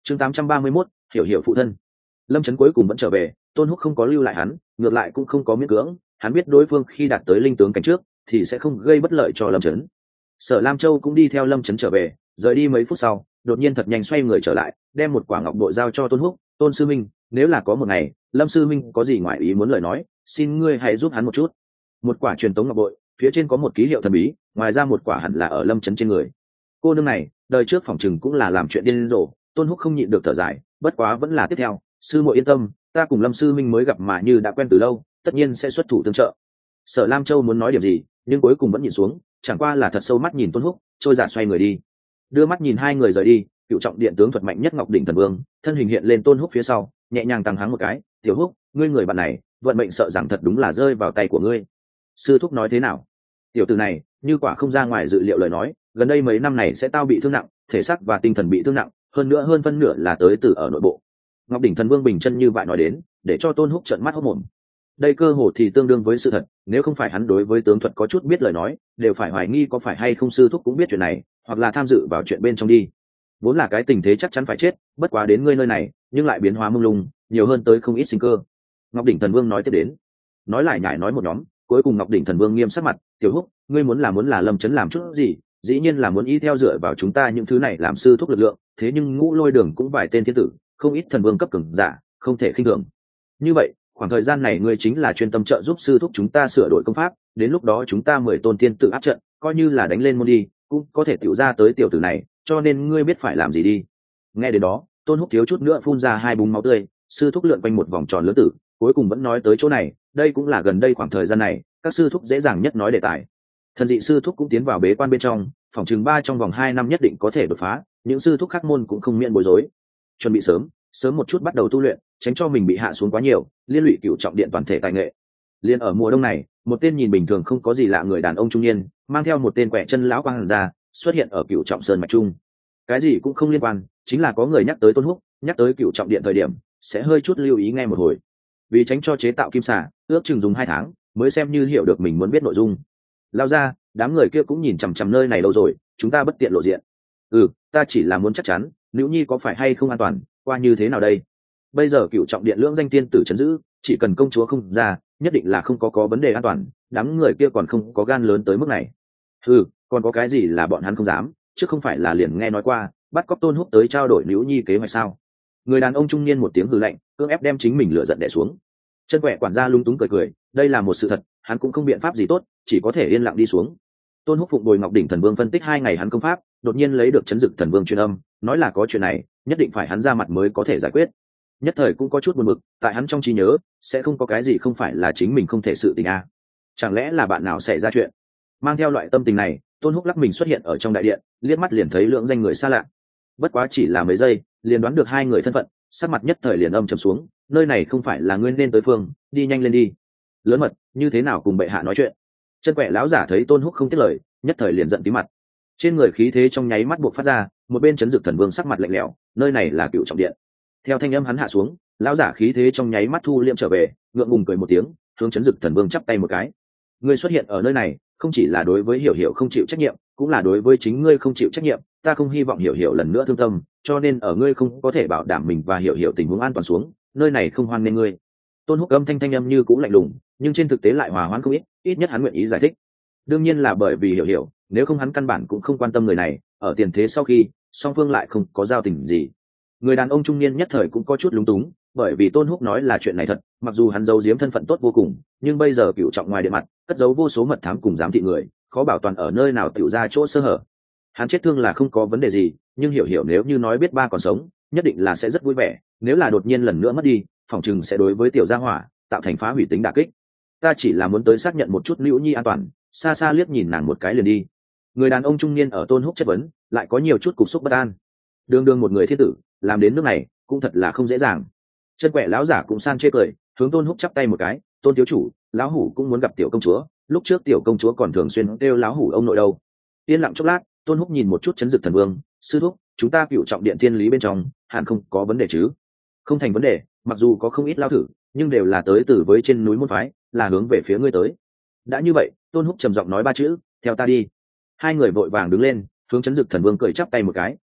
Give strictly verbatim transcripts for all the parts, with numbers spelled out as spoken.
chương tám trăm ba mươi mốt, hiểu hiểu phụ thân. Lâm Chấn cuối cùng vẫn trở về, Tôn Húc không có lưu lại hắn, ngược lại cũng không có miễn cưỡng, hắn biết đối phương khi đạt tới linh tướng cảnh trước thì sẽ không gây bất lợi cho Lâm Chấn. Sở Lam Châu cũng đi theo Lâm Chấn trở về, rời đi mấy phút sau, đột nhiên thật nhanh xoay người trở lại, đem một quả ngọc bội giao cho Tôn Húc. Tôn sư minh, nếu là có một ngày Lâm sư minh có gì ngoài ý muốn lời nói, xin ngươi hãy giúp hắn một chút. Một quả truyền tống ngọc bội, phía trên có một ký hiệu thần bí, ngoài ra một quả hẳn là ở Lâm Chấn trên người. Cô nương này đời trước phỏng chừng cũng là làm chuyện điên rồ. Tôn Húc không nhịn được thở dài, bất quá vẫn là tiếp theo, sư muội yên tâm, ta cùng Lâm sư minh mới gặp mà như đã quen từ lâu, tất nhiên sẽ xuất thủ tương trợ. Sở Lam Châu muốn nói điểm gì, nhưng cuối cùng vẫn nhìn xuống, chẳng qua là thật sâu mắt nhìn Tôn Húc, trôi giạt xoay người đi. Đưa mắt nhìn hai người rời đi, cựu trọng điện tướng thuật mạnh nhất Ngọc Đỉnh Thần Vương thân hình hiện lên Tôn Húc phía sau, nhẹ nhàng tăng háng một cái, "Tiểu Húc, ngươi người bạn này, vận mệnh sợ rằng thật đúng là rơi vào tay của ngươi." Sư thúc nói thế nào? Tiểu tử này, như quả không ra ngoài dự liệu lời nói, gần đây mấy năm này sẽ tao bị thương nặng, thể xác và tinh thần bị thương nặng, hơn nữa hơn phân nửa là tới từ ở nội bộ. Ngọc Đỉnh Thần Vương bình chân như vậy nói đến, để cho Tôn Húc trợn mắt hốt mồm. Đây cơ hồ thì tương đương với sự thật, nếu không phải hắn đối với tướng thuật có chút biết lời nói, đều phải hoài nghi có phải hay không sư thúc cũng biết chuyện này, hoặc là tham dự vào chuyện bên trong đi. Vốn là cái tình thế chắc chắn phải chết, bất quá đến ngươi nơi này, nhưng lại biến hóa mông lung, nhiều hơn tới không ít sinh cơ. Ngọc Đỉnh Thần Vương nói tiếp đến, nói lại nhải nói một nhóm, cuối cùng Ngọc Đỉnh Thần Vương nghiêm sắc mặt, "Tiểu Húc, ngươi muốn là muốn là Lâm Chấn làm chút gì, dĩ nhiên là muốn y theo dựa vào chúng ta những thứ này làm sư thúc lực lượng, thế nhưng Ngũ Lôi Đường cũng vài tên thiên tử, không ít thần vương cấp cường giả, không thể khinh thường. Như vậy, khoảng thời gian này ngươi chính là chuyên tâm trợ giúp sư thúc chúng ta sửa đổi công pháp, đến lúc đó chúng ta mười tôn tiên tự áp trận, coi như là đánh lên môn đi, cũng có thể tiểu ra tới tiểu tử này, cho nên ngươi biết phải làm gì đi." Nghe đến đó, Tôn Húc thiếu chút nữa phun ra hai búng máu tươi, sư thúc lượn quanh một vòng tròn lớn tử, cuối cùng vẫn nói tới chỗ này, đây cũng là gần đây khoảng thời gian này, các sư thúc dễ dàng nhất nói đề tài. Thần dị sư thúc cũng tiến vào bế quan bên trong, phòng chừng ba trong vòng hai năm nhất định có thể đột phá, những sư thúc khác môn cũng không miễn bối rối. Chuẩn bị sớm, sớm một chút bắt đầu tu luyện, tránh cho mình bị hạ xuống quá nhiều, liên lụy cửu trọng điện toàn thể tài nghệ. Liên ở mùa đông này, một tên nhìn bình thường không có gì lạ người đàn ông trung niên, mang theo một tên quẻ chân lão quang hàn ra, xuất hiện ở cửu trọng sơn mạch trung. Cái gì cũng không liên quan, chính là có người nhắc tới Tôn Húc, nhắc tới cửu trọng điện thời điểm, sẽ hơi chút lưu ý nghe một hồi. Vì tránh cho chế tạo kim xà, ước chừng dùng hai tháng mới xem như hiểu được mình muốn biết nội dung. Lao ra, đám người kia cũng nhìn chằm chằm nơi này lâu rồi, chúng ta bất tiện lộ diện. Ừ, ta chỉ là muốn chắc chắn, Nữ Nhi có phải hay không an toàn, qua như thế nào đây? Bây giờ cựu trọng điện lưỡng danh tiên tử trấn giữ, chỉ cần công chúa không ra, nhất định là không có có vấn đề an toàn, đám người kia còn không có gan lớn tới mức này. Ừ, còn có cái gì là bọn hắn không dám, chứ không phải là liền nghe nói qua, bắt cóc Tôn Húc tới trao đổi Nữ Nhi kế hoạch sao? Người đàn ông trung niên một tiếng hừ lạnh, cưỡng ép đem chính mình lựa giận đè xuống. Chân quẹ quản gia lung túng cười cười, đây là một sự thật, hắn cũng không biện pháp gì tốt, chỉ có thể yên lặng đi xuống. Tôn Húc phụng bồi Ngọc Đỉnh Thần Vương phân tích hai ngày hắn công pháp, đột nhiên lấy được chấn dực thần vương truyền âm, nói là có chuyện này, nhất định phải hắn ra mặt mới có thể giải quyết. Nhất thời cũng có chút buồn bực, tại hắn trong trí nhớ, sẽ không có cái gì không phải là chính mình không thể sự tình a. À. Chẳng lẽ là bạn nào xảy ra chuyện? Mang theo loại tâm tình này, Tôn Húc lắc mình xuất hiện ở trong đại điện, liếc mắt liền thấy lượng danh người xa lạ. Bất quá chỉ là mấy giây, liền đoán được hai người thân phận, sắc mặt nhất thời liền âm trầm xuống, nơi này không phải là ngươi nên tới phương, đi nhanh lên đi. Lớn mật, như thế nào cùng bệ hạ nói chuyện? Chân quẻ lão giả thấy Tôn Húc không tiếc lời, nhất thời liền giận tí mặt. Trên người khí thế trong nháy mắt buộc phát ra, một bên chấn dực thần vương sắc mặt lạnh lẽo, nơi này là cựu trọng điện. Theo thanh âm hắn hạ xuống, lão giả khí thế trong nháy mắt thu liệm trở về, ngượng ngùng cười một tiếng, hướng chấn dực thần vương chắp tay một cái. Ngươi xuất hiện ở nơi này, không chỉ là đối với Hiểu Hiểu không chịu trách nhiệm, cũng là đối với chính ngươi không chịu trách nhiệm, ta không hy vọng Hiểu Hiểu lần nữa thương tâm, cho nên ở ngươi không có thể bảo đảm mình và Hiểu Hiểu tình huống an toàn xuống, nơi này không hoan nên ngươi. Tôn Húc âm thanh thanh âm như cũng lạnh lùng, nhưng trên thực tế lại hòa hoãn không ít, ít nhất hắn nguyện ý giải thích. Đương nhiên là bởi vì Hiểu Hiểu, nếu không hắn căn bản cũng không quan tâm người này, ở tiền thế sau khi, song phương lại không có giao tình gì. Người đàn ông trung niên nhất thời cũng có chút lúng túng, bởi vì Tôn Húc nói là chuyện này thật, mặc dù hắn giấu giếm thân phận tốt vô cùng, nhưng bây giờ cựu trọng ngoài điện mặt, cất giấu vô số mật thám cùng giám thị người, khó bảo toàn ở nơi nào tiểu ra chỗ sơ hở. Hắn chết thương là không có vấn đề gì, nhưng Hiểu Hiểu nếu như nói biết ba còn sống, nhất định là sẽ rất vui vẻ, nếu là đột nhiên lần nữa mất đi, phòng chừng sẽ đối với tiểu gia hỏa tạo thành phá hủy tính đả kích. Ta chỉ là muốn tới xác nhận một chút Liễu Nhi an toàn, xa xa liếc nhìn nàng một cái liền đi. Người đàn ông trung niên ở Tôn Húc chất vấn, lại có nhiều chút cục xúc bất an. Đường đường một người thiên tử, làm đến nước này cũng thật là không dễ dàng. Chân quẻ lão giả cũng san chê cười, hướng Tôn Húc chắp tay một cái, Tôn thiếu chủ, lão hủ cũng muốn gặp tiểu công chúa, lúc trước tiểu công chúa còn thường xuyên kêu lão hủ ông nội đâu. Yên lặng chốc lát, Tôn Húc nhìn một chút chấn dực thần vương, sư thúc, chúng ta cựu trọng điện thiên lý bên trong, hẳn không có vấn đề chứ? Không thành vấn đề, mặc dù có không ít lao thử, nhưng đều là tới từ với trên núi môn phái, là hướng về phía ngươi tới. Đã như vậy, Tôn Húc trầm giọng nói ba chữ, theo ta đi. Hai người vội vàng đứng lên, hướng chấn dực thần vương cười chắp tay một cái,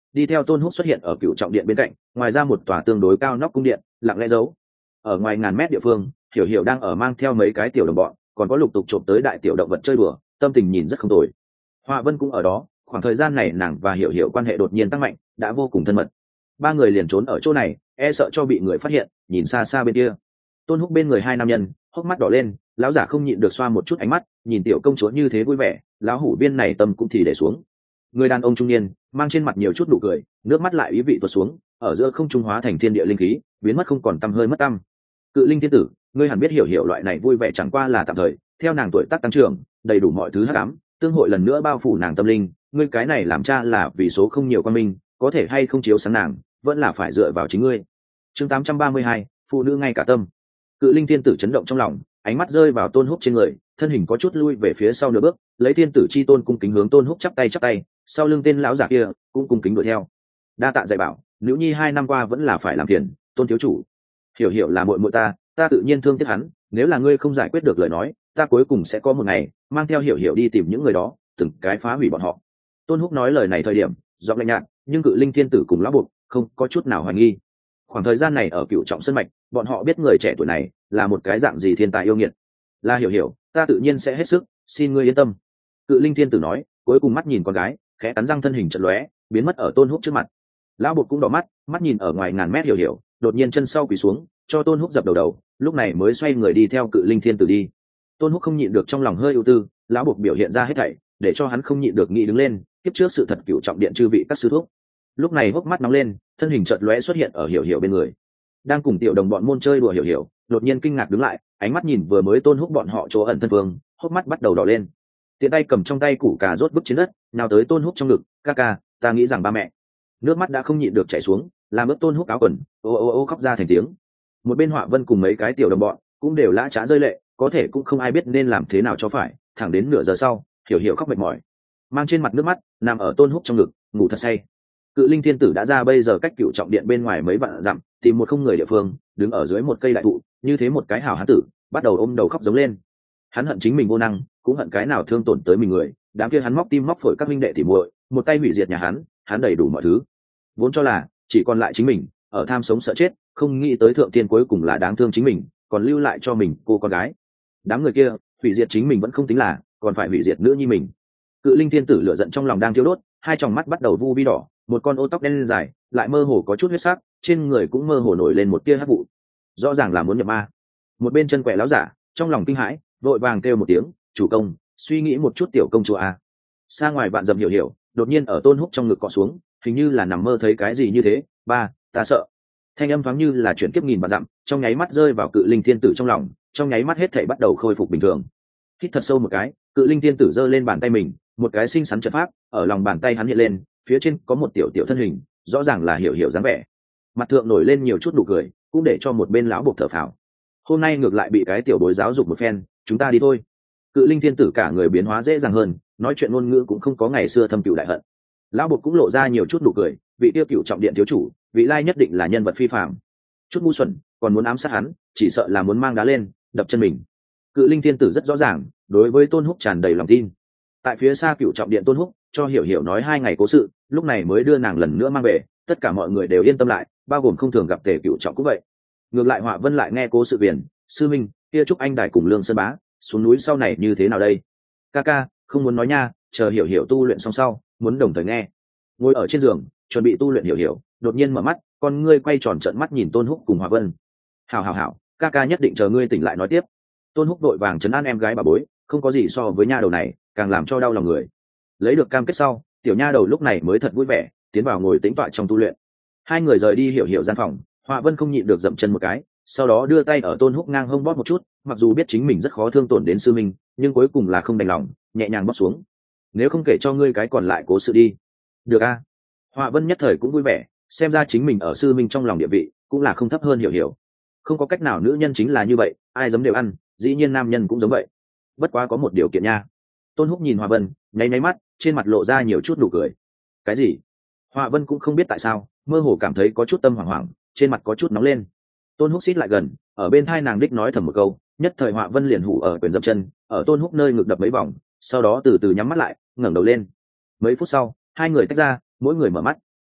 đi theo tôn húc xuất hiện ở cựu trọng điện bên cạnh, ngoài ra một tòa tương đối cao nóc cung điện lặng lẽ giấu ở ngoài ngàn mét địa phương. Hiểu Hiểu đang ở mang theo mấy cái tiểu đồng bọn, còn có lục tục trộm tới đại tiểu động vật chơi đùa, tâm tình nhìn rất không tồi. Họa Vân cũng ở đó, khoảng thời gian này nàng và Hiểu Hiểu quan hệ đột nhiên tăng mạnh, đã vô cùng thân mật. Ba người liền trốn ở chỗ này, e sợ cho bị người phát hiện. Nhìn xa xa bên kia, tôn húc bên người hai nam nhân hốc mắt đỏ lên, lão giả không nhịn được xoa một chút ánh mắt, nhìn tiểu công chúa như thế vui vẻ, lão hủ viên này tâm cũng thì để xuống. Người đàn ông trung niên mang trên mặt nhiều chút nụ cười, nước mắt lại ý vị tuột xuống, ở giữa không trung hóa thành thiên địa linh khí, biến mất không còn tăm hơi mất tăm. Cự linh thiên tử, ngươi hẳn biết Hiểu Hiểu loại này vui vẻ chẳng qua là tạm thời, theo nàng tuổi tác tăng trưởng, đầy đủ mọi thứ hắc ám, tương hội lần nữa bao phủ nàng tâm linh. Ngươi cái này làm cha là vì số không nhiều quan minh, có thể hay không chiếu sáng nàng, vẫn là phải dựa vào chính ngươi. Chương tám trăm ba mươi hai, phụ nữ ngay cả tâm. Cự linh thiên tử chấn động trong lòng, ánh mắt rơi vào tôn húc trên người, thân hình có chút lui về phía sau nửa bước, lấy thiên tử chi tôn cung kính hướng tôn húc chắp tay chắp tay, sau lưng tên lão giả kia cũng cung kính đuổi theo. Đa tạ dạy bảo, nữ nhi hai năm qua vẫn là phải làm phiền tôn thiếu chủ. Hiểu Hiểu là muội muội ta, ta tự nhiên thương tiếc hắn, nếu là ngươi không giải quyết được lời nói, ta cuối cùng sẽ có một ngày mang theo Hiểu Hiểu đi tìm những người đó, từng cái phá hủy bọn họ. Tôn húc nói lời này thời điểm giọng lạnh nhạt, nhưng cự linh thiên tử cùng lão buộc không có chút nào hoài nghi. Khoảng thời gian này ở cựu trọng sân mạch, bọn họ biết người trẻ tuổi này là một cái dạng gì thiên tài yêu nghiệt. Là Hiểu Hiểu, ta tự nhiên sẽ hết sức, xin ngươi yên tâm. Cự linh thiên tử nói, cuối cùng mắt nhìn con gái, khẽ cắn răng thân hình chật lóe, biến mất ở tôn húc trước mặt. Lão bột cũng đỏ mắt, mắt nhìn ở ngoài ngàn mét Hiểu Hiểu, đột nhiên chân sau quỳ xuống, cho tôn húc dập đầu đầu, lúc này mới xoay người đi theo cự linh thiên tử đi. Tôn húc không nhịn được trong lòng hơi ưu tư, lão bột biểu hiện ra hết thảy, để cho hắn không nhịn được nghĩ đứng lên, tiếp trước sự thật cựu trọng điện chư vị các sư thúc. Lúc này hốc mắt nóng lên, thân hình chợt lóe xuất hiện ở Hiểu Hiểu bên người, đang cùng tiểu đồng bọn môn chơi đùa Hiểu Hiểu đột nhiên kinh ngạc đứng lại, ánh mắt nhìn vừa mới tôn húc bọn họ chỗ ẩn thân vương, hốc mắt bắt đầu đỏ lên, tiện tay cầm trong tay củ cà rốt vứt trên đất, nào tới tôn húc trong ngực. Ca ca, ta nghĩ rằng ba mẹ. Nước mắt đã không nhịn được chảy xuống, làm ướt tôn húc áo quần, ô ô ô khóc ra thành tiếng. Một bên Họa Vân cùng mấy cái tiểu đồng bọn cũng đều lã trá rơi lệ, có thể cũng không ai biết nên làm thế nào cho phải. Thẳng đến nửa giờ sau, Hiểu Hiểu khóc mệt mỏi, mang trên mặt nước mắt nằm ở tôn húc trong ngực ngủ thật say. Cự linh thiên tử đã ra bây giờ cách cựu trọng điện bên ngoài mấy vạn dặm, tìm một không người địa phương, đứng ở dưới một cây đại thụ, như thế một cái hảo hán tử bắt đầu ôm đầu khóc giống lên. Hắn hận chính mình vô năng, cũng hận cái nào thương tổn tới mình người, đám kia hắn móc tim móc phổi các minh đệ tỉ muội, một tay hủy diệt nhà hắn, hắn đầy đủ mọi thứ, vốn cho là chỉ còn lại chính mình ở tham sống sợ chết, không nghĩ tới thượng tiên cuối cùng là đáng thương chính mình, còn lưu lại cho mình cô con gái. Đám người kia hủy diệt chính mình vẫn không tính là, còn phải hủy diệt nữ nhi mình. Cự linh thiên tử lửa giận trong lòng đang thiêu đốt, hai tròng mắt bắt đầu vu vi đỏ, một con ô tóc đen dài lại mơ hồ có chút huyết sắc, trên người cũng mơ hồ nổi lên một tia hắc vụ, rõ ràng là muốn nhập ma. Một bên chân quẹ láo giả trong lòng kinh hãi, vội vàng kêu một tiếng, chủ công, suy nghĩ một chút tiểu công chúa à. Xa ngoài bạn dầm Hiểu Hiểu đột nhiên ở tôn húc trong ngực cọ xuống, hình như là nằm mơ thấy cái gì như thế. Ba, ta sợ. Thanh âm thoáng như là chuyển kiếp nghìn vạn dặm, trong nháy mắt rơi vào cự linh thiên tử trong lòng, trong nháy mắt hết thảy bắt đầu khôi phục bình thường. Hít thật sâu một cái, cự linh thiên tử giơ lên bàn tay mình, một cái xinh xắn trận pháp ở lòng bàn tay hắn hiện lên, phía trên có một tiểu tiểu thân hình, rõ ràng là Hiểu Hiểu dáng vẻ. Mặt thượng nổi lên nhiều chút nụ cười, cũng để cho một bên lão buộc thở phào. Hôm nay ngược lại bị cái tiểu bối giáo dục một phen, chúng ta đi thôi. Cự linh thiên tử cả người biến hóa dễ dàng hơn, nói chuyện ngôn ngữ cũng không có ngày xưa thâm cựu đại hận. Lão buộc cũng lộ ra nhiều chút nụ cười, vị tiêu cựu trọng điện thiếu chủ, vị lai nhất định là nhân vật phi phàm. Chút ngu xuẩn, còn muốn ám sát hắn, chỉ sợ là muốn mang đá lên đập chân mình. Cự linh thiên tử rất rõ ràng, đối với tôn húc tràn đầy lòng tin. Tại phía xa cựu trọng điện tôn húc cho Hiểu Hiểu nói hai ngày cố sự, lúc này mới đưa nàng lần nữa mang về, tất cả mọi người đều yên tâm lại, bao gồm không thường gặp tề cựu trọng cũng vậy. Ngược lại Họa Vân lại nghe cố sự viền, sư minh kia trúc anh đài cùng lương sơn bá xuống núi sau này như thế nào đây? Ca ca, không muốn nói nha, chờ Hiểu Hiểu tu luyện xong sau muốn đồng thời nghe. Ngồi ở trên giường chuẩn bị tu luyện Hiểu Hiểu đột nhiên mở mắt, con ngươi quay tròn trợn mắt nhìn tôn húc cùng Họa Vân. Hảo hảo hảo, ca ca nhất định chờ ngươi tỉnh lại nói tiếp. Tôn húc đội vàng trấn an em gái bà bối, không có gì so với nha đầu này càng làm cho đau lòng người. Lấy được cam kết sau, tiểu nha đầu lúc này mới thật vui vẻ, tiến vào ngồi tĩnh tọa trong tu luyện. Hai người rời đi Hiểu Hiểu gian phòng, Họa Vân không nhịn được dậm chân một cái, sau đó đưa tay ở tôn húc ngang hông bóp một chút, mặc dù biết chính mình rất khó thương tổn đến sư minh, nhưng cuối cùng là không đành lòng, nhẹ nhàng bóp xuống. Nếu không kể cho ngươi cái còn lại cố sự đi. Được a. À? Họa Vân nhất thời cũng vui vẻ, xem ra chính mình ở sư minh trong lòng địa vị cũng là không thấp hơn Hiểu Hiểu. Không có cách nào, nữ nhân chính là như vậy, ai giấm đều ăn, dĩ nhiên nam nhân cũng giống vậy. Bất quá có một điều kiện nha. Tôn húc nhìn Họa Vân, nháy nháy mắt, trên mặt lộ ra nhiều chút nụ cười. Cái gì? Họa Vân cũng không biết tại sao, mơ hồ cảm thấy có chút tâm hoảng hoảng, trên mặt có chút nóng lên. Tôn húc xít lại gần, ở bên thai nàng đích nói thầm một câu, nhất thời Họa Vân liền hủ ở quyền dậm chân, ở tôn húc nơi ngực đập mấy vòng, sau đó từ từ nhắm mắt lại, ngẩng đầu lên. Mấy phút sau, hai người tách ra, mỗi người mở mắt.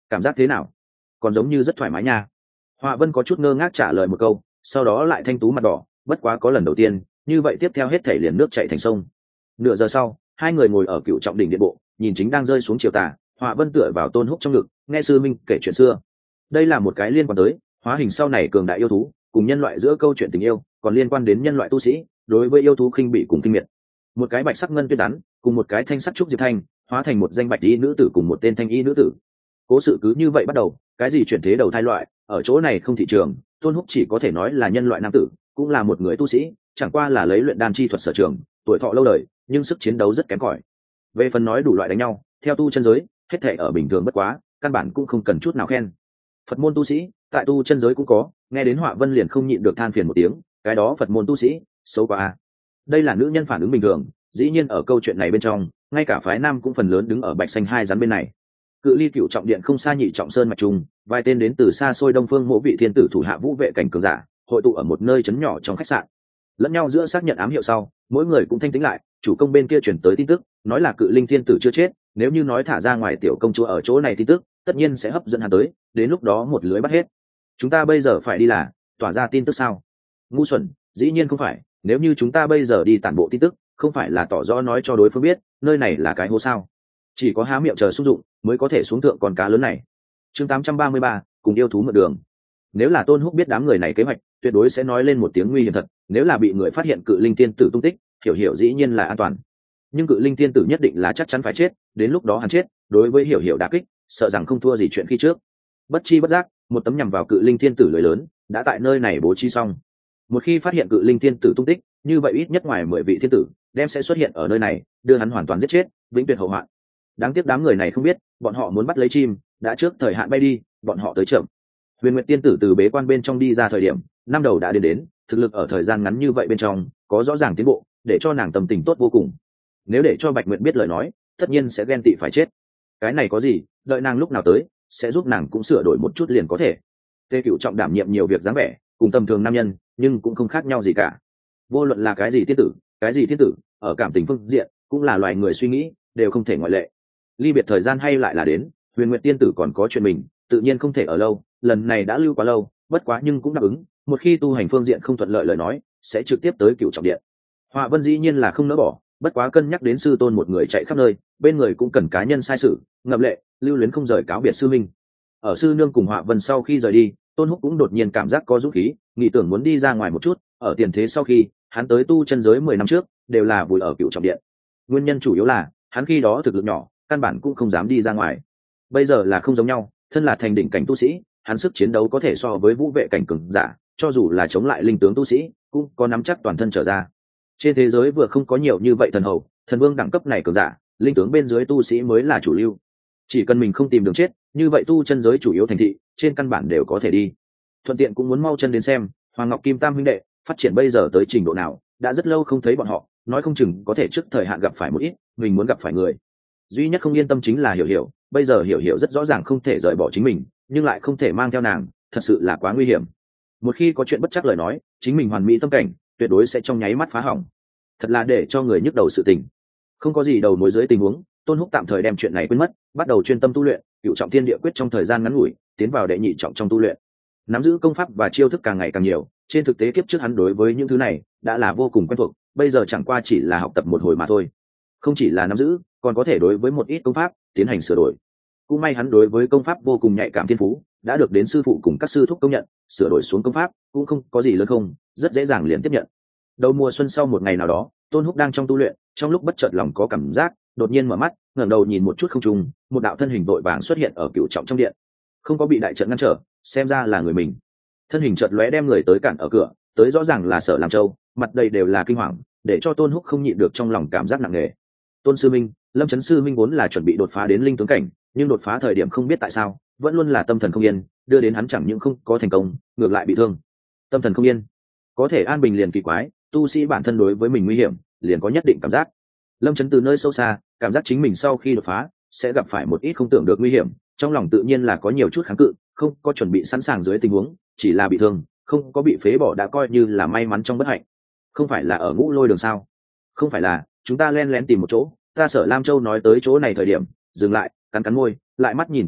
cảm giác thế nào? Còn giống như rất thoải mái nha. Họa Vân có chút ngơ ngác trả lời một câu, sau đó lại thanh tú mặt đỏ, bất quá có lần đầu tiên, như vậy tiếp theo hết thảy liền nước chảy thành sông. Nửa giờ sau, hai người ngồi ở Cựu Trọng đỉnh điện bộ, nhìn chính đang rơi xuống chiều tà, Họa Vân tựa vào Tôn Húc trong ngực, nghe sư minh kể chuyện xưa. Đây là một cái liên quan tới hóa hình sau này cường đại yêu thú, cùng nhân loại giữa câu chuyện tình yêu, còn liên quan đến nhân loại tu sĩ đối với yêu thú khinh bị cùng kinh miệt. Một cái bạch sắc ngân tuyết rắn, cùng một cái thanh sắc trúc diệp thanh, hóa thành một danh bạch y nữ tử cùng một tên thanh y nữ tử. Cố sự cứ như vậy bắt đầu, cái gì chuyển thế đầu thai loại, ở chỗ này không thị trường, Tôn Húc chỉ có thể nói là nhân loại nam tử, cũng là một người tu sĩ, chẳng qua là lấy luyện đan chi thuật sở trường, tuổi thọ lâu đời, nhưng sức chiến đấu rất kém cỏi. Về phần nói đủ loại đánh nhau, theo tu chân giới, hết thảy ở bình thường bất quá, căn bản cũng không cần chút nào khen. Phật môn tu sĩ, tại tu chân giới cũng có, nghe đến Họa Vân liền không nhịn được than phiền một tiếng, cái đó Phật môn tu sĩ, xấu quá a. Đây là nữ nhân phản ứng bình thường, dĩ nhiên ở câu chuyện này bên trong, ngay cả phái nam cũng phần lớn đứng ở bạch xanh hai rắn bên này. Cự ly Cựu Trọng điện không xa Nhị Trọng sơn mạch trung, vài tên đến từ xa xôi Đông Phương Mộ vị thiên tử thủ hạ vũ vệ cảnh cường giả, hội tụ ở một nơi trấn nhỏ trong khách sạn. Lẫn nhau giữa xác nhận ám hiệu sau, mỗi người cũng thanh tĩnh lại, chủ công bên kia chuyển tới tin tức, nói là Cự Linh thiên tử chưa chết, nếu như nói thả ra ngoài tiểu công chúa ở chỗ này tin tức, tất nhiên sẽ hấp dẫn hắn tới, đến lúc đó một lưới bắt hết. Chúng ta bây giờ phải đi là tỏa ra tin tức sao? Ngu xuẩn, dĩ nhiên không phải, nếu như chúng ta bây giờ đi tản bộ tin tức, không phải là tỏ rõ nói cho đối phương biết, nơi này là cái hố sao? Chỉ có há miệng chờ xúc dụng mới có thể xuống thượng con cá lớn này. Chương tám trăm ba mươi ba, cùng yêu thú mượn đường. Nếu là Tôn Húc biết đám người này kế hoạch, tuyệt đối sẽ nói lên một tiếng nguy hiểm thật, nếu là bị người phát hiện Cự Linh tiên tử tung tích, hiểu hiểu dĩ nhiên là an toàn. Nhưng Cự Linh tiên tử nhất định là chắc chắn phải chết, đến lúc đó hắn chết, đối với hiểu hiểu đả kích, sợ rằng không thua gì chuyện khi trước. Bất chi bất giác, một tấm nhằm vào Cự Linh thiên tử lưới lớn đã tại nơi này bố trí xong. Một khi phát hiện Cự Linh thiên tử tung tích, như vậy ít nhất ngoài mười vị thiên tử đem sẽ xuất hiện ở nơi này, đưa hắn hoàn toàn giết chết, vĩnh tuyệt hậu hoạn. Đáng tiếc đám người này không biết, bọn họ muốn bắt lấy chim, đã trước thời hạn bay đi, bọn họ tới chậm. Huyền Nguyệt tiên tử từ bế quan bên trong đi ra thời điểm, năm đầu đã đến đến, thực lực ở thời gian ngắn như vậy bên trong có rõ ràng tiến bộ, để cho nàng tâm tình tốt vô cùng. Nếu để cho Bạch Nguyệt biết lời nói, tất nhiên sẽ ghen tị phải chết. Cái này có gì, đợi nàng lúc nào tới, sẽ giúp nàng cũng sửa đổi một chút liền có thể. Tề Cựu Trọng đảm nhiệm nhiều việc dáng vẻ, cùng tầm thường nam nhân, nhưng cũng không khác nhau gì cả. Vô luận là cái gì tiên tử, cái gì thiên tử, ở cảm tình phương diện, cũng là loài người suy nghĩ, đều không thể ngoại lệ. Ly biệt thời gian hay lại là đến, Huyền Nguyệt tiên tử còn có chuyện mình, tự nhiên không thể ở lâu, lần này đã lưu quá lâu, bất quá nhưng cũng đáp ứng, một khi tu hành phương diện không thuận lợi lời nói, sẽ trực tiếp tới Cựu Trọng điện. Họa Vân dĩ nhiên là không nỡ bỏ, bất quá cân nhắc đến sư tôn một người chạy khắp nơi, bên người cũng cần cá nhân sai sự, ngậm lệ, lưu luyến không rời cáo biệt sư minh. Ở sư nương cùng Họa Vân sau khi rời đi, Tôn Húc cũng đột nhiên cảm giác có dũng khí, nghĩ tưởng muốn đi ra ngoài một chút, ở tiền thế sau khi, hắn tới tu chân giới mười năm trước, đều là vùi ở Cựu Trọng điện. Nguyên nhân chủ yếu là, hắn khi đó thực lực nhỏ, căn bản cũng không dám đi ra ngoài. Bây giờ là không giống nhau, thân là thành đỉnh cảnh tu sĩ, hắn sức chiến đấu có thể so với vũ vệ cảnh cường giả, cho dù là chống lại linh tướng tu sĩ, cũng có nắm chắc toàn thân trở ra. Trên thế giới vừa không có nhiều như vậy thần hầu, thần vương đẳng cấp này cường giả, linh tướng bên dưới tu sĩ mới là chủ lưu. Chỉ cần mình không tìm đường chết, như vậy tu chân giới chủ yếu thành thị, trên căn bản đều có thể đi. Thuận tiện cũng muốn mau chân đến xem, Hoàng Ngọc Kim Tam huynh đệ phát triển bây giờ tới trình độ nào, đã rất lâu không thấy bọn họ, nói không chừng có thể trước thời hạn gặp phải một ít, mình muốn gặp phải người. Duy nhất không yên tâm chính là Hiểu Hiểu, bây giờ Hiểu Hiểu rất rõ ràng không thể rời bỏ chính mình, nhưng lại không thể mang theo nàng, thật sự là quá nguy hiểm. Một khi có chuyện bất chắc lời nói, chính mình hoàn mỹ tâm cảnh, tuyệt đối sẽ trong nháy mắt phá hỏng. Thật là để cho người nhức đầu sự tình. Không có gì đầu mối dưới tình huống, Tôn Húc tạm thời đem chuyện này quên mất, bắt đầu chuyên tâm tu luyện, Cựu Trọng Thiên Địa Quyết trong thời gian ngắn ngủi, tiến vào đệ nhị trọng trong tu luyện. Nắm giữ công pháp và chiêu thức càng ngày càng nhiều, trên thực tế kiếp trước hắn đối với những thứ này đã là vô cùng quen thuộc, bây giờ chẳng qua chỉ là học tập một hồi mà thôi. Không chỉ là nắm giữ, còn có thể đối với một ít công pháp tiến hành sửa đổi. Cũng may hắn đối với công pháp vô cùng nhạy cảm thiên phú, đã được đến sư phụ cùng các sư thúc công nhận, sửa đổi xuống công pháp cũng không có gì lớn không, rất dễ dàng liền tiếp nhận. Đầu mùa xuân sau một ngày nào đó, Tôn Húc đang trong tu luyện, trong lúc bất chợt lòng có cảm giác, đột nhiên mở mắt, ngẩng đầu nhìn một chút không trung, một đạo thân hình vội vàng xuất hiện ở Cựu Trọng trong điện. Không có bị đại trận ngăn trở, xem ra là người mình. Thân hình chợt lóe đem người tới cản ở cửa, tới rõ ràng là Sở Lam Châu, mặt đầy đều là kinh hoàng, để cho Tôn Húc không nhịn được trong lòng cảm giác nặng nề. Tôn sư minh, Lâm Chấn sư minh vốn là chuẩn bị đột phá đến linh tướng cảnh, nhưng đột phá thời điểm không biết tại sao, vẫn luôn là tâm thần không yên, đưa đến hắn chẳng những không có thành công, ngược lại bị thương. Tâm thần không yên, có thể an bình liền kỳ quái, tu sĩ bản thân đối với mình nguy hiểm, liền có nhất định cảm giác. Lâm Chấn từ nơi sâu xa, cảm giác chính mình sau khi đột phá sẽ gặp phải một ít không tưởng được nguy hiểm, trong lòng tự nhiên là có nhiều chút kháng cự, không có chuẩn bị sẵn sàng dưới tình huống, chỉ là bị thương, không có bị phế bỏ đã coi như là may mắn trong bất hạnh. Không phải là ở Ngũ Lôi đường sao? Không phải là, chúng ta len lén tìm một chỗ, ta Sở Lam Châu nói tới chỗ này thời điểm, dừng lại, cắn cắn môi, lại mắt nhìn Tôn Húc,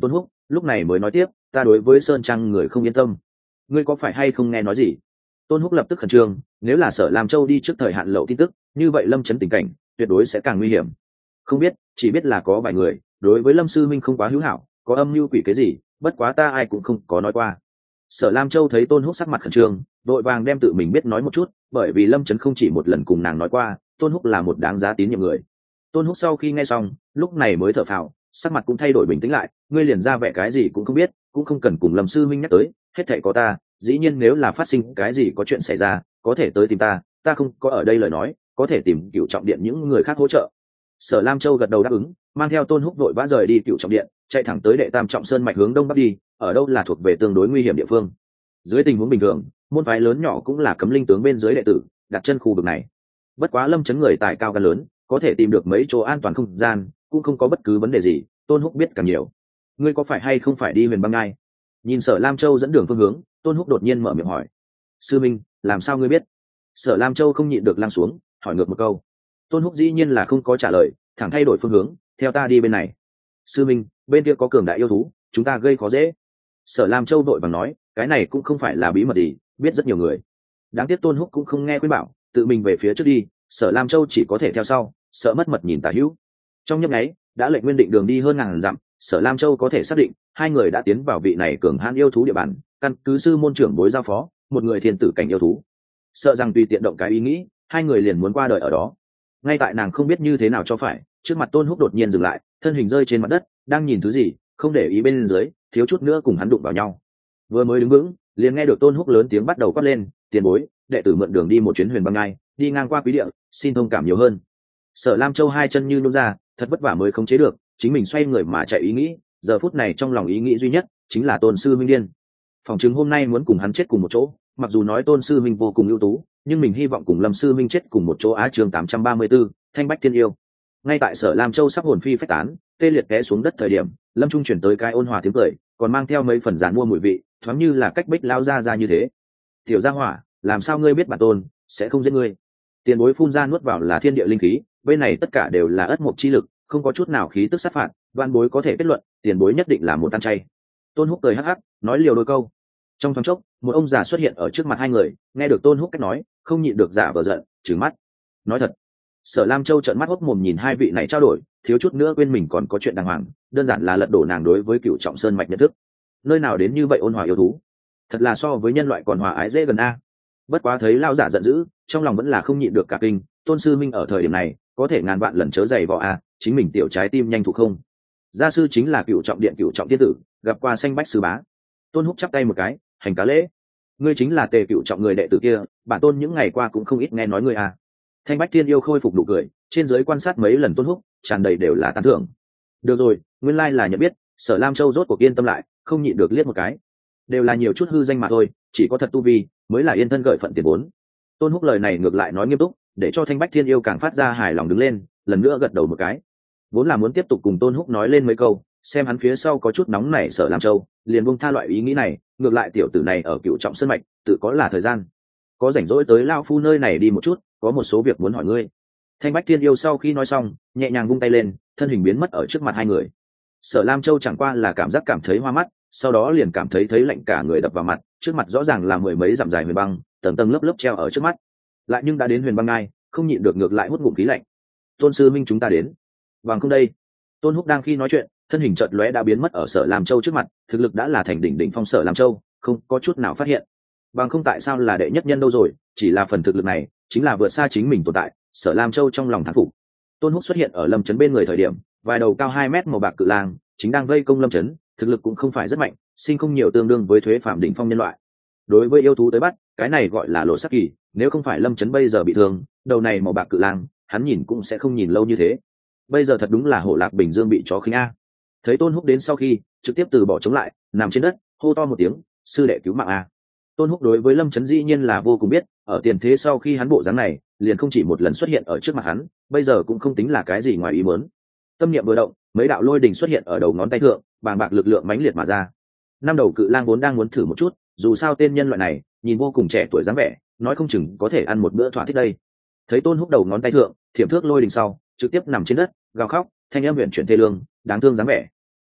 lúc này mới nói tiếp, ta đối với sơn trang người không yên tâm. Ngươi có phải hay không nghe nói gì? Tôn Húc lập tức khẩn trương, nếu là Sở Lam Châu đi trước thời hạn lậu tin tức, như vậy Lâm Chấn tình cảnh tuyệt đối sẽ càng nguy hiểm. Không biết, chỉ biết là có vài người đối với Lâm sư minh không quá hữu hảo, có âm mưu quỷ cái gì, bất quá ta ai cũng không có nói qua. Sở Lam Châu thấy Tôn Húc sắc mặt khẩn trương, vội vàng đem tự mình biết nói một chút, bởi vì Lâm Chấn không chỉ một lần cùng nàng nói qua, Tôn Húc là một đáng giá tín nhiệm người. Tôn Húc sau khi nghe xong, lúc này mới thở phào, sắc mặt cũng thay đổi bình tĩnh lại, ngươi liền ra vẻ cái gì cũng không biết, cũng không cần cùng Lâm sư minh nhắc tới, hết thảy có ta, dĩ nhiên nếu là phát sinh cái gì có chuyện xảy ra, có thể tới tìm ta, ta không có ở đây lời nói, có thể tìm Cựu Trọng Điện những người khác hỗ trợ. Sở Lam Châu gật đầu đáp ứng, mang theo Tôn Húc vội vã rời đi Cựu Trọng Điện, chạy thẳng tới Đệ Tam Trọng Sơn mạch hướng đông bắc đi, ở đâu là thuộc về tương đối nguy hiểm địa phương. Dưới tình huống bình thường, môn phái lớn nhỏ cũng là cấm linh tướng bên dưới đệ tử đặt chân khu vực này. Bất quá Lâm Chấn người tài cao gan lớn, có thể tìm được mấy chỗ an toàn không gian, cũng không có bất cứ vấn đề gì. Tôn Húc biết càng nhiều. Ngươi có phải hay không phải đi Huyền Băng Ngai? Nhìn Sở Lam Châu dẫn đường phương hướng, Tôn Húc đột nhiên mở miệng hỏi. Sư minh, làm sao ngươi biết? Sở Lam Châu không nhịn được lăng xuống, hỏi ngược một câu. Tôn Húc dĩ nhiên là không có trả lời, thẳng thay đổi phương hướng, theo ta đi bên này. Sư minh, bên kia có cường đại yêu thú, chúng ta gây khó dễ. Sở Lam Châu vội vàng nói, cái này cũng không phải là bí mật gì, biết rất nhiều người. Đáng tiếc Tôn Húc cũng không nghe khuyên bảo, tự mình về phía trước đi, Sở Lam Châu chỉ có thể theo sau, sợ mất mật nhìn tả hữu. Trong nhấp nháy, đã lệnh nguyên định đường đi hơn ngàn dặm, Sở Lam Châu có thể xác định hai người đã tiến vào vị này cường hãn yêu thú địa bàn, căn cứ sư môn trưởng bối giao phó, một người thiên tử cảnh yêu thú. Sợ rằng tùy tiện động cái ý nghĩ, hai người liền muốn qua đời ở đó. Ngay tại nàng không biết như thế nào cho phải, trước mặt Tôn Húc đột nhiên dừng lại, thân hình rơi trên mặt đất, đang nhìn thứ gì, không để ý bên dưới, thiếu chút nữa cùng hắn đụng vào nhau. Vừa mới đứng vững, liền nghe được Tôn Húc lớn tiếng bắt đầu quát lên, tiền bối, đệ tử mượn đường đi một chuyến Huyền Băng Ngai, đi ngang qua quý địa, xin thông cảm nhiều hơn. Sở Lam Châu hai chân như nôn ra, thật vất vả mới khống chế được chính mình xoay người mà chạy ý nghĩ, giờ phút này trong lòng ý nghĩ duy nhất chính là Tôn sư minh điên. Phòng chứng hôm nay muốn cùng hắn chết cùng một chỗ, mặc dù nói Tôn sư minh vô cùng ưu tú, nhưng mình hy vọng cùng Lâm sư minh chết cùng một chỗ. Á chương tám trăm ba mươi 834, Thanh Bách Thiên Yêu. Ngay tại Sở Lam Châu sắp hồn phi phách tán, tê liệt té xuống đất thời điểm, Lâm Trung chuyển tới cái ôn hòa tiếng cười, còn mang theo mấy phần giàn mua mùi vị, thoáng như là cách Bích lao ra ra như thế. Tiểu gia hỏa, làm sao ngươi biết bản tôn sẽ không giết ngươi? Tiền bối phun ra nuốt vào là thiên địa linh khí, bên này tất cả đều là ất mộc chi lực, không có chút nào khí tức sát phạt, văn bối có thể kết luận, tiền bối nhất định là một tan chay. Tôn Húc cười hắc hắc, nói liều đôi câu. Trong thoáng chốc, một ông già xuất hiện ở trước mặt hai người, nghe được Tôn Húc cách nói, không nhịn được giả vờ giận, trừng mắt. Nói thật, Sở Lam Châu trợn mắt hốc mồm nhìn hai vị này trao đổi, thiếu chút nữa quên mình còn có chuyện đàng hoàng, đơn giản là lật đổ nàng đối với Cựu Trọng Sơn mạch nhận thức. Nơi nào đến như vậy ôn hòa yêu thú, thật là so với nhân loại còn hòa ái dễ gần a. Bất quá thấy lao giả giận dữ, trong lòng vẫn là không nhịn được cả kinh, Tôn sư minh ở thời điểm này có thể ngàn vạn lần chớ giày vò a, chính mình tiểu trái tim nhanh thuộc không. Gia sư chính là Cựu Trọng Điện Cựu Trọng Tiên tử, gặp qua Xanh Bách sư bá. Tôn Húc chắp tay một cái, hành cá lễ. Ngươi chính là Tề Cựu Trọng người đệ tử kia, bản tôn những ngày qua cũng không ít nghe nói ngươi a. Thanh Bách Thiên Yêu khôi phục nụ cười, trên dưới quan sát mấy lần Tôn Húc, tràn đầy đều là tán thưởng. Được rồi, nguyên lai là nhận biết. Sở Lam Châu rốt cuộc yên tâm lại, không nhịn được liếc một cái. Đều là nhiều chút hư danh mà thôi, chỉ có thật tu vi mới là yên thân gợi phận tiền vốn. Tôn Húc lời này ngược lại nói nghiêm túc, để cho Thanh Bách Thiên Yêu càng phát ra hài lòng đứng lên, lần nữa gật đầu một cái. Vốn là muốn tiếp tục cùng Tôn Húc nói lên mấy câu, xem hắn phía sau có chút nóng nảy Sở Lam Châu, liền buông tha loại ý nghĩ này, ngược lại tiểu tử này ở Cựu Trọng Sơn mạch, tự có là thời gian. Có rảnh rỗi tới lao phu nơi này đi một chút, có một số việc muốn hỏi ngươi. Thanh Bách Thiên Yêu sau khi nói xong, nhẹ nhàng vung tay lên, thân hình biến mất ở trước mặt hai người. Sở Lam Châu chẳng qua là cảm giác cảm thấy hoa mắt, sau đó liền cảm thấy thấy lạnh cả người đập vào mặt, trước mặt rõ ràng là mười mấy dặm dài huyền băng, tầng tầng lớp lớp treo ở trước mắt. Lại nhưng đã đến Huyền Băng Ngai, không nhịn được ngược lại hút ngụm khí lạnh. Tôn sư minh chúng ta đến. Vàng không đây. Tôn Húc đang khi nói chuyện, thân hình chợt lóe đã biến mất ở Sở Lam Châu trước mặt, thực lực đã là thành đỉnh đỉnh phong Sở Lam Châu, không có chút nào phát hiện. Vàng không tại sao là đệ nhất nhân đâu rồi, chỉ là phần thực lực này, chính là vượt xa chính mình tồn tại. Sở Lam Châu trong lòng thán phục. Tôn Húc xuất hiện ở Lâm Chấn bên người thời điểm, vài đầu cao hai mét màu bạc cự lang, chính đang vây công Lâm Chấn, thực lực cũng không phải rất mạnh, sinh không nhiều tương đương với thuế phạm đỉnh phong nhân loại. Đối với yêu thú tới bắt, cái này gọi là lộ sắc kỳ, nếu không phải Lâm Chấn bây giờ bị thương, đầu này màu bạc cự lang, hắn nhìn cũng sẽ không nhìn lâu như thế. Bây giờ thật đúng là Hổ Lạc Bình Dương bị chó khinh a. Thấy Tôn Húc đến sau khi, trực tiếp từ bỏ chống lại, nằm trên đất, hô to một tiếng, sư đệ cứu mạng a. Tôn Húc đối với Lâm Chấn dĩ nhiên là vô cùng biết, ở tiền thế sau khi hắn bộ dáng này, liền không chỉ một lần xuất hiện ở trước mặt hắn, bây giờ cũng không tính là cái gì ngoài ý muốn. Tâm niệm vừa động, mấy đạo lôi đình xuất hiện ở đầu ngón tay thượng, bàng bạc lực lượng mãnh liệt mà ra. Năm đầu cự lang vốn đang muốn thử một chút, dù sao tên nhân loại này nhìn vô cùng trẻ tuổi dáng vẻ, nói không chừng có thể ăn một bữa thỏa thích đây. Thấy Tôn Húc đầu ngón tay thượng thiểm thước lôi đình sau, trực tiếp nằm trên đất, gào khóc, thanh âm huyền chuyển thê lương, đáng thương dáng vẻ.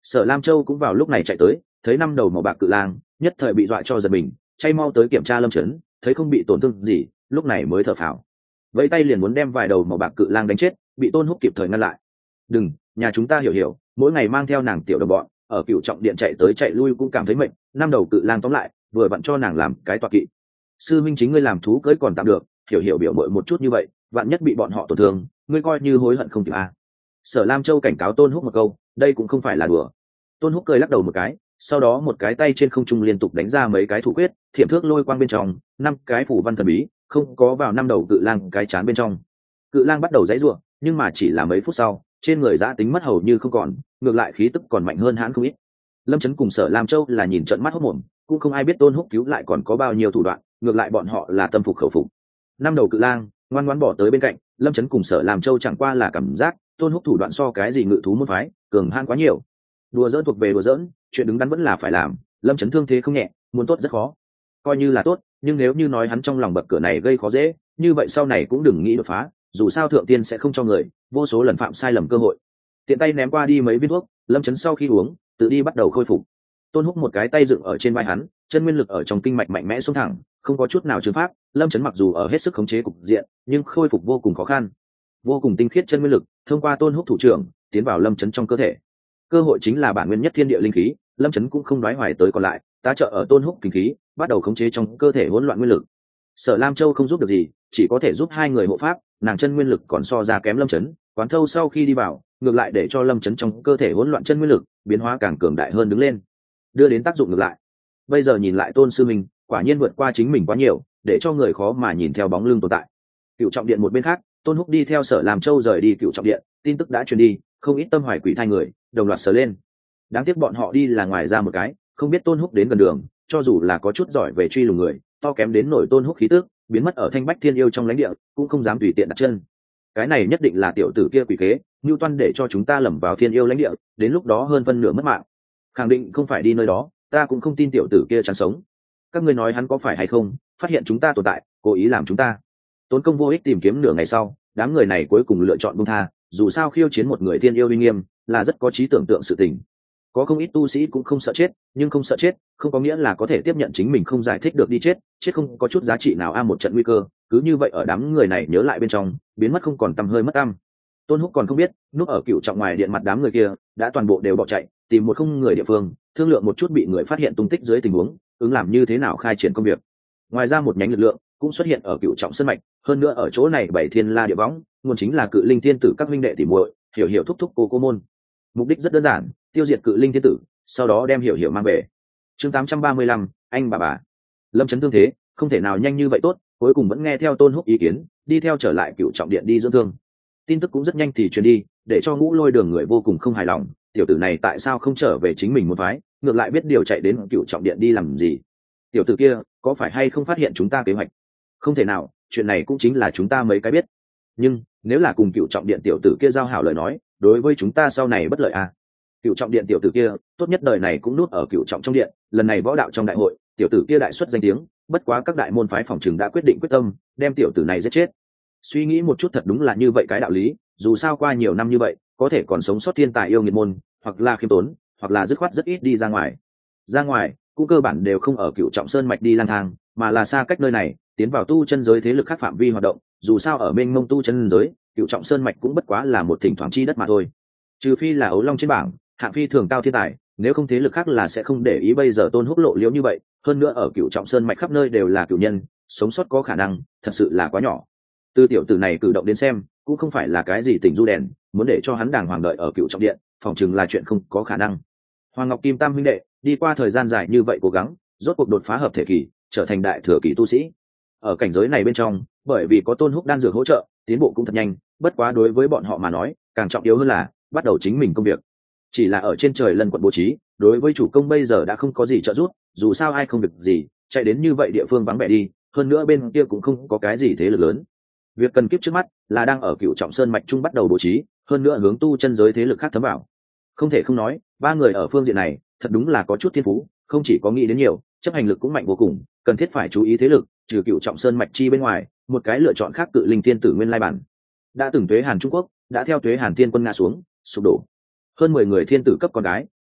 Sở Lam Châu cũng vào lúc này chạy tới, thấy năm đầu màu bạc cự lang, nhất thời bị dọa cho giật mình, chay mau tới kiểm tra Lâm Chấn, thấy không bị tổn thương gì, lúc này mới thở phào. Vẫy tay liền muốn đem vài đầu màu bạc cự lang đánh chết, bị Tôn Húc kịp thời ngăn lại. Đừng, nhà chúng ta hiểu hiểu, mỗi ngày mang theo nàng tiểu đồng bọn, ở Cửu Trọng Điện chạy tới chạy lui cũng cảm thấy mệt, năm đầu cự lang tóm lại, vừa vặn cho nàng làm cái tọa kỵ. Sư minh chính ngươi làm thú cưới còn tạm được, hiểu hiểu biểu mội một chút như vậy, vạn nhất bị bọn họ tổn thương, ngươi coi như hối hận không kịp à. Sở Lam Châu cảnh cáo Tôn Húc một câu, đây cũng không phải là đùa. Tôn Húc cười lắc đầu một cái, sau đó một cái tay trên không trung liên tục đánh ra mấy cái thủ quyết, thiểm thước lôi quang bên trong, năm cái phủ văn thần bí, không có vào năm đầu cự lang cái chán bên trong. Cự lang bắt đầu giãy giụa, nhưng mà chỉ là mấy phút sau, trên người giã tính mất hầu như không còn, ngược lại khí tức còn mạnh hơn hãn không ít. Lâm Chấn cùng Sở Lam Châu là nhìn trợn mắt hốt mồm, cũng không ai biết Tôn Húc cứu lại còn có bao nhiêu thủ đoạn, ngược lại bọn họ là tâm phục khẩu phục. Năm đầu cự lang ngoan ngoãn bỏ tới bên cạnh, Lâm Chấn cùng Sở Lam Châu chẳng qua là cảm giác Tôn Húc thủ đoạn so cái gì ngự thú môn phái cường hãn quá nhiều. Đùa giỡn thuộc về đùa giỡn, chuyện đứng đắn vẫn là phải làm. Lâm Chấn thương thế không nhẹ, muốn tốt rất khó, coi như là tốt, nhưng nếu như nói hắn trong lòng bậc cửa này gây khó dễ, như vậy sau này cũng đừng nghĩ đột phá, dù sao thượng tiên sẽ không cho người vô số lần phạm sai lầm cơ hội. Tiện tay ném qua đi mấy viên thuốc, Lâm Chấn sau khi uống, tự đi bắt đầu khôi phục. Tôn Húc một cái tay dựng ở trên vai hắn, chân nguyên lực ở trong kinh mạch mạnh mẽ xuống thẳng, không có chút nào chứng pháp. Lâm Chấn mặc dù ở hết sức khống chế cục diện, nhưng khôi phục vô cùng khó khăn. Vô cùng tinh khiết chân nguyên lực thông qua Tôn Húc thủ trưởng tiến vào Lâm Chấn trong cơ thể. Cơ hội chính là bản nguyên nhất thiên địa linh khí, Lâm Chấn cũng không đoái hoài tới còn lại, tá trợ ở Tôn Húc kinh khí, bắt đầu khống chế trong cơ thể hỗn loạn nguyên lực. Sở Lam Châu không giúp được gì, chỉ có thể giúp hai người hộ pháp, nàng chân nguyên lực còn so ra kém Lâm Chấn, quán thâu sau khi đi vào, ngược lại để cho Lâm Chấn trong cơ thể hỗn loạn chân nguyên lực biến hóa càng cường đại hơn đứng lên, đưa đến tác dụng ngược lại. Bây giờ nhìn lại Tôn sư mình, quả nhiên vượt qua chính mình quá nhiều, để cho người khó mà nhìn theo bóng lưng tồn tại. Cựu Trọng Điện một bên khác, Tôn Húc đi theo Sở Lam Châu rời đi Cựu Trọng Điện, tin tức đã truyền đi, không ít tâm hoài quỷ thai người đồng loạt sờ lên. Đáng tiếc bọn họ đi là ngoài ra một cái, không biết Tôn Húc đến gần đường, cho dù là có chút giỏi về truy lùng người, to kém đến nổi Tôn Húc khí tức biến mất ở Thanh Bách Thiên Yêu trong lãnh địa, cũng không dám tùy tiện đặt chân. Cái này nhất định là tiểu tử kia quỷ kế, Nưu Toan để cho chúng ta lầm vào Thiên Yêu lãnh địa, đến lúc đó hơn phân nửa mất mạng. Khẳng định không phải đi nơi đó, ta cũng không tin tiểu tử kia chán sống. Các ngươi nói hắn có phải hay không, phát hiện chúng ta tồn tại, cố ý làm chúng ta tốn công vô ích tìm kiếm nửa ngày sau, đám người này cuối cùng lựa chọn buông tha, dù sao khiêu chiến một người Thiên Yêu uy nghiêm là rất có trí tưởng tượng sự tình. Có không ít tu sĩ cũng không sợ chết, nhưng không sợ chết không có nghĩa là có thể tiếp nhận chính mình không giải thích được đi chết, chết không có chút giá trị nào a một trận nguy cơ, cứ như vậy ở đám người này nhớ lại bên trong, biến mất không còn tăm hơi mất tăm. Tôn Húc còn không biết, núp ở Cựu Trọng ngoài điện mặt đám người kia đã toàn bộ đều bỏ chạy, tìm một không người địa phương, thương lượng một chút bị người phát hiện tung tích dưới tình huống, ứng làm như thế nào khai triển công việc. Ngoài ra một nhánh lực lượng cũng xuất hiện ở Cựu Trọng sân mạch, hơn nữa ở chỗ này bảy thiên la địa võng, nguồn chính là Cự Linh Thiên Tử các huynh đệ tỉ muội, hiểu hiểu thúc thúc cô cô môn. Mục đích rất đơn giản, tiêu diệt Cự Linh Thiên Tử, sau đó đem hiểu hiểu mang về. Chương tám trăm ba mươi lăm, anh bà bà. Lâm Chấn thương thế không thể nào nhanh như vậy tốt, cuối cùng vẫn nghe theo Tôn Húc ý kiến, đi theo trở lại Cựu Trọng điện đi dưỡng thương. Tin tức cũng rất nhanh thì truyền đi, để cho Ngũ Lôi Đường người vô cùng không hài lòng, tiểu tử này tại sao không trở về chính mình một phái, ngược lại biết điều chạy đến Cựu Trọng điện đi làm gì? Tiểu tử kia có phải hay không phát hiện chúng ta kế hoạch? Không thể nào, chuyện này cũng chính là chúng ta mấy cái biết. Nhưng nếu là cùng Cựu Trọng điện tiểu tử kia giao hảo lời nói, đối với chúng ta sau này bất lợi à? Cựu Trọng điện tiểu tử kia tốt nhất đời này cũng núp ở Cựu Trọng trong điện, lần này võ đạo trong đại hội, tiểu tử kia đại xuất danh tiếng, bất quá các đại môn phái phòng trường đã quyết định quyết tâm đem tiểu tử này giết chết. Suy nghĩ một chút thật đúng là như vậy cái đạo lý, dù sao qua nhiều năm như vậy, có thể còn sống sót thiên tài yêu nghiệt môn, hoặc là khiêm tốn, hoặc là dứt khoát rất ít đi ra ngoài. Ra ngoài, cũng cơ bản đều không ở Cựu Trọng sơn mạch đi lang thang, mà là xa cách nơi này, tiến vào tu chân giới thế lực khác phạm vi hoạt động, dù sao ở bên mông tu chân giới, Cựu Trọng sơn mạch cũng bất quá là một thỉnh thoảng chi đất mà thôi. Trừ phi là ấu long trên bảng, hạng phi thường cao thiên tài, nếu không thế lực khác là sẽ không để ý bây giờ Tôn Húc lộ liễu như vậy, hơn nữa ở Cựu Trọng sơn mạch khắp nơi đều là cửu nhân, sống sót có khả năng thật sự là quá nhỏ. Từ tiểu tử này cử động đến xem, cũng không phải là cái gì tỉnh du đèn, muốn để cho hắn đàng hoàng đợi ở Cựu Trọng điện, phòng chừng là chuyện không có khả năng. Hoàng Ngọc Kim Tam huynh đệ đi qua thời gian dài như vậy cố gắng, rốt cuộc đột phá hợp thể kỳ, trở thành đại thừa kỳ tu sĩ. Ở cảnh giới này bên trong, bởi vì có Tôn Húc đan dược hỗ trợ, tiến bộ cũng thật nhanh, bất quá đối với bọn họ mà nói, càng trọng yếu hơn là bắt đầu chính mình công việc. Chỉ là ở trên trời lân quận bố trí, đối với chủ công bây giờ đã không có gì trợ giúp, dù sao ai không việc gì chạy đến như vậy địa phương vắng vẻ đi, hơn nữa bên kia cũng không có cái gì thế lực lớn. Việc cần kiếp trước mắt là đang ở Cựu Trọng sơn mạch trung bắt đầu bố trí, hơn nữa hướng tu chân giới thế lực khác thấm vào. Không thể không nói, ba người ở phương diện này thật đúng là có chút thiên phú, không chỉ có nghĩ đến nhiều, chấp hành lực cũng mạnh vô cùng, cần thiết phải chú ý thế lực, trừ Cựu Trọng sơn mạch chi bên ngoài, một cái lựa chọn khác Cự Linh Thiên Tử nguyên lai bản. Đã từng Tuế Hàn Trung Quốc, đã theo Tuế Hàn Thiên quân ngã xuống, sụp đổ. Hơn mười người thiên tử cấp con gái,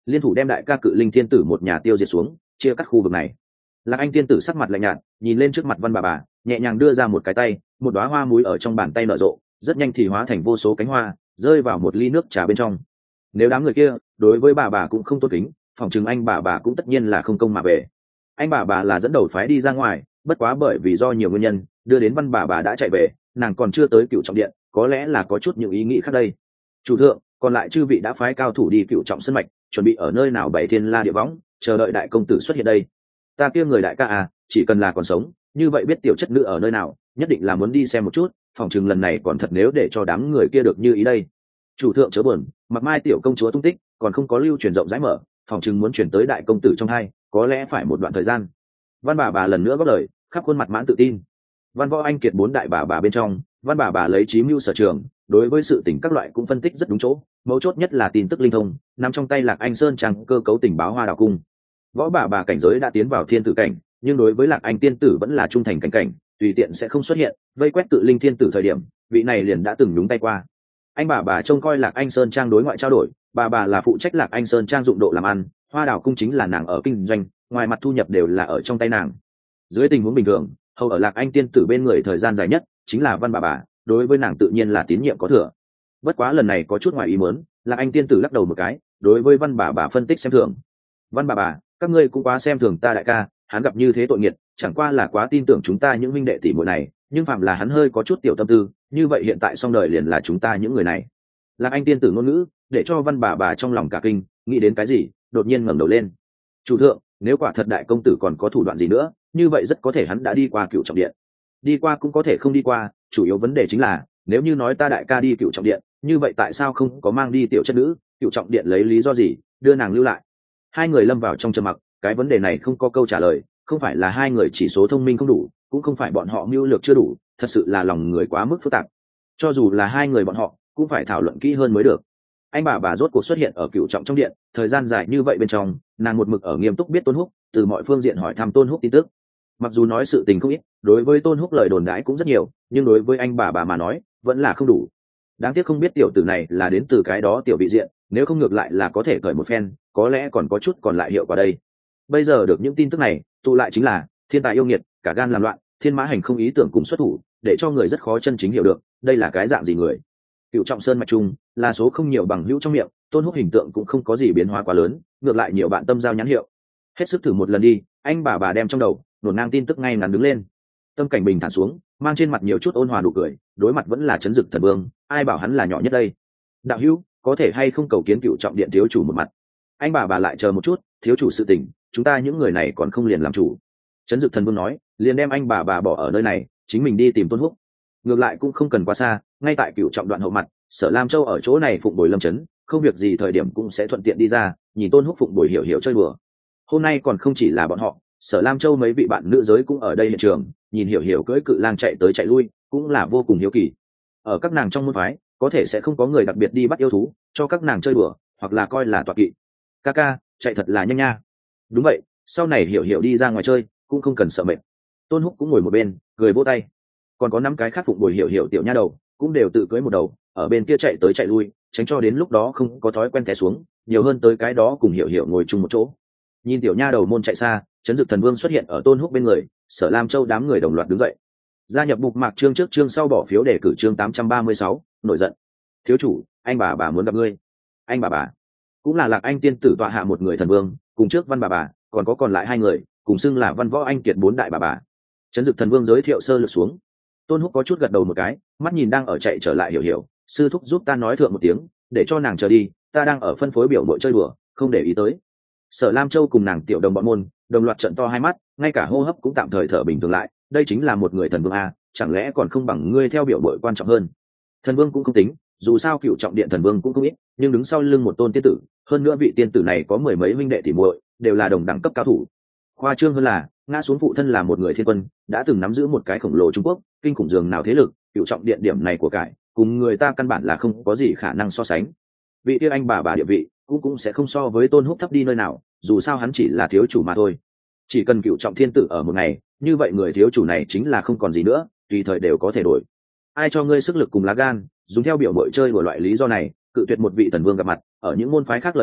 liên thủ đem đại ca cự linh thiên tử một nhà tiêu diệt xuống, chia cắt khu vực này. Lạc Anh tiên tử sắc mặt lạnh nhạt, nhìn lên trước mặt Văn bà bà, nhẹ nhàng đưa ra một cái tay, một đóa hoa muối ở trong bàn tay nở rộ, rất nhanh thì hóa thành vô số cánh hoa, rơi vào một ly nước trà bên trong. Nếu đám người kia đối với bà bà cũng không tôn kính, phòng chừng anh bà bà cũng tất nhiên là không công mà về. Anh bà bà là dẫn đầu phái đi ra ngoài, bất quá bởi vì do nhiều nguyên nhân, đưa đến Văn bà bà đã chạy về, nàng còn chưa tới Cửu Trọng Điện, có lẽ là có chút những ý nghĩ khác đây. Chủ thượng, còn lại chư vị đã phái cao thủ đi Cửu Trọng Sơn mạch, chuẩn bị ở nơi nào bảy thiên la địa võng, chờ đợi đại công tử xuất hiện đây. Ta kia người đại ca à, chỉ cần là còn sống, như vậy biết tiểu chất nữ ở nơi nào, nhất định là muốn đi xem một chút, phòng chừng lần này còn thật nếu để cho đám người kia được như ý đây. Chủ thượng chớ buồn, mặc mai tiểu công chúa tung tích còn không có lưu truyền rộng rãi mở, phòng chừng muốn chuyển tới đại công tử trong hai, có lẽ phải một đoạn thời gian. Văn bà bà lần nữa góp lời, khắp khuôn mặt mãn tự tin. Văn Võ Anh Kiệt bốn đại bà bà bên trong, Văn bà bà lấy trí mưu sở trường, đối với sự tình các loại cũng phân tích rất đúng chỗ, mấu chốt nhất là tin tức linh thông, nằm trong tay Lạc Anh Sơn trang cơ cấu tình báo Hoa Đào cung. Võ bà bà cảnh giới đã tiến vào thiên tử cảnh, nhưng đối với Lạc Anh tiên tử vẫn là trung thành cảnh cảnh, tùy tiện sẽ không xuất hiện, vây quét tự linh thiên tử thời điểm, vị này liền đã từng nhúng tay qua. Anh bà bà trông coi Lạc Anh Sơn trang đối ngoại trao đổi, bà bà là phụ trách Lạc Anh Sơn trang dụng độ làm ăn, Hoa Đào cung chính là nàng ở kinh doanh, ngoài mặt thu nhập đều là ở trong tay nàng. Dưới tình huống bình thường, hầu ở Lạc Anh tiên tử bên người thời gian dài nhất chính là Văn bà bà, đối với nàng tự nhiên là tín nhiệm có thừa. Bất quá lần này có chút ngoài ý muốn, Lạc Anh tiên tử lắc đầu một cái, đối với Văn bà bà phân tích xem thường. Văn bà bà, các ngươi cũng quá xem thường ta đại ca, hắn gặp như thế tội nghiệt, chẳng qua là quá tin tưởng chúng ta những minh đệ tỷ muội này, nhưng phạm là hắn hơi có chút tiểu tâm tư, như vậy hiện tại xong đời liền là chúng ta những người này. Lạc Anh tiên tử ngôn ngữ để cho Văn bà bà trong lòng cả kinh, nghĩ đến cái gì đột nhiên ngẩng đầu lên. Chủ thượng, nếu quả thật đại công tử còn có thủ đoạn gì nữa, như vậy rất có thể hắn đã đi qua Cửu Trọng Điện. Đi qua cũng có thể không đi qua, chủ yếu vấn đề chính là nếu như nói ta đại ca đi Cửu Trọng Điện, như vậy tại sao không có mang đi tiểu chất nữ? Cửu Trọng Điện lấy lý do gì đưa nàng lưu lại? Hai người lâm vào trong trầm mặc, cái vấn đề này không có câu trả lời, không phải là hai người chỉ số thông minh không đủ, cũng không phải bọn họ mưu lược chưa đủ, thật sự là lòng người quá mức phức tạp. Cho dù là hai người bọn họ cũng phải thảo luận kỹ hơn mới được. Anh bà bà rốt cuộc xuất hiện ở Cửu Trọng trong điện, thời gian dài như vậy bên trong, nàng một mực ở nghiêm túc biết Tôn Húc, từ mọi phương diện hỏi thăm Tôn Húc tin tức. Mặc dù nói sự tình không ít, đối với Tôn Húc lời đồn đãi cũng rất nhiều, nhưng đối với anh bà bà mà nói vẫn là không đủ. Đáng tiếc không biết tiểu tử này là đến từ cái đó tiểu vị diện, nếu không ngược lại là có thể cởi một phen, có lẽ còn có chút còn lại hiệu quả đây. Bây giờ được những tin tức này tụ lại chính là thiên tài yêu nghiệt, cả gan làm loạn, thiên mã hành không ý tưởng cùng xuất thủ, để cho người rất khó chân chính hiểu được đây là cái dạng gì người. Cửu Trọng Sơn mạch trung là số không nhiều bằng hữu trong miệng, Tôn Húc hình tượng cũng không có gì biến hóa quá lớn, ngược lại nhiều bạn tâm giao nhãn hiệu. Hết sức thử một lần đi, anh bà bà đem trong đầu nổn ngang tin tức ngay ngắn đứng lên, tâm cảnh bình thản xuống, mang trên mặt nhiều chút ôn hòa nụ cười, đối mặt vẫn là chấn dực thần vương, ai bảo hắn là nhỏ nhất đây. Đạo hữu, có thể hay không cầu kiến Cửu Trọng điện thiếu chủ một mặt? Anh bà bà lại chờ một chút, thiếu chủ sự tình, chúng ta những người này còn không liền làm chủ. Chấn dực thần vương nói, liền đem anh bà bà bỏ ở nơi này, chính mình đi tìm Tôn Húc. Ngược lại cũng không cần quá xa, ngay tại Cửu Trọng đoạn hậu mặt, Sở Lam Châu ở chỗ này phụng bồi lâm chấn, không việc gì thời điểm cũng sẽ thuận tiện đi ra, nhìn Tôn Húc phụng bồi hiểu hiểu chơi bừa. Hôm nay còn không chỉ là bọn họ, Sở Lam Châu mấy vị bạn nữ giới cũng ở đây hiện trường, nhìn hiểu hiểu cưỡi cự lang chạy tới chạy lui, cũng là vô cùng hiếu kỳ. Ở các nàng trong môn phái, có thể sẽ không có người đặc biệt đi bắt yêu thú, cho các nàng chơi bừa, hoặc là coi là tọa kỵ. Ca ca, chạy thật là nhanh nha. Đúng vậy, sau này hiểu hiểu đi ra ngoài chơi, cũng không cần sợ mệt. Tôn Húc cũng ngồi một bên, cười vỗ tay. Còn có năm cái khác phụng bồi hiểu hiểu tiểu nha đầu, cũng đều tự cưỡi một đầu, ở bên kia chạy tới chạy lui, tránh cho đến lúc đó không có thói quen té xuống, nhiều hơn tới cái đó cùng hiểu hiểu ngồi chung một chỗ. Nhìn tiểu nha đầu môn chạy xa, chấn dực thần vương xuất hiện ở Tôn Húc bên người, Sở Lam Châu đám người đồng loạt đứng dậy. Gia nhập bục mạc chương trước chương sau bỏ phiếu đề cử chương tám trăm ba mươi sáu, nổi giận. Thiếu chủ, anh bà bà muốn gặp ngươi. Anh bà bà cũng là Lạc Anh tiên tử tọa hạ một người thần vương, cùng trước Văn bà bà, còn có còn lại hai người, cùng xưng là Văn Võ Anh Kiệt bốn đại bà bà. Chấn dực thần vương giới thiệu sơ lược xuống. Tôn Húc có chút gật đầu một cái, mắt nhìn đang ở chạy trở lại hiểu hiểu, sư thúc giúp ta nói thượng một tiếng, để cho nàng chờ đi, ta đang ở phân phối biểu đội chơi đùa, không để ý tới. Sở Lam Châu cùng nàng tiểu đồng bọn môn, đồng loạt trợn to hai mắt, ngay cả hô hấp cũng tạm thời thở bình thường lại, đây chính là một người thần vương a, chẳng lẽ còn không bằng ngươi theo biểu đội quan trọng hơn. Thần vương cũng không tính, dù sao Cửu Trọng điện thần vương cũng không ít, nhưng đứng sau lưng một tôn tiên tử, hơn nữa vị tiên tử này có mười mấy huynh đệ tỷ muội, đều là đồng đẳng cấp cao thủ. Khoa trương hơn là, ngã xuống phụ thân là một người thiên quân, đã từng nắm giữ một cái khổng lồ Trung Quốc, kinh khủng dường nào thế lực, Cửu Trọng điện điểm này của cải, cùng người ta căn bản là không có gì khả năng so sánh. Vị kia anh bà bà địa vị, cũng cũng sẽ không so với Tôn Húc thấp đi nơi nào, dù sao hắn chỉ là thiếu chủ mà thôi. Chỉ cần Cửu Trọng thiên tử ở một ngày, như vậy người thiếu chủ này chính là không còn gì nữa, tùy thời đều có thể đổi. Ai cho ngươi sức lực cùng lá gan, dùng theo biểu bội chơi của loại lý do này, cự tuyệt một vị thần vương gặp mặt, ở những môn phái khác lời nói,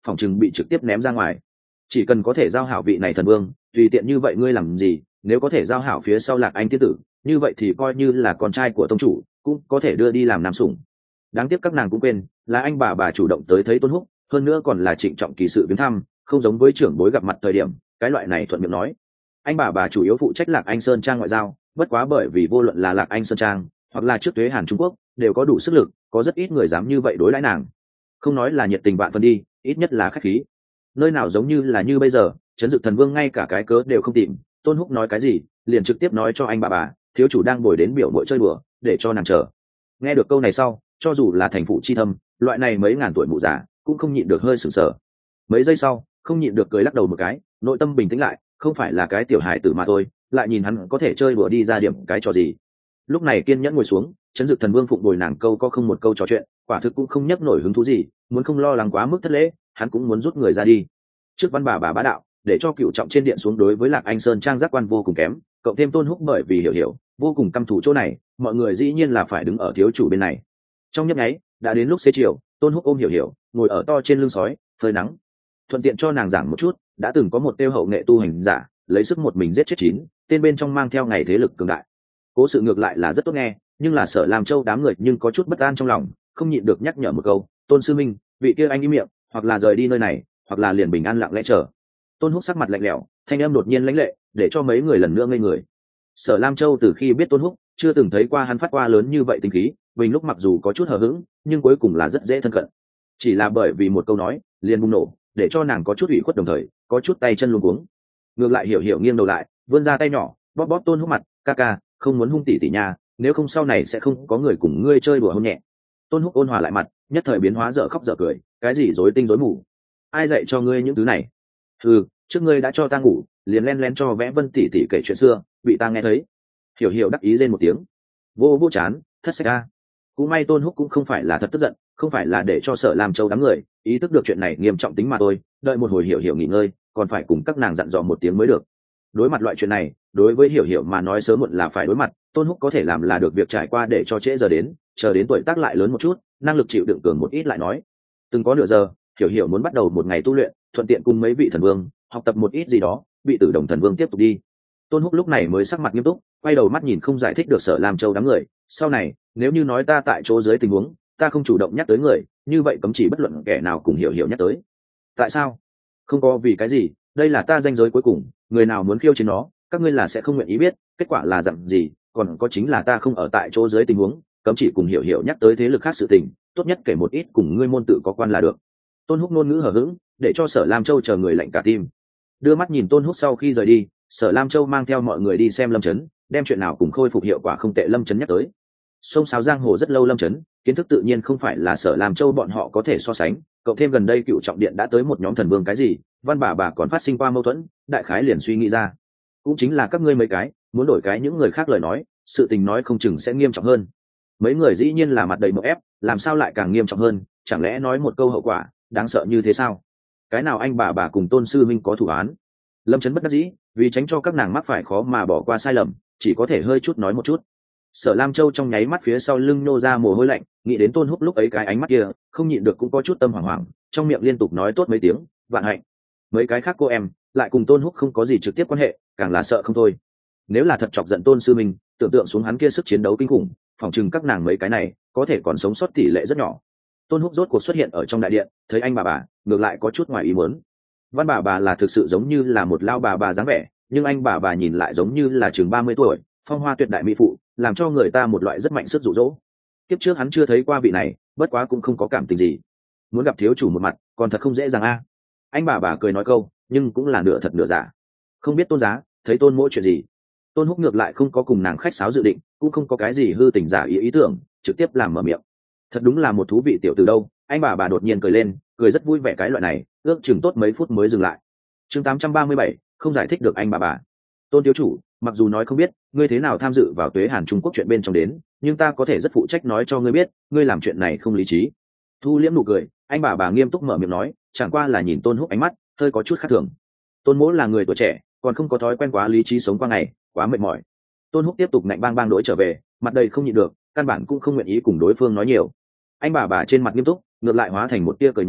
phòng chừng bị trực tiếp ném ra ngoài. Chỉ cần có thể giao hảo vị này thần vương, tùy tiện như vậy ngươi làm gì, nếu có thể giao hảo phía sau Lạc Anh tiên tử, như vậy thì coi như là con trai của tông chủ, cũng có thể đưa đi làm nam sủng. Đáng tiếc các nàng cũng quên, là anh bà bà chủ động tới thấy Tôn Húc, hơn nữa còn là trịnh trọng kỳ sự viếng thăm, không giống với trưởng bối gặp mặt thời điểm, cái loại này thuận miệng nói. Anh bà bà chủ yếu phụ trách Lạc Anh Sơn Trang ngoại giao, bất quá bởi vì vô luận là Lạc Anh Sơn Trang, hoặc là trước Tuế Hàn Trung Quốc, đều có đủ sức lực, có rất ít người dám như vậy đối đãi nàng. Không nói là nhiệt tình vạn phần đi, ít nhất là khách khí. Nơi nào giống như là như bây giờ, Trấn Dực Thần Vương ngay cả cái cớ đều không tìm, Tôn Húc nói cái gì, liền trực tiếp nói cho anh bà bà, thiếu chủ đang ngồi đến biểu bội chơi đùa, để cho nàng chờ. Nghe được câu này sau, cho dù là thành phụ chi thâm, loại này mấy ngàn tuổi mụ già, cũng không nhịn được hơi sửng sở. Mấy giây sau, không nhịn được cười lắc đầu một cái, nội tâm bình tĩnh lại, không phải là cái tiểu hài tử mà thôi, lại nhìn hắn có thể chơi đùa đi ra điểm cái trò gì. Lúc này kiên nhẫn ngồi xuống, Trấn Dực Thần Vương phụng bồi nàng câu có không một câu trò chuyện, quả thực cũng không nhấc nổi hứng thú gì, muốn không lo lắng quá mức thất lễ, hắn cũng muốn rút người ra đi. Trước văn bà bà bá đạo, để cho cựu trọng trên điện xuống đối với Lạc Anh Sơn Trang giác quan vô cùng kém, cộng thêm Tôn Húc bởi vì hiểu hiểu, vô cùng căm thù chỗ này, mọi người dĩ nhiên là phải đứng ở thiếu chủ bên này. Trong nhấp nháy, đã đến lúc xế chiều, Tôn Húc ôm hiểu hiểu, ngồi ở to trên lưng sói, phơi nắng. Thuận tiện cho nàng giảng một chút, đã từng có một tiêu hậu nghệ tu hành giả, lấy sức một mình giết chết chín, tên bên trong mang theo ngày thế lực cường đại. Cố sự ngược lại là rất tốt nghe, nhưng là Sở Lam Châu đám người nhưng có chút bất an trong lòng, không nhịn được nhắc nhở một câu, Tôn sư minh, vị kia anh im miệng, hoặc là rời đi nơi này, hoặc là liền bình an lặng lẽ chờ. Tôn Húc sắc mặt lạnh lẽo, thanh âm đột nhiên lãnh lệ, để cho mấy người lần nữa ngây người. Sở Lam Châu từ khi biết Tôn Húc, chưa từng thấy qua hắn phát qua lớn như vậy tính khí, bình lúc mặc dù có chút hờ hững, nhưng cuối cùng là rất dễ thân cận. Chỉ là bởi vì một câu nói, liền bùng nổ, để cho nàng có chút ủy khuất đồng thời, có chút tay chân luống cuống. Ngược lại hiểu hiểu nghiêng đầu lại, vươn ra tay nhỏ, bóp bóp Tôn Húc mặt, ca ca, không muốn hung tỷ tỷ nha, nếu không sau này sẽ không có người cùng ngươi chơi đùa hôn nhẹ. Tôn Húc ôn hòa lại mặt, nhất thời biến hóa dở khóc dở cười, cái gì rối tinh rối mù, ai dạy cho ngươi những thứ này? Ừ, trước ngươi đã cho ta ngủ, liền len lén cho Vẽ Vân tỷ tỷ kể chuyện xưa, bị ta nghe thấy. Hiểu hiểu đắc ý lên một tiếng, vô vô chán, thất sách a. Cũng may Tôn Húc cũng không phải là thật tức giận, không phải là để cho Sở Lam Châu đám người ý thức được chuyện này nghiêm trọng tính mà thôi, đợi một hồi hiểu hiểu nghỉ ngơi, còn phải cùng các nàng dặn dò một tiếng mới được. Đối mặt loại chuyện này, đối với hiểu hiểu mà nói sớm muộn là phải đối mặt, Tôn Húc có thể làm là được việc trải qua để cho trễ giờ đến, chờ đến tuổi tác lại lớn một chút, năng lực chịu đựng cường một ít lại nói. Từng có nửa giờ, hiểu hiểu muốn bắt đầu một ngày tu luyện, thuận tiện cùng mấy vị thần vương học tập một ít gì đó, bị Tử Đồng thần vương tiếp tục đi. Tôn Húc lúc này mới sắc mặt nghiêm túc, quay đầu mắt nhìn không giải thích được Sở Lam Châu đám người, sau này nếu như nói ta tại chỗ dưới tình huống, ta không chủ động nhắc tới người, như vậy cấm chỉ bất luận kẻ nào cùng hiểu hiểu nhắc tới. Tại sao? Không có vì cái gì, đây là ta danh giới cuối cùng, người nào muốn khiêu chiến nó, các ngươi là sẽ không nguyện ý biết, kết quả là dặn gì, còn có chính là ta không ở tại chỗ dưới tình huống, cấm chỉ cùng hiểu hiểu nhắc tới thế lực khác sự tình, tốt nhất kể một ít cùng ngươi môn tự có quan là được. Tôn Húc ngôn ngữ hờ hững, để cho Sở Lam Châu chờ người lạnh cả tim. Đưa mắt nhìn Tôn Húc sau khi rời đi, Sở Lam Châu mang theo mọi người đi xem Lâm Chấn, đem chuyện nào cùng khôi phục hiệu quả không tệ Lâm Chấn nhắc tới. Sông sáo giang hồ rất lâu Lâm Chấn, kiến thức tự nhiên không phải là Sở Lam Châu bọn họ có thể so sánh, cộng thêm gần đây Cựu Trọng Điện đã tới một nhóm thần vương cái gì, văn bà bà còn phát sinh qua mâu thuẫn, đại khái liền suy nghĩ ra, cũng chính là các ngươi mấy cái muốn đổi cái những người khác lời nói, sự tình nói không chừng sẽ nghiêm trọng hơn. Mấy người dĩ nhiên là mặt đầy mộng ép, làm sao lại càng nghiêm trọng hơn, chẳng lẽ nói một câu hậu quả đáng sợ như thế sao? Cái nào anh bà bà cùng Tôn sư minh có thủ án? Lâm Chấn bất đắc dĩ, vì tránh cho các nàng mắc phải khó mà bỏ qua sai lầm, chỉ có thể hơi chút nói một chút. Sở Lam Châu trong nháy mắt phía sau lưng nô ra mồ hôi lạnh, nghĩ đến Tôn Húc lúc ấy cái ánh mắt kia, không nhịn được cũng có chút tâm hoảng hoảng, trong miệng liên tục nói tốt mấy tiếng, vạn hạnh. Mấy cái khác cô em lại cùng Tôn Húc không có gì trực tiếp quan hệ, càng là sợ không thôi. Nếu là thật chọc giận Tôn sư minh, tưởng tượng xuống hắn kia sức chiến đấu kinh khủng, phỏng chừng các nàng mấy cái này có thể còn sống sót tỷ lệ rất nhỏ. Tôn Húc rốt cuộc xuất hiện ở trong đại điện, thấy anh bà bà, ngược lại có chút ngoài ý muốn. Văn bà bà là thực sự giống như là một lao bà bà dáng vẻ, nhưng anh bà bà nhìn lại giống như là chừng ba mươi tuổi, phong hoa tuyệt đại mỹ phụ, làm cho người ta một loại rất mạnh sức dụ dỗ. Kiếp trước hắn chưa thấy qua vị này, bất quá cũng không có cảm tình gì. Muốn gặp thiếu chủ một mặt, còn thật không dễ dàng a. Anh bà bà cười nói câu, nhưng cũng là nửa thật nửa giả. Không biết Tôn giá, thấy Tôn mỗi chuyện gì. Tôn Húc ngược lại không có cùng nàng khách sáo dự định, cũng không có cái gì hư tình giả ý ý tưởng, trực tiếp làm mở miệng. Thật đúng là một thú vị tiểu từ đâu. Anh bà bà đột nhiên cười lên, cười rất vui vẻ cái loại này, ước chừng tốt mấy phút mới dừng lại. Chương tám trăm ba mươi bảy, không giải thích được anh bà bà. Tôn thiếu chủ, mặc dù nói không biết ngươi thế nào tham dự vào Tuế Hàn Trung Quốc chuyện bên trong đến, nhưng ta có thể rất phụ trách nói cho ngươi biết, ngươi làm chuyện này không lý trí. Thu liễm nụ cười, anh bà bà nghiêm túc mở miệng nói, chẳng qua là nhìn Tôn Húc ánh mắt hơi có chút khác thường. Tôn mỗ là người tuổi trẻ, còn không có thói quen quá lý trí sống qua ngày, quá mệt mỏi. Tôn Húc tiếp tục nạnh bang bang đổi trở về, mặt đầy không nhịn được, căn bản cũng không nguyện ý cùng đối phương nói nhiều. Anh bà bà trên mặt nghiêm túc, ngược lại hóa thành một tia cười nhạt,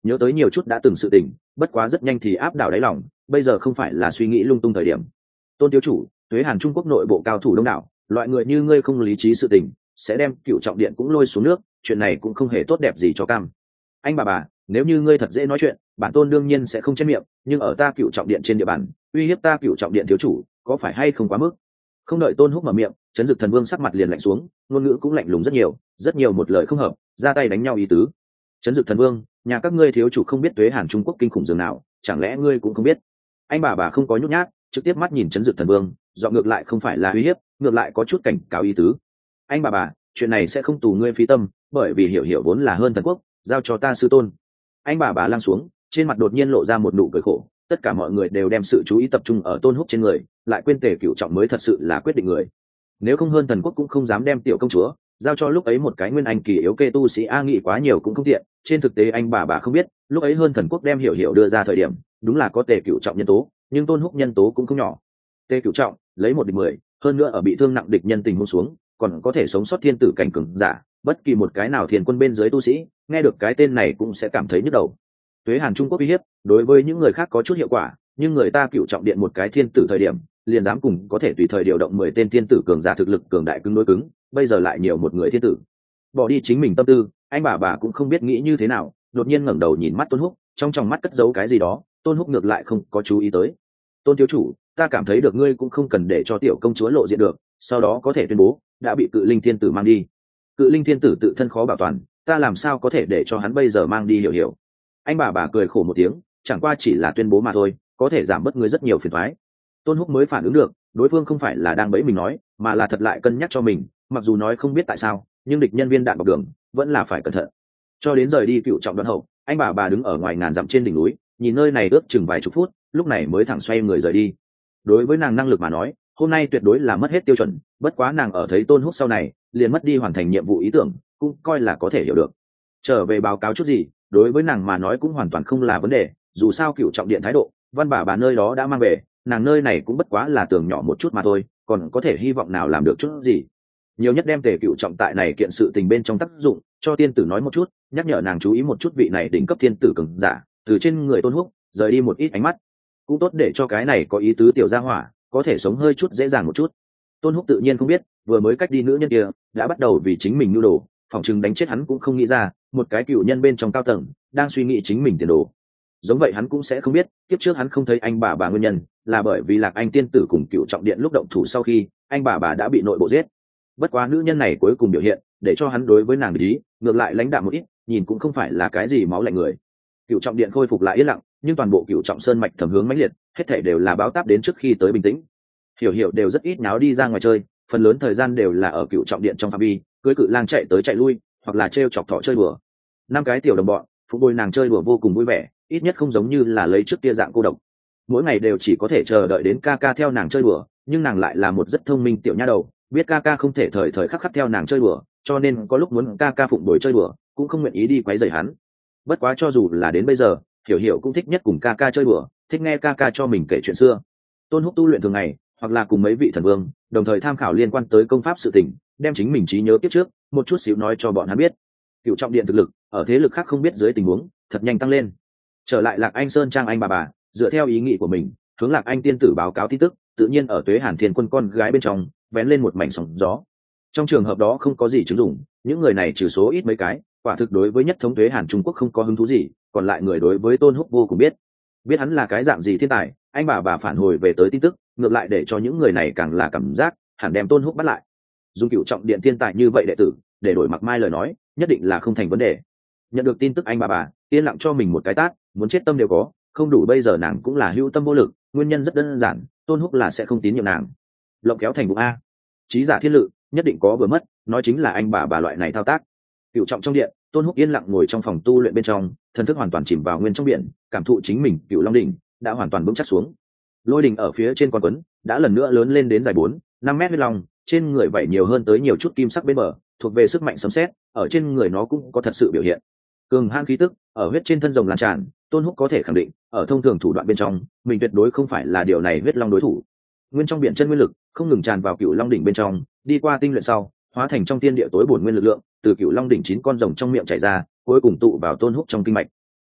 nhớ tới nhiều chút đã từng sự tình, bất quá rất nhanh thì áp đảo đáy lòng, bây giờ không phải là suy nghĩ lung tung thời điểm. Tôn thiếu chủ, Tuế Hàn Trung Quốc nội bộ cao thủ đông đảo, loại người như ngươi không lý trí sự tình, sẽ đem Cựu Trọng Điện cũng lôi xuống nước, chuyện này cũng không hề tốt đẹp gì cho cam. Anh bà bà, nếu như ngươi thật dễ nói chuyện, bản tôn đương nhiên sẽ không chết miệng, nhưng ở ta Cựu Trọng Điện trên địa bàn, uy hiếp ta Cựu Trọng Điện thiếu chủ, có phải hay không quá mức? Không đợi Tôn Húc mở miệng, Chấn Dực Thần Vương sắc mặt liền lạnh xuống, ngôn ngữ cũng lạnh lùng rất nhiều, rất nhiều một lời không hợp, ra tay đánh nhau ý tứ. Chấn Dực Thần Vương, nhà các ngươi thiếu chủ không biết Tuế Hàn Trung Quốc kinh khủng dường nào, chẳng lẽ ngươi cũng không biết? Anh bà bà không có nhút nhát, trực tiếp mắt nhìn Chấn Dực Thần Vương, dọn ngược lại không phải là uy hiếp, ngược lại có chút cảnh cáo ý tứ. Anh bà bà, chuyện này sẽ không tù ngươi phí tâm, bởi vì hiểu hiểu vốn là hơn thần quốc, giao cho ta sư tôn. Anh bà bà lăng xuống, trên mặt đột nhiên lộ ra một nụ cười khổ, tất cả mọi người đều đem sự chú ý tập trung ở Tôn Húc trên người, lại quên Tề Cựu Trọng mới thật sự là quyết định người. Nếu không hơn thần quốc cũng không dám đem tiểu công chúa giao cho lúc ấy một cái nguyên anh kỳ yếu kê tu sĩ a, nghĩ quá nhiều cũng không tiện. Trên thực tế anh bà bà không biết, lúc ấy hơn thần quốc đem hiểu hiểu đưa ra thời điểm, đúng là có Tề Cựu Trọng nhân tố, nhưng Tôn Húc nhân tố cũng không nhỏ. Tề Cựu Trọng lấy một địch mười, hơn nữa ở bị thương nặng địch nhân tình huống xuống, còn có thể sống sót thiên tử cảnh cường giả, bất kỳ một cái nào thiên quân bên dưới tu sĩ, nghe được cái tên này cũng sẽ cảm thấy nhức đầu. Tuế Hàn Trung Quốc uy hiếp, đối với những người khác có chút hiệu quả, nhưng người ta Cựu Trọng Điện một cái thiên tử thời điểm, liền dám cùng có thể tùy thời điều động mười tên thiên tử cường giả thực lực cường đại cứng đối cứng, bây giờ lại nhiều một người thiên tử. Bỏ đi chính mình tâm tư, anh bà bà cũng không biết nghĩ như thế nào, đột nhiên ngẩng đầu nhìn mắt Tôn Húc, trong tròng mắt cất giấu cái gì đó, Tôn Húc ngược lại không có chú ý tới. Tôn thiếu chủ, ta cảm thấy được ngươi cũng không cần để cho tiểu công chúa lộ diện được, sau đó có thể tuyên bố đã bị Cự Linh thiên tử mang đi. Cự Linh thiên tử tự thân khó bảo toàn, ta làm sao có thể để cho hắn bây giờ mang đi hiểu hiểu. Anh bà bà cười khổ một tiếng, chẳng qua chỉ là tuyên bố mà thôi, có thể giảm bớt ngươi rất nhiều phiền toái. Tôn Húc mới phản ứng được, đối phương không phải là đang bẫy mình nói, mà là thật lại cân nhắc cho mình, mặc dù nói không biết tại sao, nhưng địch nhân viên đạn bọc đường, vẫn là phải cẩn thận. Cho đến rời đi Cựu Trọng Đoạn hậu, anh bà bà đứng ở ngoài ngàn dặm trên đỉnh núi, nhìn nơi này ước chừng vài chục phút, lúc này mới thẳng xoay người rời đi. Đối với nàng năng lực mà nói, hôm nay tuyệt đối là mất hết tiêu chuẩn, bất quá nàng ở thấy Tôn Húc sau này, liền mất đi hoàn thành nhiệm vụ ý tưởng, cũng coi là có thể hiểu được. Trở về báo cáo chút gì, đối với nàng mà nói cũng hoàn toàn không là vấn đề, dù sao Cựu Trọng Điện thái độ, văn bà bà nơi đó đã mang về, nàng nơi này cũng bất quá là tường nhỏ một chút mà thôi, còn có thể hy vọng nào làm được chút gì. Nhiều nhất đem Tề Cựu Trọng tại này kiện sự tình bên trong tác dụng, cho tiên tử nói một chút, nhắc nhở nàng chú ý một chút vị này đỉnh cấp thiên tử cường giả, từ trên người Tôn Húc rời đi một ít ánh mắt, cũng tốt để cho cái này có ý tứ tiểu gia hỏa có thể sống hơi chút dễ dàng một chút. Tôn Húc tự nhiên không biết, vừa mới cách đi nữ nhân kia đã bắt đầu vì chính mình nưu đồ, phỏng chừng đánh chết hắn cũng không nghĩ ra, một cái cựu nhân bên trong cao tầng đang suy nghĩ chính mình tiền đồ. Giống vậy hắn cũng sẽ không biết, kiếp trước hắn không thấy anh bà bà nguyên nhân là bởi vì Lạc Anh tiên tử cùng Cựu Trọng Điện lúc động thủ sau khi anh bà bà đã bị nội bộ giết. Bất quá nữ nhân này cuối cùng biểu hiện để cho hắn đối với nàng để ý, ngược lại lãnh đạm một ít, nhìn cũng không phải là cái gì máu lạnh người. Cựu Trọng Điện khôi phục lại yên lặng, nhưng toàn bộ Cựu Trọng Sơn mạch thẩm hướng mãnh liệt, hết thảy đều là báo táp đến trước khi tới bình tĩnh. Hiểu Hiểu đều rất ít náo đi ra ngoài chơi, phần lớn thời gian đều là ở Cựu Trọng Điện trong phạm vi, cưới cự lang chạy tới chạy lui, hoặc là trêu chọc thỏ chơi đùa. Năm cái tiểu đồng bọn phụ bồi nàng chơi đùa vô cùng vui vẻ, ít nhất không giống như là lấy trước kia dạng cô độc. Mỗi ngày đều chỉ có thể chờ đợi đến ca ca theo nàng chơi đùa, nhưng nàng lại là một rất thông minh tiểu nha đầu, biết ca ca không thể thời thời khắc khắc theo nàng chơi đùa, cho nên có lúc muốn ca ca phụng bồi chơi đùa, cũng không nguyện ý đi quấy rầy hắn. Bất quá cho dù là đến bây giờ, Hiểu Hiểu cũng thích nhất cùng ca ca chơi đùa, thích nghe ca ca cho mình kể chuyện xưa. Tôn Húc tu luyện thường ngày, hoặc là cùng mấy vị thần vương, đồng thời tham khảo liên quan tới công pháp sự tình, đem chính mình trí nhớ kiếp trước một chút xíu nói cho bọn hắn biết. Cựu Trọng Điện thực lực ở thế lực khác không biết dưới tình huống thật nhanh tăng lên. Trở lại Lạc Anh Sơn trang anh bà bà, dựa theo ý nghĩ của mình, hướng Lạc Anh tiên tử báo cáo tin tức, tự nhiên ở Tuế Hàn Thiên Quân con gái bên trong vén lên một mảnh sóng gió. Trong trường hợp đó không có gì chứng dụng, những người này trừ số ít mấy cái, quả thực đối với nhất thống Tuế Hàn Trung Quốc không có hứng thú gì, còn lại người đối với Tôn Húc vô cùng biết. Biết hắn là cái dạng gì thiên tài, anh bà bà phản hồi về tới tin tức, ngược lại để cho những người này càng là cảm giác hẳn đem Tôn Húc bắt lại. Dùng Cựu Trọng Điện thiên tài như vậy đệ tử, để đổi Mặc Mai lời nói, nhất định là không thành vấn đề. Nhận được tin tức anh bà bà yên lặng cho mình một cái tát, muốn chết tâm đều có, không đủ bây giờ nàng cũng là hữu tâm vô lực, nguyên nhân rất đơn giản, Tôn Húc là sẽ không tín nhiệm nàng. Lộng kéo thành bụng a, trí giả thiên lự nhất định có vừa mất, nói chính là anh bà bà loại này thao tác. Cựu Trọng trong điện, Tôn Húc yên lặng ngồi trong phòng tu luyện bên trong, thần thức hoàn toàn chìm vào nguyên trong biển, cảm thụ chính mình Cựu Long đỉnh đã hoàn toàn vững chắc xuống. Lôi đỉnh ở phía trên con quấn đã lần nữa lớn lên đến dài bốn năm mét với lòng, trên người vảy nhiều hơn tới nhiều chút kim sắc bên bờ, thuộc về sức mạnh sấm sét, ở trên người nó cũng có thật sự biểu hiện. Cường hãn khí tức ở huyết trên thân rồng lan tràn, Tôn Húc có thể khẳng định, ở thông thường thủ đoạn bên trong, mình tuyệt đối không phải là điều này huyết long đối thủ. Nguyên trong biển chân nguyên lực không ngừng tràn vào Cựu Long đỉnh bên trong, đi qua tinh luyện sau, hóa thành trong tiên địa tối bổn nguyên lực lượng, từ Cựu Long đỉnh chín con rồng trong miệng chảy ra, cuối cùng tụ vào Tôn Húc trong kinh mạch.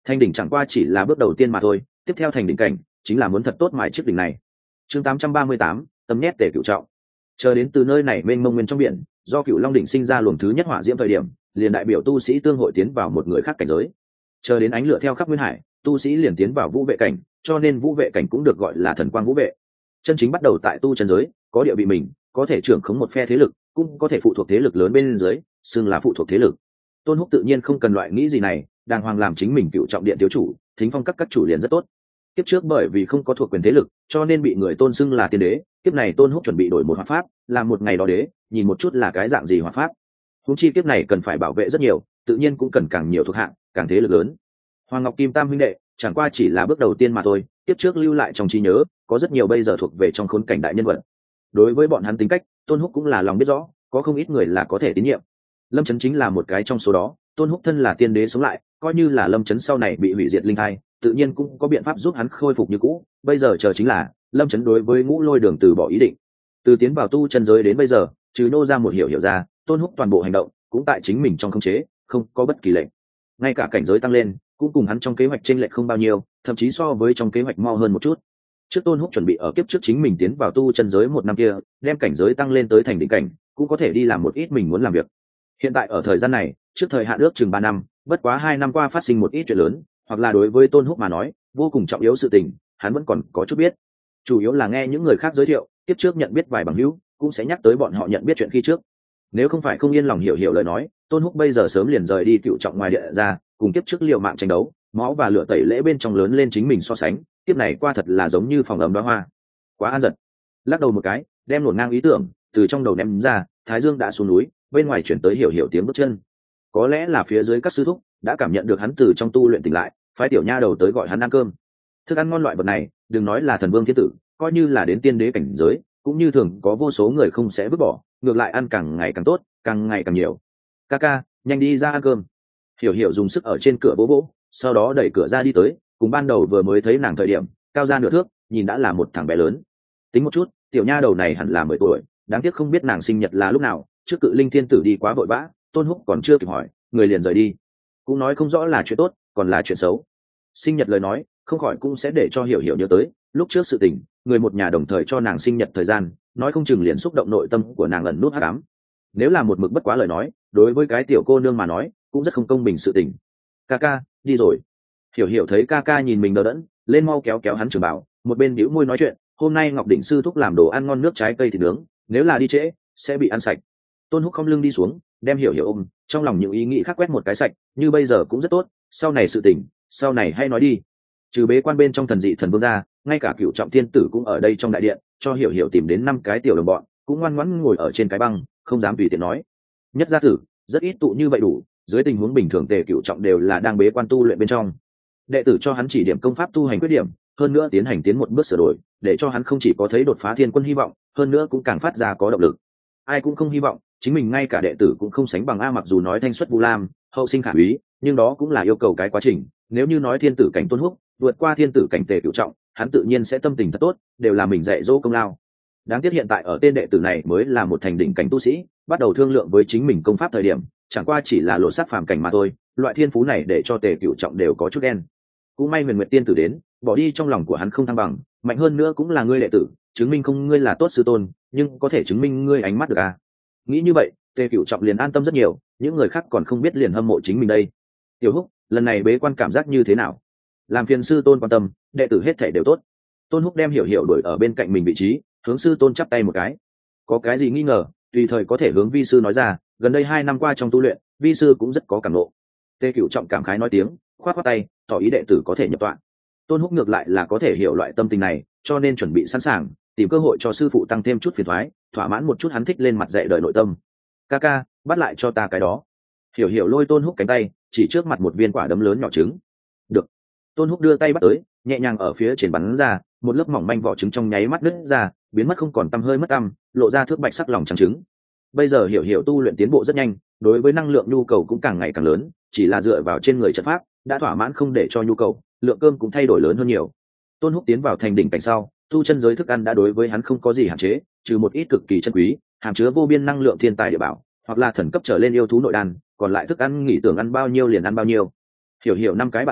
Thành đỉnh chẳng qua chỉ là bước đầu tiên mà thôi, tiếp theo thành đỉnh cảnh chính là muốn thật tốt mài chiếc đỉnh này. Chương tám trăm ba mươi tám, tâm nhét tề cửu trọng. Chờ đến từ nơi này mênh mông nguyên trong biển, do Cửu Long đỉnh sinh ra luồng thứ nhất hỏa diễm thời điểm, liền đại biểu tu sĩ tương hội tiến vào một người khác cảnh giới. Chờ đến ánh lửa theo khắp nguyên hải, tu sĩ liền tiến vào vũ vệ cảnh, cho nên vũ vệ cảnh cũng được gọi là thần quang vũ vệ. Chân chính bắt đầu tại tu chân giới, có địa vị mình, có thể trưởng khống một phe thế lực, cũng có thể phụ thuộc thế lực lớn bên dưới, xưng là phụ thuộc thế lực. Tôn Húc tự nhiên không cần loại nghĩ gì này, đàng hoàng làm chính mình Cửu Trọng điện thiếu chủ, thính phong các các chủ liền rất tốt. Kiếp trước bởi vì không có thuộc quyền thế lực, cho nên bị người tôn xưng là tiên đế. Kiếp này Tôn Húc chuẩn bị đổi một hoạt pháp, làm một ngày đó đế, nhìn một chút là cái dạng gì hoạt pháp. Huống chi kiếp này cần phải bảo vệ rất nhiều, tự nhiên cũng cần càng nhiều thuộc hạng, càng thế lực lớn. Hoàng Ngọc Kim Tam huynh đệ, chẳng qua chỉ là bước đầu tiên mà thôi. Kiếp trước lưu lại trong trí nhớ, có rất nhiều bây giờ thuộc về trong khốn cảnh đại nhân vật. Đối với bọn hắn tính cách, Tôn Húc cũng là lòng biết rõ, có không ít người là có thể tín nhiệm. Lâm Chấn chính là một cái trong số đó. Tôn Húc thân là tiên đế sống lại, coi như là Lâm Chấn sau này bị hủy diệt linh thai, tự nhiên cũng có biện pháp giúp hắn khôi phục như cũ. Bây giờ chờ chính là Lâm Chấn đối với Ngũ Lôi Đường từ bỏ ý định. Từ tiến vào tu chân giới đến bây giờ, trừ nô ra một hiểu hiểu ra, Tôn Húc toàn bộ hành động cũng tại chính mình trong khống chế, không có bất kỳ lệnh. Ngay cả cảnh giới tăng lên, cũng cùng hắn trong kế hoạch chênh lệch không bao nhiêu, thậm chí so với trong kế hoạch mo hơn một chút. Trước Tôn Húc chuẩn bị ở kiếp trước chính mình tiến vào tu chân giới một năm kia, đem cảnh giới tăng lên tới thành đỉnh cảnh, cũng có thể đi làm một ít mình muốn làm việc. Hiện tại ở thời gian này, trước thời hạn ước chừng ba năm, bất quá hai năm qua phát sinh một ít chuyện lớn, hoặc là đối với Tôn Húc mà nói, vô cùng trọng yếu sự tình, hắn vẫn còn có chút biết. Chủ yếu là nghe những người khác giới thiệu, tiếp trước nhận biết vài bằng hữu, cũng sẽ nhắc tới bọn họ nhận biết chuyện khi trước. Nếu không phải không yên lòng hiểu hiểu lời nói, Tôn Húc bây giờ sớm liền rời đi Cựu Trọng ngoài địa ra, cùng kiếp trước liều mạng tranh đấu, máu và lửa tẩy lễ bên trong lớn lên chính mình so sánh, tiếp này qua thật là giống như phòng ấm đóa hoa. Quá an giật. Lắc đầu một cái, đem luồn ngang ý tưởng từ trong đầu ném ra, Thái Dương đã xuống núi, bên ngoài chuyển tới hiểu hiểu tiếng bước chân. Có lẽ là phía dưới các sư thúc đã cảm nhận được hắn từ trong tu luyện tỉnh lại, phái tiểu nha đầu tới gọi hắn ăn cơm. Thức ăn ngon loại vật này, đừng nói là thần vương thiên tử, coi như là đến tiên đế cảnh giới, cũng như thường có vô số người không sẽ vứt bỏ, ngược lại ăn càng ngày càng tốt, càng ngày càng nhiều. Ca ca, nhanh đi ra ăn cơm. Hiểu hiểu dùng sức ở trên cửa bố bố, sau đó đẩy cửa ra đi tới, cùng ban đầu vừa mới thấy nàng thời điểm, cao ra nửa thước, nhìn đã là một thằng bé lớn. Tính một chút, tiểu nha đầu này hẳn là mười tuổi, đáng tiếc không biết nàng sinh nhật là lúc nào, trước cự linh thiên tử đi quá vội vã, Tôn Húc còn chưa kịp hỏi, người liền rời đi. Cũng nói không rõ là chuyện tốt, còn là chuyện xấu. Sinh nhật lời nói, không khỏi cũng sẽ để cho hiểu hiểu nhớ tới lúc trước sự tình, người một nhà đồng thời cho nàng sinh nhật thời gian, nói không chừng liền xúc động nội tâm của nàng ẩn nút hắc ám. Nếu là một mực bất quá lời nói, đối với cái tiểu cô nương mà nói, cũng rất không công bình sự tình. Ca ca, đi rồi. Hiểu hiểu thấy ca ca nhìn mình đờ đẫn, lên mau kéo kéo hắn trường bảo, một bên bĩu môi nói chuyện, hôm nay Ngọc Đỉnh sư thúc làm đồ ăn ngon nước trái cây thịt nướng, nếu là đi trễ, sẽ bị ăn sạch. Tôn Húc không lưng đi xuống, đem hiểu hiểu ôm, trong lòng những ý nghĩ khác quét một cái sạch, như bây giờ cũng rất tốt, sau này sự tình, sau này hay nói đi. Trừ bế quan bên trong thần dị thần vương ra, ngay cả Cửu Trọng thiên tử cũng ở đây trong đại điện, cho hiểu hiểu tìm đến năm cái tiểu đồng bọn, cũng ngoan ngoãn ngồi ở trên cái băng, không dám tùy tiện nói. Nhất gia tử, rất ít tụ như vậy đủ, dưới tình huống bình thường Tề Cửu Trọng đều là đang bế quan tu luyện bên trong. Đệ tử cho hắn chỉ điểm công pháp tu hành quyết điểm, hơn nữa tiến hành tiến một bước sửa đổi, để cho hắn không chỉ có thấy đột phá thiên quân hy vọng, hơn nữa cũng càng phát ra có động lực. Ai cũng không hy vọng chính mình ngay cả đệ tử cũng không sánh bằng a, mặc dù nói thanh xuất Vu Lam, hậu sinh khả úy, nhưng đó cũng là yêu cầu cái quá trình. Nếu như nói thiên tử cảnh Tôn Húc vượt qua thiên tử cảnh Tề Cửu Trọng, hắn tự nhiên sẽ tâm tình thật tốt, đều là mình dạy dỗ công lao. Đáng tiếc hiện tại ở tên đệ tử này mới là một thành đỉnh cảnh tu sĩ, bắt đầu thương lượng với chính mình công pháp thời điểm, chẳng qua chỉ là lộ sát phàm cảnh mà thôi. Loại thiên phú này để cho Tề Cửu Trọng đều có chút đen. Cũng may Huyền Nguyệt tiên tử đến, bỏ đi trong lòng của hắn không thăng bằng, mạnh hơn nữa cũng là ngươi đệ tử, chứng minh không ngươi là tốt sư tôn, nhưng có thể chứng minh ngươi ánh mắt được à? Nghĩ như vậy, Tề Cửu Trọng liền an tâm rất nhiều, những người khác còn không biết liền hâm mộ chính mình đây. Tiểu Húc, lần này bế quan cảm giác như thế nào? Làm phiền sư tôn quan tâm, đệ tử hết thể đều tốt. Tôn Húc đem hiểu hiểu đuổi ở bên cạnh mình vị trí, hướng sư tôn chắp tay một cái. Có cái gì nghi ngờ, tùy thời có thể hướng vi sư nói ra, gần đây hai năm qua trong tu luyện, vi sư cũng rất có cảm ngộ. Tề Cửu Trọng cảm khái nói tiếng, khoát khoát tay, tỏ ý đệ tử có thể nhập tọa. Tôn Húc ngược lại là có thể hiểu loại tâm tình này, cho nên chuẩn bị sẵn sàng, tìm cơ hội cho sư phụ tăng thêm chút phiền toái, thỏa mãn một chút hắn thích lên mặt dạy đời nội tâm. Ca ca, bắt lại cho ta cái đó. Hiểu hiểu lôi Tôn Húc cánh tay, chỉ trước mặt một viên quả đấm lớn nhỏ trứng. Được. Tôn Húc đưa tay bắt tới, nhẹ nhàng ở phía trên bắn ra, một lớp mỏng manh vỏ trứng trong nháy mắt nứt ra, biến mất không còn tăm hơi mất tăm, lộ ra thước bạch sắc lòng trắng trứng. Bây giờ hiểu hiểu tu luyện tiến bộ rất nhanh, đối với năng lượng nhu cầu cũng càng ngày càng lớn, chỉ là dựa vào trên người trận pháp đã thỏa mãn không để cho nhu cầu, lượng cơm cũng thay đổi lớn hơn nhiều. Tôn Húc tiến vào thành đỉnh cảnh sau, tu chân giới thức ăn đã đối với hắn không có gì hạn chế, trừ một ít cực kỳ chân quý, hàm chứa vô biên năng lượng thiên tài địa bảo, hoặc là thần cấp trở lên yêu thú nội đan, còn lại thức ăn nghỉ tưởng ăn bao nhiêu liền ăn bao nhiêu. Hiểu hiểu năm cái bạn chơi,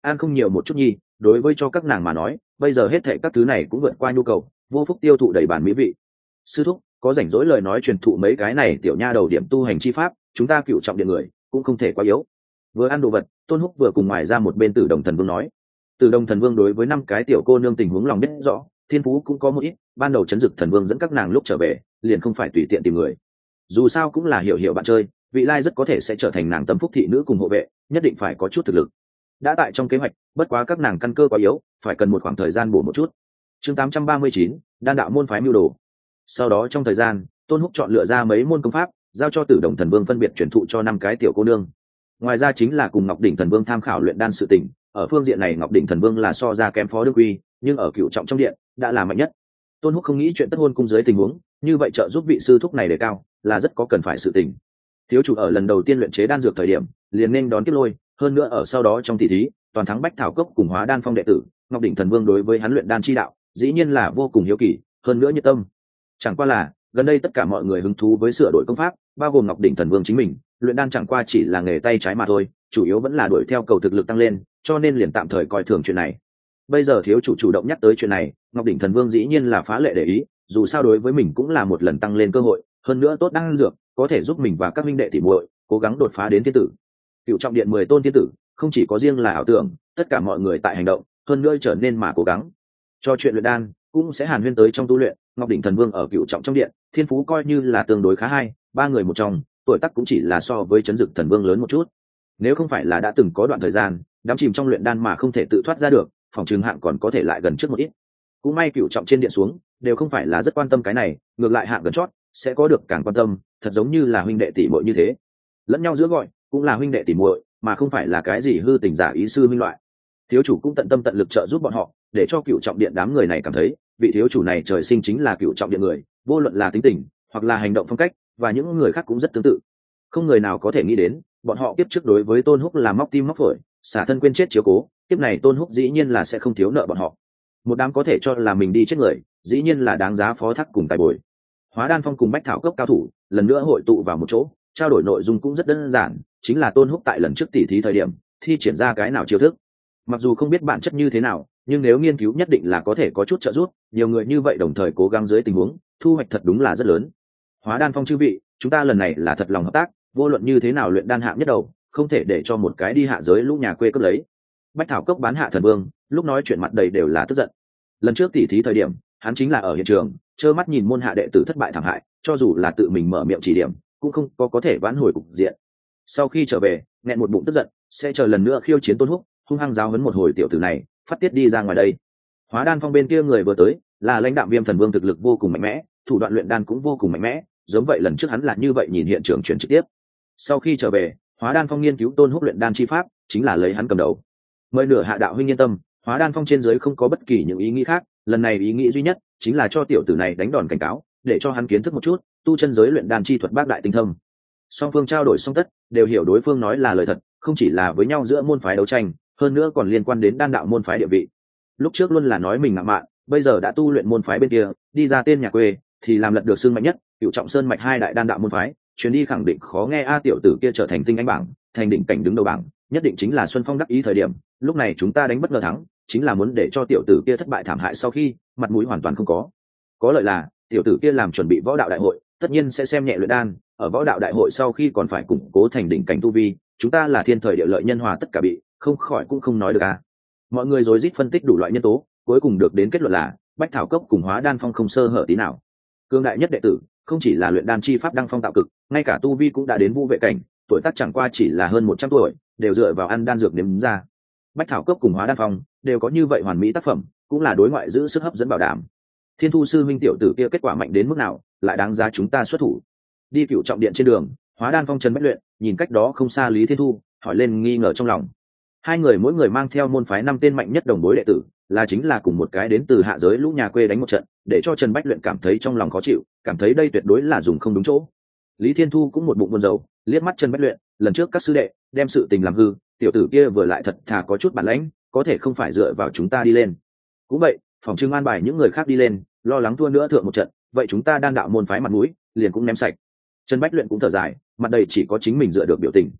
ăn không nhiều một chút nhi, đối với cho các nàng mà nói bây giờ hết thệ các thứ này cũng vượt qua nhu cầu, vô phúc tiêu thụ đầy bản mỹ vị. Sư thúc có rảnh rỗi lời nói truyền thụ mấy cái này tiểu nha đầu điểm tu hành chi pháp, chúng ta cựu trọng điện người cũng không thể quá yếu. Vừa ăn đồ vật, Tôn Húc vừa cùng ngoài ra một bên Tử Đồng Thần Vương nói. Tử Đồng Thần Vương đối với năm cái tiểu cô nương tình huống lòng biết rõ, thiên phú cũng có một ít, ban đầu chấn dực thần vương dẫn các nàng lúc trở về liền không phải tùy tiện tìm người, dù sao cũng là hiểu hiểu bạn chơi, vị lai rất có thể sẽ trở thành nàng tâm phúc thị nữ cùng hộ vệ, nhất định phải có chút thực lực. Đã tại trong kế hoạch, bất quá các nàng căn cơ quá yếu, phải cần một khoảng thời gian bổ một chút. Chương tám trăm ba mươi chín, đan đạo môn phái mưu đồ. Sau đó trong thời gian, Tôn Húc chọn lựa ra mấy môn công pháp, giao cho Tử Đồng Thần Vương phân biệt truyền thụ cho năm cái tiểu cô nương. Ngoài ra chính là cùng Ngọc Đỉnh Thần Vương tham khảo luyện đan sự tình, ở phương diện này Ngọc Đỉnh Thần Vương là so ra kém Phó Đương Quy, nhưng ở cựu trọng trong điện đã là mạnh nhất. Tôn Húc không nghĩ chuyện tất hôn cung dưới tình huống, như vậy trợ giúp vị sư thúc này đề cao, là rất có cần phải sự tình. Thiếu chủ ở lần đầu tiên luyện chế đan dược thời điểm, liền nên đón tiếp lôi, hơn nữa ở sau đó trong tỷ thí, toàn thắng Bách Thảo Cốc cùng Hóa Đan Phong đệ tử, Ngọc Đỉnh Thần Vương đối với hắn luyện đan chi đạo, dĩ nhiên là vô cùng hiếu kỳ, hơn nữa nhiệt tâm. Chẳng qua là, gần đây tất cả mọi người hứng thú với sửa đổi công pháp, bao gồm Ngọc Đỉnh Thần Vương chính mình, luyện đan chẳng qua chỉ là nghề tay trái mà thôi, chủ yếu vẫn là đuổi theo cầu thực lực tăng lên, cho nên liền tạm thời coi thường chuyện này. Bây giờ thiếu chủ chủ động nhắc tới chuyện này, Ngọc Đỉnh Thần Vương dĩ nhiên là phá lệ để ý, dù sao đối với mình cũng là một lần tăng lên cơ hội, hơn nữa tốt đan dược, có thể giúp mình và các minh đệ tỉ muội cố gắng đột phá đến thiên tử. Cựu trọng điện mười tôn thiên tử, không chỉ có riêng là ảo tưởng, tất cả mọi người tại hành động, hơn nữa trở nên mà cố gắng. Cho chuyện luyện đan, cũng sẽ hàn huyên tới trong tu luyện, Ngọc Đỉnh Thần Vương ở cựu trọng trong điện, thiên phú coi như là tương đối khá hay, ba người một trong, tuổi tác cũng chỉ là so với Chấn Dực Thần Vương lớn một chút. Nếu không phải là đã từng có đoạn thời gian, đắm chìm trong luyện đan mà không thể tự thoát ra được, phòng trường hạng còn có thể lại gần trước một ít. Cũng may cựu trọng trên điện xuống, đều không phải là rất quan tâm cái này, ngược lại hạng gần chót sẽ có được càng quan tâm, thật giống như là huynh đệ tỷ muội như thế. Lẫn nhau giữa gọi, cũng là huynh đệ tỷ muội, mà không phải là cái gì hư tình giả ý sư huynh loại. Thiếu chủ cũng tận tâm tận lực trợ giúp bọn họ, để cho cựu trọng điện đám người này cảm thấy, vị thiếu chủ này trời sinh chính là cựu trọng điện người, vô luận là tính tình, hoặc là hành động phong cách, và những người khác cũng rất tương tự. Không người nào có thể nghĩ đến, bọn họ kiếp trước đối với Tôn Húc là móc tim móc phổi, xả thân quên chết chiếu cố, kiếp này Tôn Húc dĩ nhiên là sẽ không thiếu nợ bọn họ. Một đám có thể cho là mình đi chết người, dĩ nhiên là đáng giá phó thác cùng tài bồi. Hóa Đan Phong cùng Bách Thảo Cốc cao thủ lần nữa hội tụ vào một chỗ, trao đổi nội dung cũng rất đơn giản, chính là Tôn Húc tại lần trước tỷ thí thời điểm thi triển ra cái nào chiêu thức. Mặc dù không biết bản chất như thế nào, nhưng nếu nghiên cứu nhất định là có thể có chút trợ giúp, nhiều người như vậy đồng thời cố gắng dưới tình huống, thu hoạch thật đúng là rất lớn. Hóa Đan Phong chư vị, chúng ta lần này là thật lòng hợp tác, vô luận như thế nào luyện đan hạng nhất đầu, không thể để cho một cái đi hạ giới lũ nhà quê cướp lấy. Bách Thảo Cốc bán hạ thần vương, lúc nói chuyện mặt đầy đều là tức giận. Lần trước tỷ thí thời điểm, hắn chính là ở hiện trường, trơ mắt nhìn môn hạ đệ tử thất bại thảm hại, cho dù là tự mình mở miệng chỉ điểm, cũng không có có thể vãn hồi cục diện. Sau khi trở về, nghẹn một bụng tức giận, sẽ chờ lần nữa khiêu chiến Tôn Húc, hung hăng giáo huấn một hồi tiểu tử này, phát tiết đi ra ngoài đây. Hóa Đan Phong bên kia người vừa tới, là lãnh đạo Viêm Thần Vương thực lực vô cùng mạnh mẽ, thủ đoạn luyện đan cũng vô cùng mạnh mẽ, giống vậy lần trước hắn là như vậy nhìn hiện trường chuyển trực tiếp. Sau khi trở về, Hóa Đan Phong nghiên cứu Tôn Húc luyện đan chi pháp, chính là lấy hắn cầm đầu. Mời nửa hạ đạo huynh yên tâm, Hóa Đan Phong trên dưới không có bất kỳ những ý nghĩ khác, lần này ý nghĩ duy nhất chính là cho tiểu tử này đánh đòn cảnh cáo, để cho hắn kiến thức một chút tu chân giới luyện đan chi thuật bác đại tinh thâm. Song phương trao đổi xong tất, đều hiểu đối phương nói là lời thật, không chỉ là với nhau giữa môn phái đấu tranh, hơn nữa còn liên quan đến đan đạo môn phái địa vị. Lúc trước luôn là nói mình ngạo mạn, bây giờ đã tu luyện môn phái bên kia, đi ra tên nhà quê, thì làm lật được xương mạnh nhất, Cửu Trọng Sơn mạch hai đại đan đạo môn phái, chuyến đi khẳng định khó nghe a tiểu tử kia trở thành tinh anh bảng, thành đỉnh cảnh đứng đầu bảng, nhất định chính là Xuân Phong đắc ý thời điểm, lúc này chúng ta đánh bất ngờ thắng, chính là muốn để cho tiểu tử kia thất bại thảm hại sau khi, mặt mũi hoàn toàn không có. Có lợi là, tiểu tử kia làm chuẩn bị võ đạo đại hội, tất nhiên sẽ xem nhẹ luyện đan, ở võ đạo đại hội sau khi còn phải củng cố thành đỉnh cảnh tu vi, chúng ta là thiên thời địa lợi nhân hòa tất cả bị, không khỏi cũng không nói được à. Mọi người rối rít phân tích đủ loại nhân tố, cuối cùng được đến kết luận là Bách Thảo Cốc cùng Hóa Đan Phong không sơ hở tí nào. Cương đại nhất đệ tử, không chỉ là luyện đan chi pháp đăng phong tạo cực, ngay cả tu vi cũng đã đến vũ vệ cảnh, tuổi tác chẳng qua chỉ là hơn một trăm tuổi, đều dựa vào ăn đan dược nếm ra. Bách Thảo Cốc cùng Hóa Đan Phong đều có như vậy hoàn mỹ tác phẩm, cũng là đối ngoại giữ sức hấp dẫn bảo đảm. Thiên Thu sư minh tiểu tử kia kết quả mạnh đến mức nào, lại đáng giá chúng ta xuất thủ. Đi Cửu Trọng điện trên đường, Hóa Đan Phong Trần Bách Luyện nhìn cách đó không xa Lý Thiên Thu, hỏi lên nghi ngờ trong lòng. Hai người mỗi người mang theo môn phái năm tên mạnh nhất đồng bối đệ tử, là chính là cùng một cái đến từ hạ giới lũ nhà quê đánh một trận, để cho Trần Bách Luyện cảm thấy trong lòng khó chịu, cảm thấy đây tuyệt đối là dùng không đúng chỗ. Lý Thiên Thu cũng một bụng buồn rầu, liếc mắt Trần Bách Luyện, lần trước các sư đệ đem sự tình làm hư, tiểu tử kia vừa lại thật thà có chút bản lãnh, có thể không phải dựa vào chúng ta đi lên. Cũng vậy, phòng trưng an bài những người khác đi lên, lo lắng thua nữa thượng một trận, vậy chúng ta đan đạo môn phái mặt mũi liền cũng ném sạch. Trần Bách Luyện cũng thở dài, mặt đầy chỉ có chính mình dựa được biểu tình.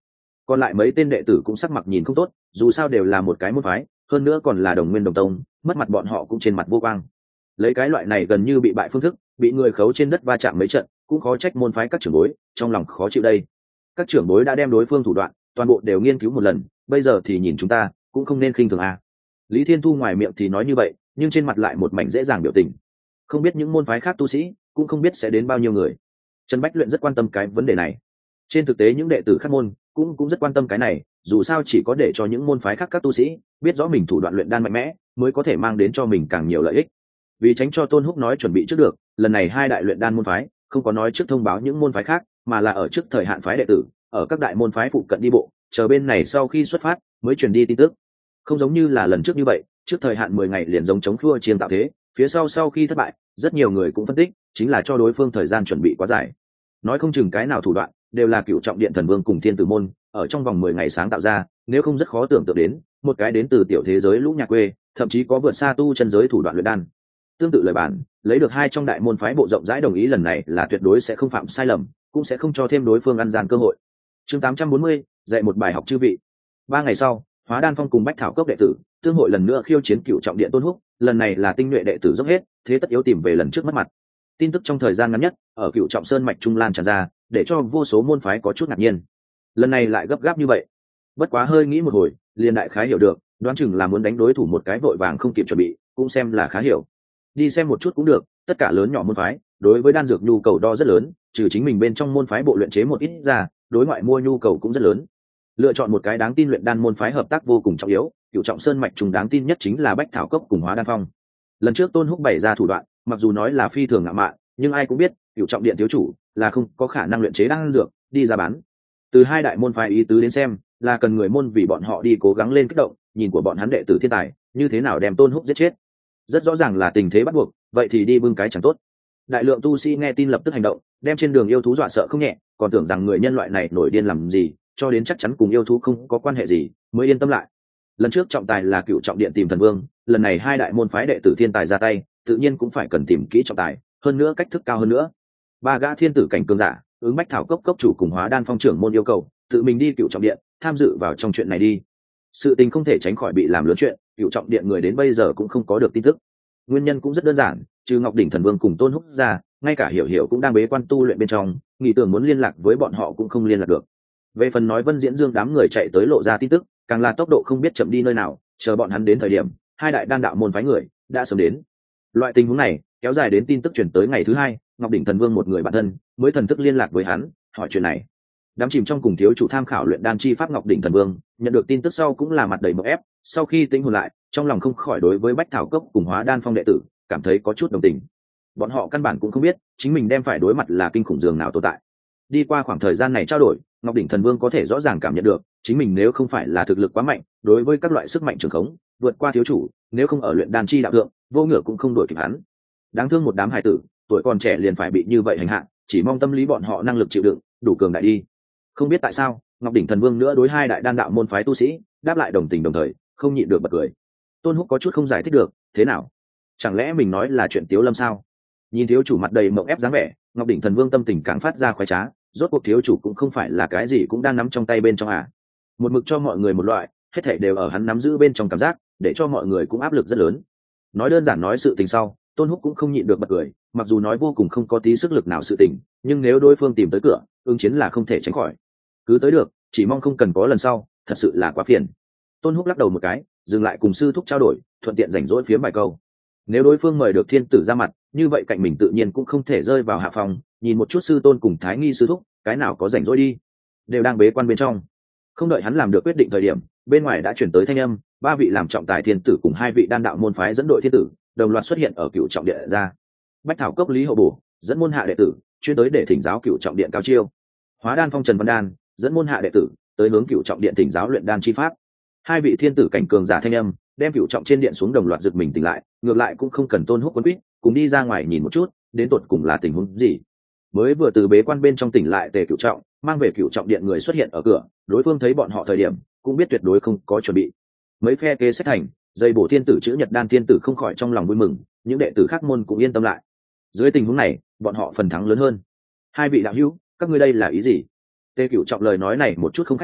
Còn lại mấy tên đệ tử cũng sắc mặt nhìn không tốt, dù sao đều là một cái môn phái, hơn nữa còn là đồng nguyên đồng tông, mất mặt bọn họ cũng trên mặt vô quang. Lấy cái loại này gần như bị bại phương thức, bị người khấu trên đất va chạm mấy trận, cũng khó trách môn phái các trưởng bối trong lòng khó chịu đây. Các trưởng bối đã đem đối phương thủ đoạn toàn bộ đều nghiên cứu một lần, bây giờ thì nhìn chúng ta cũng không nên khinh thường a. Lý Thiên Thu ngoài miệng thì nói như vậy, nhưng trên mặt lại một mảnh dễ dàng biểu tình. Không biết những môn phái khác tu sĩ, cũng không biết sẽ đến bao nhiêu người. Trần Bách Luyện rất quan tâm cái vấn đề này. Trên thực tế những đệ tử khác môn cũng cũng rất quan tâm cái này, dù sao chỉ có để cho những môn phái khác các tu sĩ biết rõ mình thủ đoạn luyện đan mạnh mẽ, mới có thể mang đến cho mình càng nhiều lợi ích. Vì tránh cho Tôn Húc nói chuẩn bị trước được, lần này hai đại luyện đan môn phái không có nói trước thông báo những môn phái khác, mà là ở trước thời hạn phái đệ tử ở các đại môn phái phụ cận đi bộ, chờ bên này sau khi xuất phát mới truyền đi tin tức. Không giống như là lần trước như vậy, trước thời hạn mười ngày liền giống chống khua chiên tạo thế, phía sau sau khi thất bại, rất nhiều người cũng phân tích, chính là cho đối phương thời gian chuẩn bị quá dài. Nói không chừng cái nào thủ đoạn đều là Cửu Trọng Điện Thần Vương cùng Thiên Tử môn ở trong vòng mười ngày sáng tạo ra, nếu không rất khó tưởng tượng đến, một cái đến từ tiểu thế giới lũ nhà quê, thậm chí có vượt xa tu chân giới thủ đoạn luyện đan. Tương tự lời bản, lấy được hai trong đại môn phái bộ rộng rãi đồng ý lần này là tuyệt đối sẽ không phạm sai lầm, cũng sẽ không cho thêm đối phương ăn gian cơ hội. Chương tám trăm bốn mươi, dạy một bài học chư vị. Ba ngày sau, Hóa Đan Phong cùng Bách Thảo Cốc đệ tử tương hội lần nữa khiêu chiến Cửu Trọng Điện Tôn Húc, lần này là tinh nhuệ đệ tử dốc hết, thế tất yếu tìm về lần trước mất mặt. Tin tức trong thời gian ngắn nhất ở Cửu Trọng Sơn mạch trung lan tràn ra, để cho vô số môn phái có chút ngạc nhiên. Lần này lại gấp gáp như vậy. Bất quá hơi nghĩ một hồi, liền đại khái hiểu được, đoán chừng là muốn đánh đối thủ một cái vội vàng không kịp chuẩn bị, cũng xem là khá hiểu. Đi xem một chút cũng được, tất cả lớn nhỏ môn phái, đối với đan dược nhu cầu đo rất lớn, trừ chính mình bên trong môn phái bộ luyện chế một ít ra, đối ngoại mua nhu cầu cũng rất lớn. Lựa chọn một cái đáng tin luyện đan môn phái hợp tác vô cùng trọng yếu, Cửu Trọng Sơn mạch trùng đáng tin nhất chính là Bách Thảo Cốc cùng Hóa Đan Phong. Lần trước Tôn Húc bày ra thủ đoạn, mặc dù nói là phi thường ngạo mạn, nhưng ai cũng biết, Cửu Trọng Điện thiếu chủ là không có khả năng luyện chế đan dược đi ra bán. Từ hai đại môn phái ý tứ đến xem, là cần người môn vì bọn họ đi cố gắng lên kích động, nhìn của bọn hắn đệ tử thiên tài, như thế nào đem Tôn Húc giết chết. Rất rõ ràng là tình thế bắt buộc, vậy thì đi bưng cái chẳng tốt. Đại lượng tu sĩ nghe tin lập tức hành động, đem trên đường yêu thú dọa sợ không nhẹ, còn tưởng rằng người nhân loại này nổi điên làm gì, cho đến chắc chắn cùng yêu thú không có quan hệ gì mới yên tâm lại. Lần trước trọng tài là Cửu Trọng Điện tìm thần vương, lần này hai đại môn phái đệ tử thiên tài ra tay, tự nhiên cũng phải cần tìm kỹ trọng tài, hơn nữa cách thức cao hơn nữa. Ba gã thiên tử cảnh cường giả, ứng Bách Thảo Cốc cốc chủ cùng Hóa Đan Phong trưởng môn yêu cầu, tự mình đi Cửu Trọng Điện tham dự vào trong chuyện này đi. Sự tình không thể tránh khỏi bị làm lớn chuyện, Cửu Trọng Điện người đến bây giờ cũng không có được tin tức. Nguyên nhân cũng rất đơn giản, trừ Ngọc Đỉnh Thần Vương cùng Tôn Húc ra, ngay cả Hiểu Hiểu cũng đang bế quan tu luyện bên trong, nghĩ tưởng muốn liên lạc với bọn họ cũng không liên lạc được. Về phần nói Vân Diễn Dương đám người chạy tới lộ ra tin tức, càng là tốc độ không biết chậm đi nơi nào, chờ bọn hắn đến thời điểm, hai đại đan đạo môn phái người đã sớm đến. Loại tình huống này kéo dài đến tin tức truyền tới ngày thứ hai, Ngọc Đỉnh Thần Vương một người bạn thân mới thần thức liên lạc với hắn, hỏi chuyện này. Đám chìm trong cùng thiếu chủ tham khảo luyện đan chi pháp Ngọc Đỉnh Thần Vương, nhận được tin tức sau cũng là mặt đầy bực ép, sau khi tính hồn lại, trong lòng không khỏi đối với Bách Thảo Cốc cùng Hóa Đan Phong đệ tử cảm thấy có chút đồng tình. Bọn họ căn bản cũng không biết, chính mình đem phải đối mặt là kinh khủng dường nào tồn tại. Đi qua khoảng thời gian này trao đổi, Ngọc Đỉnh Thần Vương có thể rõ ràng cảm nhận được, chính mình nếu không phải là thực lực quá mạnh, đối với các loại sức mạnh trường khống, vượt qua thiếu chủ, nếu không ở luyện đan chi đạo thượng, vô ngựa cũng không đuổi kịp hắn. Đáng thương một đám hài tử, tuổi còn trẻ liền phải bị như vậy hành hạ, chỉ mong tâm lý bọn họ năng lực chịu đựng, đủ cường đại đi. Không biết tại sao, Ngọc Đỉnh Thần Vương nữa đối hai đại đan đạo môn phái tu sĩ, đáp lại đồng tình đồng thời, không nhịn được bật cười. Tôn Húc có chút không giải thích được, thế nào? Chẳng lẽ mình nói là chuyện Tiếu Lâm sao? Nhìn thiếu chủ mặt đầy mộng ép dáng vẻ, Ngọc Đỉnh Thần Vương tâm tình càng phát ra khoái trá, rốt cuộc thiếu chủ cũng không phải là cái gì cũng đang nắm trong tay bên trong à. Một mực cho mọi người một loại, hết thảy đều ở hắn nắm giữ bên trong cảm giác, để cho mọi người cũng áp lực rất lớn. Nói đơn giản nói sự tình sau, Tôn Húc cũng không nhịn được bật cười, mặc dù nói vô cùng không có tí sức lực nào sự tình, nhưng nếu đối phương tìm tới cửa, ứng chiến là không thể tránh khỏi. Cứ tới được, chỉ mong không cần có lần sau, thật sự là quá phiền. Tôn Húc lắc đầu một cái, dừng lại cùng sư thúc trao đổi, thuận tiện rảnh rỗi phiếm vài câu. Nếu đối phương mời được thiên tử ra mặt, như vậy cạnh mình tự nhiên cũng không thể rơi vào hạ phòng, nhìn một chút sư tôn cùng Thái Nghi sư thúc, cái nào có rảnh rỗi đi, đều đang bế quan bên trong. Không đợi hắn làm được quyết định thời điểm, bên ngoài đã chuyển tới thanh âm, ba vị làm trọng tài thiên tử cùng hai vị đan đạo môn phái dẫn đội thiên tử, đồng loạt xuất hiện ở Cửu Trọng Điện ra. Bách Thảo Cốc Lý Hậu Bổ dẫn môn hạ đệ tử, chuyên tới để thỉnh giáo Cửu Trọng Điện cao chiêu. Hóa Đan Phong Trần Văn Đan dẫn môn hạ đệ tử, tới hướng Cửu Trọng Điện thỉnh giáo luyện đan chi pháp. Hai vị thiên tử cảnh cường giả thanh âm, đem Cửu Trọng trên điện xuống đồng loạt giật mình tỉnh lại, ngược lại cũng không cần Tôn Húc quấn quýt, cùng đi ra ngoài nhìn một chút, đến tột cùng là tình huống gì. Mới vừa từ bế quan bên trong tỉnh lại Tề Cửu Trọng, mang về Cửu Trọng Điện người xuất hiện ở cửa, đối phương thấy bọn họ thời điểm, cũng biết tuyệt đối không có chuẩn bị. Mấy phe kế sách thành, dây bổ thiên tử chữ Nhật Đan thiên tử không khỏi trong lòng vui mừng, những đệ tử khác môn cũng yên tâm lại. Dưới tình huống này, bọn họ phần thắng lớn hơn. Hai vị đạo hữu, các ngươi đây là ý gì? Tề Cửu Trọng lời nói này một chút không khách khí,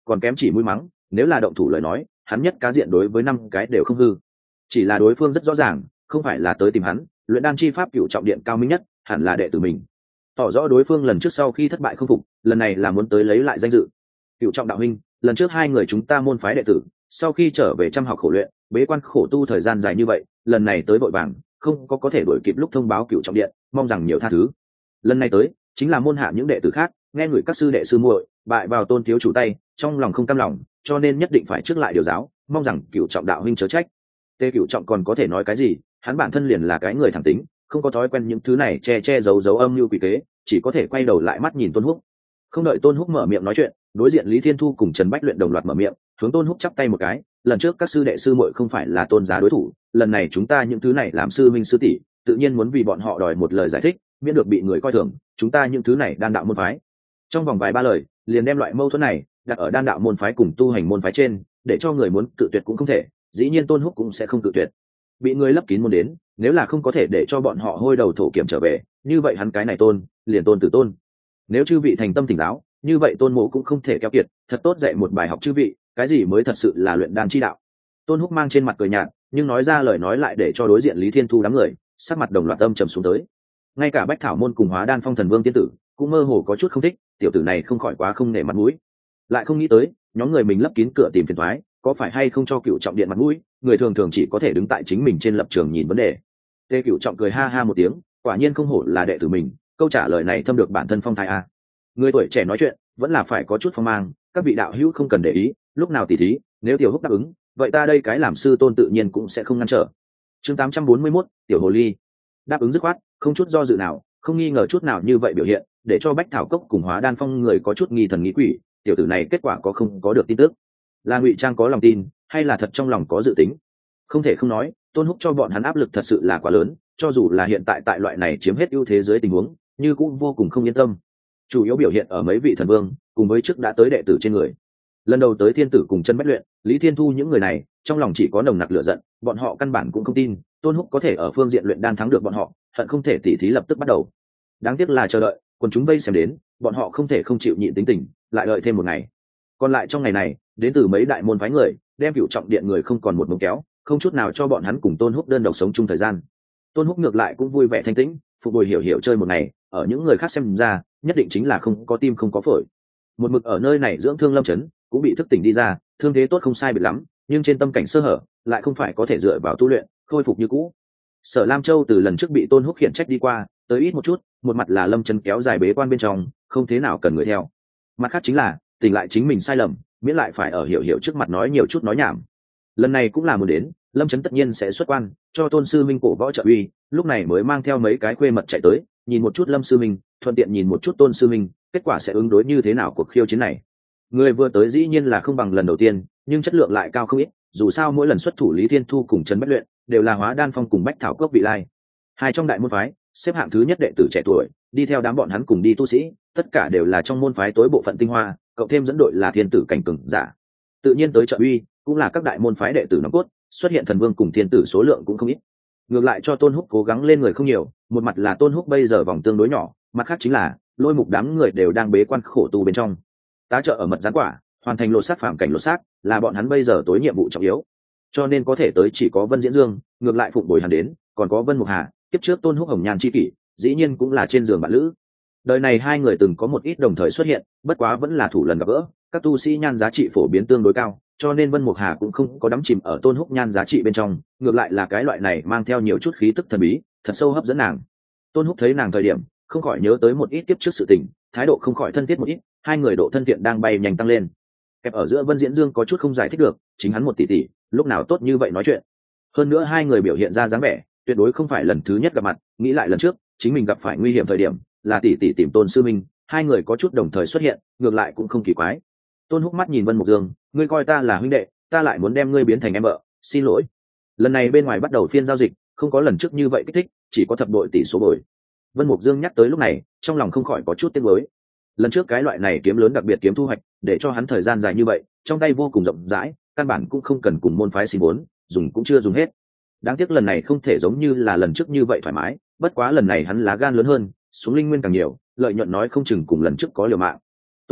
còn kém chỉ mũi mắng, nếu là động thủ lời nói hắn nhất cá diện đối với năm cái đều không hư. Chỉ là đối phương rất rõ ràng không phải là tới tìm hắn, luyện đan chi pháp cựu trọng điện cao minh nhất hẳn là đệ tử mình, tỏ rõ đối phương lần trước sau khi thất bại không phục, lần này là muốn tới lấy lại danh dự. Cựu trọng đạo huynh, lần trước hai người chúng ta môn phái đệ tử sau khi trở về chăm học khổ luyện, bế quan khổ tu thời gian dài như vậy, lần này tới vội vàng không có có thể đuổi kịp lúc thông báo cựu trọng điện, mong rằng nhiều tha thứ. Lần này tới chính là môn hạ những đệ tử khác nghe người các sư đệ sư muội bại vào tôn thiếu chủ tay, trong lòng không cam lòng, cho nên nhất định phải trước lại điều giáo, mong rằng cựu trọng đạo huynh chớ trách. Tê Cựu trọng còn có thể nói cái gì, hắn bản thân liền là cái người thẳng tính, không có thói quen những thứ này che che giấu giấu âm mưu quỷ kế, chỉ có thể quay đầu lại mắt nhìn Tôn Húc. Không đợi Tôn Húc mở miệng nói chuyện, đối diện Lý Thiên Thu cùng Trần Bách Luyện đồng loạt mở miệng, hướng Tôn Húc chắp tay một cái, lần trước các sư đệ sư muội không phải là Tôn giá đối thủ, lần này chúng ta những thứ này làm sư minh sư tỷ, tự nhiên muốn vì bọn họ đòi một lời giải thích, miễn được bị người coi thường, chúng ta những thứ này đan đạo môn phái. Trong vòng vài ba lời, liền đem loại mâu thuẫn này đặt ở đan đạo môn phái cùng tu hành môn phái trên, để cho người muốn cự tuyệt cũng không thể, dĩ nhiên Tôn Húc cũng sẽ không cự tuyệt. Bị người lấp kín môn đến, nếu là không có thể để cho bọn họ hôi đầu thổ kiểm trở về, như vậy hắn cái này tôn liền tôn tử tôn. Nếu chư vị thành tâm thỉnh giáo, như vậy Tôn Mộ cũng không thể keo kiệt, thật tốt dạy một bài học chư vị, cái gì mới thật sự là luyện đan chi đạo. Tôn Húc mang trên mặt cười nhạt, nhưng nói ra lời nói lại để cho đối diện Lý Thiên Thu đám người sắc mặt đồng loạt âm trầm xuống tới. Ngay cả Bách Thảo môn cùng Hóa Đan Phong Thần Vương tiên tử cũng mơ hồ có chút không thích, tiểu tử này không khỏi quá không nể mặt mũi. Lại không nghĩ tới, nhóm người mình lấp kín cửa tìm phiền toái, có phải hay không cho cựu trọng điện mặt mũi, người thường thường chỉ có thể đứng tại chính mình trên lập trường nhìn vấn đề. Tê Cựu trọng cười ha ha một tiếng, quả nhiên không hổ là đệ tử mình, câu trả lời này thâm được bản thân phong thái a. Người tuổi trẻ nói chuyện vẫn là phải có chút phong mang, các vị đạo hữu không cần để ý, lúc nào tỉ thí, nếu Tiểu Húc đáp ứng, vậy ta đây cái làm sư tôn tự nhiên cũng sẽ không ngăn trở. Chương tám trăm bốn mươi mốt, tiểu hồ ly. Đáp ứng dứt khoát, không chút do dự nào, không nghi ngờ chút nào như vậy biểu hiện, để cho Bách Thảo Cốc cùng Hóa Đan Phong người có chút nghi thần nghi quỷ, tiểu tử này kết quả có không có được tin tức, là ngụy trang có lòng tin hay là thật trong lòng có dự tính. Không thể không nói, Tôn Húc cho bọn hắn áp lực thật sự là quá lớn, cho dù là hiện tại tại loại này chiếm hết ưu thế dưới tình huống, như cũng vô cùng không yên tâm. Chủ yếu biểu hiện ở mấy vị thần vương cùng với trước đã tới đệ tử trên người. Lần đầu tới Thiên Tử cùng Chân Bách Luyện, Lý Thiên Thu những người này trong lòng chỉ có nồng nặc lửa giận, bọn họ căn bản cũng không tin Tôn Húc có thể ở phương diện luyện đan thắng được bọn họ, hận không thể tỉ thí lập tức bắt đầu. Đáng tiếc là chờ đợi quần chúng vây xem đến, bọn họ không thể không chịu nhịn tính tình, lại đợi thêm một ngày. Còn lại trong ngày này, đến từ mấy đại môn phái người đem cựu trọng điện người không còn một mống kéo, không chút nào cho bọn hắn cùng Tôn Húc đơn độc sống chung thời gian. Tôn Húc ngược lại cũng vui vẻ thanh tĩnh, phục bồi hiểu hiểu chơi một ngày, ở những người khác xem ra nhất định chính là không có tim không có phổi. Một mực ở nơi này dưỡng thương Lâm Chấn cũng bị thức tỉnh đi ra, thương thế tốt không sai biệt lắm, nhưng trên tâm cảnh sơ hở lại không phải có thể dựa vào tu luyện khôi phục như cũ. Sở Lam Châu từ lần trước bị Tôn Húc khiển trách đi qua, tới ít một chút, một mặt là Lâm Chấn kéo dài bế quan bên trong, không thế nào cần người theo, mặt khác chính là tỉnh lại chính mình sai lầm, miễn lại phải ở hiểu hiểu trước mặt nói nhiều chút nói nhảm. Lần này cũng là muốn đến, Lâm Chấn tất nhiên sẽ xuất quan, cho Tôn sư minh cổ võ trợ uy, lúc này mới mang theo mấy cái khuê mật chạy tới, nhìn một chút Lâm sư minh, thuận tiện nhìn một chút Tôn sư minh, kết quả sẽ ứng đối như thế nào cuộc khiêu chiến này. Người vừa tới dĩ nhiên là không bằng lần đầu tiên, nhưng chất lượng lại cao không ít, dù sao mỗi lần xuất thủ Lý Thiên Thu cùng Trần Bách Luyện đều là Hóa Đan Phong cùng Bách Thảo Cốc vị lai, hai trong đại môn phái xếp hạng thứ nhất đệ tử trẻ tuổi, đi theo đám bọn hắn cùng đi tu sĩ, tất cả đều là trong môn phái tối bộ phận tinh hoa, cộng thêm dẫn đội là thiên tử cảnh cường giả, tự nhiên tới trợ uy cũng là các đại môn phái đệ tử nòng cốt, xuất hiện thần vương cùng thiên tử số lượng cũng không ít. Ngược lại cho Tôn Húc cố gắng lên người không nhiều, một mặt là Tôn Húc bây giờ vòng tương đối nhỏ, mặt khác chính là Lôi Mục đám người đều đang bế quan khổ tu bên trong, tá trợ ở mật gián quả, hoàn thành lột xác phạm cảnh lột xác là bọn hắn bây giờ tối nhiệm vụ trọng yếu, cho nên có thể tới chỉ có Vân Diễn Dương, ngược lại phụng bồi hắn đến, còn có Vân Mục Hà, kiếp trước Tôn Húc hồng nhan chi kỷ, dĩ nhiên cũng là trên giường bạn lữ. Đời này hai người từng có một ít đồng thời xuất hiện, bất quá vẫn là thủ lần gặp gỡ, các tu sĩ nhan giá trị phổ biến tương đối cao, cho nên Vân Mục Hà cũng không có đắm chìm ở Tôn Húc nhan giá trị bên trong, ngược lại là cái loại này mang theo nhiều chút khí tức thần bí, thật sâu hấp dẫn nàng. Tôn Húc thấy nàng thời điểm, không khỏi nhớ tới một ít kiếp trước sự tình, thái độ không khỏi thân thiết một ít, hai người độ thân thiện đang bay nhanh tăng lên. Kẹp ở giữa Vân Diễn Dương có chút không giải thích được, chính hắn một tỷ tỷ, lúc nào tốt như vậy nói chuyện. Hơn nữa hai người biểu hiện ra dáng vẻ, tuyệt đối không phải lần thứ nhất gặp mặt, nghĩ lại lần trước, chính mình gặp phải nguy hiểm thời điểm, là tỷ tỷ tìm Tôn sư minh, hai người có chút đồng thời xuất hiện, ngược lại cũng không kỳ quái. Tôn Húc mắt nhìn Vân Mục Dương, ngươi coi ta là huynh đệ, ta lại muốn đem ngươi biến thành em vợ, xin lỗi. Lần này bên ngoài bắt đầu phiên giao dịch, không có lần trước như vậy kích thích, chỉ có thập đội tỷ số bồi. Vân Mục Dương nhắc tới lúc này, trong lòng không khỏi có chút tiếc nuối. Lần trước cái loại này kiếm lớn đặc biệt kiếm thu hoạch, để cho hắn thời gian dài như vậy, trong tay vô cùng rộng rãi, căn bản cũng không cần cùng môn phái xin vốn, dùng cũng chưa dùng hết. Đáng tiếc lần này không thể giống như là lần trước như vậy thoải mái, bất quá lần này hắn lá gan lớn hơn, xuống linh nguyên càng nhiều, lợi nhuận nói không chừng cùng lần trước có liều mạng. Tôn Húc,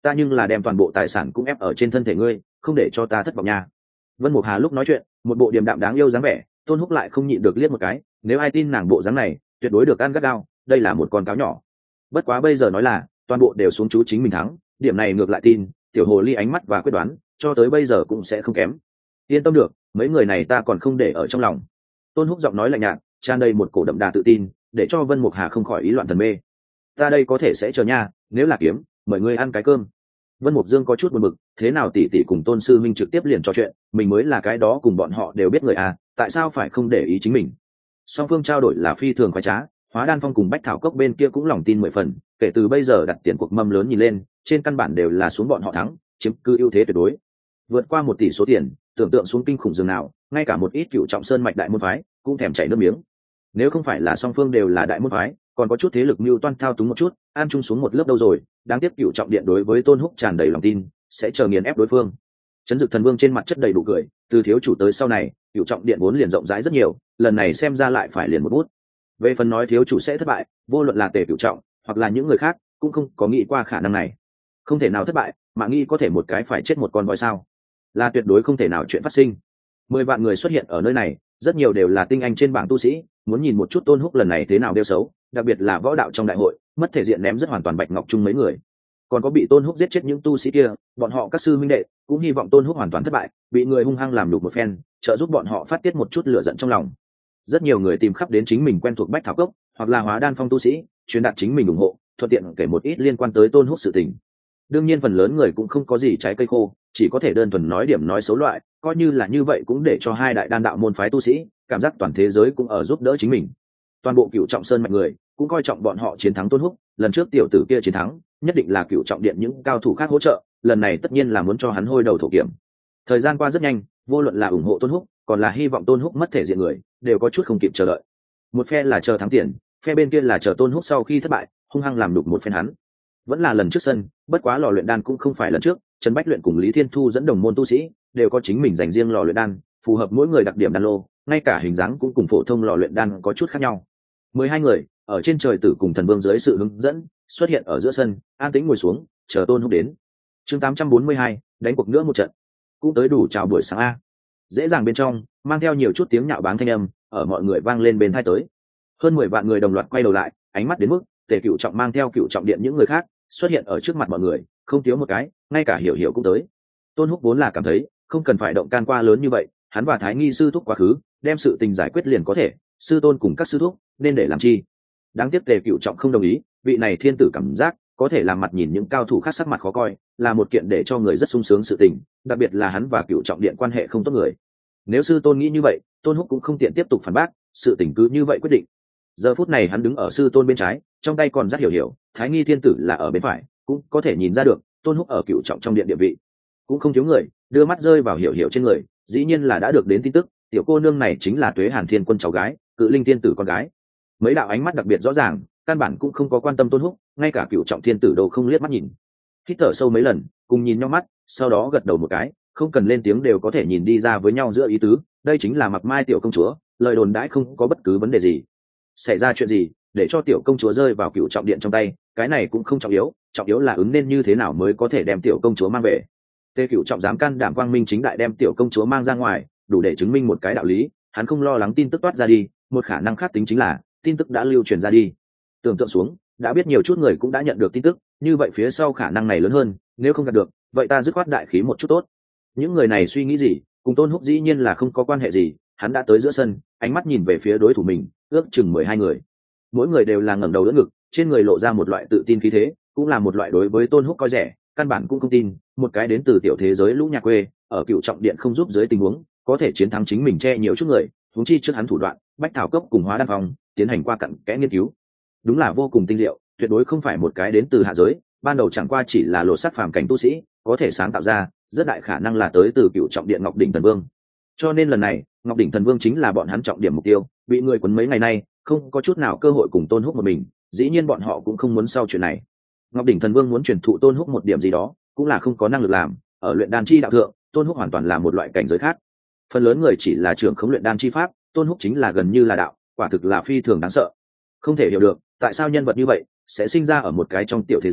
ta nhưng là đem toàn bộ tài sản cũng ép ở trên thân thể ngươi, không để cho ta thất vọng nha. Vân Mục Hà lúc nói chuyện một bộ điềm đạm đáng yêu dáng vẻ, Tôn Húc lại không nhịn được liếc một cái, nếu ai tin nàng bộ dáng này tuyệt đối được ăn gắt gao, đây là một con cáo nhỏ. Bất quá bây giờ nói là toàn bộ đều xuống chú chính mình thắng, điểm này ngược lại tin, tiểu hồ ly ánh mắt và quyết đoán cho tới bây giờ cũng sẽ không kém. Yên tâm được, mấy người này ta còn không để ở trong lòng. Tôn Húc giọng nói lạnh nhạt, tràn đầy một cổ đậm đà tự tin, để cho Vân Mục Hà không khỏi ý loạn thần mê. Ta đây có thể sẽ chờ nha, nếu là kiếm mời ngươi ăn cái cơm. Vân Mục Dương có chút buồn bực, thế nào tỷ tỷ cùng Tôn sư minh trực tiếp liền trò chuyện, mình mới là cái đó cùng bọn họ đều biết người à, tại sao phải không để ý chính mình. Song phương trao đổi là phi thường khoái trá, Hóa Đan Phong cùng Bách Thảo Cốc bên kia cũng lòng tin mười phần, kể từ bây giờ đặt tiền cuộc mâm lớn nhìn lên, trên căn bản đều là xuống bọn họ thắng, chiếm cứ ưu thế tuyệt đối. Vượt qua một tỷ số tiền, tưởng tượng xuống kinh khủng dường nào, ngay cả một ít cựu trọng sơn mạch đại môn phái cũng thèm chảy nước miếng. Nếu không phải là song phương đều là đại môn phái, còn có chút thế lực mưu toan thao túng một chút, an chung xuống một lớp đâu rồi, đáng tiếc cựu trọng điện đối với Tôn Húc tràn đầy lòng tin, sẽ chờ nghiền ép đối phương. Chấn Dực Thần Vương trên mặt chất đầy đủ cười, từ thiếu chủ tới sau này, cựu trọng điện vốn liền rộng rãi rất nhiều, lần này xem ra lại phải liền một bút. Về phần nói thiếu chủ sẽ thất bại, vô luận là Tề Cựu Trọng hoặc là những người khác, cũng không có nghĩ qua khả năng này. Không thể nào thất bại, mà nghĩ có thể một cái phải chết một con voi sao? Là tuyệt đối không thể nào chuyện phát sinh. Mười vạn người xuất hiện ở nơi này, rất nhiều đều là tinh anh trên bảng tu sĩ, muốn nhìn một chút Tôn Húc lần này thế nào đeo xấu, đặc biệt là võ đạo trong đại hội, mất thể diện ném rất hoàn toàn Bạch Ngọc Trung mấy người. Còn có bị Tôn Húc giết chết những tu sĩ kia, bọn họ các sư minh đệ cũng hy vọng Tôn Húc hoàn toàn thất bại, bị người hung hăng làm đục một phen, trợ giúp bọn họ phát tiết một chút lửa giận trong lòng. Rất nhiều người tìm khắp đến chính mình quen thuộc Bách Thảo Cốc hoặc là Hóa Đan Phong tu sĩ, truyền đạt chính mình ủng hộ, thuận tiện kể một ít liên quan tới Tôn Húc sự tình. Đương nhiên phần lớn người cũng không có gì trái cây khô, chỉ có thể đơn thuần nói điểm nói xấu loại, coi như là như vậy cũng để cho hai đại đan đạo môn phái tu sĩ cảm giác toàn thế giới cũng ở giúp đỡ chính mình. Toàn bộ Cựu Trọng Sơn mạch người cũng coi trọng bọn họ chiến thắng Tôn Húc, lần trước tiểu tử kia chiến thắng, nhất định là Cựu Trọng điện những cao thủ khác hỗ trợ, lần này tất nhiên là muốn cho hắn hôi đầu thổ kiểm. Thời gian qua rất nhanh, vô luận là ủng hộ Tôn Húc, còn là hy vọng Tôn Húc mất thể diện người, đều có chút không kịp chờ đợi. Một phe là chờ thắng tiền, phe bên kia là chờ Tôn Húc sau khi thất bại, hung hăng làm đục một phen hắn. Vẫn là lần trước sân, bất quá lò luyện đan cũng không phải lần trước, Trần Bách Luyện cùng Lý Thiên Thu dẫn đồng môn tu sĩ, đều có chính mình dành riêng lò luyện đan, phù hợp mỗi người đặc điểm đan lô, ngay cả hình dáng cũng cùng phổ thông lò luyện đan có chút khác nhau. Mười hai người ở trên trời tử cùng thần vương dưới sự hướng dẫn, xuất hiện ở giữa sân, an tĩnh ngồi xuống, chờ Tôn Húc đến. Chương tám trăm bốn mươi hai, đánh cuộc nữa một trận. Cũng tới đủ chào buổi sáng a. Dễ dàng bên trong, mang theo nhiều chút tiếng nhạo báng thanh âm, ở mọi người vang lên bên tai tới. Hơn mười vạn người đồng loạt quay đầu lại, ánh mắt đến mức Tề Cựu Trọng mang theo Cựu Trọng điện những người khác xuất hiện ở trước mặt mọi người, không thiếu một cái, ngay cả Hiểu Hiểu cũng tới. Tôn Húc vốn là cảm thấy không cần phải động can qua lớn như vậy, hắn và Thái Nghi sư thúc quá khứ, đem sự tình giải quyết liền có thể, sư tôn cùng các sư thúc nên để làm chi. Đáng tiếc Tề Cựu Trọng không đồng ý, vị này thiên tử cảm giác có thể làm mặt nhìn những cao thủ khác sắc mặt khó coi, là một kiện để cho người rất sung sướng sự tình, đặc biệt là hắn và Cựu Trọng điện quan hệ không tốt người. Nếu sư tôn nghĩ như vậy, Tôn Húc cũng không tiện tiếp tục phản bác, sự tình cứ như vậy quyết định. Giờ phút này hắn đứng ở sư tôn bên trái, trong tay còn dắt Hiểu Hiểu, Thái Nghi thiên tử là ở bên phải, cũng có thể nhìn ra được Tôn Húc ở Cựu Trọng trong điện địa vị cũng không thiếu người đưa mắt rơi vào Hiểu Hiểu trên người, dĩ nhiên là đã được đến tin tức, tiểu cô nương này chính là Tuế Hàn Thiên Quân cháu gái, Cự Linh thiên tử con gái. Mấy đạo ánh mắt đặc biệt rõ ràng, căn bản cũng không có quan tâm Tôn Húc, ngay cả Cựu Trọng thiên tử đâu không liếc mắt nhìn. Hít thở sâu mấy lần, cùng nhìn nhau mắt, sau đó gật đầu một cái, không cần lên tiếng đều có thể nhìn đi ra với nhau giữa ý tứ, đây chính là Mặc Mai tiểu công chúa, lời đồn đãi không có bất cứ vấn đề gì. Xảy ra chuyện gì để cho tiểu công chúa rơi vào Cựu Trọng điện trong tay, cái này cũng không trọng yếu, trọng yếu là ứng nên như thế nào mới có thể đem tiểu công chúa mang về. Tề Cựu Trọng dám can đảm quang minh chính đại đem tiểu công chúa mang ra ngoài, đủ để chứng minh một cái đạo lý, hắn không lo lắng tin tức toát ra đi, một khả năng khác tính chính là tin tức đã lưu truyền ra đi. Tưởng tượng xuống, đã biết nhiều chút người cũng đã nhận được tin tức, như vậy phía sau khả năng này lớn hơn, nếu không đạt được, vậy ta dứt khoát đại khí một chút tốt. Những người này suy nghĩ gì, cùng Tôn Húc dĩ nhiên là không có quan hệ gì, hắn đã tới giữa sân, ánh mắt nhìn về phía đối thủ mình, ước chừng mười hai người. Mỗi người đều là ngẩng đầu đỡ ngực, trên người lộ ra một loại tự tin khí thế, cũng là một loại đối với Tôn Húc coi rẻ, căn bản cũng không tin, một cái đến từ tiểu thế giới lũ nhà quê, ở Cựu Trọng điện không giúp dưới tình huống, có thể chiến thắng chính mình che nhiều chút người, huống chi trước hắn thủ đoạn, Bách Thảo Cốc cùng Hóa Đan Phong, tiến hành qua cặn kẽ nghiên cứu. Đúng là vô cùng tinh diệu, tuyệt đối không phải một cái đến từ hạ giới, ban đầu chẳng qua chỉ là lộ sắc phàm cảnh tu sĩ, có thể sáng tạo ra, rất đại khả năng là tới từ Cựu Trọng điện Ngọc Đỉnh Thần Vương. Cho nên lần này, Ngọc Đỉnh Thần Vương chính là bọn hắn trọng điểm mục tiêu, bị người quấn mấy ngày nay, không có chút nào cơ hội cùng Tôn Húc một mình, dĩ nhiên bọn họ cũng không muốn sau chuyện này. Ngọc Đỉnh Thần Vương muốn truyền thụ Tôn Húc một điểm gì đó, cũng là không có năng lực làm, ở luyện đan chi đạo thượng, Tôn Húc hoàn toàn là một loại cảnh giới khác. Phần lớn người chỉ là trưởng khống luyện đan chi pháp, Tôn Húc chính là gần như là đạo, quả thực là phi thường đáng sợ. Không thể hiểu được, tại sao nhân vật như vậy sẽ sinh ra ở một cái trong tiểu thế giới,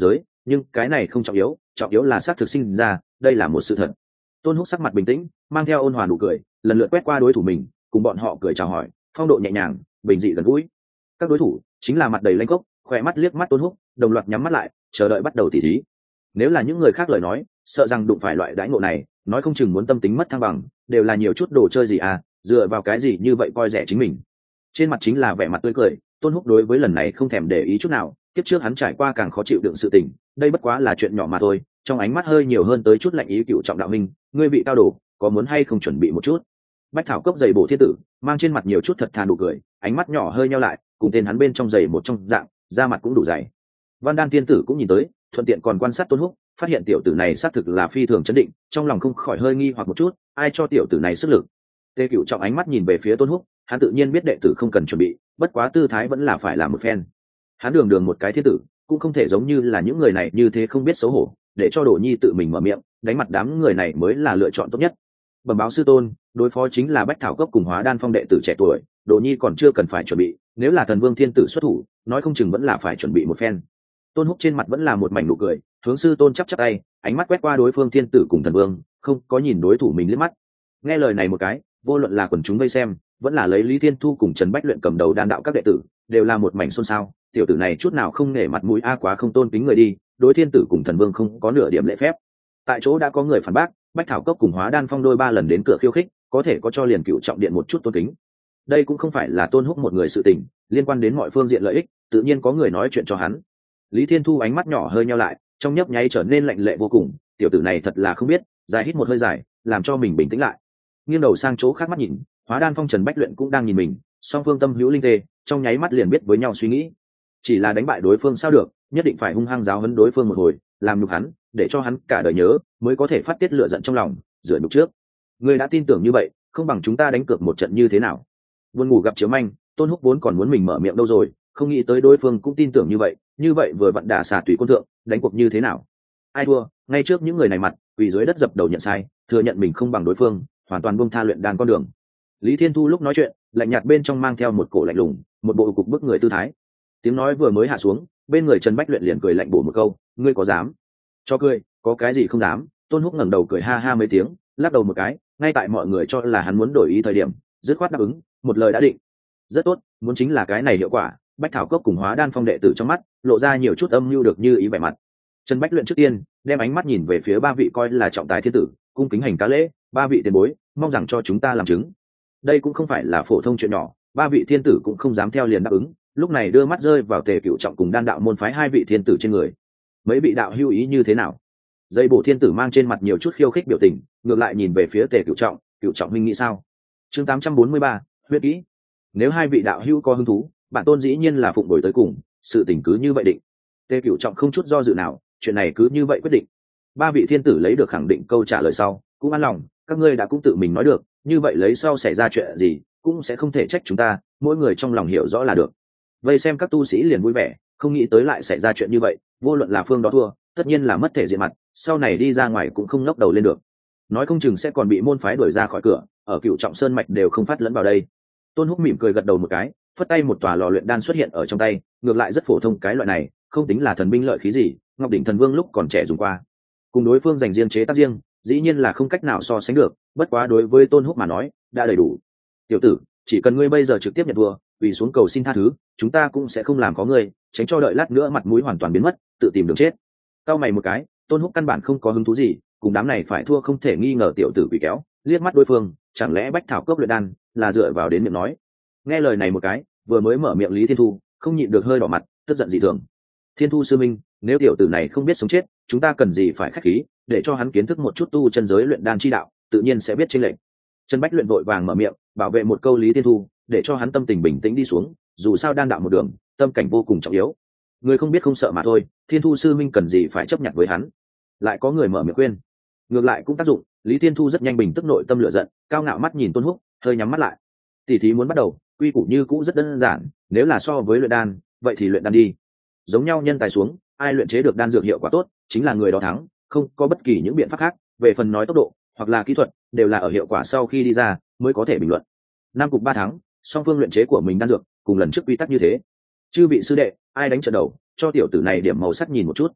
nhưng cái này không trọng yếu, trọng yếu là xác thực sinh ra, đây là một sự thật. Tôn Húc sắc mặt bình tĩnh, mang theo ôn hòa nụ cười, lần lượt quét qua đối thủ mình, cùng bọn họ cười chào hỏi, phong độ nhẹ nhàng, bình dị gần gũi. Các đối thủ chính là mặt đầy lanh cốc, khỏe mắt liếc mắt Tôn Húc, đồng loạt nhắm mắt lại, chờ đợi bắt đầu tỉ thí. Nếu là những người khác lời nói, sợ rằng đụng phải loại đãi ngộ này, nói không chừng muốn tâm tính mất thăng bằng, đều là nhiều chút đồ chơi gì à, dựa vào cái gì như vậy coi rẻ chính mình. Trên mặt chính là vẻ mặt tươi cười, Tôn Húc đối với lần này không thèm để ý chút nào, tiếp trước hắn trải qua càng khó chịu đựng sự tình, đây bất quá là chuyện nhỏ mà thôi, trong ánh mắt hơi nhiều hơn tới chút lạnh ý cựu trọng đạo minh, ngươi bị cao đổ, có muốn hay không chuẩn bị một chút. Bách thảo cốc giày bổ thiên tử, mang trên mặt nhiều chút thật thà nụ cười, ánh mắt nhỏ hơi nheo lại, cùng tên hắn bên trong giày một trong dạng, da mặt cũng đủ dày. Văn Đan thiên tử cũng nhìn tới, thuận tiện còn quan sát Tôn Húc, phát hiện tiểu tử này xác thực là phi thường chấn định, trong lòng không khỏi hơi nghi hoặc một chút, ai cho tiểu tử này sức lực. Tề Cựu trọng ánh mắt nhìn về phía Tôn Húc, hắn tự nhiên biết đệ tử không cần chuẩn bị, bất quá tư thái vẫn là phải làm một phen. Hắn đường đường một cái thiên tử, cũng không thể giống như là những người này như thế không biết xấu hổ, để cho Đồ Nhi tự mình mở miệng, đánh mặt đám người này mới là lựa chọn tốt nhất. Bẩm báo sư tôn, đối phó chính là Bách thảo cốc cùng Hóa Đan phong đệ tử trẻ tuổi, Đồ Nhi còn chưa cần phải chuẩn bị, nếu là Thần Vương thiên tử xuất thủ, nói không chừng vẫn là phải chuẩn bị một phen. Tôn Húc trên mặt vẫn là một mảnh nụ cười, hướng sư tôn chắp chắp tay, ánh mắt quét qua đối phương thiên tử cùng thần vương, không có nhìn đối thủ mình liếc mắt. Nghe lời này một cái, vô luận là quần chúng vây xem, vẫn là lấy Lý Thiên Thu cùng Trần Bách Luyện cầm đầu đan đạo các đệ tử, đều là một mảnh xôn xao. Tiểu tử này chút nào không nể mặt mũi a, quá không tôn kính người đi, đối thiên tử cùng thần vương không có nửa điểm lễ phép. Tại chỗ đã có người phản bác, Bách thảo cốc cùng Hóa Đan phong đôi ba lần đến cửa khiêu khích, có thể có cho liền cựu trọng điện một chút tôn kính. Đây cũng không phải là Tôn Húc một người sự tình, liên quan đến mọi phương diện lợi ích, tự nhiên có người nói chuyện cho hắn. Lý Thiên Thu ánh mắt nhỏ hơi nheo lại, trong nhấp nháy trở nên lạnh lệ vô cùng, tiểu tử này thật là không biết, dài hít một hơi dài, làm cho mình bình tĩnh lại. Nghiêng đầu sang chỗ khác mắt nhìn, Hóa Đan phong Trần Bách Luyện cũng đang nhìn mình, song phương tâm hữu linh tê, trong nháy mắt liền biết với nhau suy nghĩ. Chỉ là đánh bại đối phương sao được, nhất định phải hung hăng giáo huấn đối phương một hồi, làm nhục hắn, để cho hắn cả đời nhớ, mới có thể phát tiết lửa giận trong lòng, rửa nhục trước. Ngươi đã tin tưởng như vậy, không bằng chúng ta đánh cược một trận như thế nào? Buồn ngủ gặp chiếu manh, Tôn Húc vốn còn muốn mình mở miệng đâu rồi, không nghĩ tới đối phương cũng tin tưởng như vậy, như vậy vừa vặn đả xà tùy côn thượng, đánh cuộc như thế nào? Ai thua, ngay trước những người này mặt, quỳ dưới đất dập đầu nhận sai, thừa nhận mình không bằng đối phương, hoàn toàn buông tha luyện đan con đường. Lý Thiên Thu lúc nói chuyện, lạnh nhạt bên trong mang theo một cổ lạnh lùng, một bộ cục bức người tư thái. Tiếng nói vừa mới hạ xuống, bên người Trần Bách Luyện liền cười lạnh bổ một câu, ngươi có dám? Cho cười, có cái gì không dám? Tôn Húc ngẩng đầu cười ha ha mấy tiếng, lắc đầu một cái, ngay tại mọi người cho là hắn muốn đổi ý thời điểm, dứt khoát đáp ứng, một lời đã định. Rất tốt, muốn chính là cái này hiệu quả. Bách thảo cốc cùng Hóa Đan phong đệ tử trong mắt lộ ra nhiều chút âm mưu được như ý vẻ mặt. Trần Bách Luyện trước tiên đem ánh mắt nhìn về phía ba vị coi là trọng tài thiên tử, cung kính hành cá lễ, ba vị tiền bối, mong rằng cho chúng ta làm chứng. Đây cũng không phải là phổ thông chuyện nhỏ, ba vị thiên tử cũng không dám theo liền đáp ứng, lúc này đưa mắt rơi vào Tề Cựu trọng cùng đan đạo môn phái hai vị thiên tử trên người. Mấy vị đạo hữu ý như thế nào? Dây bổ thiên tử mang trên mặt nhiều chút khiêu khích biểu tình, ngược lại nhìn về phía Tề Cựu trọng, Cựu trọng huynh nghĩ sao? Chương tám trăm bốn mươi ba, huyết kỹ. Nếu hai vị đạo hữu có hứng thú, bản tôn dĩ nhiên là phụng đổi tới cùng, sự tình cứ như vậy định. Tề Cựu trọng không chút do dự nào, chuyện này cứ như vậy quyết định. Ba vị thiên tử lấy được khẳng định câu trả lời sau, cũng an lòng, các ngươi đã cũng tự mình nói được, như vậy lấy sau xảy ra chuyện gì, cũng sẽ không thể trách chúng ta, mỗi người trong lòng hiểu rõ là được. Vây xem các tu sĩ liền vui vẻ, không nghĩ tới lại xảy ra chuyện như vậy, vô luận là phương đó thua, tất nhiên là mất thể diện mặt, sau này đi ra ngoài cũng không ngóc đầu lên được. Nói không chừng sẽ còn bị môn phái đuổi ra khỏi cửa, ở Cựu trọng sơn mạch đều không phát lẫn vào đây. Tôn Húc mỉm cười gật đầu một cái, phất tay một tòa lò luyện đan xuất hiện ở trong tay, ngược lại rất phổ thông, cái loại này không tính là thần binh lợi khí gì, Ngọc đỉnh thần vương lúc còn trẻ dùng qua, cùng đối phương dành riêng chế tác riêng, dĩ nhiên là không cách nào so sánh được, bất quá đối với Tôn Húc mà nói đã đầy đủ. Tiểu tử, chỉ cần ngươi bây giờ trực tiếp nhận thua, vì xuống cầu xin tha thứ, chúng ta cũng sẽ không làm có ngươi, tránh cho đợi lát nữa mặt mũi hoàn toàn biến mất, tự tìm đường chết. Cao mày một cái, Tôn Húc căn bản không có hứng thú gì, cùng đám này phải thua không thể nghi ngờ tiểu tử bị kéo, liếc mắt đối phương, chẳng lẽ Bách thảo cốc luyện đan là dựa vào đến miệng nói? Nghe lời này một cái, vừa mới mở miệng Lý Thiên Thu không nhịn được hơi đỏ mặt, tức giận dị thường. Thiên Thu sư minh, nếu tiểu tử này không biết sống chết, chúng ta cần gì phải khách khí, để cho hắn kiến thức một chút tu chân giới luyện đan chi đạo, tự nhiên sẽ biết chênh lệch. Trần Bách Luyện vội vàng mở miệng, bảo vệ một câu Lý Thiên Thu, để cho hắn tâm tình bình tĩnh đi xuống, dù sao đan đạo một đường, tâm cảnh vô cùng trọng yếu. Người không biết không sợ mà thôi, Thiên Thu sư minh cần gì phải chấp nhận với hắn. Lại có người mở miệng khuyên, ngược lại cũng tác dụng, Lý Thiên Thu rất nhanh bình tức nội tâm lửa giận, cao ngạo mắt nhìn Tôn Húc, hơi nhắm mắt lại. Tỷ thí muốn bắt đầu, quy củ như cũ rất đơn giản, nếu là so với luyện đan, vậy thì luyện đan đi. Giống nhau nhân tài xuống, ai luyện chế được đan dược hiệu quả tốt, chính là người đó thắng, không có bất kỳ những biện pháp khác, về phần nói tốc độ hoặc là kỹ thuật, đều là ở hiệu quả sau khi đi ra mới có thể bình luận. Năm cục ba thắng, song phương luyện chế của mình đan dược, cùng lần trước quy tắc như thế. Chư vị sư đệ, ai đánh trận đầu, cho tiểu tử này điểm màu sắc nhìn một chút.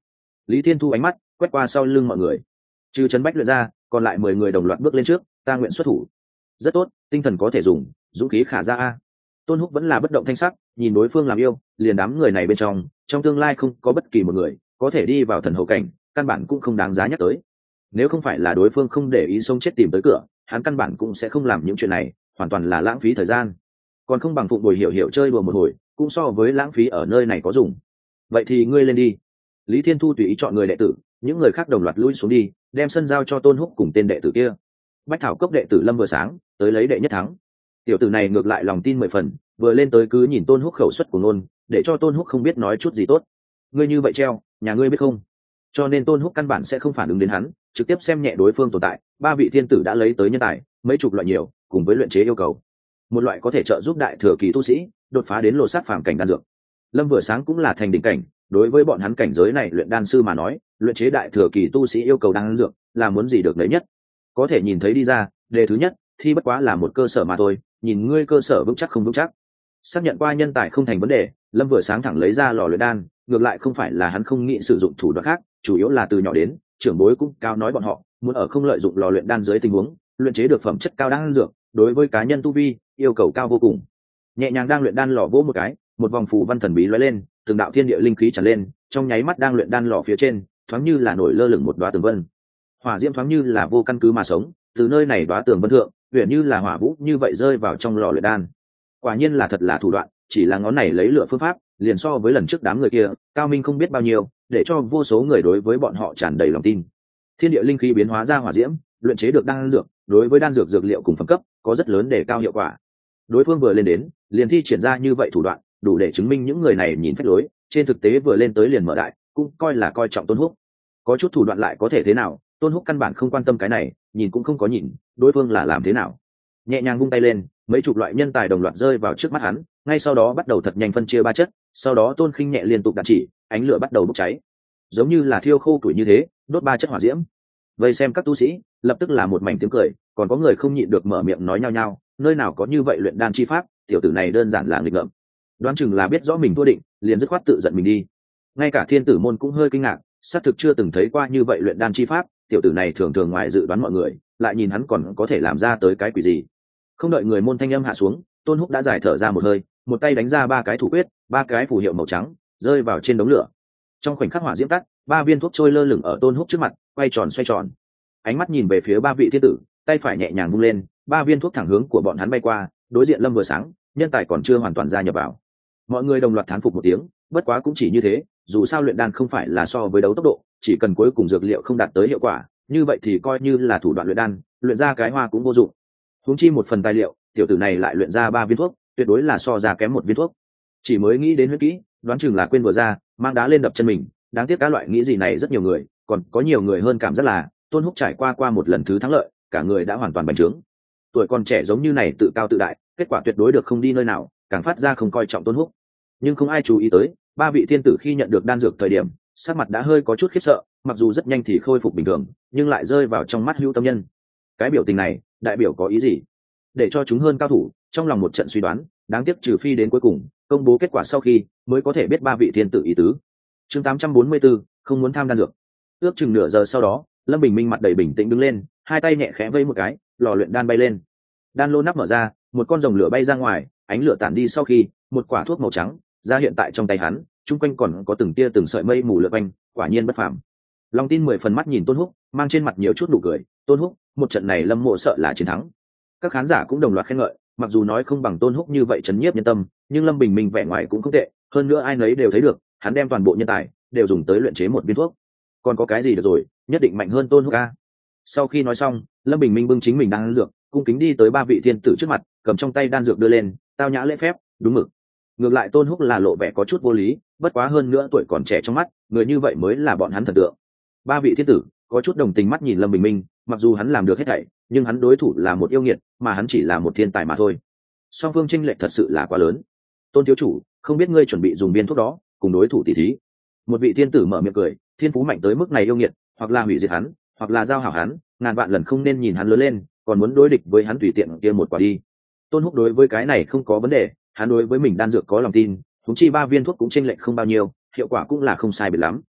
Lý Thiên Thu ánh mắt quét qua sau lưng mọi người, trừ Trấn Bách luyện ra, còn lại mười người đồng loạt bước lên trước, ta nguyện xuất thủ. Rất tốt, tinh thần có thể dùng, dũng khí khả ra a. Tôn Húc vẫn là bất động thanh sắc, nhìn đối phương làm yêu, liền đám người này bên trong, trong tương lai không có bất kỳ một người có thể đi vào thần hậu cảnh, căn bản cũng không đáng giá nhắc tới. Nếu không phải là đối phương không để ý sống chết tìm tới cửa, hắn căn bản cũng sẽ không làm những chuyện này, hoàn toàn là lãng phí thời gian. Còn không bằng phụng bồi hiểu hiểu chơi đùa một hồi, cũng so với lãng phí ở nơi này có dùng. Vậy thì ngươi lên đi. Lý Thiên Thu tùy ý chọn người đệ tử, những người khác đồng loạt lui xuống đi, đem sân giao cho Tôn Húc cùng tên đệ tử kia. Bách Thảo Cốc đệ tử Lâm vừa sáng tới lấy đệ nhất thắng. Tiểu tử này ngược lại lòng tin mười phần, vừa lên tới cứ nhìn Tôn Húc khẩu suất của ngôn, để cho Tôn Húc không biết nói chút gì tốt. Ngươi như vậy treo, nhà ngươi biết không? Cho nên Tôn Húc căn bản sẽ không phản ứng đến hắn, trực tiếp xem nhẹ đối phương tồn tại. Ba vị thiên tử đã lấy tới nhân tài, mấy chục loại nhiều, cùng với luyện chế yêu cầu, một loại có thể trợ giúp đại thừa kỳ tu sĩ đột phá đến lô sát phàm cảnh đan dược. Lâm vừa sáng cũng là thành đỉnh cảnh, đối với bọn hắn cảnh giới này luyện đan sư mà nói, luyện chế đại thừa kỳ tu sĩ yêu cầu đan dược là muốn gì được đấy nhất. Có thể nhìn thấy đi ra, đề thứ nhất thì bất quá là một cơ sở mà thôi, nhìn ngươi cơ sở vững chắc không vững chắc. Xác nhận qua nhân tài không thành vấn đề, Lâm vừa sáng thẳng lấy ra lò luyện đan, ngược lại không phải là hắn không nghĩ sử dụng thủ đoạn khác, chủ yếu là từ nhỏ đến trưởng bối cũng cao nói bọn họ muốn ở không lợi dụng lò luyện đan dưới tình huống luyện chế được phẩm chất cao đan dược, đối với cá nhân tu vi yêu cầu cao vô cùng. Nhẹ nhàng đang luyện đan lò vỗ một cái, một vòng phù văn thần bí lóe lên, từng đạo thiên địa linh khí tràn lên, trong nháy mắt đang luyện đan lò phía trên thoáng như là nổi lơ lửng một đóa tường vân. Hỏa diễm thoáng như là vô căn cứ mà sống, từ nơi này đóa tường vân thượng huyền như là hỏa vũ như vậy rơi vào trong lò luyện đan. Quả nhiên là thật là thủ đoạn, chỉ là ngón này lấy lựa phương pháp liền so với lần trước đám người kia cao minh không biết bao nhiêu, để cho vô số người đối với bọn họ tràn đầy lòng tin. Thiên địa linh khí biến hóa ra hỏa diễm, luyện chế được đan dược, đối với đan dược dược liệu cùng phẩm cấp có rất lớn để cao hiệu quả. Đối phương vừa lên đến liền thi triển ra như vậy thủ đoạn, đủ để chứng minh những người này nhìn phép lối, trên thực tế vừa lên tới liền mở đại, cũng coi là coi trọng Tôn Húc. Có chút thủ đoạn lại có thể thế nào, Tôn Húc căn bản không quan tâm cái này, nhìn cũng không có nhìn đối phương là làm thế nào. Nhẹ nhàng vung tay lên, mấy chục loại nhân tài đồng loạt rơi vào trước mắt hắn, ngay sau đó bắt đầu thật nhanh phân chia ba chất, sau đó Tôn Khinh nhẹ liên tục đạn chỉ, ánh lửa bắt đầu bốc cháy, giống như là thiêu khô tuổi như thế, đốt ba chất hỏa diễm. Vây xem các tu sĩ lập tức là một mảnh tiếng cười, còn có người không nhịn được mở miệng nói nhao nhao, nơi nào có như vậy luyện đan chi pháp, tiểu tử này đơn giản là nghịch ngợm. Đoán chừng là biết rõ mình thua định, liền dứt khoát tự giận mình đi. Ngay cả thiên tử môn cũng hơi kinh ngạc, xác thực chưa từng thấy qua như vậy luyện đan chi pháp, tiểu tử này thường thường ngoài dự đoán mọi người, lại nhìn hắn còn có thể làm ra tới cái quỷ gì. Không đợi người môn thanh âm hạ xuống, Tôn Húc đã giải thở ra một hơi, một tay đánh ra ba cái thủ quyết, ba cái phù hiệu màu trắng rơi vào trên đống lửa. Trong khoảnh khắc hỏa diễm tắt, ba viên thuốc trôi lơ lửng ở Tôn Húc trước mặt, quay tròn xoay tròn. Ánh mắt nhìn về phía ba vị thiên tử, tay phải nhẹ nhàng vung lên, ba viên thuốc thẳng hướng của bọn hắn bay qua, đối diện Lâm vừa sáng, nhân tài còn chưa hoàn toàn gia nhập vào. Mọi người đồng loạt thán phục một tiếng, bất quá cũng chỉ như thế, dù sao luyện đan không phải là so với đấu tốc độ, chỉ cần cuối cùng dược liệu không đạt tới hiệu quả, như vậy thì coi như là thủ đoạn luyện đan, luyện ra cái hoa cũng vô dụng. Huống chi một phần tài liệu, tiểu tử này lại luyện ra ba viên thuốc, tuyệt đối là so ra kém một viên thuốc. Chỉ mới nghĩ đến huyết kỹ, đoán chừng là quên vừa ra, mang đá lên đập chân mình, đáng tiếc các loại nghĩ gì này rất nhiều người, còn có nhiều người hơn cảm giác là Tôn Húc trải qua qua một lần thứ thắng lợi, cả người đã hoàn toàn bành trướng. Tuổi còn trẻ giống như này tự cao tự đại, kết quả tuyệt đối được không đi nơi nào, càng phát ra không coi trọng Tôn Húc. Nhưng không ai chú ý tới, ba vị thiên tử khi nhận được đan dược thời điểm, sắc mặt đã hơi có chút khiếp sợ, mặc dù rất nhanh thì khôi phục bình thường, nhưng lại rơi vào trong mắt hữu tâm nhân. Cái biểu tình này, đại biểu có ý gì? Để cho chúng hơn cao thủ, trong lòng một trận suy đoán, đáng tiếc trừ phi đến cuối cùng, công bố kết quả sau khi, mới có thể biết ba vị thiên tử ý tứ. Chương tám trăm bốn mươi tư, không muốn tham đan dược. Ước chừng nửa giờ sau đó, Lâm Bình Minh mặt đầy bình tĩnh đứng lên, hai tay nhẹ khẽ vẫy một cái, lò luyện đan bay lên. Đan lô nắp mở ra, một con rồng lửa bay ra ngoài, ánh lửa tản đi sau khi, một quả thuốc màu trắng ra hiện tại trong tay hắn, chung quanh còn có từng tia từng sợi mây mù lượn quanh, quả nhiên bất phàm. Long tin mười phần mắt nhìn Tôn Húc, mang trên mặt nhiều chút nụ cười, Tôn Húc, một trận này Lâm Mộ sợ là chiến thắng. Các khán giả cũng đồng loạt khen ngợi, mặc dù nói không bằng Tôn Húc như vậy chấn nhiếp nhân tâm, nhưng Lâm Bình Minh vẻ ngoài cũng không tệ, hơn nữa ai nấy đều thấy được, hắn đem toàn bộ nhân tài đều dùng tới luyện chế một viên thuốc. Còn có cái gì được rồi, nhất định mạnh hơn Tôn Húc a. Sau khi nói xong, Lâm Bình Minh bưng chính mình đang ăn dược, cung kính đi tới ba vị thiên tử trước mặt, cầm trong tay đan dược đưa lên, tao nhã lễ phép, đúng mực. Ngược lại Tôn Húc là lộ vẻ có chút vô lý, bất quá hơn nữa tuổi còn trẻ trong mắt, người như vậy mới là bọn hắn thần tượng. Ba vị thiên tử có chút đồng tình mắt nhìn Lâm Bình Minh, mặc dù hắn làm được hết thảy, nhưng hắn đối thủ là một yêu nghiệt, mà hắn chỉ là một thiên tài mà thôi. Song phương chênh lệch thật sự là quá lớn. Tôn thiếu chủ, không biết ngươi chuẩn bị dùng viên thuốc đó cùng đối thủ tỷ thí? Một vị thiên tử mở miệng cười, thiên phú mạnh tới mức này yêu nghiệt, hoặc là hủy diệt hắn, hoặc là giao hảo hắn, ngàn vạn lần không nên nhìn hắn lớn lên, còn muốn đối địch với hắn tùy tiện kia một quả đi. Tôn Húc đối với cái này không có vấn đề, hắn đối với mình đan dược có lòng tin, huống chi ba viên thuốc cũng chênh lệch không bao nhiêu, hiệu quả cũng là không sai biệt lắm.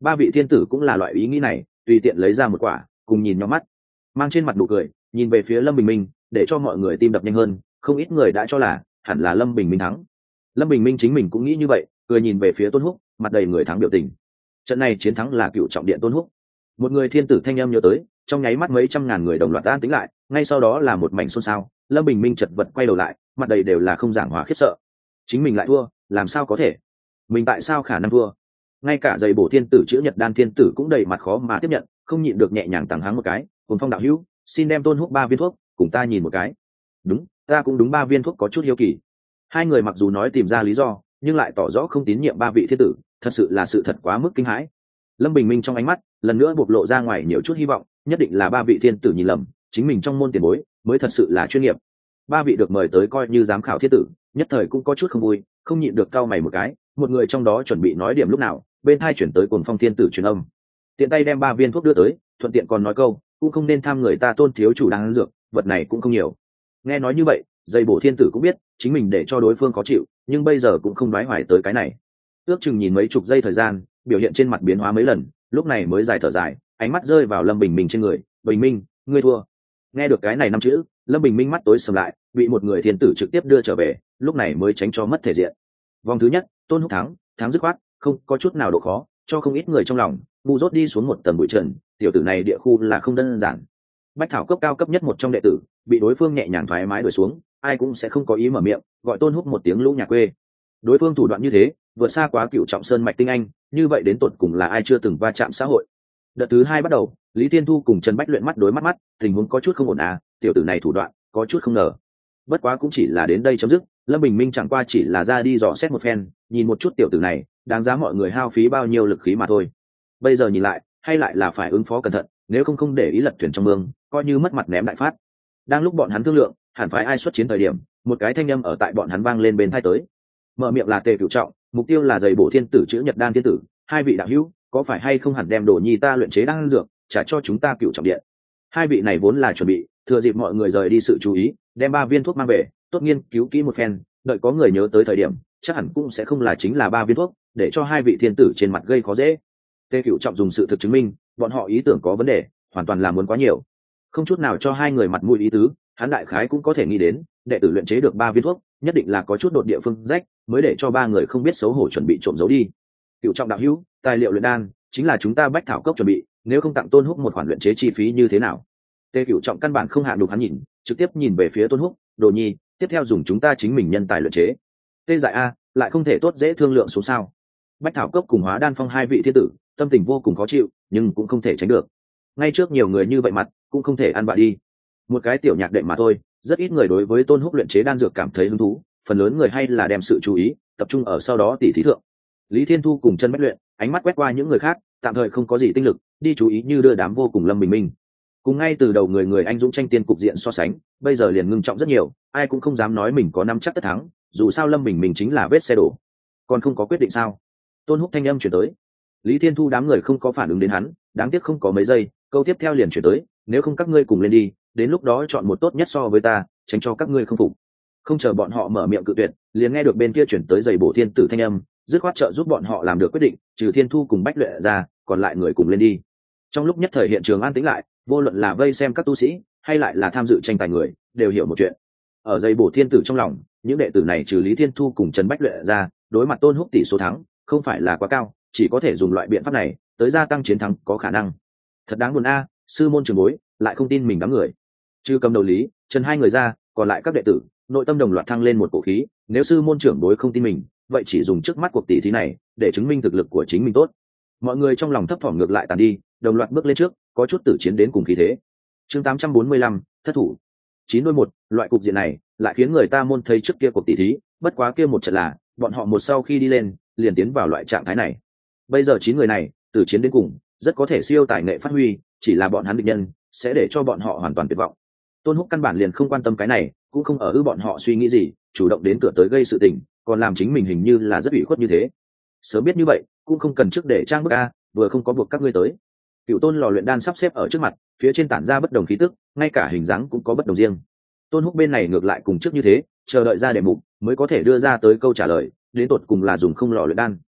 ba vị thiên tử cũng là loại ý nghĩ này, tùy tiện lấy ra một quả cùng nhìn nhau mắt, mang trên mặt nụ cười nhìn về phía Lâm Bình Minh, để cho mọi người tim đập nhanh hơn. Không ít người đã cho là hẳn là Lâm Bình Minh thắng. Lâm Bình Minh chính mình cũng nghĩ như vậy, cười nhìn về phía Tôn Húc, mặt đầy người thắng biểu tình. Trận này chiến thắng là cựu trọng điện Tôn Húc. Một người thiên tử thanh âm nhớ tới, trong nháy mắt mấy trăm ngàn người đồng loạt an tĩnh lại, ngay sau đó là một mảnh xôn xao. Lâm Bình Minh chật vật quay đầu lại, mặt đầy đều là không giảng hòa khiếp sợ. Chính mình lại thua, làm sao có thể? Mình tại sao khả năng thua? Ngay cả giày bổ thiên tử chữ nhật đan thiên tử cũng đầy mặt khó mà tiếp nhận, không nhịn được nhẹ nhàng tàng háng một cái. Cùng Phong đạo hữu, xin đem Tôn Húc ba viên thuốc cùng ta nhìn một cái. Đúng, ta cũng đúng ba viên thuốc có chút hiếu kỳ. Hai người mặc dù nói tìm ra lý do, nhưng lại tỏ rõ không tín nhiệm ba vị thiên tử, thật sự là sự thật quá mức kinh hãi. Lâm Bình Minh trong ánh mắt lần nữa bộc lộ ra ngoài nhiều chút hy vọng, nhất định là ba vị thiên tử nhìn lầm, chính mình trong môn tiền bối mới thật sự là chuyên nghiệp. Ba vị được mời tới coi như giám khảo thiên tử, nhất thời cũng có chút không vui, không nhịn được cau mày một cái. Một người trong đó chuẩn bị nói điểm lúc nào, bên thai chuyển tới Cuồng Phong thiên tử truyền âm, tiện tay đem ba viên thuốc đưa tới, thuận tiện còn nói câu, cũng không nên tham người ta Tôn thiếu chủ đang ăn dược, vật này cũng không nhiều. Nghe nói như vậy, dây bổ thiên tử cũng biết chính mình để cho đối phương khó chịu, nhưng bây giờ cũng không nói hoài tới cái này. Ước chừng nhìn mấy chục giây thời gian, biểu hiện trên mặt biến hóa mấy lần, lúc này mới dài thở dài, ánh mắt rơi vào Lâm Bình Minh trên người. Bình Minh, ngươi thua. Nghe được cái này năm chữ, Lâm Bình Minh mắt tối sầm lại, bị một người thiên tử trực tiếp đưa trở về, lúc này mới tránh cho mất thể diện. Vòng thứ nhất, Tôn Húc thắng, thắng dứt khoát, không có chút nào độ khó, cho không ít người trong lòng ngu dốt đi xuống một tầng bụi trần. Tiểu tử này địa khu là không đơn giản. Bách thảo cấp cao cấp nhất một trong đệ tử, bị đối phương nhẹ nhàng thoải mái đuổi xuống, ai cũng sẽ không có ý mở miệng gọi Tôn Húc một tiếng lũ nhà quê. Đối phương thủ đoạn như thế vượt xa quá cựu trọng sơn mạch tinh anh, như vậy đến tột cùng là ai chưa từng va chạm xã hội. Đợt thứ hai bắt đầu, Lý Tiên Thu cùng Trần Bách Luyện mắt đối mắt mắt, tình huống có chút không ổn à, tiểu tử này thủ đoạn có chút không ngờ. Bất quá cũng chỉ là đến đây chấm dứt, Lâm Bình Minh chẳng qua chỉ là ra đi dò xét một phen, nhìn một chút tiểu tử này đáng giá mọi người hao phí bao nhiêu lực khí mà thôi. Bây giờ nhìn lại, hay lại là phải ứng phó cẩn thận, nếu không không để ý lật thuyền trong mương, coi như mất mặt ném đại phát. Đang lúc bọn hắn thương lượng hẳn phải ai xuất chiến thời điểm, một cái thanh âm ở tại bọn hắn vang lên bên tai tới. Mở miệng là Tề Cửu Trọng, mục tiêu là giày bổ thiên tử chữ nhật đan thiên tử, hai vị đạo hữu có phải hay không hẳn đem đồ nhi ta luyện chế đan dược trả cho chúng ta Cửu Trọng điện. Hai vị này vốn là chuẩn bị thừa dịp mọi người rời đi sự chú ý, đem ba viên thuốc mang về, tốt nghiên cứu kỹ một phen, đợi có người nhớ tới thời điểm, chắc hẳn cũng sẽ không là chính là ba viên thuốc, để cho hai vị thiên tử trên mặt gây khó dễ. Tề Cửu Trọng dùng sự thực chứng minh, bọn họ ý tưởng có vấn đề, hoàn toàn là muốn quá nhiều, không chút nào cho hai người mặt mũi ý tứ. Hắn đại khái cũng có thể nghĩ đến, đệ tử luyện chế được ba viên thuốc, nhất định là có chút đột địa phương rách, mới để cho ba người không biết xấu hổ chuẩn bị trộm giấu đi. Cửu Trọng đạo hữu, tài liệu luyện đan chính là chúng ta Bách Thảo Cốc chuẩn bị, nếu không tặng Tôn Húc một khoản luyện chế chi phí như thế nào? Tề Cửu Trọng căn bản không hạ đục hắn nhìn, trực tiếp nhìn về phía Tôn Húc, đồ nhi, tiếp theo dùng chúng ta chính mình nhân tài luyện chế. Tê dại a, lại không thể tốt dễ thương lượng xuống sao? Bách Thảo Cốc cùng Hóa Đan Phong hai vị thiên tử, tâm tình vô cùng khó chịu, nhưng cũng không thể tránh được. Ngay trước nhiều người như vậy mặt, cũng không thể ăn bạ đi. Một cái tiểu nhạc đệm mà thôi, rất ít người đối với Tôn Húc luyện chế đan dược cảm thấy hứng thú, phần lớn người hay là đem sự chú ý tập trung ở sau đó tỉ thí thượng. Lý Thiên Thu cùng Trần Bách Luyện ánh mắt quét qua những người khác, tạm thời không có gì tinh lực đi chú ý như đưa đám vô cùng Lâm Bình Minh. Cùng ngay từ đầu người người anh dũng tranh tiên cục diện so sánh, bây giờ liền ngưng trọng rất nhiều, ai cũng không dám nói mình có năm chắc tất thắng, dù sao Lâm Bình Minh chính là vết xe đổ. Còn không có quyết định sao? Tôn Húc thanh âm chuyển tới. Lý Thiên Thu đám người không có phản ứng đến hắn, đáng tiếc không có mấy giây, câu tiếp theo liền chuyển tới, nếu không các ngươi cùng lên đi, đến lúc đó chọn một tốt nhất so với ta, tránh cho các ngươi không phục. Không chờ bọn họ mở miệng cự tuyệt, liền nghe được bên kia chuyển tới giày bổ thiên tử thanh âm, dứt khoát trợ giúp bọn họ làm được quyết định, trừ Thiên Thu cùng Bách Luyện ra, còn lại người cùng lên đi. Trong lúc nhất thời hiện trường an tĩnh lại, vô luận là vây xem các tu sĩ hay lại là tham dự tranh tài người, đều hiểu một chuyện. Ở giày bổ thiên tử trong lòng, những đệ tử này trừ Lý Thiên Thu cùng Trần Bách Luyện ra, đối mặt Tôn Húc tỷ số thắng không phải là quá cao, chỉ có thể dùng loại biện pháp này tới gia tăng chiến thắng có khả năng. Thật đáng buồn a, sư môn trường bối lại không tin mình đám người. Trừ cầm đầu Lý, Trần hai người ra, còn lại các đệ tử nội tâm đồng loạt thăng lên một cổ khí, nếu sư môn trưởng bối không tin mình, vậy chỉ dùng trước mắt cuộc tỷ thí này để chứng minh thực lực của chính mình tốt. Mọi người trong lòng thấp thỏm ngược lại tàn đi, đồng loạt bước lên trước, có chút tử chiến đến cùng khí thế. Chương tám trăm bốn mươi lăm, thất thủ. Chín đôi một, loại cục diện này lại khiến người ta môn thấy trước kia cuộc tỷ thí, bất quá kia một trận là, bọn họ một sau khi đi lên, liền tiến vào loại trạng thái này. Bây giờ chín người này, tử chiến đến cùng, rất có thể siêu tài nghệ phát huy, chỉ là bọn hắn địch nhân sẽ để cho bọn họ hoàn toàn tuyệt vọng. Tôn Húc căn bản liền không quan tâm cái này, cũng không ở ư bọn họ suy nghĩ gì, chủ động đến cửa tới gây sự tình, còn làm chính mình hình như là rất ủy khuất như thế. Sớm biết như vậy, cũng không cần trước để trang bức a, vừa không có buộc các ngươi tới. Cựu Tôn lò luyện đan sắp xếp ở trước mặt, phía trên tản ra bất đồng khí tức, ngay cả hình dáng cũng có bất đồng riêng. Tôn Húc bên này ngược lại cùng trước như thế, chờ đợi ra đề mục mới có thể đưa ra tới câu trả lời, đến tột cùng là dùng không lò luyện đan.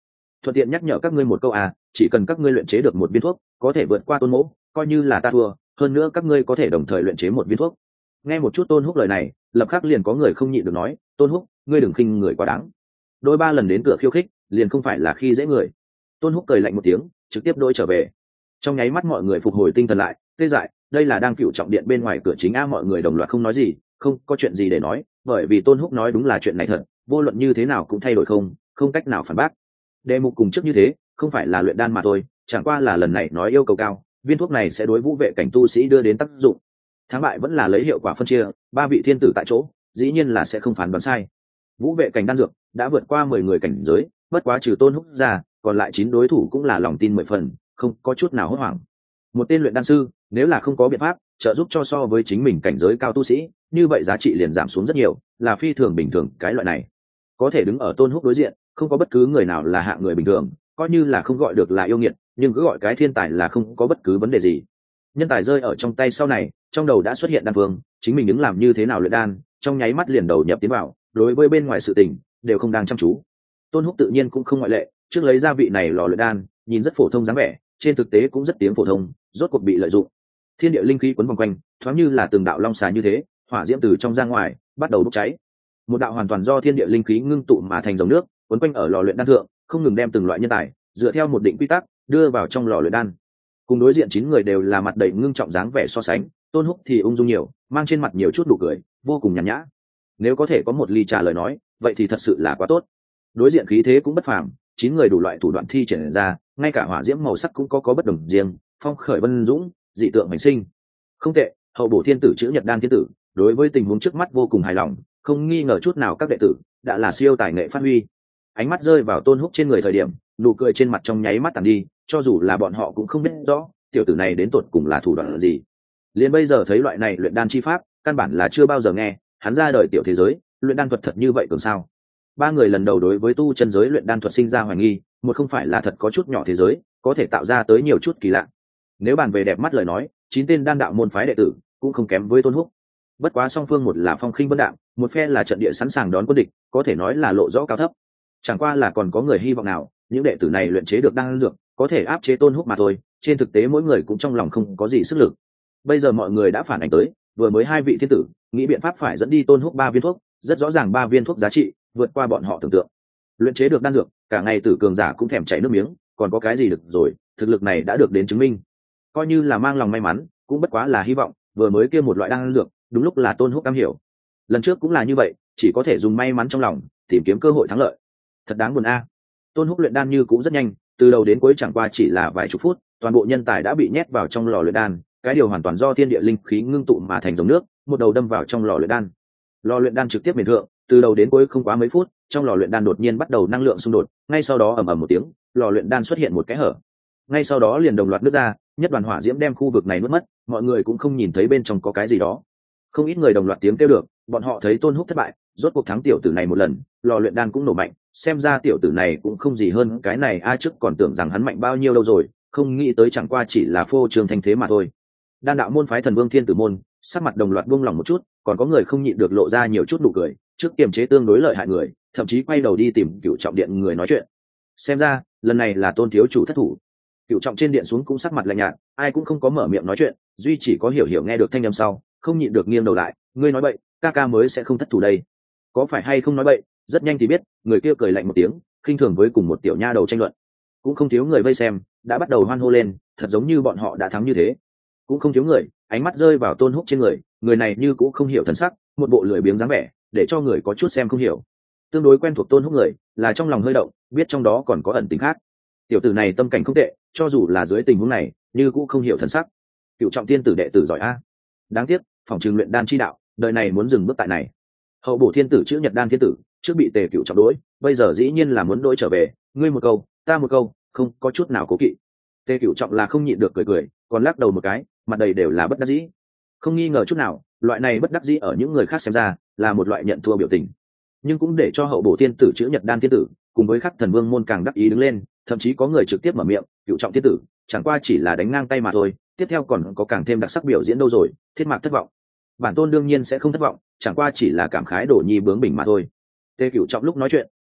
thuận tiện nhắc nhở các ngươi một câu à, chỉ cần các ngươi luyện chế được một viên thuốc có thể vượt qua tôn mỗ, coi như là ta thua, hơn nữa các ngươi có thể đồng thời luyện chế một viên thuốc. Nghe một chút Tôn Húc lời này, lập khắc liền có người không nhịn được nói, Tôn Húc, ngươi đừng khinh người quá đáng. Đôi ba lần đến cửa khiêu khích liền không phải là khi dễ người. Tôn Húc cười lạnh một tiếng, trực tiếp đôi trở về. Trong nháy mắt mọi người phục hồi tinh thần lại, tê dại, đây là đang Cựu Trọng điện bên ngoài cửa chính a. Mọi người đồng loạt không nói gì, không có chuyện gì để nói, bởi vì Tôn Húc nói đúng là chuyện này thật, vô luận như thế nào cũng thay đổi không không cách nào phản bác. Đề mục cùng trước như thế, không phải là luyện đan mà thôi, chẳng qua là lần này nói yêu cầu cao, viên thuốc này sẽ đối vũ vệ cảnh tu sĩ đưa đến tác dụng. Thắng bại vẫn là lấy hiệu quả phân chia, ba vị thiên tử tại chỗ, dĩ nhiên là sẽ không phán đoán sai. Vũ vệ cảnh đan dược đã vượt qua mười người cảnh giới, bất quá trừ Tôn Húc ra, còn lại chín đối thủ cũng là lòng tin mười phần, không có chút nào hốt hoảng. Một tên luyện đan sư, nếu là không có biện pháp trợ giúp cho so với chính mình cảnh giới cao tu sĩ, như vậy giá trị liền giảm xuống rất nhiều, là phi thường bình thường. Cái loại này có thể đứng ở Tôn Húc đối diện, không có bất cứ người nào là hạng người bình thường, coi như là không gọi được là yêu nghiệt, nhưng cứ gọi cái thiên tài là không có bất cứ vấn đề gì. Nhân tài rơi ở trong tay sau này, trong đầu đã xuất hiện đan phương, chính mình đứng làm như thế nào luyện đan, trong nháy mắt liền đầu nhập tiến vào, đối với bên ngoài sự tình đều không đang chăm chú. Tôn Húc tự nhiên cũng không ngoại lệ, trước lấy ra vị này lò luyện đan, nhìn rất phổ thông dáng vẻ, trên thực tế cũng rất tiếng phổ thông, rốt cuộc bị lợi dụng. Thiên địa linh khí quấn vòng quanh, thoáng như là từng đạo long xà như thế, hỏa diễm từ trong ra ngoài bắt đầu bốc cháy. Một đạo hoàn toàn do thiên địa linh khí ngưng tụ mà thành dòng nước, quấn quanh ở lò luyện đan thượng, không ngừng đem từng loại nhân tài dựa theo một định quy tắc đưa vào trong lò luyện đan. Cùng đối diện chín người đều là mặt đầy ngưng trọng dáng vẻ so sánh, Tôn Húc thì ung dung nhiều, mang trên mặt nhiều chút nụ cười, vô cùng nhàn nhã. Nếu có thể có một ly trà lời nói, vậy thì thật sự là quá tốt. Đối diện khí thế cũng bất phàm, chín người đủ loại thủ đoạn thi triển ra, ngay cả hỏa diễm màu sắc cũng có có bất đồng riêng, phong khởi vân dũng, dị tượng hành sinh. Không tệ, hậu bổ thiên tử chữ Nhật Đan thiên tử, đối với tình huống trước mắt vô cùng hài lòng, không nghi ngờ chút nào các đệ tử đã là siêu tài nghệ phát huy. Ánh mắt rơi vào Tôn Húc trên người thời điểm, nụ cười trên mặt trong nháy mắt tàn đi, cho dù là bọn họ cũng không biết rõ tiểu tử này đến tột cùng là thủ đoạn gì. Liền bây giờ thấy loại này luyện đan chi pháp, căn bản là chưa bao giờ nghe, hắn ra đời tiểu thế giới, luyện đan thuật thật như vậy cường sao? Ba người lần đầu đối với tu chân giới luyện đan thuật sinh ra hoài nghi, một không phải là thật có chút nhỏ thế giới, có thể tạo ra tới nhiều chút kỳ lạ. Nếu bàn về đẹp mắt lời nói, chín tên đan đạo môn phái đệ tử cũng không kém với Tôn Húc. Bất quá song phương một là phong khinh vân đạm, một phe là trận địa sẵn sàng đón quân địch, có thể nói là lộ rõ cao thấp. Chẳng qua là còn có người hy vọng nào, những đệ tử này luyện chế được đan dược, có thể áp chế Tôn Húc mà thôi, trên thực tế mỗi người cũng trong lòng không có gì sức lực. Bây giờ mọi người đã phản ánh tới, vừa mới hai vị thiên tử nghĩ biện pháp phải dẫn đi Tôn Húc ba viên thuốc, rất rõ ràng ba viên thuốc giá trị vượt qua bọn họ tưởng tượng. Luyện chế được đan dược, cả ngày tử cường giả cũng thèm chảy nước miếng, còn có cái gì được rồi, thực lực này đã được đến chứng minh. Coi như là mang lòng may mắn, cũng bất quá là hy vọng, vừa mới kia một loại đan dược, đúng lúc là Tôn Húc am hiểu. Lần trước cũng là như vậy, chỉ có thể dùng may mắn trong lòng tìm kiếm cơ hội thắng lợi. Thật đáng buồn a. Tôn Húc luyện đan như cũng rất nhanh, từ đầu đến cuối chẳng qua chỉ là vài chục phút, toàn bộ nhân tài đã bị nhét vào trong lò luyện đan, cái điều hoàn toàn do thiên địa linh khí ngưng tụ mà thành dòng nước, một đầu đâm vào trong lò luyện đan. Lò luyện đan trực tiếp miền thượng, từ đầu đến cuối không quá mấy phút, trong lò luyện đan đột nhiên bắt đầu năng lượng xung đột, ngay sau đó ầm ầm một tiếng, lò luyện đan xuất hiện một cái hở. Ngay sau đó liền đồng loạt nứt ra, nhất đoàn hỏa diễm đem khu vực này nuốt mất, mọi người cũng không nhìn thấy bên trong có cái gì đó. Không ít người đồng loạt tiếng kêu được, bọn họ thấy Tôn Húc thất bại, rốt cuộc thắng tiểu tử này một lần, lò luyện đan cũng nổ mạnh, xem ra tiểu tử này cũng không gì hơn cái này a, trước còn tưởng rằng hắn mạnh bao nhiêu đâu rồi, không nghĩ tới chẳng qua chỉ là phô trương thanh thế mà thôi. Đan đạo môn phái Thần Vương Thiên Tử môn, sắc mặt đồng loạt buông lòng một chút, còn có người không nhịn được lộ ra nhiều chút nụ cười, trước kiềm chế tương đối lợi hại người, thậm chí quay đầu đi tìm Cửu Trọng điện người nói chuyện. Xem ra, lần này là Tôn thiếu chủ thất thủ. Cửu Trọng trên điện xuống cũng sắc mặt lạnh nhạt, ai cũng không có mở miệng nói chuyện, duy chỉ có Hiểu Hiểu nghe được thanh âm sau, không nhịn được nghiêng đầu lại, ngươi nói bậy, ca ca mới sẽ không thất thủ đây. Có phải hay không nói bậy, rất nhanh thì biết, người kia cười lạnh một tiếng, khinh thường với cùng một tiểu nha đầu tranh luận. Cũng không thiếu người vây xem, đã bắt đầu hoan hô lên, thật giống như bọn họ đã thắng như thế. Cũng không thiếu người, ánh mắt rơi vào Tôn Húc trên người, người này như cũng không hiểu thần sắc, một bộ lười biếng dáng vẻ, để cho người có chút xem không hiểu. Tương đối quen thuộc Tôn Húc người, là trong lòng hơi động, biết trong đó còn có ẩn tình khác. Tiểu tử này tâm cảnh không tệ, cho dù là dưới tình huống này, như cũng không hiểu thần sắc. Cửu Trọng tiên tử đệ tử giỏi a. Đáng tiếc, phòng trường luyện đan chi đạo, đời này muốn dừng bước tại này. Hậu bổ thiên tử chữ Nhật Đan thiên tử, trước bị Tề Cửu Trọng đối, bây giờ dĩ nhiên là muốn đối trở về, ngươi một câu, ta một câu, không có chút nào cố kỵ. Tề Cửu Trọng là không nhịn được cười cười, còn lắc đầu một cái, mặt đầy đều là bất đắc dĩ. Không nghi ngờ chút nào, loại này bất đắc dĩ ở những người khác xem ra là một loại nhận thua biểu tình, nhưng cũng để cho hậu bổ thiên tử chữ Nhật Đan thiên tử cùng với khắc thần vương môn càng đắc ý đứng lên, thậm chí có người trực tiếp mở miệng, Cửu Trọng thiên tử chẳng qua chỉ là đánh ngang tay mà thôi, tiếp theo còn có càng thêm đặc sắc biểu diễn đâu rồi, Thiết Mạc thất vọng. Bản tôn đương nhiên sẽ không thất vọng, chẳng qua chỉ là cảm khái đổ nhi bướng bỉnh mà thôi. Tề Cửu Trọng lúc nói chuyện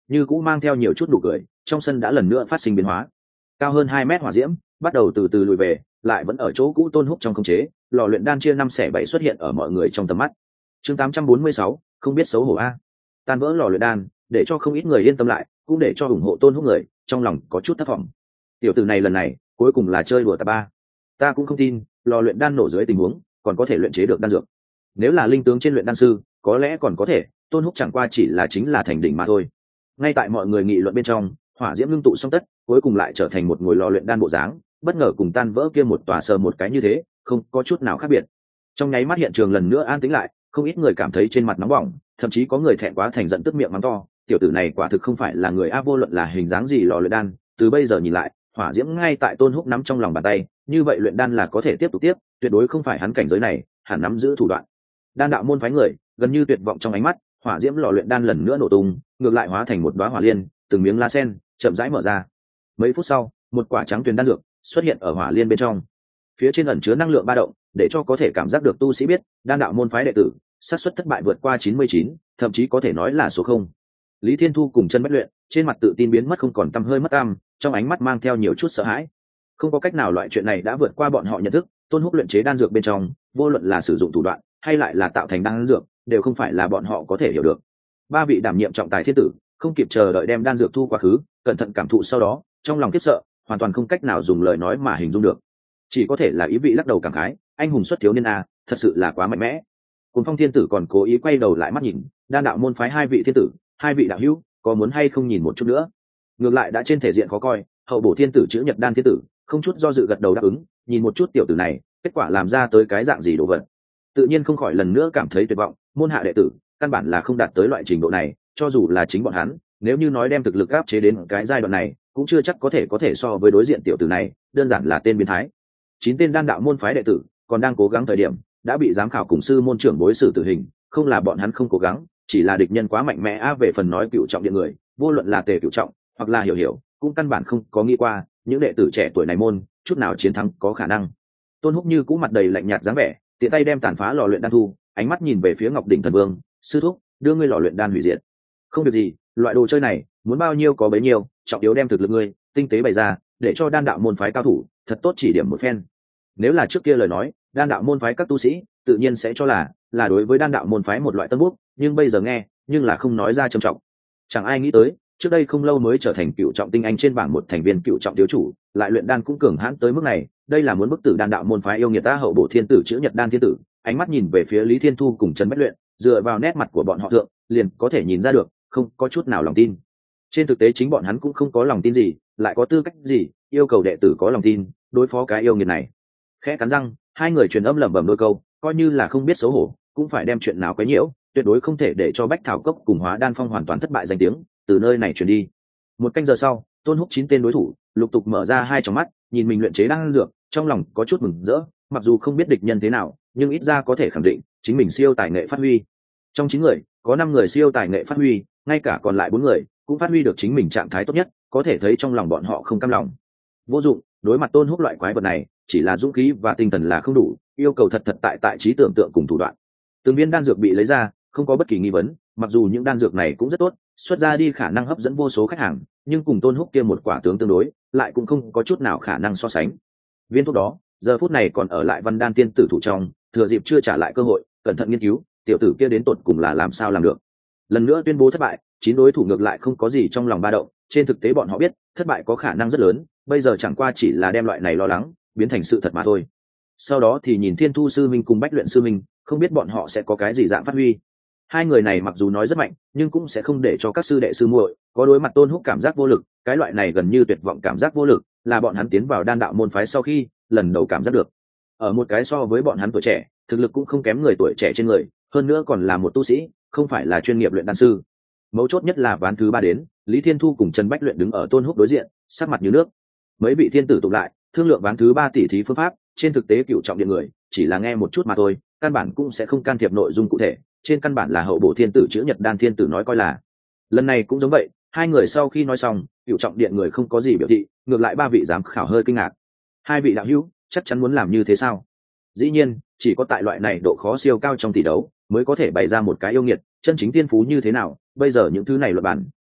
như cũ mang theo nhiều chút nụ cười. Trong sân đã lần nữa phát sinh biến hóa, cao hơn hai mét hỏa diễm bắt đầu từ từ lùi về, lại vẫn ở chỗ cũ Tôn Húc trong khống chế, lò luyện đan chia năm xẻ bảy xuất hiện ở mọi người trong tầm mắt. Chương tám trăm bốn mươi sáu, không biết xấu hổ a. Tan vỡ lò luyện đan, để cho không ít người yên tâm lại, cũng để cho ủng hộ Tôn Húc người trong lòng có chút thất vọng. Tiểu tử này lần này cuối cùng là chơi đùa tà ba. Ta cũng không tin, lò luyện đan nổ dưới tình huống, còn có thể luyện chế được đan dược. Nếu là linh tướng trên luyện đan sư, có lẽ còn có thể, Tôn Húc chẳng qua chỉ là chính là thành đỉnh mà thôi. Ngay tại mọi người nghị luận bên trong, hỏa diễm ngưng tụ xong tất, cuối cùng lại trở thành một ngôi lò luyện đan bộ dáng, bất ngờ cùng tan vỡ kia một tòa sờ một cái như thế, không có chút nào khác biệt. Trong nháy mắt hiện trường lần nữa an tĩnh lại, không ít người cảm thấy trên mặt nóng bỏng, thậm chí có người thẹn quá thành giận tức miệng mắng to, tiểu tử này quả thực không phải là người a, vô luận là hình dáng gì lò luyện đan, từ bây giờ nhìn lại, hỏa diễm ngay tại Tôn Húc nắm trong lòng bàn tay, như vậy luyện đan là có thể tiếp tục tiếp, tuyệt đối không phải hắn cảnh giới này, hẳn nắm giữ thủ đoạn. Đan đạo môn phái người, gần như tuyệt vọng trong ánh mắt, hỏa diễm lò luyện đan lần nữa nổ tung, ngược lại hóa thành một đóa hỏa liên, từng miếng lá sen chậm rãi mở ra. Mấy phút sau, một quả trắng tuyền đan dược xuất hiện ở hỏa liên bên trong, phía trên ẩn chứa năng lượng ba động, để cho có thể cảm giác được tu sĩ biết đan đạo môn phái đệ tử xác suất thất bại vượt qua chín mươi chín, thậm chí có thể nói là số không. Lý Thiên Thu cùng Chân Bách Luyện trên mặt tự tin biến mất không còn tăm hơi mất tăm, trong ánh mắt mang theo nhiều chút sợ hãi. Không có cách nào, loại chuyện này đã vượt qua bọn họ nhận thức. Tôn Húc luyện chế đan dược bên trong, vô luận là sử dụng thủ đoạn hay lại là tạo thành đan dược, đều không phải là bọn họ có thể hiểu được. Ba vị đảm nhiệm trọng tài thiên tử không kịp chờ đợi đem đan dược thu quá khứ, cẩn thận cảm thụ sau đó, trong lòng khiếp sợ, hoàn toàn không cách nào dùng lời nói mà hình dung được, chỉ có thể là ý vị lắc đầu cảm khái, anh hùng xuất thiếu niên a, thật sự là quá mạnh mẽ. Cùng Phong thiên tử còn cố ý quay đầu lại mắt nhìn đan đạo môn phái hai vị thiên tử, hai vị đạo hữu, có muốn hay không nhìn một chút nữa? Ngược lại đã trên thể diện khó coi, hậu bổ thiên tử chữ nhật đan thiên tử không chút do dự gật đầu đáp ứng, nhìn một chút tiểu tử này kết quả làm ra tới cái dạng gì đồ vật, tự nhiên không khỏi lần nữa cảm thấy tuyệt vọng. Môn hạ đệ tử căn bản là không đạt tới loại trình độ này, cho dù là chính bọn hắn, nếu như nói đem thực lực áp chế đến cái giai đoạn này, cũng chưa chắc có thể có thể so với đối diện tiểu tử này, đơn giản là tên biến thái. Chín tên đan đạo môn phái đệ tử còn đang cố gắng thời điểm, đã bị giám khảo cùng sư môn trưởng đối xử tử hình, không là bọn hắn không cố gắng, chỉ là địch nhân quá mạnh mẽ á. Về phần nói cựu trọng điện người, vô luận là Tề Cựu Trọng hoặc là Hiểu Hiểu, cũng căn bản không có nghĩ qua những đệ tử trẻ tuổi này môn chút nào chiến thắng có khả năng. Tôn Húc như cũ mặt đầy lạnh nhạt dáng vẻ, tiện tay đem tàn phá lò luyện đan thu, ánh mắt nhìn về phía Ngọc Đỉnh Thần Vương, sư thúc, đưa ngươi lò luyện đan hủy diệt. Không việc gì, loại đồ chơi này muốn bao nhiêu có bấy nhiêu, trọng yếu đem thực lực ngươi tinh tế bày ra, để cho đan đạo môn phái cao thủ thật tốt chỉ điểm một phen. Nếu là trước kia lời nói, đan đạo môn phái các tu sĩ tự nhiên sẽ cho là là đối với đan đạo môn phái một loại tân bút, nhưng bây giờ nghe nhưng là không nói ra trầm trọng. Chẳng ai nghĩ tới trước đây không lâu mới trở thành cựu trọng tinh anh trên bảng một thành viên cựu trọng thiếu chủ, lại luyện đan cũng cường hãn tới mức này, đây là muốn bức tử đan đạo môn phái yêu nghiệt ta. Hậu bổ thiên tử chữ nhật đan thiên tử ánh mắt nhìn về phía Lý Thiên Thu cùng Trần Bách Luyện, dựa vào nét mặt của bọn họ thượng liền có thể nhìn ra được không có chút nào lòng tin. Trên thực tế chính bọn hắn cũng không có lòng tin gì, lại có tư cách gì yêu cầu đệ tử có lòng tin đối phó cái yêu nghiệt này. Khẽ cắn răng, hai người truyền âm lẩm bẩm đôi câu, coi như là không biết xấu hổ cũng phải đem chuyện nào quấy nhiễu, tuyệt đối không thể để cho Bách Thảo Cốc cùng Hóa Đan Phong hoàn toàn thất bại danh tiếng từ nơi này truyền đi. Một canh giờ sau, Tôn Húc chín tên đối thủ lục tục mở ra hai tròng mắt, nhìn mình luyện chế đan dược, trong lòng có chút mừng rỡ, mặc dù không biết địch nhân thế nào, nhưng ít ra có thể khẳng định chính mình siêu tài nghệ phát huy. Trong chín người, có năm người siêu tài nghệ phát huy, ngay cả còn lại bốn người cũng phát huy được chính mình trạng thái tốt nhất, có thể thấy trong lòng bọn họ không cam lòng. Vô dụng, đối mặt Tôn Húc loại quái vật này, chỉ là dũng khí và tinh thần là không đủ, yêu cầu thật thật tại tại trí tưởng tượng cùng thủ đoạn. Từng viên đan dược bị lấy ra, không có bất kỳ nghi vấn, mặc dù những đan dược này cũng rất tốt, xuất ra đi khả năng hấp dẫn vô số khách hàng, nhưng cùng Tôn Húc kia một quả tướng tương đối, lại cũng không có chút nào khả năng so sánh. Viên thuốc đó, giờ phút này còn ở lại Văn Đan tiên tử thủ trong, thừa dịp chưa trả lại cơ hội, cẩn thận nghiên cứu, tiểu tử kia đến tột cùng là làm sao làm được. Lần nữa tuyên bố thất bại, chín đối thủ ngược lại không có gì trong lòng ba động, trên thực tế bọn họ biết, thất bại có khả năng rất lớn, bây giờ chẳng qua chỉ là đem loại này lo lắng biến thành sự thật mà thôi. Sau đó thì nhìn Thiên Thu sư minh cùng Bách Luyện sư minh, không biết bọn họ sẽ có cái gì dạng phát huy. Hai người này mặc dù nói rất mạnh, nhưng cũng sẽ không để cho các sư đệ sư muội có đối mặt Tôn Húc cảm giác vô lực, cái loại này gần như tuyệt vọng cảm giác vô lực, là bọn hắn tiến vào đan đạo môn phái sau khi lần đầu cảm giác được. Ở một cái so với bọn hắn tuổi trẻ, thực lực cũng không kém người tuổi trẻ trên người, hơn nữa còn là một tu sĩ, không phải là chuyên nghiệp luyện đan sư. Mấu chốt nhất là ván thứ ba đến, Lý Thiên Thu cùng Trần Bách Luyện đứng ở Tôn Húc đối diện, sắc mặt như nước. Mấy vị thiên tử tụ lại, thương lượng ván thứ ba tỉ thí phương pháp, trên thực tế cựu trọng điện người chỉ là nghe một chút mà thôi, căn bản cũng sẽ không can thiệp nội dung cụ thể, trên căn bản là hậu bổ thiên tử chữ nhật đan thiên tử nói coi là. Lần này cũng giống vậy, hai người sau khi nói xong, cựu trọng điện người không có gì biểu thị, ngược lại ba vị giám khảo hơi kinh ngạc. Hai vị đạo hữu chắc chắn muốn làm như thế sao? Dĩ nhiên, chỉ có tại loại này độ khó siêu cao trong tỷ đấu mới có thể bày ra một cái yêu nghiệt chân chính tiên phú như thế nào, bây giờ những thứ này luật bản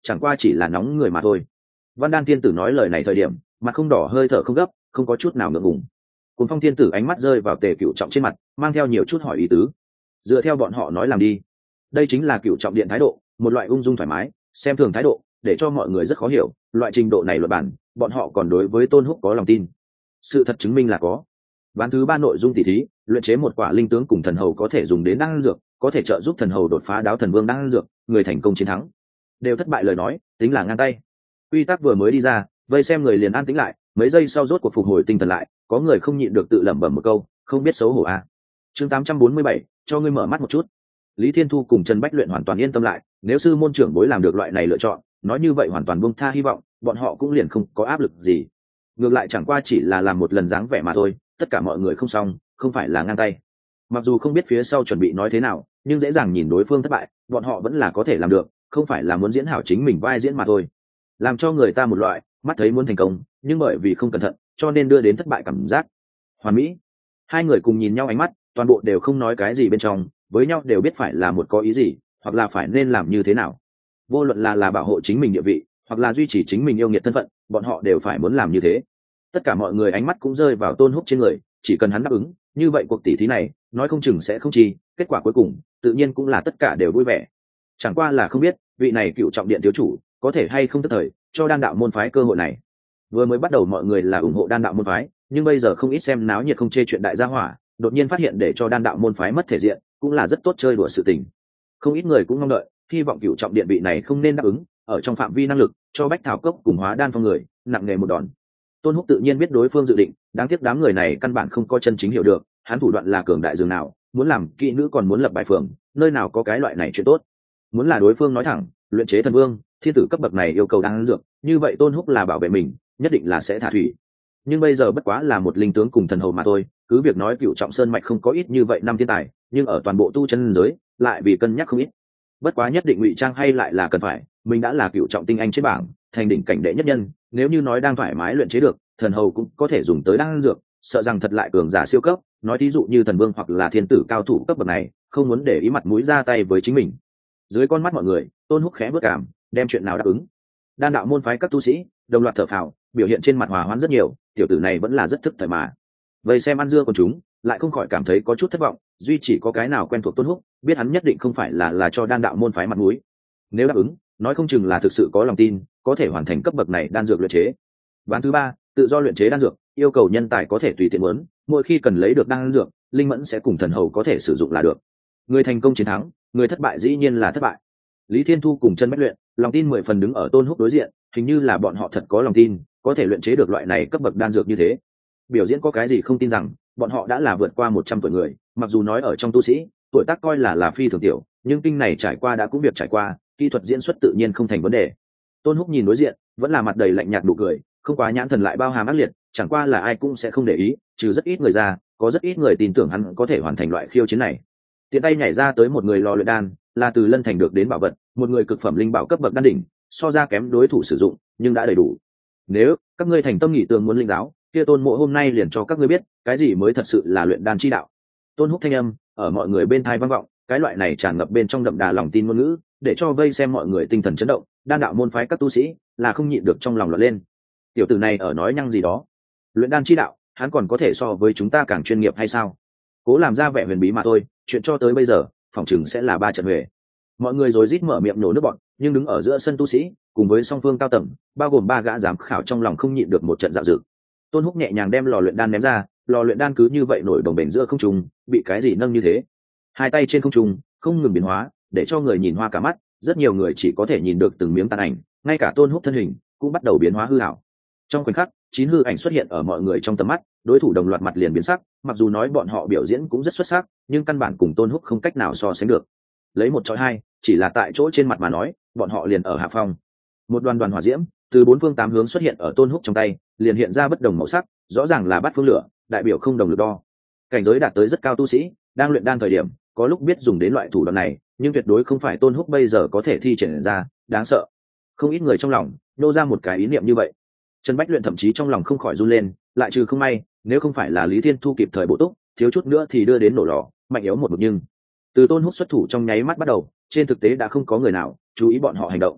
chẳng qua chỉ là nóng người mà thôi. Văn Đan Thiên Tử nói lời này thời điểm mặt không đỏ hơi thở không gấp, không có chút nào ngượng ngùng. Cùng Phong Thiên Tử ánh mắt rơi vào Tề Cựu Trọng trên mặt, mang theo nhiều chút hỏi ý tứ. Dựa theo bọn họ nói làm đi. Đây chính là Cựu Trọng điện thái độ, một loại ung dung thoải mái, xem thường thái độ, để cho mọi người rất khó hiểu. Loại trình độ này luật bản, bọn họ còn đối với Tôn Húc có lòng tin. Sự thật chứng minh là có. Ván thứ ba nội dung tỷ thí, luyện chế một quả linh tướng cùng thần hầu có thể dùng đến đan dược, có thể trợ giúp thần hầu đột phá Đáo Thần Vương đan dược, người thành công chiến thắng. Đều thất bại lời nói, tính là ngang tay. Quy tắc vừa mới đi ra, vây xem người liền an tĩnh lại, mấy giây sau rốt cuộc phục hồi tinh thần lại, có người không nhịn được tự lẩm bẩm một câu, không biết xấu hổ à. Chương tám trăm bốn mươi bảy, cho ngươi mở mắt một chút. Lý Thiên Thu cùng Trần Bách Luyện hoàn toàn yên tâm lại, nếu sư môn trưởng bối làm được loại này lựa chọn, nói như vậy hoàn toàn buông tha hy vọng, bọn họ cũng liền không có áp lực gì. Ngược lại chẳng qua chỉ là làm một lần dáng vẻ mà thôi, tất cả mọi người không xong, không phải là ngang tay. Mặc dù không biết phía sau chuẩn bị nói thế nào, nhưng dễ dàng nhìn đối phương thất bại, bọn họ vẫn là có thể làm được, không phải là muốn diễn hảo chính mình vai diễn mà thôi. Làm cho người ta một loại mắt thấy muốn thành công, nhưng bởi vì không cẩn thận, cho nên đưa đến thất bại cảm giác. Hoàn mỹ. Hai người cùng nhìn nhau ánh mắt, toàn bộ đều không nói cái gì bên trong, với nhau đều biết phải là một có ý gì, hoặc là phải nên làm như thế nào. Vô luận là là bảo hộ chính mình địa vị, hoặc là duy trì chính mình yêu nghiệt thân phận, bọn họ đều phải muốn làm như thế. Tất cả mọi người ánh mắt cũng rơi vào Tôn Húc trên người, chỉ cần hắn đáp ứng, như vậy cuộc tỷ thí này, nói không chừng sẽ không chi, kết quả cuối cùng, tự nhiên cũng là tất cả đều vui vẻ. Chẳng qua là không biết, vị này Cựu Trọng điện thiếu chủ, có thể hay không tức thời, cho Đan đạo môn phái cơ hội này. Vừa mới bắt đầu mọi người là ủng hộ Đan đạo môn phái, nhưng bây giờ không ít xem náo nhiệt không chê chuyện đại gia hỏa, đột nhiên phát hiện để cho Đan đạo môn phái mất thể diện, cũng là rất tốt chơi đùa sự tình. Không ít người cũng mong đợi, hy vọng Cựu Trọng điện vị này không nên đáp ứng, ở trong phạm vi năng lực, cho Bách Thảo Cốc cùng Hóa Đan Phong người, nặng nề một đòn. Tôn Húc tự nhiên biết đối phương dự định, đáng tiếc đám người này căn bản không có chân chính hiểu được, hắn thủ đoạn là cường đại dường nào, muốn làm kỹ nữ còn muốn lập bài phường, nơi nào có cái loại này chuyện tốt. Muốn là đối phương nói thẳng, luyện chế thần vương, thiên tử cấp bậc này yêu cầu đan dược, như vậy Tôn Húc là bảo vệ mình, nhất định là sẽ thả thủy. Nhưng bây giờ bất quá là một linh tướng cùng thần hầu mà thôi, cứ việc nói Cựu Trọng sơn mạch không có ít như vậy năm thiên tài, nhưng ở toàn bộ tu chân giới, lại vì cân nhắc không ít. Bất quá nhất định ngụy trang hay lại là cần phải, mình đã là Cựu Trọng tinh anh trên bảng, thành đỉnh cảnh đệ nhất nhân, nếu như nói đang thoải mái luyện chế được, thần hầu cũng có thể dùng tới đan dược, sợ rằng thật lại cường giả siêu cấp, nói thí dụ như thần vương hoặc là thiên tử cao thủ cấp bậc này, không muốn để ý mặt mũi ra tay với chính mình. Dưới con mắt mọi người, Tôn Húc khẽ bước cảm, đem chuyện nào đáp ứng. Đan đạo môn phái các tu sĩ đồng loạt thở phào, biểu hiện trên mặt hòa hoãn rất nhiều, tiểu tử này vẫn là rất thức thời mà. Vậy xem ăn dưa của chúng, lại không khỏi cảm thấy có chút thất vọng, duy chỉ có cái nào quen thuộc Tôn Húc, biết hắn nhất định không phải là là cho Đan đạo môn phái mặt mũi. Nếu đáp ứng, nói không chừng là thực sự có lòng tin, có thể hoàn thành cấp bậc này đan dược luyện chế. Ván thứ ba, tự do luyện chế đan dược, yêu cầu nhân tài có thể tùy tiện muốn, mỗi khi cần lấy được đan dược, linh mẫn sẽ cùng thần hầu có thể sử dụng là được. Người thành công chiến thắng, người thất bại dĩ nhiên là thất bại. Lý Thiên Thu cùng Trần Bách Luyện, lòng tin mười phần đứng ở Tôn Húc đối diện, hình như là bọn họ thật có lòng tin, có thể luyện chế được loại này cấp bậc đan dược như thế. Biểu diễn có cái gì không tin rằng, bọn họ đã là vượt qua một trăm tuổi người, mặc dù nói ở trong tu sĩ, tuổi tác coi là là phi thường tiểu, nhưng kinh này trải qua đã cũng việc trải qua, kỹ thuật diễn xuất tự nhiên không thành vấn đề. Tôn Húc nhìn đối diện, vẫn là mặt đầy lạnh nhạt nụ cười, không quá nhãn thần lại bao hàm ác liệt, chẳng qua là ai cũng sẽ không để ý, trừ rất ít người ra, có rất ít người tin tưởng hắn có thể hoàn thành loại khiêu chiến này. Tiện tay nhảy ra tới một người lò luyện đan, là từ Lân Thành được đến bảo vật, một người cực phẩm linh bảo cấp bậc đan đỉnh, so ra kém đối thủ sử dụng, nhưng đã đầy đủ. Nếu các ngươi thành tâm nghị tường muốn linh giáo, kia Tôn Mộ hôm nay liền cho các ngươi biết, cái gì mới thật sự là luyện đan chi đạo. Tôn Húc thanh âm ở mọi người bên tai vang vọng, cái loại này tràn ngập bên trong đậm đà lòng tin ngôn ngữ, để cho vây xem mọi người tinh thần chấn động, đan đạo môn phái các tu sĩ là không nhịn được trong lòng lọt lên. Tiểu tử này ở nói nhăng gì đó? Luyện đan chi đạo, hắn còn có thể so với chúng ta càng chuyên nghiệp hay sao? Cố làm ra vẻ huyền bí mà thôi, chuyện cho tới bây giờ, phỏng chừng sẽ là ba trận huề. Mọi người rồi rít mở miệng nổ nước bọn, nhưng đứng ở giữa sân tu sĩ, cùng với song phương cao tầng, bao gồm ba gã giám khảo trong lòng không nhịn được một trận dạo dực. Tôn Húc nhẹ nhàng đem lò luyện đan ném ra, lò luyện đan cứ như vậy nổi đồng bền giữa không trung, bị cái gì nâng như thế? Hai tay trên không trung, không ngừng biến hóa, để cho người nhìn hoa cả mắt, rất nhiều người chỉ có thể nhìn được từng miếng tàn ảnh, ngay cả Tôn Húc thân hình cũng bắt đầu biến hóa hư ảo. Trong khoảnh khắc, chín hư ảnh xuất hiện ở mọi người trong tầm mắt, đối thủ đồng loạt mặt liền biến sắc, mặc dù nói bọn họ biểu diễn cũng rất xuất sắc, nhưng căn bản cùng Tôn Húc không cách nào so sánh được. Lấy một chọi hai, chỉ là tại chỗ trên mặt mà nói, bọn họ liền ở hạ phong. Một đoàn đoàn hỏa diễm từ bốn phương tám hướng xuất hiện ở Tôn Húc trong tay, liền hiện ra bất đồng màu sắc, rõ ràng là bát phương lửa, đại biểu không đồng lực đo. Cảnh giới đạt tới rất cao tu sĩ, đang luyện đan thời điểm, có lúc biết dùng đến loại thủ đoạn này, nhưng tuyệt đối không phải Tôn Húc bây giờ có thể thi triển ra, đáng sợ. Không ít người trong lòng nô ra một cái ý niệm như vậy. Trần Bách Luyện thậm chí trong lòng không khỏi run lên, lại trừ không may, nếu không phải là Lý Thiên Thu kịp thời bổ túc, thiếu chút nữa thì đưa đến nổ lò, mạnh yếu một một nhưng. Từ Tôn Húc xuất thủ trong nháy mắt bắt đầu, trên thực tế đã không có người nào chú ý bọn họ hành động.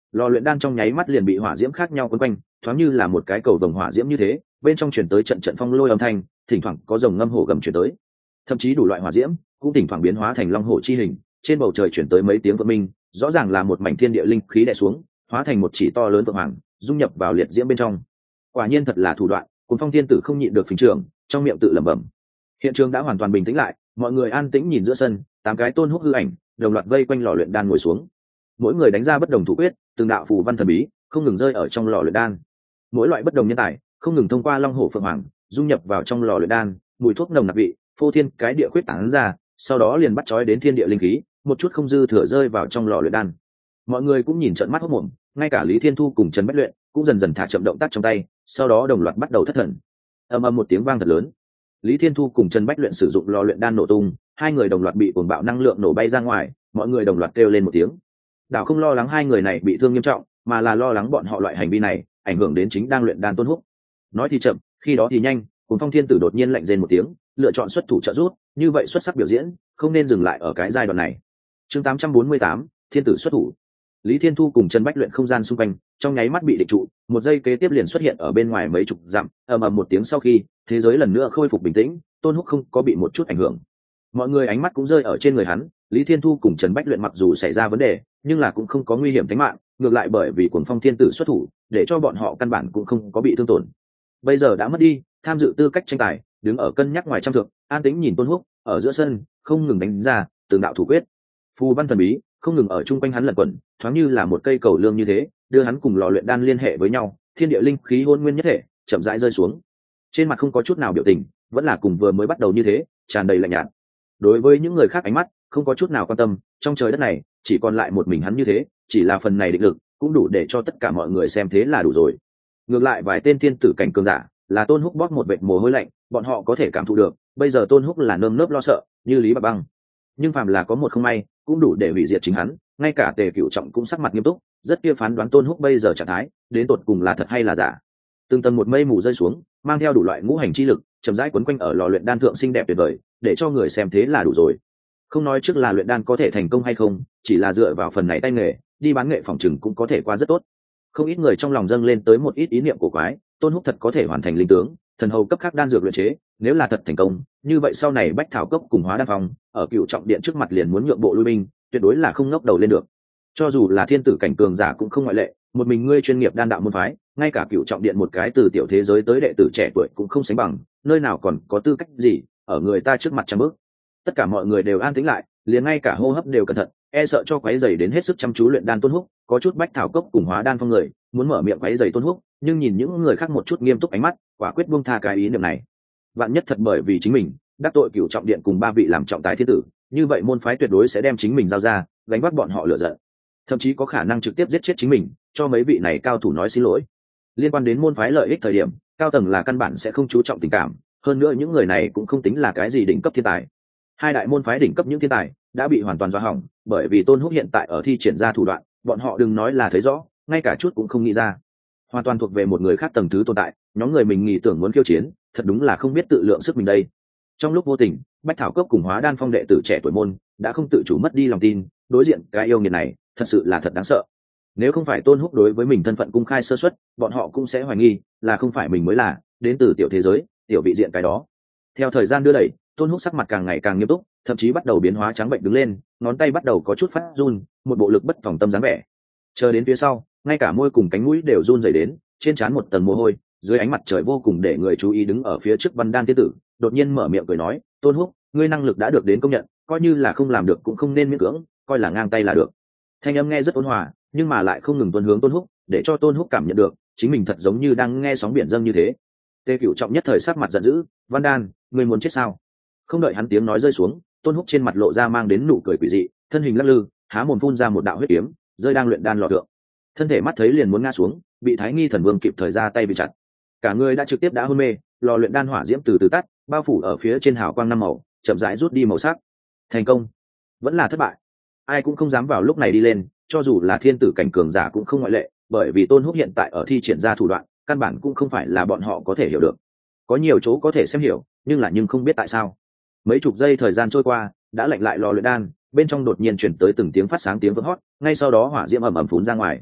lò luyện đan trong nháy mắt liền bị hỏa diễm khác nhau quấn quanh, thoáng như là một cái cầu vồng hỏa diễm như thế, bên trong chuyển tới trận trận phong lôi âm thanh, thỉnh thoảng có rồng ngâm hổ gầm chuyển tới, thậm chí đủ loại hỏa diễm cũng thỉnh thoảng biến hóa thành long hổ chi hình, trên bầu trời chuyển tới mấy tiếng vỡ minh, rõ ràng là một mảnh thiên địa linh khí đè xuống, hóa thành một chỉ to lớn vượng hoàng, dung nhập vào liệt diễm bên trong. Quả nhiên thật là thủ đoạn, Cuồng Phong Thiên Tử không nhịn được phình trường, trong miệng tự lẩm bẩm. Hiện trường đã hoàn toàn bình tĩnh lại, mọi người an tĩnh nhìn giữa sân, tám cái Tôn Húc hư ảnh đồng loạt vây quanh lò luyện đan ngồi xuống. Mỗi người đánh ra bất đồng thủ quyết, từng đạo phù văn thần bí không ngừng rơi ở trong lò luyện đan. Mỗi loại bất đồng nhân tài không ngừng thông qua long hổ phượng hoàng dung nhập vào trong lò luyện đan, mùi thuốc nồng nặc vị phô thiên cái địa khuyết tán ra, sau đó liền bắt chói đến thiên địa linh khí, một chút không dư thừa rơi vào trong lò luyện đan. Mọi người cũng nhìn trợn mắt hốt mồm, ngay cả Lý Thiên Thu cùng Trần Bách Luyện cũng dần dần thả chậm động tác trong tay, sau đó đồng loạt bắt đầu thất thần. Ầm ầm một tiếng vang thật lớn, Lý Thiên Thu cùng Trần Bách Luyện sử dụng lò luyện đan nổ tung, hai người đồng loạt bị cuồng bạo năng lượng nổ bay ra ngoài, mọi người đồng loạt kêu lên một tiếng. Đảo không lo lắng hai người này bị thương nghiêm trọng, mà là lo lắng bọn họ loại hành vi này ảnh hưởng đến chính đang luyện đan Tôn Húc. Nói thì chậm, khi đó thì nhanh, Cuồng Phong Thiên Tử đột nhiên lạnh rên một tiếng, lựa chọn xuất thủ trợ giúp, như vậy xuất sắc biểu diễn, không nên dừng lại ở cái giai đoạn này. Chương tám trăm bốn mươi tám, Thiên Tử xuất thủ. Lý Thiên Thu cùng Trần Bách Luyện không gian xung quanh trong nháy mắt bị định trụ, một giây kế tiếp liền xuất hiện ở bên ngoài mấy chục dặm, ầm ầm một tiếng sau khi, thế giới lần nữa khôi phục bình tĩnh, Tôn Húc không có bị một chút ảnh hưởng. Mọi người ánh mắt cũng rơi ở trên người hắn, Lý Thiên Thu cùng Trần Bách Luyện mặc dù xảy ra vấn đề, nhưng là cũng không có nguy hiểm tính mạng, ngược lại bởi vì Cuồng Phong Thiên Tử xuất thủ, để cho bọn họ căn bản cũng không có bị thương tổn. Bây giờ đã mất đi tham dự tư cách tranh tài, đứng ở cân nhắc ngoài trăm thượng, an tĩnh nhìn Tôn Húc ở giữa sân không ngừng đánh ra từng đạo thủ quyết, phù văn thần bí không ngừng ở chung quanh hắn lẩn quẩn, thoáng như là một cây cầu lương như thế, đưa hắn cùng lò luyện đan liên hệ với nhau, thiên địa linh khí hôn nguyên nhất thể chậm rãi rơi xuống. Trên mặt không có chút nào biểu tình, vẫn là cùng vừa mới bắt đầu như thế, tràn đầy lạnh nhạt. Đối với những người khác ánh mắt không có chút nào quan tâm, trong trời đất này chỉ còn lại một mình hắn như thế, chỉ là phần này định lực cũng đủ để cho tất cả mọi người xem thế là đủ rồi. Ngược lại vài tên thiên tử cảnh cường giả là Tôn Húc bóp một vệt mồ hôi lạnh, bọn họ có thể cảm thụ được, bây giờ Tôn Húc là nơm nớp lo sợ như Lý Bạc Băng, nhưng phàm là có một không may cũng đủ để hủy diệt chính hắn. Ngay cả Tề Cựu Trọng cũng sắc mặt nghiêm túc, rất kia phán đoán Tôn Húc bây giờ trạng thái đến tột cùng là thật hay là giả. Từng tầng một mây mù rơi xuống, mang theo đủ loại ngũ hành chi lực chậm rãi quấn quanh ở lò luyện đan thượng xinh đẹp tuyệt vời, để cho người xem thế là đủ rồi. Không nói trước là luyện đan có thể thành công hay không, chỉ là dựa vào phần này tay nghề, đi bán nghệ phòng chừng cũng có thể qua rất tốt. Không ít người trong lòng dâng lên tới một ít ý niệm cổ quái, Tôn Húc thật có thể hoàn thành linh tướng, thần hầu cấp khác đan dược luyện chế, nếu là thật thành công, như vậy sau này Bách Thảo Cốc cùng Hóa Đan Phòng, ở Cựu Trọng Điện trước mặt liền muốn nhượng bộ lui binh, tuyệt đối là không ngóc đầu lên được. Cho dù là thiên tử cảnh cường giả cũng không ngoại lệ, một mình ngươi chuyên nghiệp đan đạo môn phái, ngay cả Cựu Trọng Điện một cái từ tiểu thế giới tới đệ tử trẻ tuổi cũng không sánh bằng, nơi nào còn có tư cách gì ở người ta trước mặt trăm bước. Tất cả mọi người đều an tĩnh lại, liền ngay cả hô hấp đều cẩn thận, e sợ cho quấy rầy đến hết sức chăm chú luyện đan Tôn Húc. Có chút Bách Thảo Cốc cùng Hóa Đan Phong người muốn mở miệng quấy rầy Tôn Húc, nhưng nhìn những người khác một chút nghiêm túc ánh mắt, quả quyết buông tha cái ý niệm này. Vạn nhất thật bởi vì chính mình đắc tội Cựu Trọng Điện cùng ba vị làm trọng tài thiên tử, như vậy môn phái tuyệt đối sẽ đem chính mình giao ra, gánh vác bọn họ lửa giận, thậm chí có khả năng trực tiếp giết chết chính mình, cho mấy vị này cao thủ nói xin lỗi. Liên quan đến môn phái lợi ích thời điểm, cao tầng là căn bản sẽ không chú trọng tình cảm, hơn nữa những người này cũng không tính là cái gì đỉnh cấp thiên tài. Hai đại môn phái đỉnh cấp những thiên tài đã bị hoàn toàn dọa hỏng, bởi vì Tôn Húc hiện tại ở thi triển ra thủ đoạn, bọn họ đừng nói là thấy rõ, ngay cả chút cũng không nghĩ ra. Hoàn toàn thuộc về một người khác tầng thứ tồn tại, nhóm người mình nghĩ tưởng muốn khiêu chiến, thật đúng là không biết tự lượng sức mình đây. Trong lúc vô tình, Bách Thảo Cốc cùng Hóa Đan Phong đệ tử trẻ tuổi môn đã không tự chủ mất đi lòng tin, đối diện cái yêu nghiệt này, thật sự là thật đáng sợ. Nếu không phải Tôn Húc đối với mình thân phận cung khai sơ suất, bọn họ cũng sẽ hoài nghi là không phải mình mới là đến từ tiểu thế giới, tiểu vị diện cái đó. Theo thời gian đưa đẩy, Tôn Húc sắc mặt càng ngày càng nghiêm túc, thậm chí bắt đầu biến hóa trắng bệnh đứng lên, ngón tay bắt đầu có chút phát run, một bộ lực bất tòng tâm dáng vẻ. Chờ đến phía sau, ngay cả môi cùng cánh mũi đều run rẩy đến, trên trán một tầng mồ hôi, dưới ánh mặt trời vô cùng để người chú ý đứng ở phía trước Văn Đan Thiên Tử, đột nhiên mở miệng cười nói, "Tôn Húc, ngươi năng lực đã được đến công nhận, coi như là không làm được cũng không nên miễn cưỡng, coi là ngang tay là được." Thanh âm nghe rất ôn hòa, nhưng mà lại không ngừng tuôn hướng Tôn Húc, để cho Tôn Húc cảm nhận được chính mình thật giống như đang nghe sóng biển dâng như thế. Tề Cựu Trọng nhất thời sắc mặt giận dữ, "Văn Đan, ngươi muốn chết sao?" Không đợi hắn tiếng nói rơi xuống, Tôn Húc trên mặt lộ ra mang đến nụ cười quỷ dị, thân hình lắc lư, há mồm phun ra một đạo huyết kiếm, rơi đang luyện đan lò thượng. Thân thể mắt thấy liền muốn ngã xuống, bị Thái Nghi Thần Vương kịp thời ra tay bị chặt. Cả người đã trực tiếp đã hôn mê, lò luyện đan hỏa diễm từ từ tắt, bao phủ ở phía trên hào quang năm màu, chậm rãi rút đi màu sắc. Thành công, vẫn là thất bại. Ai cũng không dám vào lúc này đi lên, cho dù là thiên tử cảnh cường giả cũng không ngoại lệ, bởi vì Tôn Húc hiện tại ở thi triển ra thủ đoạn, căn bản cũng không phải là bọn họ có thể hiểu được. Có nhiều chỗ có thể xem hiểu, nhưng là nhưng không biết tại sao. Mấy chục giây thời gian trôi qua, đã lạnh lại lò luyện đan, bên trong đột nhiên chuyển tới từng tiếng phát sáng tiếng vỡ hót, ngay sau đó hỏa diễm ầm ầm phún ra ngoài.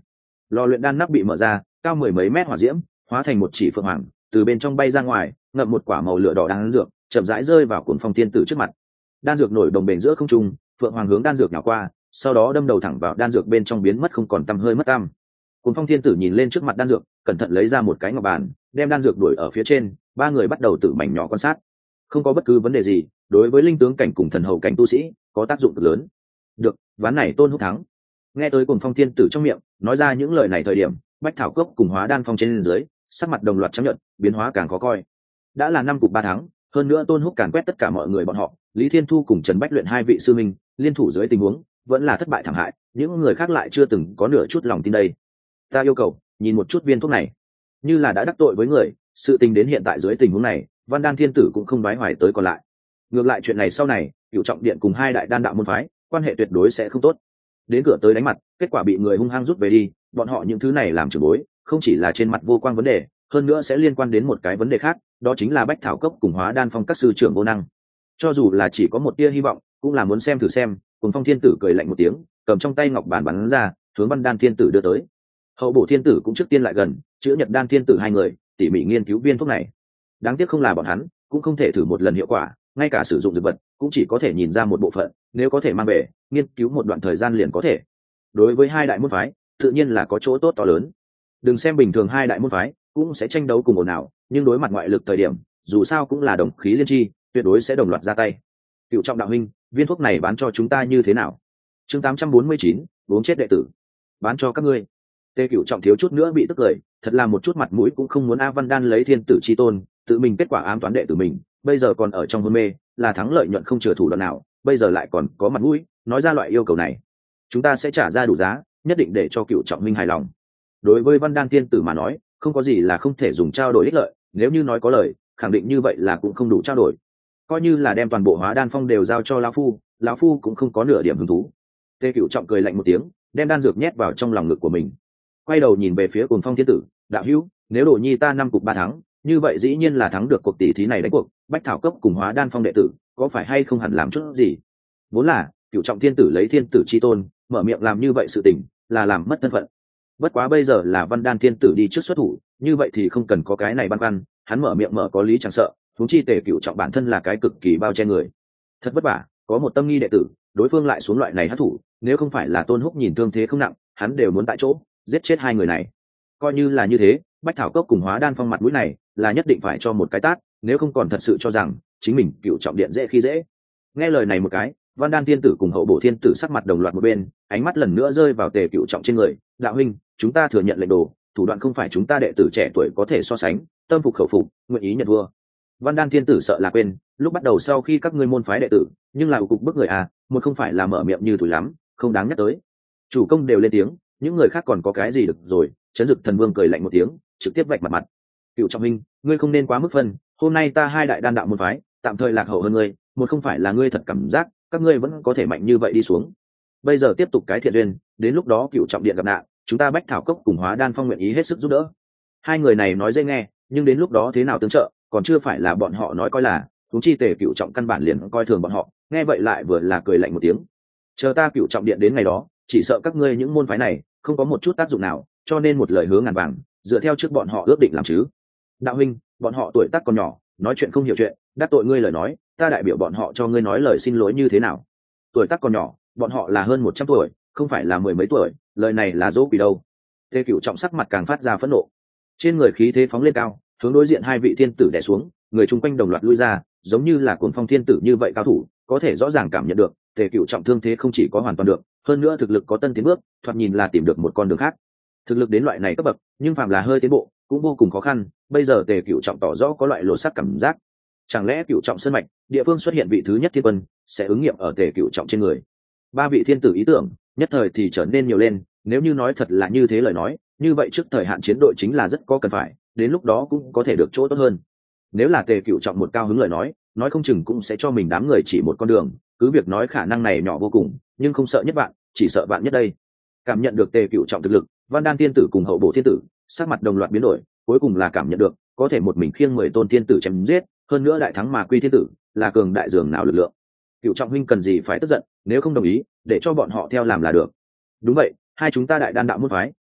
Lò luyện đan nắp bị mở ra, cao mười mấy mét hỏa diễm hóa thành một chỉ phượng hoàng, từ bên trong bay ra ngoài, ngậm một quả màu lửa đỏ đan dược, chậm rãi rơi vào cuồng phong thiên tử trước mặt. Đan dược nổi đồng bền giữa không trung, phượng hoàng hướng đan dược nhào qua, sau đó đâm đầu thẳng vào đan dược bên trong, biến mất không còn tăm hơi mất tăm. Cuồng phong thiên tử nhìn lên trước mặt đan dược, cẩn thận lấy ra một cái ngọc bàn, đem đan dược đuổi ở phía trên. Ba người bắt đầu tự mảnh nhỏ quan sát, không có bất cứ vấn đề gì. Đối với linh tướng cảnh cùng thần hầu cảnh tu sĩ có tác dụng cực lớn. Được, ván này Tôn Húc thắng. Nghe tới Cuồng phong thiên tử trong miệng nói ra những lời này thời điểm, Bách Thảo Cốc cùng Hóa Đan Phong trên dưới sắc mặt đồng loạt chấp nhận, biến hóa càng khó coi. Đã là năm cục ba thắng, hơn nữa Tôn Húc càn quét tất cả mọi người bọn họ, Lý Thiên Thu cùng Trần Bách Luyện hai vị sư minh liên thủ dưới tình huống vẫn là thất bại thảm hại, những người khác lại chưa từng có nửa chút lòng tin đây. Ta yêu cầu nhìn một chút viên thuốc này. Như là đã đắc tội với người, sự tình đến hiện tại dưới tình huống này, Văn Đan Thiên Tử cũng không đoái hoài tới còn lại. Ngược lại chuyện này sau này, Cửu Trọng Điện cùng hai đại đan đạo môn phái quan hệ tuyệt đối sẽ không tốt. Đến cửa tới đánh mặt, kết quả bị người hung hăng rút về đi, bọn họ những thứ này làm trưởng bối, không chỉ là trên mặt vô quang vấn đề, hơn nữa sẽ liên quan đến một cái vấn đề khác, đó chính là Bách Thảo Cốc cùng Hóa Đan Phong các sư trưởng vô năng. Cho dù là chỉ có một tia hy vọng, cũng là muốn xem thử xem. Cùng Phong Thiên Tử cười lạnh một tiếng, cầm trong tay ngọc bàn bắn ra, hướng Văn Đan Thiên Tử đưa tới. Hậu Bổ Thiên Tử cũng trước tiên lại gần, chữa Nhật Đan Thiên Tử hai người tỉ mỉ nghiên cứu viên thuốc này. Đáng tiếc không là bọn hắn, cũng không thể thử một lần hiệu quả, ngay cả sử dụng dược vật cũng chỉ có thể nhìn ra một bộ phận, nếu có thể mang về nghiên cứu một đoạn thời gian liền có thể. Đối với hai đại môn phái, tự nhiên là có chỗ tốt to lớn. Đừng xem bình thường hai đại môn phái cũng sẽ tranh đấu cùng ồn ào, nhưng đối mặt ngoại lực thời điểm, dù sao cũng là đồng khí liên chi, tuyệt đối sẽ đồng loạt ra tay. Cựu Trọng đạo huynh, viên thuốc này bán cho chúng ta như thế nào? Chương tám trăm bốn mươi chín, uống chết đệ tử. Bán cho các ngươi. Tề Cựu Trọng thiếu chút nữa bị tức cười, thật là một chút mặt mũi cũng không muốn. A Văn Đan lấy thiên tử chi tôn, tự mình kết quả ám toán đệ tử mình, bây giờ còn ở trong hôn mê, là thắng lợi nhuận không chừa thủ đoạn nào, bây giờ lại còn có mặt mũi nói ra loại yêu cầu này. Chúng ta sẽ trả ra đủ giá, nhất định để cho Cựu Trọng minh hài lòng. Đối với Văn Đan Thiên Tử mà nói, không có gì là không thể dùng trao đổi ích lợi, nếu như nói có lời, khẳng định như vậy là cũng không đủ trao đổi. Coi như là đem toàn bộ Hóa Đan Phong đều giao cho lão phu, lão phu cũng không có nửa điểm hứng thú. Tề Cựu Trọng cười lạnh một tiếng, đem đan dược nhét vào trong lòng ngực của mình, quay đầu nhìn về phía Cuồng Phong Thiên Tử, đạo hữu, nếu Đồ Nhi ta năm cục ba thắng, như vậy dĩ nhiên là thắng được cuộc tỷ thí này đánh cuộc, Bách Thảo Cốc cùng Hóa Đan Phong đệ tử có phải hay không hẳn làm chút gì? Vốn là Cựu Trọng Thiên Tử lấy thiên tử chi tôn mở miệng làm như vậy sự tình, là làm mất thân phận. Bất quá bây giờ là Văn Đan Thiên Tử đi trước xuất thủ, như vậy thì không cần có cái này băn khoăn, hắn mở miệng mở có lý chẳng sợ. Huống chi Tề Cựu Trọng bản thân là cái cực kỳ bao che người, thật vất vả có một tâm nghi đệ tử, đối phương lại xuống loại này hất thủ, nếu không phải là Tôn Húc nhìn thương thế không nặng, hắn đều muốn tại chỗ giết chết hai người này. Coi như là như thế, Bách Thảo Cốc cùng Hóa Đan Phong mặt mũi này là nhất định phải cho một cái tát, nếu không còn thật sự cho rằng chính mình Cựu Trọng điện dễ khi dễ. Nghe lời này một cái, Văn Đan Thiên Tử cùng Hậu Bổ Thiên Tử sắc mặt đồng loạt một bên, ánh mắt lần nữa rơi vào Tề Cựu Trọng trên người. Đạo huynh, chúng ta thừa nhận lệnh đồ, thủ đoạn không phải chúng ta đệ tử trẻ tuổi có thể so sánh, tâm phục khẩu phục, nguyện ý nhận vua. Văn Đan Thiên Tử sợ là quên, lúc bắt đầu sau khi các ngươi môn phái đệ tử, nhưng là cục bức người à, một không phải là mở miệng như tuổi lắm, không đáng nhắc tới. Chủ công đều lên tiếng, những người khác còn có cái gì được rồi. Chấn Dực Thần Vương cười lạnh một tiếng, trực tiếp vạch mặt mặt. Cựu Trọng minh, ngươi không nên quá mức phân, hôm nay ta hai đại đan đạo môn phái tạm thời lạc hậu hơn ngươi, một không phải là ngươi thật cảm giác các ngươi vẫn có thể mạnh như vậy đi xuống. Bây giờ tiếp tục cái thiện duyên, đến lúc đó Cựu Trọng điện gặp nạn, chúng ta Bách Thảo Cốc cùng Hóa Đan Phong nguyện ý hết sức giúp đỡ. Hai người này nói dễ nghe, nhưng đến lúc đó thế nào tương trợ, còn chưa phải là bọn họ nói coi là. Chúng chi Tề Cựu Trọng căn bản liền coi thường bọn họ, nghe vậy lại vừa là cười lạnh một tiếng. Chờ ta Cựu Trọng điện đến ngày đó, chỉ sợ các ngươi những môn phái này không có một chút tác dụng nào, cho nên một lời hứa ngàn vàng, dựa theo trước bọn họ ước định làm chứ. Đạo huynh, bọn họ tuổi tác còn nhỏ, nói chuyện không hiểu chuyện, đắc tội ngươi lời nói, ta đại biểu bọn họ cho ngươi nói lời xin lỗi như thế nào? Tuổi tác còn nhỏ, bọn họ là hơn một trăm tuổi, không phải là mười mấy tuổi, lời này là dỗ quỷ đâu. Tề Cựu Trọng sắc mặt càng phát ra phẫn nộ, trên người khí thế phóng lên cao, hướng đối diện hai vị thiên tử đè xuống, người chung quanh đồng loạt lui ra, giống như là Cuồng Phong Thiên Tử như vậy cao thủ, có thể rõ ràng cảm nhận được Tề Cựu Trọng thương thế không chỉ có hoàn toàn được, hơn nữa thực lực có tân tiến bước, thoạt nhìn là tìm được một con đường khác. Thực lực đến loại này cấp bậc, nhưng phàm là hơi tiến bộ cũng vô cùng khó khăn. Bây giờ Tề Cựu Trọng tỏ rõ có loại lộ sắc cảm giác, chẳng lẽ Cựu Trọng sơn mạch địa phương xuất hiện vị thứ nhất thiên quân sẽ ứng nghiệm ở Tề Cựu Trọng trên người? Ba vị thiên tử ý tưởng nhất thời thì trở nên nhiều lên, nếu như nói thật là như thế lời nói, như vậy trước thời hạn chiến đội chính là rất có cần phải, đến lúc đó cũng có thể được chỗ tốt hơn. Nếu là Tề Cựu Trọng một cao hứng lời nói, nói không chừng cũng sẽ cho mình đám người chỉ một con đường, cứ việc nói khả năng này nhỏ vô cùng, nhưng không sợ nhất vạn, chỉ sợ vạn nhất đây. Cảm nhận được Tề Cựu Trọng thực lực, Văn Đan Thiên Tử cùng Hậu Bổ Thiên Tử sắc mặt đồng loạt biến đổi, cuối cùng là cảm nhận được có thể một mình khiêng mười tôn thiên tử chém giết, hơn nữa đại thắng mà quy thiên tử, là cường đại dường nào lực lượng. Cựu Trọng huynh cần gì phải tức giận, nếu không đồng ý, để cho bọn họ theo làm là được. Đúng vậy, hai chúng ta đại đan đạo môn phái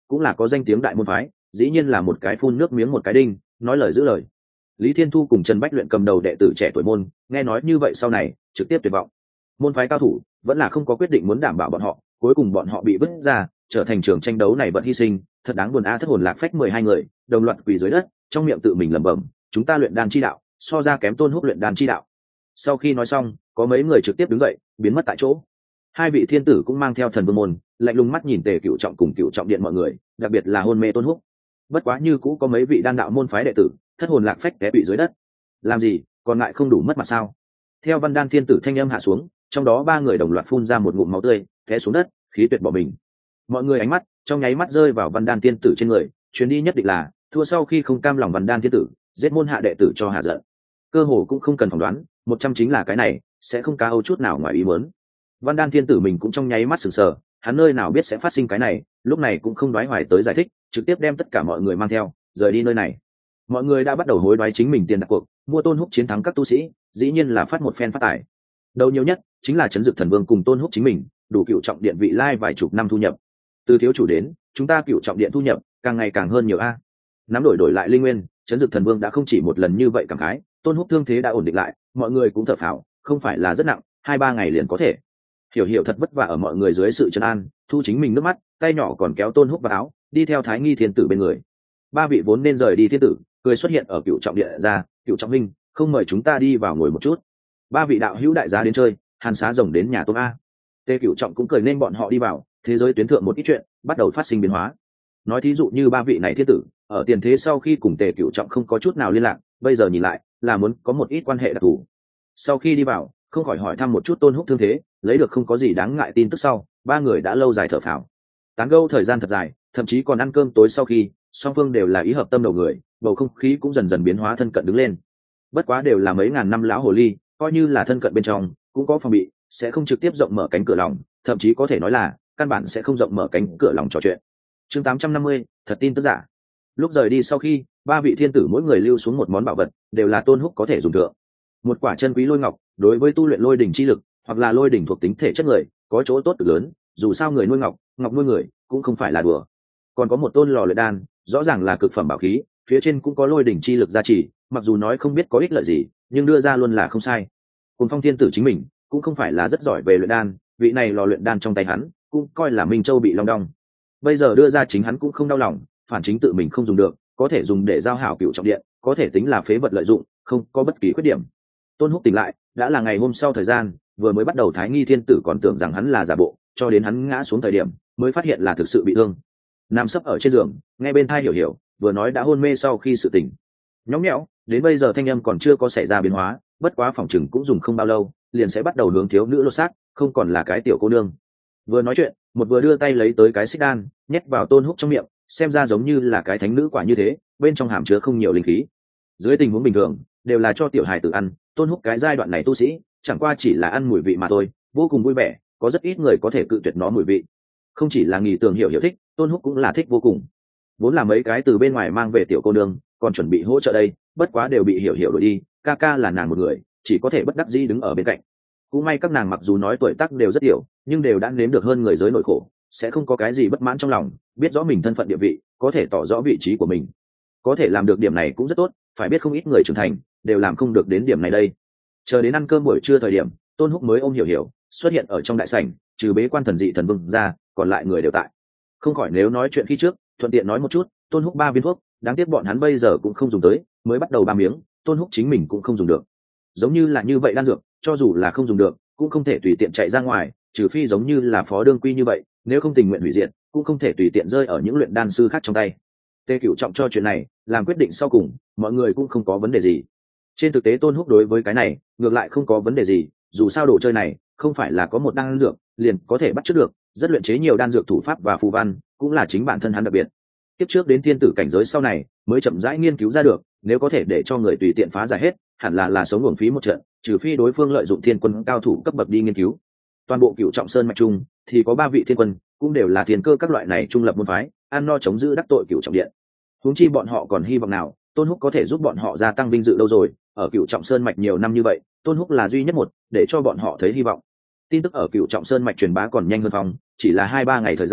cũng là có danh tiếng đại môn phái, dĩ nhiên là một cái phun nước miếng một cái đinh, nói lời giữ lời. Lý Thiên Thu cùng Trần Bách Luyện cầm đầu đệ tử trẻ tuổi môn, nghe nói như vậy sau này trực tiếp tuyệt vọng. Môn phái cao thủ vẫn là không có quyết định muốn đảm bảo bọn họ, cuối cùng bọn họ bị vứt ra, trở thành trường tranh đấu này vẫn hy sinh, thật đáng buồn a. Thất hồn lạc phách mười hai người đồng loạt quỳ dưới đất, trong miệng tự mình lẩm bẩm, chúng ta luyện đan chi đạo so ra kém Tôn Húc luyện đan chi đạo. Sau khi nói xong, có mấy người trực tiếp đứng dậy biến mất tại chỗ. Hai vị thiên tử cũng mang theo thần vương môn, lạnh lùng mắt nhìn Tề Cựu Trọng cùng Cựu Trọng điện mọi người, đặc biệt là hôn mê Tôn Húc. Bất quá như cũ có mấy vị đan đạo môn phái đệ tử thất hồn lạc phách té bị dưới đất. Làm gì, còn lại không đủ mất mặt sao? Theo Văn Đan thiên tử thanh âm hạ xuống, trong đó ba người đồng loạt phun ra một ngụm máu tươi, té xuống đất, khí tuyệt bỏ mình. Mọi người ánh mắt trong nháy mắt rơi vào Văn Đan thiên tử trên người, chuyến đi nhất định là thua sau khi không cam lòng Văn Đan thiên tử, giết môn hạ đệ tử cho hạ giận. Cơ hồ cũng không cần phỏng đoán, một trăm chính là cái này, sẽ không cá âu chút nào ngoài ý muốn. Văn Đan thiên tử mình cũng trong nháy mắt sửng sờ, hắn nơi nào biết sẽ phát sinh cái này, lúc này cũng không đoái hoài tới giải thích, trực tiếp đem tất cả mọi người mang theo rời đi nơi này. Mọi người đã bắt đầu hối đoái chính mình tiền đặt cuộc, mua Tôn Húc chiến thắng các tu sĩ, dĩ nhiên là phát một phen phát tài. Đầu nhiều nhất chính là Trấn Dực Thần Vương cùng Tôn Húc chính mình, đủ Cựu Trọng điện vị lai vài chục năm thu nhập. Từ thiếu chủ đến, chúng ta Cựu Trọng điện thu nhập càng ngày càng hơn nhiều a. Nắm đổi đổi lại linh nguyên, Trấn Dực Thần Vương đã không chỉ một lần như vậy cảm khái, Tôn Húc thương thế đã ổn định lại, mọi người cũng thở phào, không phải là rất nặng, hai ba ngày liền có thể. Hiểu Hiểu thật vất vả ở mọi người dưới sự trấn an, thu chính mình nước mắt, tay nhỏ còn kéo Tôn Húc vào áo, đi theo Thái Nghi thiên tử bên người. Ba vị vốn nên rời đi thiên tử, cười xuất hiện ở Cựu Trọng điện ra, Cựu Trọng minh, không mời chúng ta đi vào ngồi một chút. Ba vị đạo hữu đại giá đến chơi, hàn xá rồng đến nhà tôm a. Tề Cựu Trọng cũng cười nên bọn họ đi vào, thế giới tuyến thượng một ít chuyện bắt đầu phát sinh biến hóa. Nói thí dụ như ba vị này thiên tử, ở tiền thế sau khi cùng Tề Cựu Trọng không có chút nào liên lạc, bây giờ nhìn lại là muốn có một ít quan hệ đặc thù. Sau khi đi vào, không khỏi hỏi thăm một chút Tôn Húc thương thế, lấy được không có gì đáng ngại tin tức sau, ba người đã lâu dài thở phào. Tán gẫu thời gian thật dài, thậm chí còn ăn cơm tối sau khi, song phương đều là ý hợp tâm đầu người, bầu không khí cũng dần dần biến hóa thân cận đứng lên. Bất quá đều là mấy ngàn năm lão hồ ly, coi như là thân cận bên trong, cũng có phòng bị, sẽ không trực tiếp rộng mở cánh cửa lòng, thậm chí có thể nói là căn bản sẽ không rộng mở cánh cửa lòng trò chuyện. Chương tám trăm năm mươi, thật tin tức giả. Lúc rời đi sau khi, ba vị thiên tử mỗi người lưu xuống một món bảo vật, đều là Tôn Húc có thể dùng được. Một quả chân quý lôi ngọc, đối với tu luyện lôi đỉnh chi lực, hoặc là lôi đỉnh thuộc tính thể chất người, có chỗ tốt cực lớn, dù sao người nuôi ngọc, ngọc nuôi người, cũng không phải là đùa. Còn có một tôn lò luyện đan, rõ ràng là cực phẩm bảo khí, phía trên cũng có lôi đỉnh chi lực gia trì, mặc dù nói không biết có ích lợi gì, nhưng đưa ra luôn là không sai. Cùng Phong thiên tử chính mình cũng không phải là rất giỏi về luyện đan, vị này lò luyện đan trong tay hắn cũng coi là Minh Châu bị long đong. Bây giờ đưa ra chính hắn cũng không đau lòng, phản chính tự mình không dùng được, có thể dùng để giao hảo Cựu Trọng điện, có thể tính là phế vật lợi dụng, không có bất kỳ khuyết điểm. Tôn Húc tỉnh lại, đã là ngày hôm sau thời gian, vừa mới bắt đầu Thái Nghi thiên tử còn tưởng rằng hắn là giả bộ, cho đến hắn ngã xuống thời điểm, mới phát hiện là thực sự bị thương. Nằm sấp ở trên giường, nghe bên tai Hiểu Hiểu vừa nói đã hôn mê sau khi sự tỉnh. Nhõng nhẽo, đến bây giờ thanh âm còn chưa có xảy ra biến hóa, bất quá phòng chừng cũng dùng không bao lâu, liền sẽ bắt đầu hướng thiếu nữ lột xác, không còn là cái tiểu cô nương. Vừa nói chuyện, một vừa đưa tay lấy tới cái xích đan, nhét vào Tôn Húc trong miệng, xem ra giống như là cái thánh nữ quả như thế, bên trong hàm chứa không nhiều linh khí. Dưới tình huống bình thường, đều là cho tiểu hài tử ăn, Tôn Húc cái giai đoạn này tu sĩ, chẳng qua chỉ là ăn mùi vị mà thôi, vô cùng vui vẻ, có rất ít người có thể cự tuyệt nó mùi vị. Không chỉ là Nghi Tường Hiểu Hiểu thích, Tôn Húc cũng là thích vô cùng. Vốn là mấy cái từ bên ngoài mang về tiểu cô nương, còn chuẩn bị hỗ trợ đây, bất quá đều bị Hiểu Hiểu đuổi đi, ca ca là nàng một người, chỉ có thể bất đắc dĩ đứng ở bên cạnh. Cũng may các nàng mặc dù nói tuổi tác đều rất tiểu, nhưng đều đã nếm được hơn người giới nội khổ, sẽ không có cái gì bất mãn trong lòng, biết rõ mình thân phận địa vị, có thể tỏ rõ vị trí của mình. Có thể làm được điểm này cũng rất tốt, phải biết không ít người trưởng thành đều làm không được đến điểm này đây. Chờ đến ăn cơm buổi trưa thời điểm, Tôn Húc mới ôm Hiểu Hiểu xuất hiện ở trong đại sảnh, trừ bế quan thần dị thần vương ra, còn lại người đều tại. Không khỏi nếu nói chuyện khi trước, thuận tiện nói một chút, Tôn Húc ba viên thuốc, đáng tiếc bọn hắn bây giờ cũng không dùng tới, mới bắt đầu ba miếng, Tôn Húc chính mình cũng không dùng được. Giống như là như vậy đan dược, cho dù là không dùng được, cũng không thể tùy tiện chạy ra ngoài, trừ phi giống như là Phó Đương Quy như vậy, nếu không tình nguyện hủy diệt, cũng không thể tùy tiện rơi ở những luyện đan sư khác trong tay. Tề Cựu Trọng cho chuyện này làm quyết định sau cùng, mọi người cũng không có vấn đề gì. Trên thực tế Tôn Húc đối với cái này ngược lại không có vấn đề gì, dù sao đồ chơi này không phải là có một đan dược liền có thể bắt chước được, rất luyện chế nhiều đan dược thủ pháp và phù văn, cũng là chính bản thân hắn đặc biệt. Tiếp trước đến thiên tử cảnh giới sau này mới chậm rãi nghiên cứu ra được, nếu có thể để cho người tùy tiện phá giải hết, hẳn là là sống uổng phí một trận, trừ phi đối phương lợi dụng thiên quân cao thủ cấp bậc đi nghiên cứu. Toàn bộ Cựu Trọng Sơn mạch trung thì có ba vị thiên quân, cũng đều là thiên cơ các loại này trung lập môn phái, ăn no chống giữ đắc tội Cựu Trọng điện. Huống chi bọn họ còn hy vọng nào Tôn Húc có thể giúp bọn họ gia tăng vinh dự đâu rồi, ở Cựu Trọng Sơn mạch nhiều năm như vậy, Tôn Húc là duy nhất một để cho bọn họ thấy hy vọng. Tin tức ở Cựu Trọng Sơn mạch truyền bá còn nhanh hơn phong, chỉ là hai ba ngày thời gian,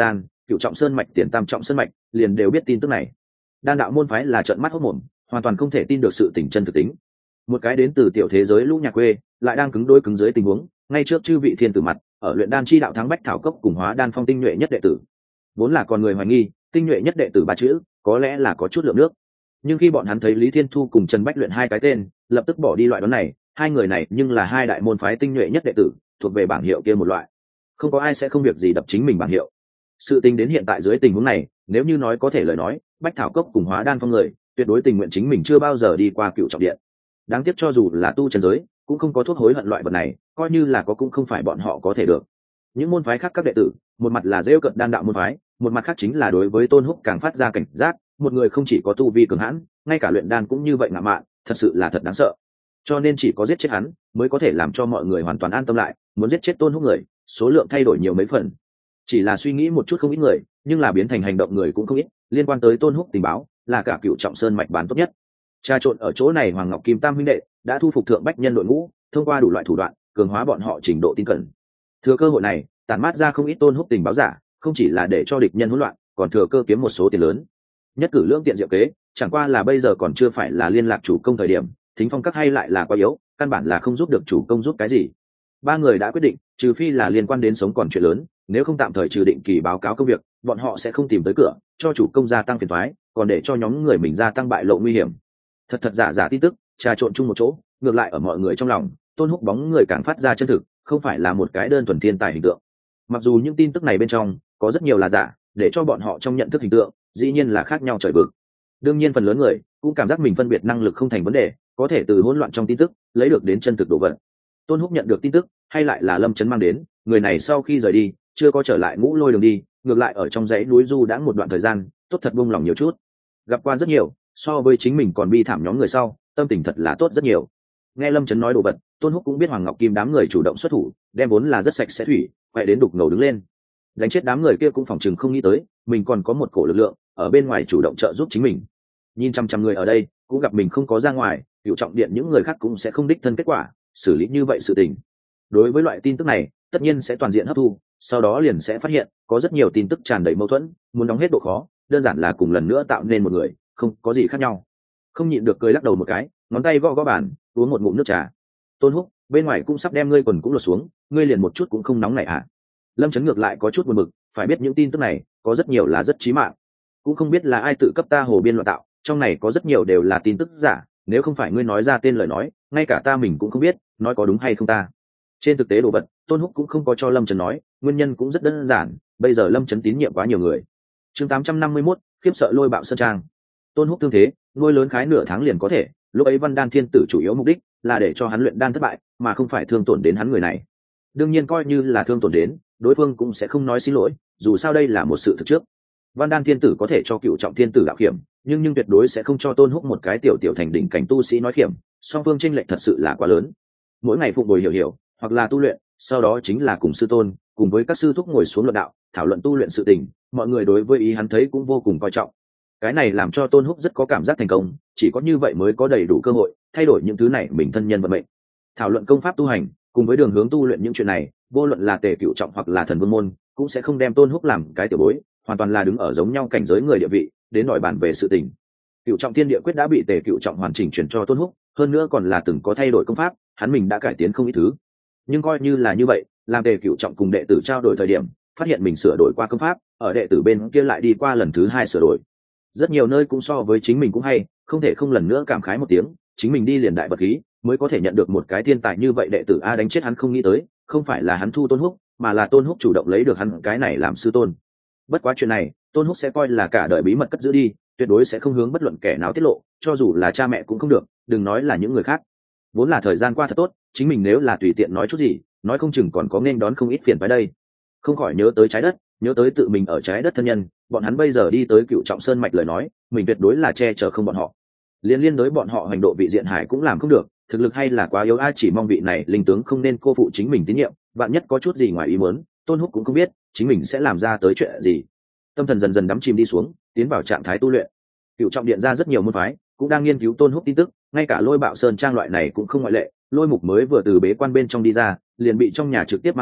cựu trọng sơn mạch tiền tam trọng sơn mạch liền đều biết tin tức này. Đan đạo môn phái là trợn mắt hốt mồm, hoàn toàn không thể tin được sự tình chân thực tính. Một cái đến từ tiểu thế giới lũ nhà quê lại đang cứng đôi cứng dưới tình huống ngay trước chư vị thiên tử mặt, ở luyện đan chi đạo thắng bách thảo cốc cùng hóa đan phong tinh nhuệ nhất đệ tử. Vốn là còn người hoài nghi tinh nhuệ nhất đệ tử ba chữ có lẽ là có chút lượng nước, nhưng khi bọn hắn thấy Lý Thiên Thu cùng Trần Bách Luyện hai cái tên, lập tức bỏ đi loại đoán này. Hai người này nhưng là hai đại môn phái tinh nhuệ nhất đệ tử, thuộc về bảng hiệu kia một loại, không có ai sẽ không việc gì đập chính mình bảng hiệu. Sự tình đến hiện tại dưới tình huống này, nếu như nói có thể lời nói, bách thảo cốc cùng hóa đan phong người tuyệt đối tình nguyện chính mình chưa bao giờ đi qua cựu trọng điện. Đáng tiếc cho dù là tu chân giới cũng không có thuốc hối hận loại vật này, coi như là có cũng không phải bọn họ có thể được. Những môn phái khác các đệ tử, một mặt là rêu cận đan đạo môn phái, một mặt khác chính là đối với Tôn Húc càng phát ra cảnh giác. Một người không chỉ có tu vi cường hãn, ngay cả luyện đan cũng như vậy ngạo mạn, thật sự là thật đáng sợ. Cho nên chỉ có giết chết hắn mới có thể làm cho mọi người hoàn toàn an tâm lại. Muốn giết chết Tôn Húc người, số lượng thay đổi nhiều mấy phần. Chỉ là suy nghĩ một chút không ít người, nhưng là biến thành hành động người cũng không ít. Liên quan tới Tôn Húc tình báo là cả cựu trọng sơn mạch bán tốt nhất. Trà trộn ở chỗ này Hoàng Ngọc Kim Tam huynh đệ đã thu phục thượng bách nhân đội ngũ, thông qua đủ loại thủ đoạn cường hóa bọn họ trình độ tin cẩn. Thừa cơ hội này tản mát ra không ít Tôn Húc tình báo giả, không chỉ là để cho địch nhân hỗn loạn, còn thừa cơ kiếm một số tiền lớn. Nhất cử lưỡng tiện diệu kế, chẳng qua là bây giờ còn chưa phải là liên lạc chủ công thời điểm. Thính phong các hay lại là quá yếu, căn bản là không giúp được chủ công giúp cái gì. Ba người đã quyết định, trừ phi là liên quan đến sống còn chuyện lớn, nếu không tạm thời trừ định kỳ báo cáo công việc, bọn họ sẽ không tìm tới cửa cho chủ công gia tăng phiền toái, còn để cho nhóm người mình gia tăng bại lộ nguy hiểm. Thật thật giả giả tin tức trà trộn chung một chỗ, ngược lại ở mọi người trong lòng, Tôn Húc bóng người càng phát ra chân thực, không phải là một cái đơn thuần thiên tài hình tượng. Mặc dù những tin tức này bên trong có rất nhiều là giả, để cho bọn họ trong nhận thức hình tượng dĩ nhiên là khác nhau trời vực. Đương nhiên phần lớn người cũng cảm giác mình phân biệt năng lực không thành vấn đề, có thể từ hỗn loạn trong tin tức lấy được đến chân thực độ vật. Tôn Húc nhận được tin tức hay lại là Lâm Chấn mang đến, người này sau khi rời đi chưa có trở lại ngũ lôi đường đi, ngược lại ở trong dãy núi du đãng một đoạn thời gian, tốt thật buông lòng nhiều chút. Gặp qua rất nhiều, so với chính mình còn bi thảm nhóm người sau, tâm tình thật là tốt rất nhiều. Nghe Lâm Chấn nói đồ vật, Tôn Húc cũng biết Hoàng Ngọc Kim đám người chủ động xuất thủ, đem vốn là rất sạch sẽ thủy quay đến đục ngầu đứng lên, đánh chết đám người kia cũng phòng chừng không nghĩ tới mình còn có một cổ lực lượng ở bên ngoài chủ động trợ giúp chính mình. Nhìn trăm trăm người ở đây cũng gặp mình không có ra ngoài, cựu trọng điện những người khác cũng sẽ không đích thân kết quả xử lý như vậy sự tình. Đối với loại tin tức này tất nhiên sẽ toàn diện hấp thu, sau đó liền sẽ phát hiện có rất nhiều tin tức tràn đầy mâu thuẫn, muốn đóng hết độ khó đơn giản là cùng lần nữa tạo nên một người, không có gì khác nhau. Không nhịn được cười lắc đầu một cái, ngón tay gõ gõ bàn uống một ngụm nước trà. Tôn Húc, bên ngoài cũng sắp đem ngươi quần cũng lột xuống, ngươi liền một chút cũng không nóng này à? Lâm Chấn ngược lại có chút buồn bực, phải biết những tin tức này có rất nhiều là rất chí mạng, cũng không biết là ai tự cấp ta hồ biên loạn tạo, trong này có rất nhiều đều là tin tức giả, nếu không phải ngươi nói ra tên lời nói, ngay cả ta mình cũng không biết nói có đúng hay không ta. Trên thực tế đồ vật Tôn Húc cũng không có cho Lâm Chấn nói, nguyên nhân cũng rất đơn giản, bây giờ Lâm Chấn tín nhiệm quá nhiều người. Chương tám trăm năm mươi mốt, khiếp sợ lôi bạo sơn trang. Tôn Húc thương thế nuôi lớn khái nửa tháng liền có thể, lúc ấy Văn Đan Thiên Tử chủ yếu mục đích là để cho hắn luyện đan thất bại, mà không phải thương tổn đến hắn người này. Đương nhiên coi như là thương tổn đến, đối phương cũng sẽ không nói xin lỗi, dù sao đây là một sự thực trước. Văn Đan Thiên Tử có thể cho cựu trọng thiên tử đạo kiểm, nhưng nhưng tuyệt đối sẽ không cho Tôn Húc một cái tiểu tiểu thành đỉnh cảnh tu sĩ nói kiểm, song phương chênh lệch thật sự là quá lớn. Mỗi ngày phụng bồi hiểu hiểu, hoặc là tu luyện, sau đó chính là cùng sư tôn, cùng với các sư thúc ngồi xuống luận đạo, thảo luận tu luyện sự tình, mọi người đối với ý hắn thấy cũng vô cùng coi trọng. Cái này làm cho Tôn Húc rất có cảm giác thành công, chỉ có như vậy mới có đầy đủ cơ hội thay đổi những thứ này mình thân nhân vận mệnh. Thảo luận công pháp tu hành, cùng với đường hướng tu luyện những chuyện này, vô luận là Tề Cựu trọng hoặc là Thần Vương môn, cũng sẽ không đem Tôn Húc làm cái tiểu bối, hoàn toàn là đứng ở giống nhau cảnh giới người địa vị, đến đòi bàn về sự tình. Cựu trọng thiên địa quyết đã bị Tề Cựu trọng hoàn chỉnh chuyển cho Tôn Húc, hơn nữa còn là từng có thay đổi công pháp, hắn mình đã cải tiến không ít thứ. Nhưng coi như là như vậy, làm Tề Cựu trọng cùng đệ tử trao đổi thời điểm, phát hiện mình sửa đổi qua công pháp, ở đệ tử bên kia lại đi qua lần thứ hai sửa đổi. Rất nhiều nơi cũng so với chính mình cũng hay, không thể không lần nữa cảm khái một tiếng, chính mình đi liền đại vật khí, mới có thể nhận được một cái thiên tài như vậy. Đệ tử a đánh chết hắn không nghĩ tới, không phải là hắn thu Tôn Húc, mà là Tôn Húc chủ động lấy được hắn cái này làm sư tôn. Bất quá chuyện này, Tôn Húc sẽ coi là cả đời bí mật cất giữ đi, tuyệt đối sẽ không hướng bất luận kẻ nào tiết lộ, cho dù là cha mẹ cũng không được, đừng nói là những người khác. Vốn là thời gian qua thật tốt, chính mình nếu là tùy tiện nói chút gì, nói không chừng còn có nên đón không ít phiền phải đây. Không khỏi nhớ tới trái đất, nhớ tới tự mình ở trái đất thân nhân, bọn hắn bây giờ đi tới Cựu trọng sơn mạch lời nói, mình tuyệt đối là che chở không bọn họ. Liên liên đối bọn họ hành độ vị diện hải cũng làm không được, thực lực hay là quá yếu, ai chỉ mong vị này linh tướng không nên cô phụ chính mình tín nhiệm, bạn nhất có chút gì ngoài ý muốn, Tôn Húc cũng không biết chính mình sẽ làm ra tới chuyện gì. Tâm thần dần dần đắm chìm đi xuống, tiến vào trạng thái tu luyện. Cựu trọng điện ra rất nhiều môn phái cũng đang nghiên cứu Tôn Húc tin tức, ngay cả Lôi Bạo Sơn trang loại này cũng không ngoại lệ. Lôi Mục mới vừa từ bế quan bên trong đi ra, liền bị trong nhà trực tiếp mang đi,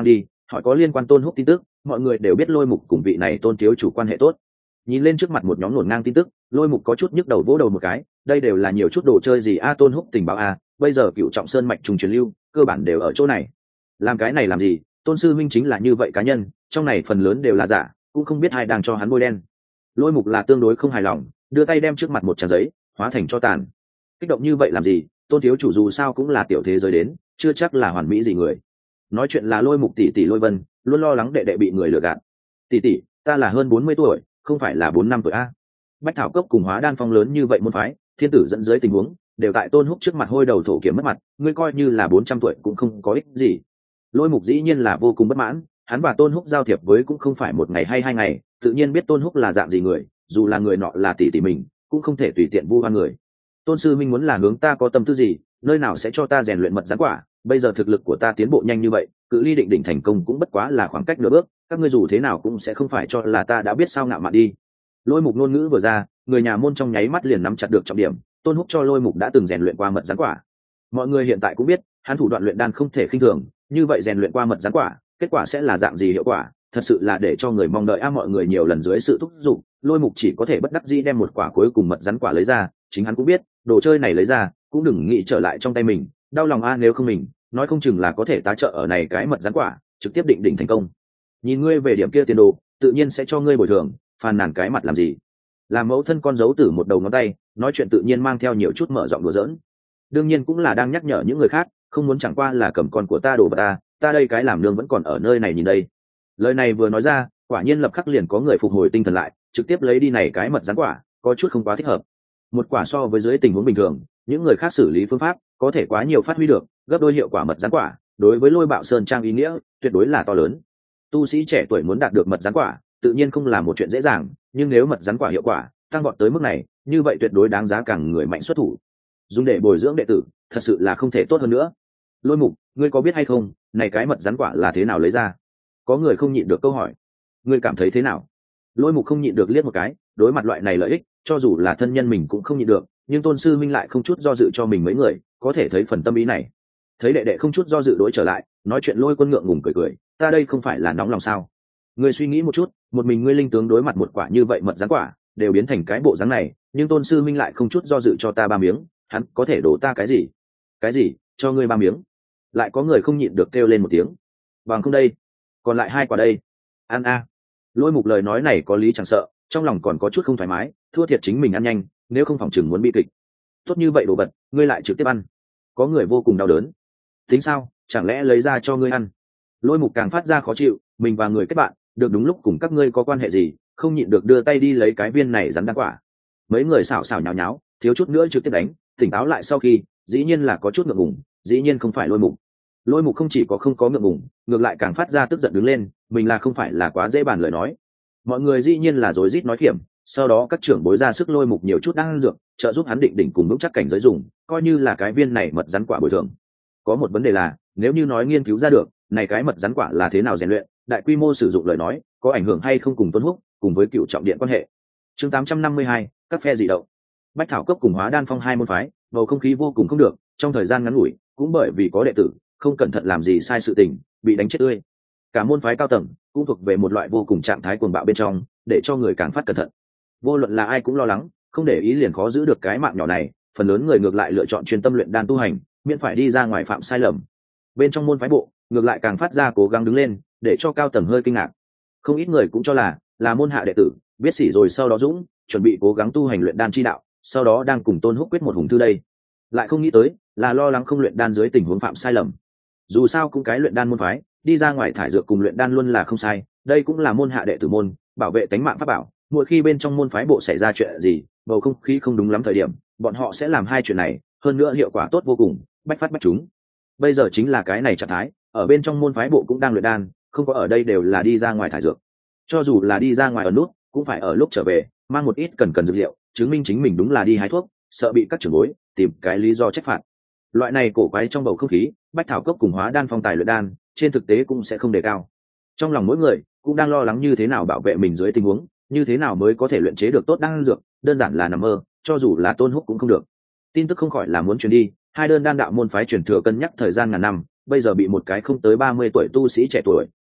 hỏi có liên quan Tôn Húc tin tức. Mọi người đều biết Lôi Mục cùng vị này Tôn thiếu chủ quan hệ tốt. Nhìn lên trước mặt một nhóm nổn ngang tin tức, Lôi Mục có chút nhức đầu vỗ đầu một cái. Đây đều là nhiều chút đồ chơi gì a? Tôn Húc tình báo a, bây giờ Cựu Trọng Sơn mạch trùng truyền lưu cơ bản đều ở chỗ này. Làm cái này làm gì? Tôn sư minh chính là như vậy cá nhân, trong này phần lớn đều là giả, cũng không biết ai đang cho hắn bôi đen. Lôi Mục là tương đối không hài lòng, đưa tay đem trước mặt một trang giấy hóa thành cho tàn. Kích động như vậy làm gì? Tôn thiếu chủ dù sao cũng là tiểu thế giới đến, chưa chắc là hoàn mỹ gì người. Nói chuyện là Lôi Mục tỷ tỷ Lôi Vân, luôn lo lắng đệ đệ bị người lừa gạt. Tỷ tỷ, ta là hơn bốn mươi tuổi, không phải là bốn năm tuổi a. Bách Thảo Cốc cùng Hóa Đan Phong lớn như vậy môn phái, thiên tử dẫn dưới tình huống, đều tại Tôn Húc trước mặt hôi đầu thổ kiểm mất mặt, ngươi coi như là bốn trăm tuổi cũng không có ích gì. Lôi Mục dĩ nhiên là vô cùng bất mãn, hắn và Tôn Húc giao thiệp với cũng không phải một ngày hay hai ngày, tự nhiên biết Tôn Húc là dạng gì người, dù là người nọ là tỷ tỷ mình, cũng không thể tùy tiện vu oan người. Tôn sư minh muốn là hướng ta có tâm tư gì, nơi nào sẽ cho ta rèn luyện mật gián quả, bây giờ thực lực của ta tiến bộ nhanh như vậy, cự ly định đỉnh thành công cũng bất quá là khoảng cách nửa bước, các ngươi dù thế nào cũng sẽ không phải cho là ta đã biết sao ngạo mạn đi. Lôi Mục ngôn ngữ vừa ra, người nhà môn trong nháy mắt liền nắm chặt được trọng điểm. Tôn Húc cho Lôi Mục đã từng rèn luyện qua mật gián quả, mọi người hiện tại cũng biết hắn thủ đoạn luyện đan không thể khinh thường, như vậy rèn luyện qua mật gián quả, kết quả sẽ là dạng gì hiệu quả, thật sự là để cho người mong đợi a. Mọi người nhiều lần dưới sự thúc giục, Lôi Mục chỉ có thể bất đắc dĩ đem một quả cuối cùng mật gián quả lấy ra. Chính hắn cũng biết đồ chơi này lấy ra cũng đừng nghĩ trở lại trong tay mình, đau lòng a. Nếu không mình nói không chừng là có thể tá trợ ở này cái mật gián quả trực tiếp định đỉnh thành công. Nhìn ngươi về điểm kia tiền đồ, tự nhiên sẽ cho ngươi bồi thường, phàn nàn cái mặt làm gì? Làm mẫu thân con dấu tử một đầu ngón tay, nói chuyện tự nhiên mang theo nhiều chút mở rộng đùa giỡn, đương nhiên cũng là đang nhắc nhở những người khác, không muốn chẳng qua là cầm con của ta đồ vật ta, ta đây cái làm nương vẫn còn ở nơi này nhìn đây. Lời này vừa nói ra, quả nhiên lập khắc liền có người phục hồi tinh thần lại, trực tiếp lấy đi này cái mật gián quả, có chút không quá thích hợp. Một quả so với dưới tình huống bình thường, những người khác xử lý phương pháp có thể quá nhiều phát huy được, gấp đôi hiệu quả mật gián quả, đối với Lôi Bạo Sơn trang ý nghĩa tuyệt đối là to lớn. Tu sĩ trẻ tuổi muốn đạt được mật gián quả, tự nhiên không là một chuyện dễ dàng, nhưng nếu mật gián quả hiệu quả tăng vọt tới mức này, như vậy tuyệt đối đáng giá càng người mạnh xuất thủ. Dùng để bồi dưỡng đệ tử, thật sự là không thể tốt hơn nữa. Lôi Mục, ngươi có biết hay không, này cái mật gián quả là thế nào lấy ra? Có người không nhịn được câu hỏi. Ngươi cảm thấy thế nào? Lôi Mục không nhịn được liếc một cái, đối mặt loại này lợi ích, cho dù là thân nhân mình cũng không nhịn được, nhưng Tôn sư minh lại không chút do dự cho mình mấy người, có thể thấy phần tâm ý này. Thấy đệ đệ không chút do dự đối trở lại, nói chuyện Lôi Quân ngượng ngùng cười cười, ta đây không phải là nóng lòng sao? Ngươi suy nghĩ một chút, một mình ngươi linh tướng đối mặt một quả như vậy mật gián quả, đều biến thành cái bộ dáng này, nhưng Tôn sư minh lại không chút do dự cho ta ba miếng, hắn có thể đổ ta cái gì? Cái gì? Cho ngươi ba miếng? Lại có người không nhịn được kêu lên một tiếng. Bằng không đây, còn lại hai quả đây. Ăn a. Lôi Mục lời nói này có lý chẳng sợ, trong lòng còn có chút không thoải mái, thua thiệt chính mình ăn nhanh, nếu không phòng chừng muốn bị kịch. Tốt như vậy đồ vật, ngươi lại trực tiếp ăn. Có người vô cùng đau đớn. Tính sao, chẳng lẽ lấy ra cho ngươi ăn? Lôi Mục càng phát ra khó chịu, mình và người kết bạn, được đúng lúc cùng các ngươi có quan hệ gì, không nhịn được đưa tay đi lấy cái viên này rắn đan quả. Mấy người xảo xảo nháo nháo, thiếu chút nữa trực tiếp đánh, tỉnh táo lại sau khi, dĩ nhiên là có chút ngượng ngùng, dĩ nhiên không phải Lôi Mục. Lôi Mục không chỉ có không có ngượng ngùng, ngược lại càng phát ra tức giận đứng lên, mình là không phải là quá dễ bàn lời nói. Mọi người dĩ nhiên là rối rít nói khiểm, sau đó các trưởng bối ra sức Lôi Mục nhiều chút đang dược, trợ giúp hắn định đỉnh cùng vững chắc cảnh giới dùng, coi như là cái viên này mật rắn quả bồi thường. Có một vấn đề là, nếu như nói nghiên cứu ra được, này cái mật rắn quả là thế nào rèn luyện, đại quy mô sử dụng lời nói, có ảnh hưởng hay không cùng Tôn Húc, cùng với Cựu Trọng Điện quan hệ. Chương tám trăm năm mươi hai, các phe dị động. Bách Thảo Cốc cùng Hóa Đan Phong hai môn phái, bầu không khí vô cùng không được, trong thời gian ngắn ngủi, cũng bởi vì có đệ tử không cẩn thận làm gì sai sự tình, bị đánh chết tươi. Cả môn phái cao tầng cũng thuộc về một loại vô cùng trạng thái cuồng bạo bên trong, để cho người càng phát cẩn thận. Vô luận là ai cũng lo lắng, không để ý liền khó giữ được cái mạng nhỏ này, phần lớn người ngược lại lựa chọn chuyên tâm luyện đan tu hành, miễn phải đi ra ngoài phạm sai lầm. Bên trong môn phái bộ, ngược lại càng phát ra cố gắng đứng lên, để cho cao tầng hơi kinh ngạc. Không ít người cũng cho là là môn hạ đệ tử, biết xỉ rồi sau đó dũng, chuẩn bị cố gắng tu hành luyện đan chi đạo, sau đó đang cùng Tôn Húc quyết một hùng thư đây. Lại không nghĩ tới, là lo lắng không luyện đan dưới tình huống phạm sai lầm. Dù sao cũng cái luyện đan môn phái, đi ra ngoài thải dược cùng luyện đan luôn là không sai, đây cũng là môn hạ đệ tử môn, bảo vệ tánh mạng pháp bảo. Mỗi khi bên trong môn phái bộ xảy ra chuyện gì, bầu không khí không đúng lắm thời điểm, bọn họ sẽ làm hai chuyện này, hơn nữa hiệu quả tốt vô cùng, bách phát bách chúng. Bây giờ chính là cái này trạng thái, ở bên trong môn phái bộ cũng đang luyện đan, không có ở đây đều là đi ra ngoài thải dược. Cho dù là đi ra ngoài ở nút, cũng phải ở lúc trở về mang một ít cần cần dược liệu, chứng minh chính mình đúng là đi hái thuốc, sợ bị các trưởng bối tìm cái lý do trách phạt. Loại này cổ quái trong bầu không khí, Bách Thảo Cốc cùng Hóa Đan Phong tài luyện đan, trên thực tế cũng sẽ không đề cao. Trong lòng mỗi người cũng đang lo lắng như thế nào bảo vệ mình dưới tình huống, như thế nào mới có thể luyện chế được tốt đan dược, đơn giản là nằm mơ, cho dù là Tôn Húc cũng không được. Tin tức không khỏi là muốn truyền đi, hai đơn đan đạo môn phái truyền thừa cân nhắc thời gian ngàn năm, bây giờ bị một cái không tới ba mươi tuổi tu sĩ trẻ tuổi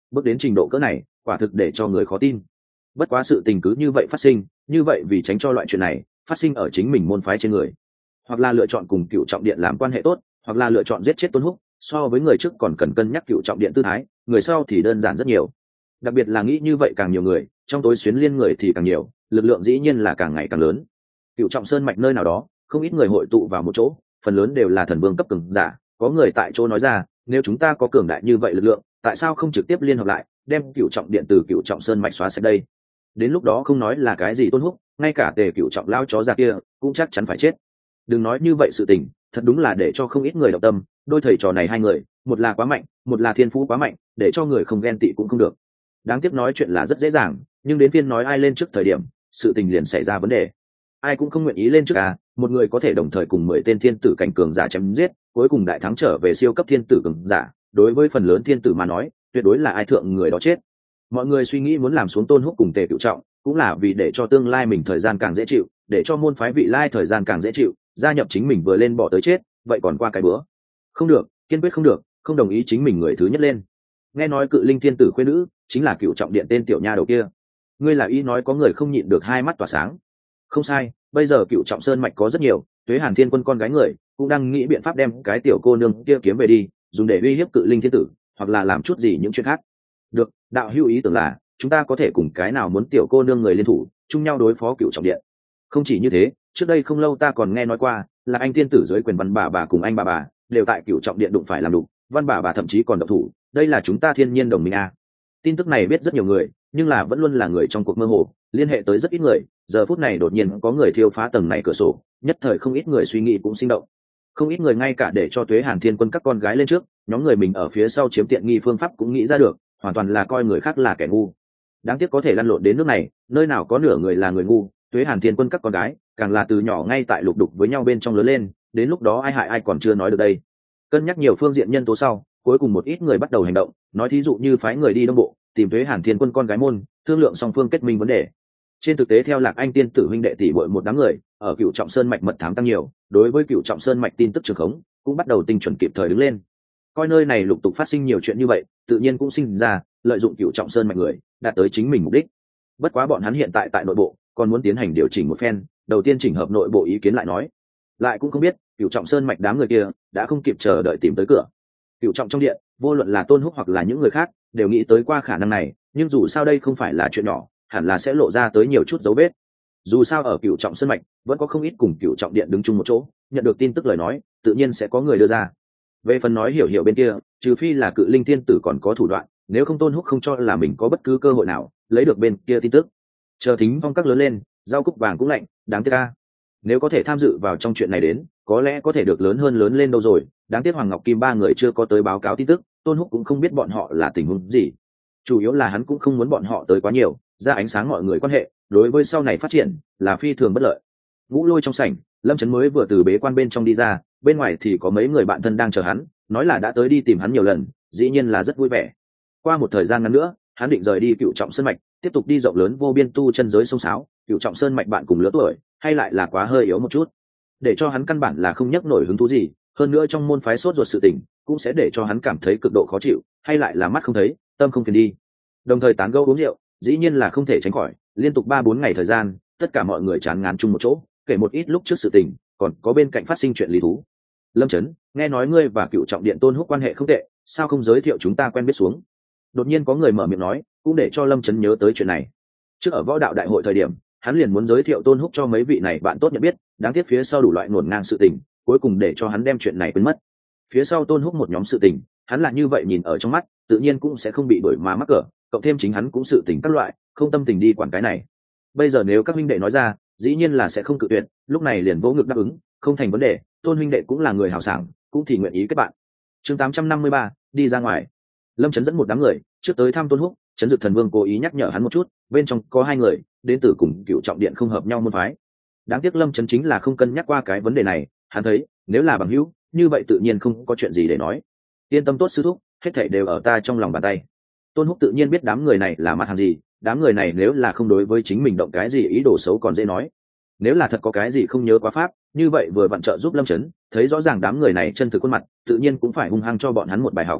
bước đến trình độ cỡ này quả thực để cho người khó tin. Bất quá sự tình cứ như vậy phát sinh, như vậy vì tránh cho loại chuyện này phát sinh ở chính mình môn phái trên người, hoặc là lựa chọn cùng cựu trọng điện làm quan hệ tốt, hoặc là lựa chọn giết chết Tôn Húc, so với người trước còn cần cân nhắc cựu trọng điện tư thái, người sau thì đơn giản rất nhiều. Đặc biệt là nghĩ như vậy càng nhiều người, trong tối xuyến liên người thì càng nhiều, lực lượng dĩ nhiên là càng ngày càng lớn. Cựu trọng sơn mạch nơi nào đó không ít người hội tụ vào một chỗ, phần lớn đều là thần vương cấp cường giả. Có người tại chỗ nói ra, nếu chúng ta có cường đại như vậy lực lượng, tại sao không trực tiếp liên hợp lại đem cựu trọng điện từ cựu trọng sơn mạch xóa sạch đây? Đến lúc đó không nói là cái gì Tôn Húc, ngay cả Tề cựu trọng lao chó ra kia cũng chắc chắn phải chết. Đừng nói như vậy, sự tình thật đúng là để cho không ít người động tâm. Đôi thầy trò này hai người, một là quá mạnh, một là thiên phú quá mạnh, để cho người không ghen tị cũng không được. Đáng tiếc nói chuyện là rất dễ dàng, nhưng đến phiên nói ai lên trước thời điểm, sự tình liền xảy ra vấn đề. Ai cũng không nguyện ý lên trước à, một người có thể đồng thời cùng mười tên thiên tử cảnh cường giả chém giết, cuối cùng đại thắng trở về siêu cấp thiên tử cường giả, đối với phần lớn thiên tử mà nói, tuyệt đối là ai thượng người đó chết. Mọi người suy nghĩ muốn làm xuống Tôn Húc cùng Tề cựu trọng, cũng là vì để cho tương lai mình thời gian càng dễ chịu, để cho môn phái vị lai thời gian càng dễ chịu, gia nhập chính mình vừa lên bỏ tới chết, vậy còn qua cái bữa. Không được, kiên quyết không được, không đồng ý chính mình người thứ nhất lên. Nghe nói cự linh thiên tử khuê nữ chính là cựu trọng điện tên tiểu nha đầu kia. Ngươi là ý nói có người không nhịn được hai mắt tỏa sáng? Không sai, bây giờ cựu trọng sơn mạch có rất nhiều Tuế Hàn Thiên Quân con gái người cũng đang nghĩ biện pháp đem cái tiểu cô nương kia kiếm về đi, dùng để uy hiếp cự linh thiên tử, hoặc là làm chút gì những chuyện khác. Được, đạo hữu ý tưởng là chúng ta có thể cùng cái nào muốn tiểu cô nương người liên thủ chung nhau đối phó cựu trọng điện. Không chỉ như thế, trước đây không lâu ta còn nghe nói qua là anh thiên tử dưới quyền văn bà bà cùng anh bà bà đều tại cựu trọng điện đụng phải làm đụng, văn bà bà thậm chí còn độc thủ. Đây là chúng ta thiên nhiên đồng minh à. Tin tức này biết rất nhiều người, nhưng là vẫn luôn là người trong cuộc mơ hồ, liên hệ tới rất ít người. Giờ phút này đột nhiên có người thiêu phá tầng này cửa sổ, nhất thời không ít người suy nghĩ cũng sinh động. Không ít người ngay cả để cho Tuế Hàn Thiên Quân các con gái lên trước, nhóm người mình ở phía sau chiếm tiện nghi phương pháp cũng nghĩ ra được, hoàn toàn là coi người khác là kẻ ngu. Đáng tiếc có thể lăn lộn đến nước này, nơi nào có nửa người là người ngu. Tuế Hàn Thiên Quân các con gái càng là từ nhỏ ngay tại lục đục với nhau bên trong lớn lên, đến lúc đó ai hại ai còn chưa nói được đây. Cân nhắc nhiều phương diện nhân tố sau, cuối cùng một ít người bắt đầu hành động, nói thí dụ như phái người đi đông bộ tìm Tuế Hàn Thiên Quân con gái môn, thương lượng song phương kết minh vấn đề. Trên thực tế theo Lạc Anh tiên tử huynh đệ tỷ muội một đám người ở cựu trọng sơn mạch mật thám tăng nhiều, đối với cựu trọng sơn mạch tin tức trường khống cũng bắt đầu tinh chuẩn kịp thời đứng lên. Coi nơi này lục tục phát sinh nhiều chuyện như vậy, tự nhiên cũng sinh ra lợi dụng cựu trọng sơn mạch người đạt tới chính mình mục đích. Bất quá bọn hắn hiện tại tại nội bộ còn muốn tiến hành điều chỉnh một phen, đầu tiên chỉnh hợp nội bộ ý kiến lại nói, lại cũng không biết cựu trọng sơn mạch đám người kia đã không kịp chờ đợi tìm tới cửa. Cựu trọng trong điện, vô luận là Tôn Húc hoặc là những người khác đều nghĩ tới qua khả năng này, nhưng dù sao đây không phải là chuyện nhỏ, hẳn là sẽ lộ ra tới nhiều chút dấu vết. Dù sao ở cựu trọng sơn mạch vẫn có không ít cùng cựu trọng điện đứng chung một chỗ, nhận được tin tức lời nói tự nhiên sẽ có người đưa ra. Về phần nói hiểu hiểu bên kia, trừ phi là cự linh thiên tử còn có thủ đoạn, nếu không Tôn Húc không cho là mình có bất cứ cơ hội nào lấy được bên kia tin tức. Chờ Thính Phong các lớn lên, rau cúc vàng cũng lạnh, đáng tiếc a. Nếu có thể tham dự vào trong chuyện này đến, có lẽ có thể được lớn hơn lớn lên đâu rồi. Đáng tiếc Hoàng Ngọc Kim ba người chưa có tới báo cáo tin tức, Tôn Húc cũng không biết bọn họ là tình huống gì. Chủ yếu là hắn cũng không muốn bọn họ tới quá nhiều, ra ánh sáng mọi người quan hệ, đối với sau này phát triển là phi thường bất lợi. Ngũ Lôi trong sảnh, Lâm Chấn mới vừa từ bế quan bên trong đi ra, bên ngoài thì có mấy người bạn thân đang chờ hắn, nói là đã tới đi tìm hắn nhiều lần, dĩ nhiên là rất vui vẻ. Qua một thời gian ngắn nữa, hắn định rời đi cựu trọng sơn mạch, tiếp tục đi rộng lớn vô biên tu chân giới sông sáo. Cựu trọng sơn mạch bạn cùng lứa tuổi, hay lại là quá hơi yếu một chút, để cho hắn căn bản là không nhấc nổi hứng thú gì. Hơn nữa trong môn phái sốt ruột sự tình, cũng sẽ để cho hắn cảm thấy cực độ khó chịu, hay lại là mắt không thấy, tâm không phiền đi. Đồng thời tán gẫu uống rượu, dĩ nhiên là không thể tránh khỏi. Liên tục ba bốn ngày thời gian, tất cả mọi người chán ngán chung một chỗ, kể một ít lúc trước sự tình, còn có bên cạnh phát sinh chuyện lý thú. Lâm Chấn, nghe nói ngươi và cựu trọng điện Tôn Húc quan hệ không tệ, sao không giới thiệu chúng ta quen biết xuống? Đột nhiên có người mở miệng nói, cũng để cho Lâm Chấn nhớ tới chuyện này. Trước ở võ đạo đại hội thời điểm, hắn liền muốn giới thiệu Tôn Húc cho mấy vị này bạn tốt nhận biết, đáng tiếc phía sau đủ loại ngổn ngang sự tình, cuối cùng để cho hắn đem chuyện này quên mất. Phía sau Tôn Húc một nhóm sự tình, hắn là như vậy nhìn ở trong mắt, tự nhiên cũng sẽ không bị đổi mà mắc cỡ, cộng thêm chính hắn cũng sự tình các loại, không tâm tình đi quản cái này. Bây giờ nếu các huynh đệ nói ra, dĩ nhiên là sẽ không cự tuyệt, lúc này liền vỗ ngực đáp ứng, không thành vấn đề. Tôn huynh đệ cũng là người hào sảng, cũng thì nguyện ý kết bạn. Chương tám trăm năm mươi ba, đi ra ngoài. Lâm Chấn dẫn một đám người trước tới thăm Tôn Húc. Chấn Dực Thần Vương cố ý nhắc nhở hắn một chút, bên trong có hai người đến từ cùng cựu trọng điện không hợp nhau môn phái. Đáng tiếc Lâm Chấn chính là không cân nhắc qua cái vấn đề này, hắn thấy nếu là bằng hữu như vậy tự nhiên không có chuyện gì để nói. Yên tâm tốt sư thúc, hết thảy đều ở ta trong lòng bàn tay. Tôn Húc tự nhiên biết đám người này là mặt hàng gì, đám người này nếu là không đối với chính mình động cái gì ý đồ xấu còn dễ nói, nếu là thật có cái gì không nhớ quá pháp, như vậy vừa vặn trợ giúp Lâm Chấn thấy rõ ràng đám người này chân thực khuôn mặt, tự nhiên cũng phải hung hăng cho bọn hắn một bài học.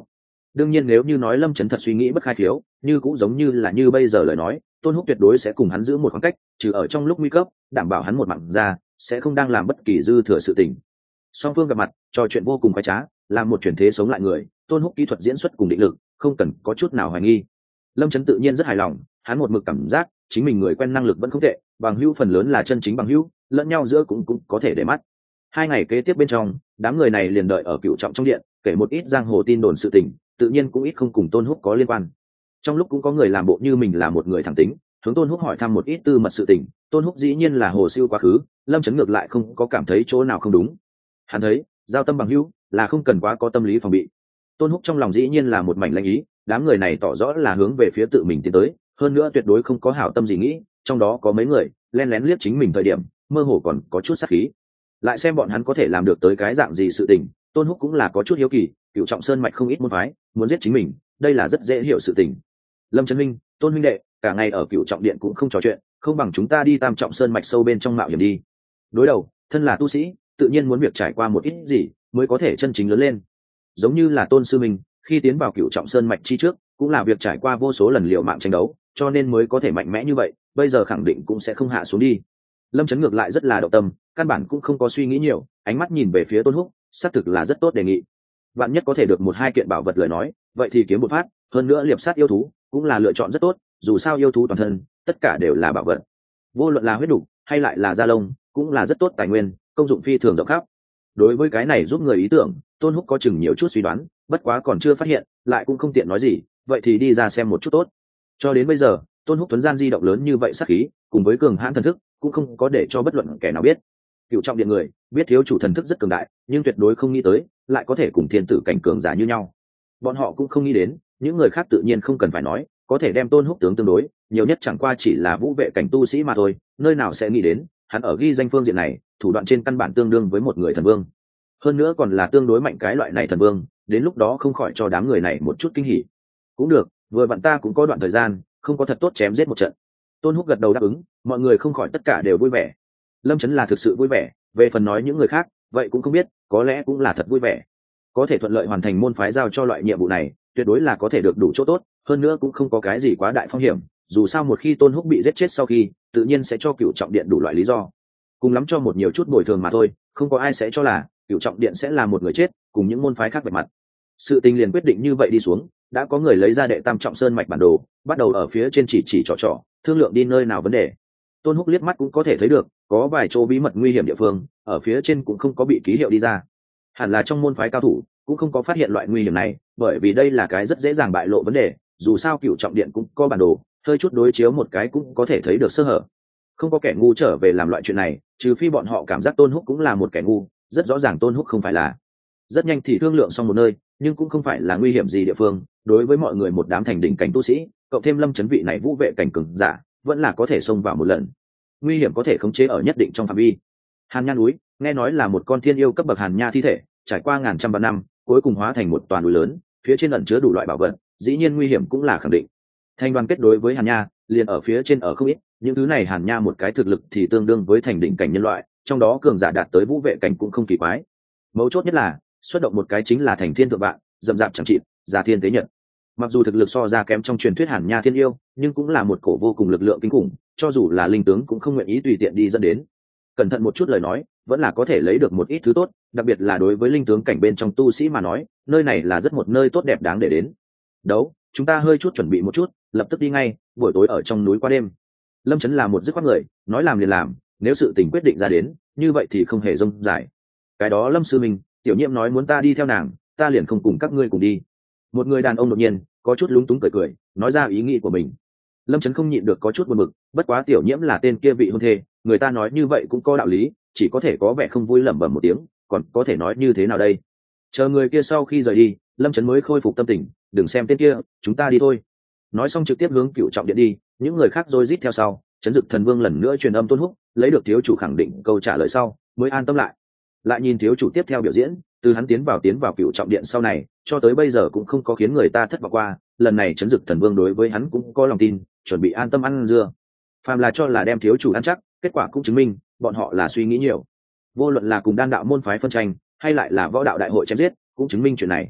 đương nhiên nếu như nói lâm trấn thật suy nghĩ bất khai thiếu, như cũng giống như là như bây giờ lời nói, tôn húc tuyệt đối sẽ cùng hắn giữ một khoảng cách, trừ ở trong lúc nguy cấp đảm bảo hắn một mạng ra, sẽ không đang làm bất kỳ dư thừa sự tình. Song phương gặp mặt trò chuyện vô cùng khoái trá, làm một chuyển thế sống lại người, tôn húc kỹ thuật diễn xuất cùng định lực không cần có chút nào hoài nghi. Lâm trấn tự nhiên rất hài lòng, hắn một mực cảm giác chính mình người quen năng lực vẫn không tệ, bằng hữu phần lớn là chân chính bằng hữu, lẫn nhau giữa cũng cũng có thể để mắt. Hai ngày kế tiếp bên trong, đám người này liền đợi ở Cửu Trọng trong điện, kể một ít giang hồ tin đồn sự tình, tự nhiên cũng ít không cùng tôn húc có liên quan. Trong lúc cũng có người làm bộ như mình là một người thẳng tính, hướng tôn húc hỏi thăm một ít tư mật sự tình, tôn húc dĩ nhiên là hồ siêu quá khứ. Lâm trấn ngược lại không có cảm thấy chỗ nào không đúng. Hắn thấy giao tâm bằng hữu là không cần quá có tâm lý phòng bị. Tôn húc trong lòng dĩ nhiên là một mảnh lãnh ý, đám người này tỏ rõ là hướng về phía tự mình tiến tới, hơn nữa tuyệt đối không có hảo tâm gì nghĩ. Trong đó có mấy người len lén liếc chính mình thời điểm, mơ hồ còn có chút sát khí. Lại xem bọn hắn có thể làm được tới cái dạng gì sự tình, tôn húc cũng là có chút hiếu kỳ. Cửu Trọng sơn mạch không ít môn phái muốn giết chính mình, đây là rất dễ hiểu sự tình. Lâm trấn minh, tôn huynh đệ, cả ngày ở Cửu Trọng điện cũng không trò chuyện, không bằng chúng ta đi Tam Trọng sơn mạch sâu bên trong mạo hiểm đi. Đối đầu thân là tu sĩ, tự nhiên muốn việc trải qua một ít gì mới có thể chân chính lớn lên. Giống như là tôn sư minh khi tiến vào Cửu Trọng sơn mạch chi trước, cũng là việc trải qua vô số lần liều mạng tranh đấu, cho nên mới có thể mạnh mẽ như vậy, bây giờ khẳng định cũng sẽ không hạ xuống đi. Lâm trấn ngược lại rất là động tâm, căn bản cũng không có suy nghĩ nhiều, ánh mắt nhìn về phía tôn húc, xác thực là rất tốt đề nghị. Bạn nhất có thể được một hai kiện bảo vật lời nói, vậy thì kiếm một phát, hơn nữa liệp sát yêu thú cũng là lựa chọn rất tốt, dù sao yêu thú toàn thân tất cả đều là bảo vật, vô luận là huyết đục hay lại là da lông cũng là rất tốt tài nguyên, công dụng phi thường rộng khắp. Đối với cái này giúp người ý tưởng, tôn húc có chừng nhiều chút suy đoán, bất quá còn chưa phát hiện, lại cũng không tiện nói gì, vậy thì đi ra xem một chút tốt. Cho đến bây giờ, tôn húc tuấn gian di động lớn như vậy sát khí, cùng với cường hãn thần thức, cũng không có để cho bất luận kẻ nào biết. Cửu Trọng điện người biết thiếu chủ thần thức rất cường đại, nhưng tuyệt đối không nghĩ tới lại có thể cùng thiên tử cảnh cường giả như nhau. Bọn họ cũng không nghĩ đến, những người khác tự nhiên không cần phải nói, có thể đem tôn húc tướng tương đối, nhiều nhất chẳng qua chỉ là vũ vệ cảnh tu sĩ mà thôi, nơi nào sẽ nghĩ đến hắn ở ghi danh phương diện này thủ đoạn trên căn bản tương đương với một người thần vương, hơn nữa còn là tương đối mạnh cái loại này thần vương, đến lúc đó không khỏi cho đám người này một chút kinh hỉ. Cũng được, vừa vặn ta cũng có đoạn thời gian không có thật tốt chém giết một trận. Tôn húc gật đầu đáp ứng, mọi người không khỏi tất cả đều vui vẻ. Lâm trấn là thực sự vui vẻ, về phần nói những người khác vậy cũng không biết, có lẽ cũng là thật vui vẻ. Có thể thuận lợi hoàn thành môn phái giao cho loại nhiệm vụ này, tuyệt đối là có thể được đủ chỗ tốt, hơn nữa cũng không có cái gì quá đại phong hiểm, dù sao một khi tôn húc bị giết chết sau khi, tự nhiên sẽ cho Cửu Trọng điện đủ loại lý do, cùng lắm cho một nhiều chút bồi thường mà thôi, không có ai sẽ cho là Cửu Trọng điện sẽ là một người chết cùng những môn phái khác về mặt. Sự tình liền quyết định như vậy đi xuống, đã có người lấy ra đệ Tam Trọng sơn mạch bản đồ, bắt đầu ở phía trên chỉ chỉ trò trò thương lượng đi nơi nào vấn đề. Tôn húc liếc mắt cũng có thể thấy được, có vài chỗ bí mật nguy hiểm địa phương, ở phía trên cũng không có bị ký hiệu đi ra. Hẳn là trong môn phái cao thủ cũng không có phát hiện loại nguy hiểm này, bởi vì đây là cái rất dễ dàng bại lộ vấn đề, dù sao Cửu Trọng điện cũng có bản đồ, hơi chút đối chiếu một cái cũng có thể thấy được sơ hở. Không có kẻ ngu trở về làm loại chuyện này, trừ phi bọn họ cảm giác tôn húc cũng là một kẻ ngu, rất rõ ràng tôn húc không phải là. Rất nhanh thì thương lượng xong một nơi, nhưng cũng không phải là nguy hiểm gì địa phương, đối với mọi người một đám thành đỉnh cảnh tu sĩ, cộng thêm Lâm trấn vị này vũ vệ cảnh cường giả, vẫn là có thể xông vào một lần. Nguy hiểm có thể khống chế ở nhất định trong phạm vi. Hàn Nha núi, nghe nói là một con thiên yêu cấp bậc hàn nha thi thể, trải qua ngàn trăm vạn năm, cuối cùng hóa thành một toàn núi lớn, phía trên ẩn chứa đủ loại bảo vật, dĩ nhiên nguy hiểm cũng là khẳng định. Thành đoàn kết đối với hàn nha, liền ở phía trên ở không ít, những thứ này hàn nha một cái thực lực thì tương đương với thành đỉnh cảnh nhân loại, trong đó cường giả đạt tới vũ vệ cảnh cũng không kỳ quái. Mấu chốt nhất là xuất động một cái chính là thành thiên thượng vạn, dậm dạp chẳng chịt, giả thiên tế nhật. Mặc dù thực lực so ra kém trong truyền thuyết hàn nha thiên yêu, nhưng cũng là một cổ vô cùng lực lượng kinh khủng, cho dù là linh tướng cũng không nguyện ý tùy tiện đi dẫn đến. Cẩn thận một chút lời nói, vẫn là có thể lấy được một ít thứ tốt, đặc biệt là đối với linh tướng cảnh bên trong tu sĩ mà nói, nơi này là rất một nơi tốt đẹp đáng để đến. Đấu, chúng ta hơi chút chuẩn bị một chút, lập tức đi ngay, buổi tối ở trong núi qua đêm. Lâm trấn là một dứt khoát người, nói làm liền làm, nếu sự tình quyết định ra đến, như vậy thì không hề rông dài. Cái đó Lâm sư mình, tiểu nhiệm nói muốn ta đi theo nàng, ta liền không cùng các ngươi cùng đi. Một người đàn ông đột nhiên có chút lúng túng cười cười, nói ra ý nghĩ của mình. Lâm trấn không nhịn được có chút buồn bực, bất quá tiểu nhiễm là tên kia vị hôn thê, người ta nói như vậy cũng có đạo lý, chỉ có thể có vẻ không vui lẩm bẩm một tiếng, còn có thể nói như thế nào đây? Chờ người kia sau khi rời đi, Lâm trấn mới khôi phục tâm tình, đừng xem tên kia, chúng ta đi thôi. Nói xong trực tiếp hướng Cửu Trọng điện đi, những người khác rối rít theo sau. Trấn Dực Thần Vương lần nữa truyền âm Tôn Húc, lấy được thiếu chủ khẳng định câu trả lời sau, mới an tâm lại. Lại nhìn thiếu chủ tiếp theo biểu diễn, từ hắn tiến vào tiến vào Cửu Trọng điện sau này, cho tới bây giờ cũng không có khiến người ta thất vọng qua. Lần này Trấn Dực Thần Vương đối với hắn cũng có lòng tin, chuẩn bị an tâm ăn dưa. Phàm là cho là đem thiếu chủ ăn chắc, kết quả cũng chứng minh bọn họ là suy nghĩ nhiều. Vô luận là cùng đan đạo môn phái phân tranh, hay lại là võ đạo đại hội chém giết, cũng chứng minh chuyện này.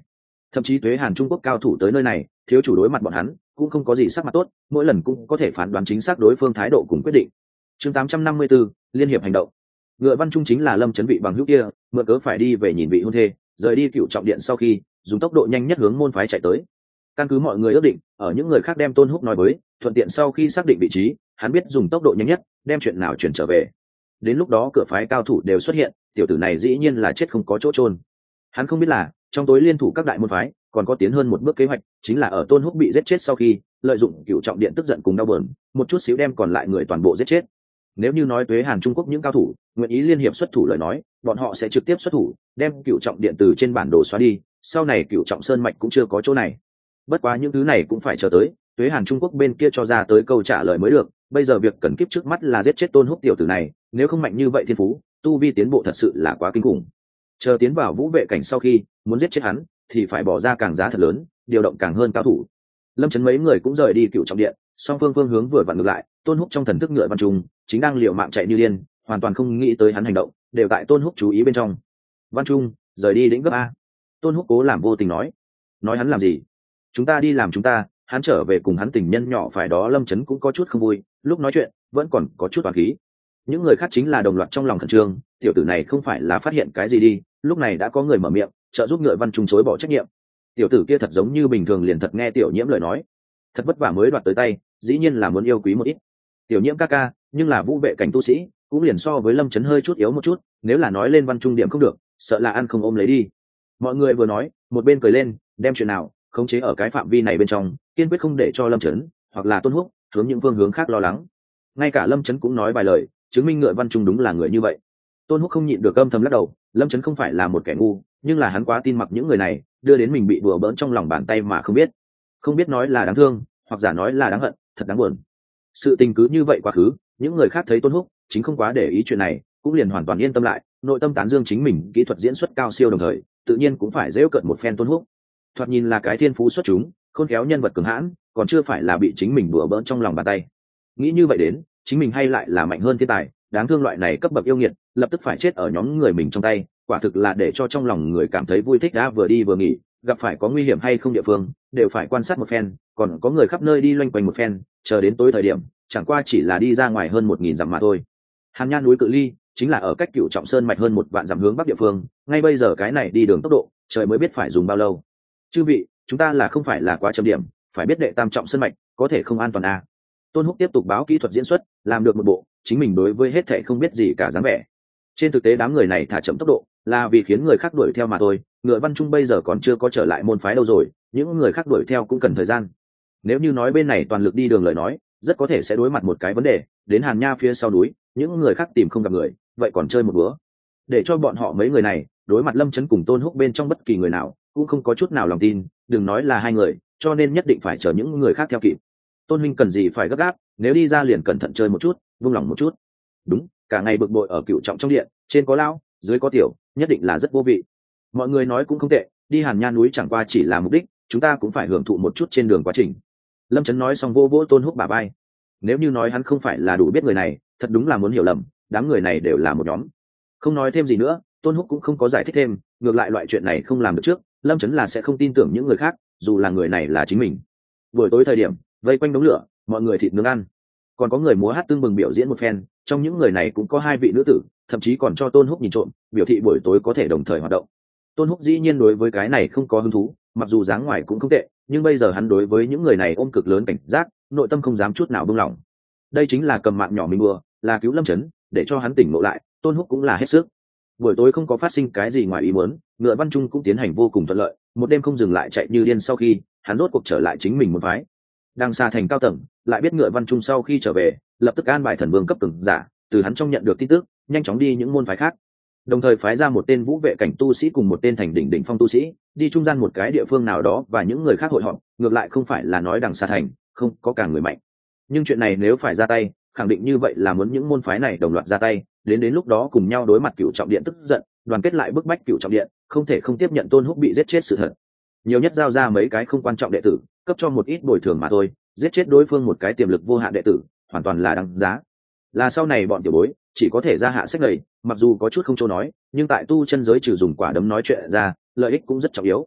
thậm chí Tuế Hàn Trung Quốc cao thủ tới nơi này, thiếu chủ đối mặt bọn hắn cũng không có gì sắc mặt tốt, mỗi lần cũng có thể phán đoán chính xác đối phương thái độ cùng quyết định. Chương tám trăm năm mươi tư, liên hiệp hành động. Ngựa Văn Trung chính là Lâm Chấn vị bằng hữu kia, mượn cớ phải đi về nhìn vị hôn thê, rời đi Cựu Trọng Điện sau khi, dùng tốc độ nhanh nhất hướng môn phái chạy tới. Căn cứ mọi người ước định, ở những người khác đem Tôn Húc nói với, thuận tiện sau khi xác định vị trí, hắn biết dùng tốc độ nhanh nhất đem chuyện nào chuyển trở về. Đến lúc đó cửa phái cao thủ đều xuất hiện, tiểu tử này dĩ nhiên là chết không có chỗ chôn. Hắn không biết là trong tối liên thủ các đại môn phái còn có tiến hơn một bước kế hoạch, chính là ở Tôn Húc bị giết chết sau khi, lợi dụng Cựu Trọng Điện tức giận cùng đau buồn, một chút xíu đem còn lại người toàn bộ giết chết. Nếu như nói Tuế Hàn Trung Quốc những cao thủ nguyện ý liên hiệp xuất thủ lời nói, bọn họ sẽ trực tiếp xuất thủ, đem Cựu Trọng Điện từ trên bản đồ xóa đi, sau này Cựu Trọng Sơn mạch cũng chưa có chỗ này. Bất quá những thứ này cũng phải chờ tới Tuế Hàn Trung Quốc bên kia cho ra tới câu trả lời mới được. Bây giờ việc cần kiếp trước mắt là giết chết Tôn Húc tiểu tử này, nếu không mạnh như vậy thiên phú, tu vi tiến bộ thật sự là quá kinh khủng. Chờ tiến vào vũ vệ cảnh sau khi, muốn giết chết hắn thì phải bỏ ra càng giá thật lớn, điều động càng hơn cao thủ. Lâm Chấn mấy người cũng rời đi Cựu Trọng Điện, song phương phương hướng vừa vặn ngược lại. Tôn Húc trong thần thức Ngựa Văn Trung chính đang liều mạng chạy như điên, hoàn toàn không nghĩ tới hắn hành động, đều tại Tôn Húc chú ý bên trong. Văn Trung, rời đi đỉnh gấp a. Tôn Húc cố làm vô tình nói. Nói hắn làm gì? Chúng ta đi làm chúng ta, hắn trở về cùng hắn tình nhân nhỏ phải đó. Lâm Chấn cũng có chút không vui, lúc nói chuyện vẫn còn có chút toàn khí. Những người khác chính là đồng loạt trong lòng khẩn trương, tiểu tử này không phải là phát hiện cái gì đi. Lúc này đã có người mở miệng trợ giúp Ngựa Văn Trung chối bỏ trách nhiệm. Tiểu tử kia thật giống như bình thường liền thật nghe Tiểu Nhiễm lời nói, thật vất vả mới đoạt tới tay, dĩ nhiên là muốn yêu quý một ít. Tiểu Nhiễm ca ca, nhưng là vũ vệ cảnh tu sĩ, cũng liền so với Lâm Chấn hơi chút yếu một chút, nếu là nói lên Văn Trung điểm không được, sợ là ăn không ôm lấy đi. Mọi người vừa nói, một bên cười lên, đem chuyện nào khống chế ở cái phạm vi này bên trong, kiên quyết không để cho Lâm Chấn hoặc là Tôn Húc hướng những phương hướng khác lo lắng. Ngay cả Lâm Chấn cũng nói vài lời, chứng minh Ngựa Văn Trung đúng là người như vậy. Tôn Húc không nhịn được âm thầm lắc đầu, Lâm Chấn không phải là một kẻ ngu, nhưng là hắn quá tin mặc những người này, đưa đến mình bị bừa bỡn trong lòng bàn tay mà không biết. Không biết nói là đáng thương, hoặc giả nói là đáng hận, thật đáng buồn. Sự tình cứ như vậy quá khứ, những người khác thấy Tôn Húc chính không quá để ý chuyện này, cũng liền hoàn toàn yên tâm lại, nội tâm tán dương chính mình kỹ thuật diễn xuất cao siêu, đồng thời tự nhiên cũng phải giễu cợt một phen Tôn Húc. Thoạt nhìn là cái thiên phú xuất chúng, khôn khéo nhân vật cường hãn, còn chưa phải là bị chính mình bừa bỡn trong lòng bàn tay. Nghĩ như vậy đến, chính mình hay lại là mạnh hơn thiên tài, đáng thương loại này cấp bậc yêu nghiệt, lập tức phải chết ở nhóm người mình trong tay, quả thực là để cho trong lòng người cảm thấy vui thích. Đã vừa đi vừa nghỉ, gặp phải có nguy hiểm hay không địa phương đều phải quan sát một phen, còn có người khắp nơi đi loanh quanh một phen, chờ đến tối thời điểm chẳng qua chỉ là đi ra ngoài hơn một nghìn dặm mà thôi. Hàn Nhan núi cự ly chính là ở cách Cựu Trọng Sơn mạch hơn một vạn dặm hướng bắc địa phương, ngay bây giờ cái này đi đường tốc độ trời mới biết phải dùng bao lâu. Chư vị, chúng ta là không phải là quá chậm điểm, phải biết đệ Tam Trọng Sơn mạch có thể không an toàn à. Tôn Húc tiếp tục báo kỹ thuật diễn xuất, làm được một bộ chính mình đối với hết thảy không biết gì cả dáng vẻ. Trên thực tế đám người này thả chậm tốc độ là vì khiến người khác đuổi theo mà thôi. Ngựa Văn Trung bây giờ còn chưa có trở lại môn phái đâu rồi, những người khác đuổi theo cũng cần thời gian. Nếu như nói bên này toàn lực đi đường lời nói, rất có thể sẽ đối mặt một cái vấn đề, đến Hàn Nha phía sau núi, những người khác tìm không gặp người, vậy còn chơi một bữa. Để cho bọn họ mấy người này đối mặt Lâm Chấn cùng Tôn Húc bên trong bất kỳ người nào cũng không có chút nào lòng tin, đừng nói là hai người, cho nên nhất định phải chờ những người khác theo kịp. Tôn huynh cần gì phải gấp gáp, nếu đi ra liền cẩn thận chơi một chút, vung lòng một chút. Đúng, cả ngày bực bội ở Cựu Trọng trong điện, trên có lão, dưới có tiểu, nhất định là rất vô vị. Mọi người nói cũng không tệ, đi Hàn Nha núi chẳng qua chỉ là mục đích, chúng ta cũng phải hưởng thụ một chút trên đường quá trình. Lâm Chấn nói xong vô vỗ Tôn Húc bả vai. Nếu như nói hắn không phải là đủ biết người này, thật đúng là muốn hiểu lầm, đám người này đều là một nhóm. Không nói thêm gì nữa, Tôn Húc cũng không có giải thích thêm, ngược lại loại chuyện này không làm được trước, Lâm Chấn là sẽ không tin tưởng những người khác, dù là người này là chính mình. Buổi tối thời điểm, vây quanh đống lửa, mọi người thịt nướng ăn, còn có người múa hát tương bừng biểu diễn một phen. Trong những người này cũng có hai vị nữ tử, thậm chí còn cho Tôn Húc nhìn trộm, biểu thị buổi tối có thể đồng thời hoạt động. Tôn Húc dĩ nhiên đối với cái này không có hứng thú, mặc dù dáng ngoài cũng không tệ, nhưng bây giờ hắn đối với những người này ôm cực lớn cảnh giác, nội tâm không dám chút nào buông lỏng. Đây chính là cầm mạng nhỏ mình bừa, là cứu Lâm Chấn, để cho hắn tỉnh ngộ lại. Tôn Húc cũng là hết sức. Buổi tối không có phát sinh cái gì ngoài ý muốn, Ngựa Văn Trung cũng tiến hành vô cùng thuận lợi, một đêm không dừng lại chạy như điên. Sau khi hắn rốt cuộc trở lại chính mình một phái, đang xa thành cao tầng, lại biết Ngựa Văn Trung sau khi trở về, lập tức an bài thần vương cấp cường giả, từ hắn trong nhận được tin tức, nhanh chóng đi những môn phái khác, đồng thời phái ra một tên vũ vệ cảnh tu sĩ cùng một tên thành đỉnh đỉnh phong tu sĩ, đi trung gian một cái địa phương nào đó và những người khác hội họp. Ngược lại không phải là nói đằng xa thành không có cả người mạnh, nhưng chuyện này nếu phải ra tay, khẳng định như vậy là muốn những môn phái này đồng loạt ra tay, đến đến lúc đó cùng nhau đối mặt Cựu Trọng Điện tức giận, đoàn kết lại bức bách Cựu Trọng Điện, không thể không tiếp nhận Tôn Húc bị giết chết sự thật. Nhiều nhất giao ra mấy cái không quan trọng đệ tử, cấp cho một ít bồi thường mà thôi, giết chết đối phương một cái tiềm lực vô hạn đệ tử, hoàn toàn là đáng giá. Là sau này bọn tiểu bối chỉ có thể ra hạ sách lầy, mặc dù có chút không chỗ nói, nhưng tại tu chân giới trừ dùng quả đấm nói chuyện ra, lợi ích cũng rất trọng yếu.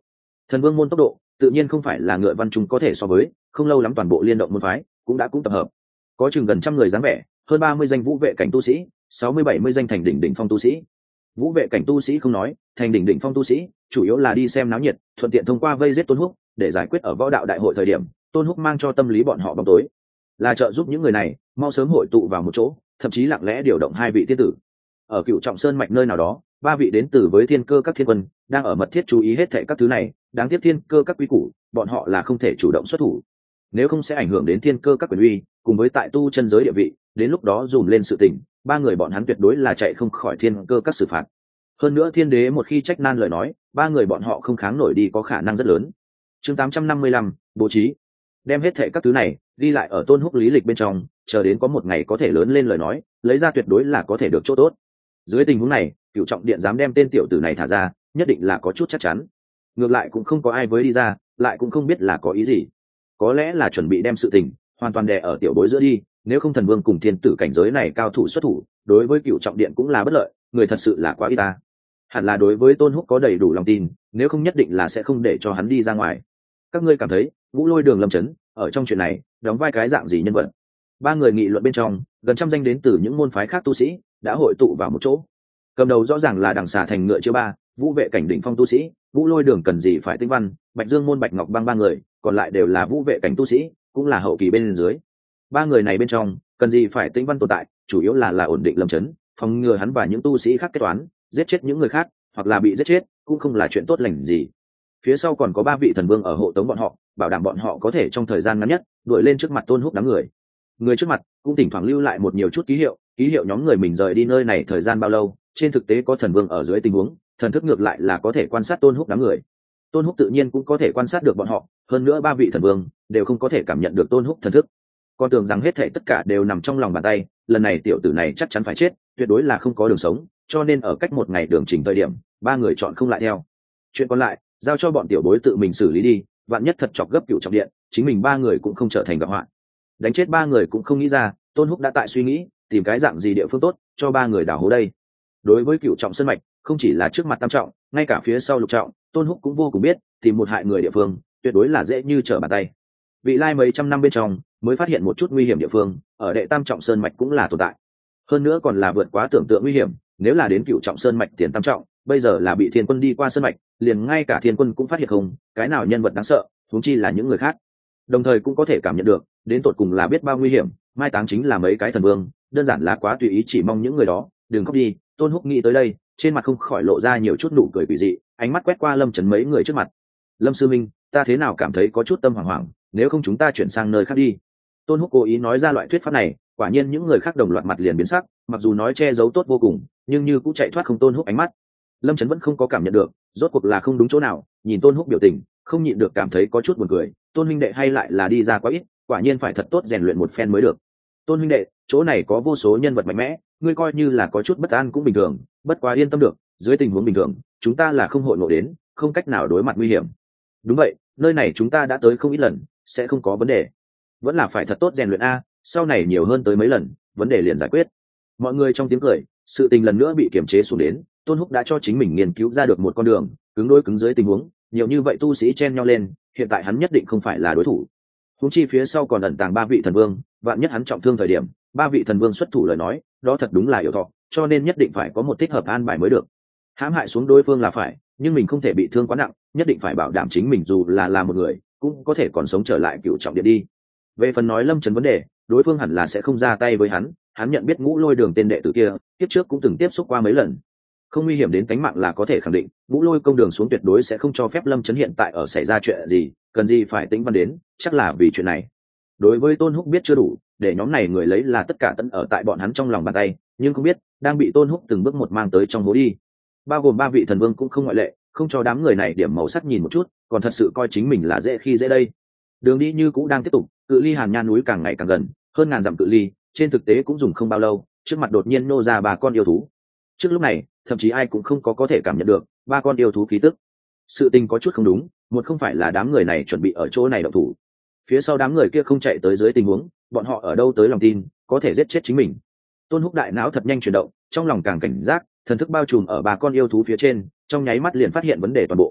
Thần vương môn tốc độ tự nhiên không phải là ngựa văn trung có thể so với, không lâu lắm toàn bộ liên động môn phái cũng đã cũng tập hợp, có chừng gần trăm người dáng vẻ, hơn ba mươi danh vũ vệ cảnh tu sĩ, sáu mươi bảy mươi danh thành đỉnh đỉnh phong tu sĩ. Vũ vệ cảnh tu sĩ không nói, thành đỉnh đỉnh phong tu sĩ chủ yếu là đi xem náo nhiệt, thuận tiện thông qua vây giết Tôn Húc để giải quyết ở võ đạo đại hội thời điểm Tôn Húc mang cho tâm lý bọn họ bóng tối, là trợ giúp những người này mau sớm hội tụ vào một chỗ, thậm chí lặng lẽ điều động hai vị thiên tử. Ở Cựu Trọng Sơn mạch nơi nào đó, ba vị đến từ với thiên cơ các thiên quân đang ở mật thiết chú ý hết thảy các thứ này, đáng tiếc thiên cơ các quý củ bọn họ là không thể chủ động xuất thủ, nếu không sẽ ảnh hưởng đến thiên cơ các quyền uy cùng với tại tu chân giới địa vị, đến lúc đó dùm lên sự tình, ba người bọn hắn tuyệt đối là chạy không khỏi thiên cơ các xử phạt. Hơn nữa thiên đế một khi trách nan lời nói, ba người bọn họ không kháng nổi đi có khả năng rất lớn. Chương tám trăm năm mươi lăm, bố trí. Đem hết thảy các thứ này ghi lại ở Tôn Húc lý lịch bên trong, chờ đến có một ngày có thể lớn lên lời nói, lấy ra tuyệt đối là có thể được chỗ tốt. Dưới tình huống này, Cựu Trọng Điện dám đem tên tiểu tử này thả ra, nhất định là có chút chắc chắn. Ngược lại cũng không có ai với đi ra, lại cũng không biết là có ý gì. Có lẽ là chuẩn bị đem sự tình hoàn toàn đè ở tiểu bối giữa đi, nếu không thần vương cùng thiên tử cảnh giới này cao thủ xuất thủ, đối với Cựu Trọng Điện cũng là bất lợi, người thật sự là quá ít ta. Hẳn là đối với Tôn Húc có đầy đủ lòng tin, nếu không nhất định là sẽ không để cho hắn đi ra ngoài. Các ngươi cảm thấy Vũ Lôi Đường Lâm Chấn ở trong chuyện này đóng vai cái dạng gì nhân vật? Ba người nghị luận bên trong, gần trăm danh đến từ những môn phái khác tu sĩ đã hội tụ vào một chỗ. Cầm đầu rõ ràng là Đằng Xà Thành Ngựa Chiêu ba, Vũ vệ cảnh đỉnh phong tu sĩ, Vũ Lôi Đường cần gì phải tinh văn, Bạch Dương môn Bạch Ngọc Băng ba người, còn lại đều là vũ vệ cảnh tu sĩ, cũng là hậu kỳ bên dưới. Ba người này bên trong, cần gì phải tinh văn tồn tại, chủ yếu là là ổn định Lâm Chấn, phòng ngừa hắn và những tu sĩ khác kết toán, giết chết những người khác, hoặc là bị giết chết, cũng không là chuyện tốt lành gì. Phía sau còn có ba vị thần vương ở hộ tống bọn họ, bảo đảm bọn họ có thể trong thời gian ngắn nhất đuổi lên trước mặt Tôn Húc đám người. Người trước mặt cũng thỉnh thoảng lưu lại một nhiều chút ký hiệu, ký hiệu nhóm người mình rời đi nơi này thời gian bao lâu. Trên thực tế có thần vương ở dưới tình huống, thần thức ngược lại là có thể quan sát Tôn Húc đám người. Tôn Húc tự nhiên cũng có thể quan sát được bọn họ, hơn nữa ba vị thần vương đều không có thể cảm nhận được Tôn Húc thần thức. Con tưởng rằng hết thảy tất cả đều nằm trong lòng bàn tay, lần này tiểu tử này chắc chắn phải chết, tuyệt đối là không có đường sống, cho nên ở cách một ngày đường trình thời điểm, ba người chọn không lại theo. Chuyện còn lại, giao cho bọn tiểu bối tự mình xử lý đi, vạn nhất thật chọc gấp Cựu Trọng Điện, chính mình ba người cũng không trở thành gặp họa. Đánh chết ba người cũng không nghĩ ra, Tôn Húc đã tại suy nghĩ, tìm cái dạng gì địa phương tốt cho ba người đào hố đây. Đối với Cựu Trọng Sơn mạch, không chỉ là trước mặt Tam Trọng, ngay cả phía sau Lục Trọng, Tôn Húc cũng vô cùng biết, tìm một hại người địa phương, tuyệt đối là dễ như trở bàn tay. Vị lai mấy trăm năm bên trong, mới phát hiện một chút nguy hiểm địa phương, ở đệ Tam Trọng Sơn mạch cũng là tồn tại. Hơn nữa còn là vượt quá tưởng tượng nguy hiểm, nếu là đến Cựu Trọng Sơn mạch tiền Tam Trọng, bây giờ là bị Thiên Quân đi qua sơn mạch, liền ngay cả Thiên Quân cũng phát hiện không, cái nào nhân vật đáng sợ, huống chi là những người khác. Đồng thời cũng có thể cảm nhận được, đến tột cùng là biết bao nguy hiểm, mai táng chính là mấy cái thần vương, đơn giản là quá tùy ý, chỉ mong những người đó đừng khóc đi. Tôn Húc nghĩ tới đây, trên mặt không khỏi lộ ra nhiều chút nụ cười quỷ dị, ánh mắt quét qua Lâm Chấn mấy người trước mặt. Lâm sư minh, ta thế nào cảm thấy có chút tâm hoảng hoảng, nếu không chúng ta chuyển sang nơi khác đi. Tôn Húc cố ý nói ra loại thuyết pháp này, quả nhiên những người khác đồng loạt mặt liền biến sắc, mặc dù nói che giấu tốt vô cùng, nhưng như cũng chạy thoát không Tôn Húc ánh mắt. Lâm Chấn vẫn không có cảm nhận được, rốt cuộc là không đúng chỗ nào, nhìn Tôn Húc biểu tình, không nhịn được cảm thấy có chút buồn cười. Tôn huynh đệ hay lại là đi ra quá ít, quả nhiên phải thật tốt rèn luyện một phen mới được. Tôn huynh đệ, chỗ này có vô số nhân vật mạnh mẽ, ngươi coi như là có chút bất an cũng bình thường, bất quá yên tâm được, dưới tình huống bình thường, chúng ta là không hội ngộ đến, không cách nào đối mặt nguy hiểm. Đúng vậy, nơi này chúng ta đã tới không ít lần, sẽ không có vấn đề. Vẫn là phải thật tốt rèn luyện a, sau này nhiều hơn tới mấy lần, vấn đề liền giải quyết. Mọi người trong tiếng cười, sự tình lần nữa bị kiềm chế xuống đến. Tôn Húc đã cho chính mình nghiên cứu ra được một con đường, cứng đối cứng dưới tình huống, nhiều như vậy tu sĩ chen nhau lên, hiện tại hắn nhất định không phải là đối thủ. Huống chi phía sau còn ẩn tàng ba vị thần vương, vạn nhất hắn trọng thương thời điểm, ba vị thần vương xuất thủ lời nói, đó thật đúng là yếu thọ, cho nên nhất định phải có một thích hợp an bài mới được. Hãm hại xuống đối phương là phải, nhưng mình không thể bị thương quá nặng, nhất định phải bảo đảm chính mình dù là là một người, cũng có thể còn sống trở lại Cựu Trọng Điện đi. Về phần nói Lâm Chấn vấn đề, đối phương hẳn là sẽ không ra tay với hắn, hắn nhận biết Ngũ Lôi Đường tên đệ tử kia, tiếp trước cũng từng tiếp xúc qua mấy lần, không nguy hiểm đến tính mạng là có thể khẳng định. Ngũ Lôi công đường xuống tuyệt đối sẽ không cho phép Lâm Chấn hiện tại ở xảy ra chuyện gì, cần gì phải tính văn đến, chắc là vì chuyện này. Đối với Tôn Húc biết chưa đủ, để nhóm này người lấy là tất cả tận ở tại bọn hắn trong lòng bàn tay, nhưng không biết đang bị Tôn Húc từng bước một mang tới trong hố đi. Bao gồm ba vị thần vương cũng không ngoại lệ, không cho đám người này điểm màu sắc nhìn một chút, còn thật sự coi chính mình là dễ khi dễ đây. Đường đi như cũ đang tiếp tục, cự ly Hàn Nha núi càng ngày càng gần, hơn ngàn dặm cự ly, trên thực tế cũng dùng không bao lâu, trước mặt đột nhiên nô ra ba con yêu thú. Trước lúc này, thậm chí ai cũng không có có thể cảm nhận được ba con yêu thú khí tức. Sự tình có chút không đúng, một không phải là đám người này chuẩn bị ở chỗ này động thủ, phía sau đám người kia không chạy tới dưới tình huống, bọn họ ở đâu tới lòng tin có thể giết chết chính mình. Tôn Húc đại não thật nhanh chuyển động, trong lòng càng cảnh giác, thần thức bao trùm ở ba con yêu thú phía trên, trong nháy mắt liền phát hiện vấn đề toàn bộ.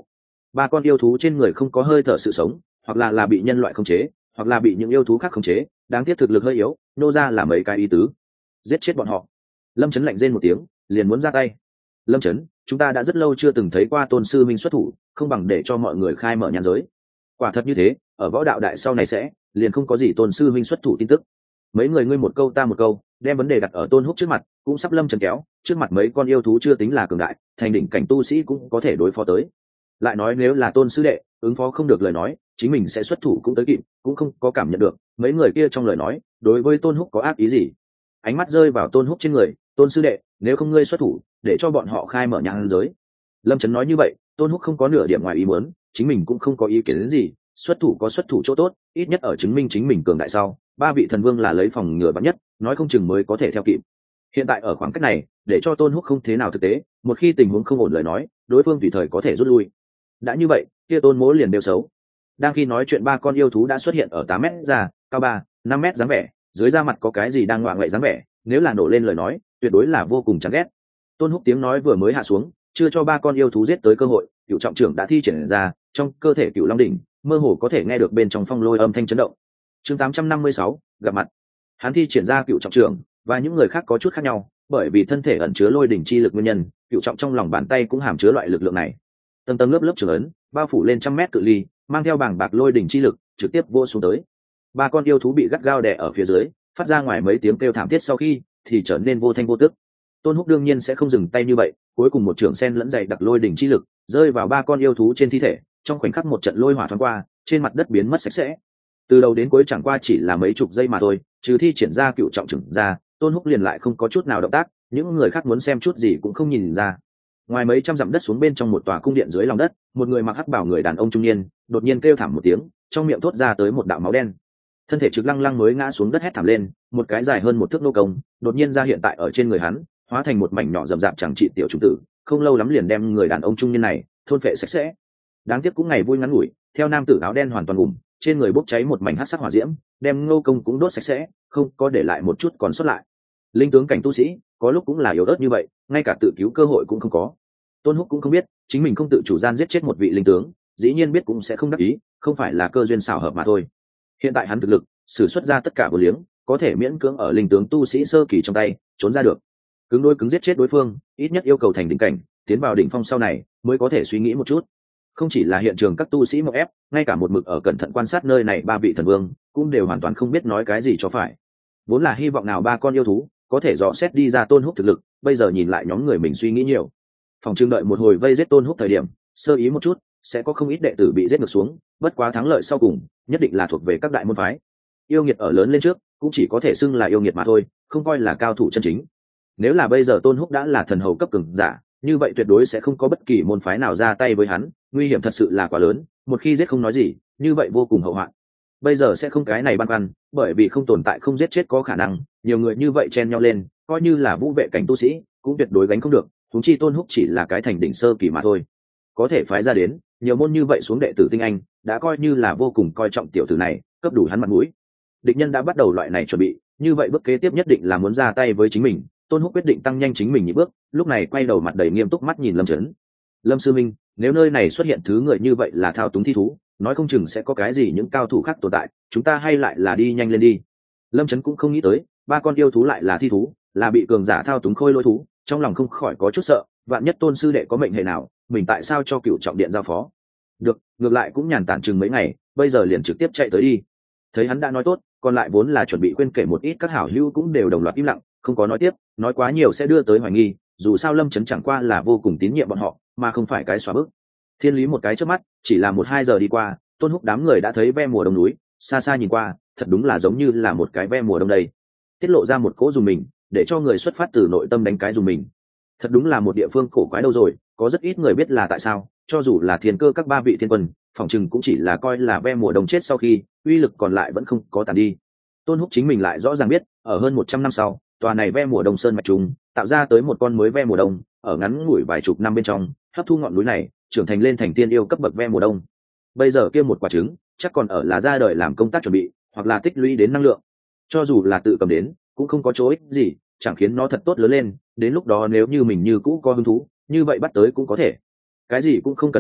ba con yêu thú trên người không có hơi thở sự sống, hoặc là là bị nhân loại khống chế, hoặc là bị những yêu thú khác khống chế, đáng tiếc thực lực hơi yếu, nô ra là mấy cái ý tứ. Giết chết bọn họ. Lâm Chấn lạnh rên một tiếng, liền muốn ra tay. Lâm Chấn, chúng ta đã rất lâu chưa từng thấy qua Tôn sư minh xuất thủ, không bằng để cho mọi người khai mở nhãn giới. Quả thật như thế, ở võ đạo đại sau này sẽ liền không có gì Tôn sư minh xuất thủ tin tức. Mấy người ngươi một câu ta một câu, đem vấn đề đặt ở Tôn Húc trước mặt, cũng sắp Lâm Chấn kéo, trước mặt mấy con yêu thú chưa tính là cường đại, thành đỉnh cảnh tu sĩ cũng có thể đối phó tới. Lại nói nếu là Tôn sư đệ ứng phó không được lời nói, chính mình sẽ xuất thủ cũng tới kịp, cũng không có cảm nhận được mấy người kia trong lời nói đối với Tôn Húc có ác ý gì. Ánh mắt rơi vào Tôn Húc trên người, Tôn sư đệ, nếu không ngươi xuất thủ để cho bọn họ khai mở nhãn giới. Lâm Chấn nói như vậy, Tôn Húc không có nửa điểm ngoài ý muốn, chính mình cũng không có ý kiến đến gì, xuất thủ có xuất thủ chỗ tốt, ít nhất ở chứng minh chính mình cường đại sau, ba vị thần vương là lấy phòng ngừa vạn nhất, nói không chừng mới có thể theo kịp. Hiện tại ở khoảng cách này, để cho Tôn Húc không thế nào thực tế, một khi tình huống không ổn lời nói, đối phương tùy thời có thể rút lui. Đã như vậy, kia Tôn Mỗ liền đều xấu. Đang khi nói chuyện ba con yêu thú đã xuất hiện ở tám mét ra, cao ba, năm mét dáng vẻ, dưới da mặt có cái gì đang ngoạ ngoại dáng vẻ, nếu là nổ lên lời nói, tuyệt đối là vô cùng chán ghét. Tôn Húc tiếng nói vừa mới hạ xuống, chưa cho ba con yêu thú giết tới cơ hội, cựu trọng trưởng đã thi triển ra, trong cơ thể cựu long đỉnh mơ hồ có thể nghe được bên trong phong lôi âm thanh chấn động. Chương tám trăm năm mươi sáu, gặp mặt. Hắn thi triển ra cựu trọng trưởng, và những người khác có chút khác nhau, bởi vì thân thể ẩn chứa lôi đỉnh chi lực nguyên nhân, cựu trọng trong lòng bàn tay cũng hàm chứa loại lực lượng này. Tầng tầng lớp lớp trưởng ấn, bao phủ lên trăm mét cự ly, mang theo bảng bạc lôi đỉnh chi lực, trực tiếp vô xuống tới. Ba con yêu thú bị gắt gao đè ở phía dưới, phát ra ngoài mấy tiếng kêu thảm thiết sau khi, thì trở nên vô thanh vô tức. Tôn Húc đương nhiên sẽ không dừng tay như vậy, cuối cùng một trưởng sen lẫn dày đặc lôi đỉnh chi lực, rơi vào ba con yêu thú trên thi thể, trong khoảnh khắc một trận lôi hỏa thoáng qua, trên mặt đất biến mất sạch sẽ. Từ đầu đến cuối chẳng qua chỉ là mấy chục giây mà thôi, trừ thi triển ra cựu trọng trưởng ra, Tôn Húc liền lại không có chút nào động tác, những người khác muốn xem chút gì cũng không nhìn ra. Ngoài mấy trăm dặm đất xuống bên trong một tòa cung điện dưới lòng đất, một người mặc hắc bào người đàn ông trung niên, đột nhiên kêu thảm một tiếng, trong miệng thốt ra tới một đạo máu đen. Thân thể trực lăng lăng mới ngã xuống đất hét thảm lên, một cái dài hơn một thước nô công, đột nhiên ra hiện tại ở trên người hắn, hóa thành một mảnh nhỏ rậm rạp chẳng trị tiểu trùng tử, không lâu lắm liền đem người đàn ông trung niên này thôn phệ sạch sẽ. Đáng tiếc cũng ngày vui ngắn ngủi, theo nam tử áo đen hoàn toàn ngủm, trên người bốc cháy một mảnh hắc sắc hỏa diễm, đem nô công cũng đốt sạch sẽ, không có để lại một chút còn sót lại. Linh tướng cảnh tu sĩ, có lúc cũng là yếu ớt như vậy, ngay cả tự cứu cơ hội cũng không có. Tôn Húc cũng không biết, chính mình không tự chủ gian giết chết một vị linh tướng, dĩ nhiên biết cũng sẽ không đắc ý, không phải là cơ duyên xảo hợp mà thôi. Hiện tại hắn thực lực, sử xuất ra tất cả vô liếng, có thể miễn cưỡng ở linh tướng tu sĩ sơ kỳ trong tay trốn ra được. Cứng đôi cứng giết chết đối phương, ít nhất yêu cầu thành đỉnh cảnh, tiến vào đỉnh phong sau này mới có thể suy nghĩ một chút. Không chỉ là hiện trường các tu sĩ mộng ép, ngay cả một mực ở cẩn thận quan sát nơi này ba vị thần vương cũng đều hoàn toàn không biết nói cái gì cho phải. Vốn là hy vọng nào ba con yêu thú có thể dò xét đi ra Tôn Húc thực lực, bây giờ nhìn lại nhóm người mình suy nghĩ nhiều. Phòng trưng đợi một hồi vây giết Tôn Húc thời điểm, sơ ý một chút, sẽ có không ít đệ tử bị giết ngược xuống, bất quá thắng lợi sau cùng nhất định là thuộc về các đại môn phái. Yêu nghiệt ở lớn lên trước, cũng chỉ có thể xưng là yêu nghiệt mà thôi, không coi là cao thủ chân chính. Nếu là bây giờ Tôn Húc đã là thần hầu cấp cường giả, như vậy tuyệt đối sẽ không có bất kỳ môn phái nào ra tay với hắn, nguy hiểm thật sự là quá lớn, một khi giết không nói gì, như vậy vô cùng hậu hoạn. Bây giờ sẽ không cái này băn khoăn, bởi vì không tồn tại không giết chết có khả năng, nhiều người như vậy chen nhau lên, coi như là vũ vệ cảnh tu sĩ, cũng tuyệt đối gánh không được, huống chi Tôn Húc chỉ là cái thành đỉnh sơ kỳ mà thôi. Có thể phái ra đến nhiều môn như vậy xuống đệ tử tinh anh, đã coi như là vô cùng coi trọng tiểu tử này, cấp đủ hắn mặt mũi. Địch nhân đã bắt đầu loại này chuẩn bị, như vậy bước kế tiếp nhất định là muốn ra tay với chính mình. Tôn Húc quyết định tăng nhanh chính mình nhị bước, lúc này quay đầu mặt đầy nghiêm túc mắt nhìn Lâm Chấn. Lâm sư minh, nếu nơi này xuất hiện thứ người như vậy là thao túng thi thú, nói không chừng sẽ có cái gì những cao thủ khác tồn tại, chúng ta hay lại là đi nhanh lên đi. Lâm Chấn cũng không nghĩ tới, ba con yêu thú lại là thi thú, là bị cường giả thao túng khôi lôi thú, trong lòng không khỏi có chút sợ, vạn nhất Tôn sư đệ có mệnh hệ nào, mình tại sao cho cựu trọng điện giao phó? Được, ngược lại cũng nhàn tản chừng mấy ngày, bây giờ liền trực tiếp chạy tới đi. Thấy hắn đã nói tốt, còn lại vốn là chuẩn bị khuyên kể một ít các hảo hữu cũng đều đồng loạt im lặng, không có nói tiếp, nói quá nhiều sẽ đưa tới hoài nghi, dù sao Lâm Chấn chẳng qua là vô cùng tín nhiệm bọn họ, mà không phải cái xóa bước. Thiên lý một cái trước mắt, chỉ là một hai giờ đi qua, Tôn Húc đám người đã thấy ve mùa đông núi, xa xa nhìn qua, thật đúng là giống như là một cái ve mùa đông đây. Tiết lộ ra một cỗ dùng mình, để cho người xuất phát từ nội tâm đánh cái dùng mình. Thật đúng là một địa phương cổ quái đâu rồi, có rất ít người biết là tại sao, cho dù là thiên cơ các ba vị thiên quân, phòng chừng cũng chỉ là coi là ve mùa đông chết sau khi, uy lực còn lại vẫn không có tàn đi. Tôn Húc chính mình lại rõ ràng biết, ở hơn một trăm năm sau, tòa này ve mùa đông sơn mạch trùng, tạo ra tới một con mới ve mùa đông, ở ngắn ngủi vài chục năm bên trong, hấp thu ngọn núi này, trưởng thành lên thành tiên yêu cấp bậc ve mùa đông. Bây giờ kia một quả trứng, chắc còn ở là ra đời làm công tác chuẩn bị, hoặc là tích lũy đến năng lượng. Cho dù là tự cầm đến, cũng không có chỗ ích gì, chẳng khiến nó thật tốt lớn lên, đến lúc đó nếu như mình như cũ có hứng thú, như vậy bắt tới cũng có thể. Cái gì cũng không cần làm,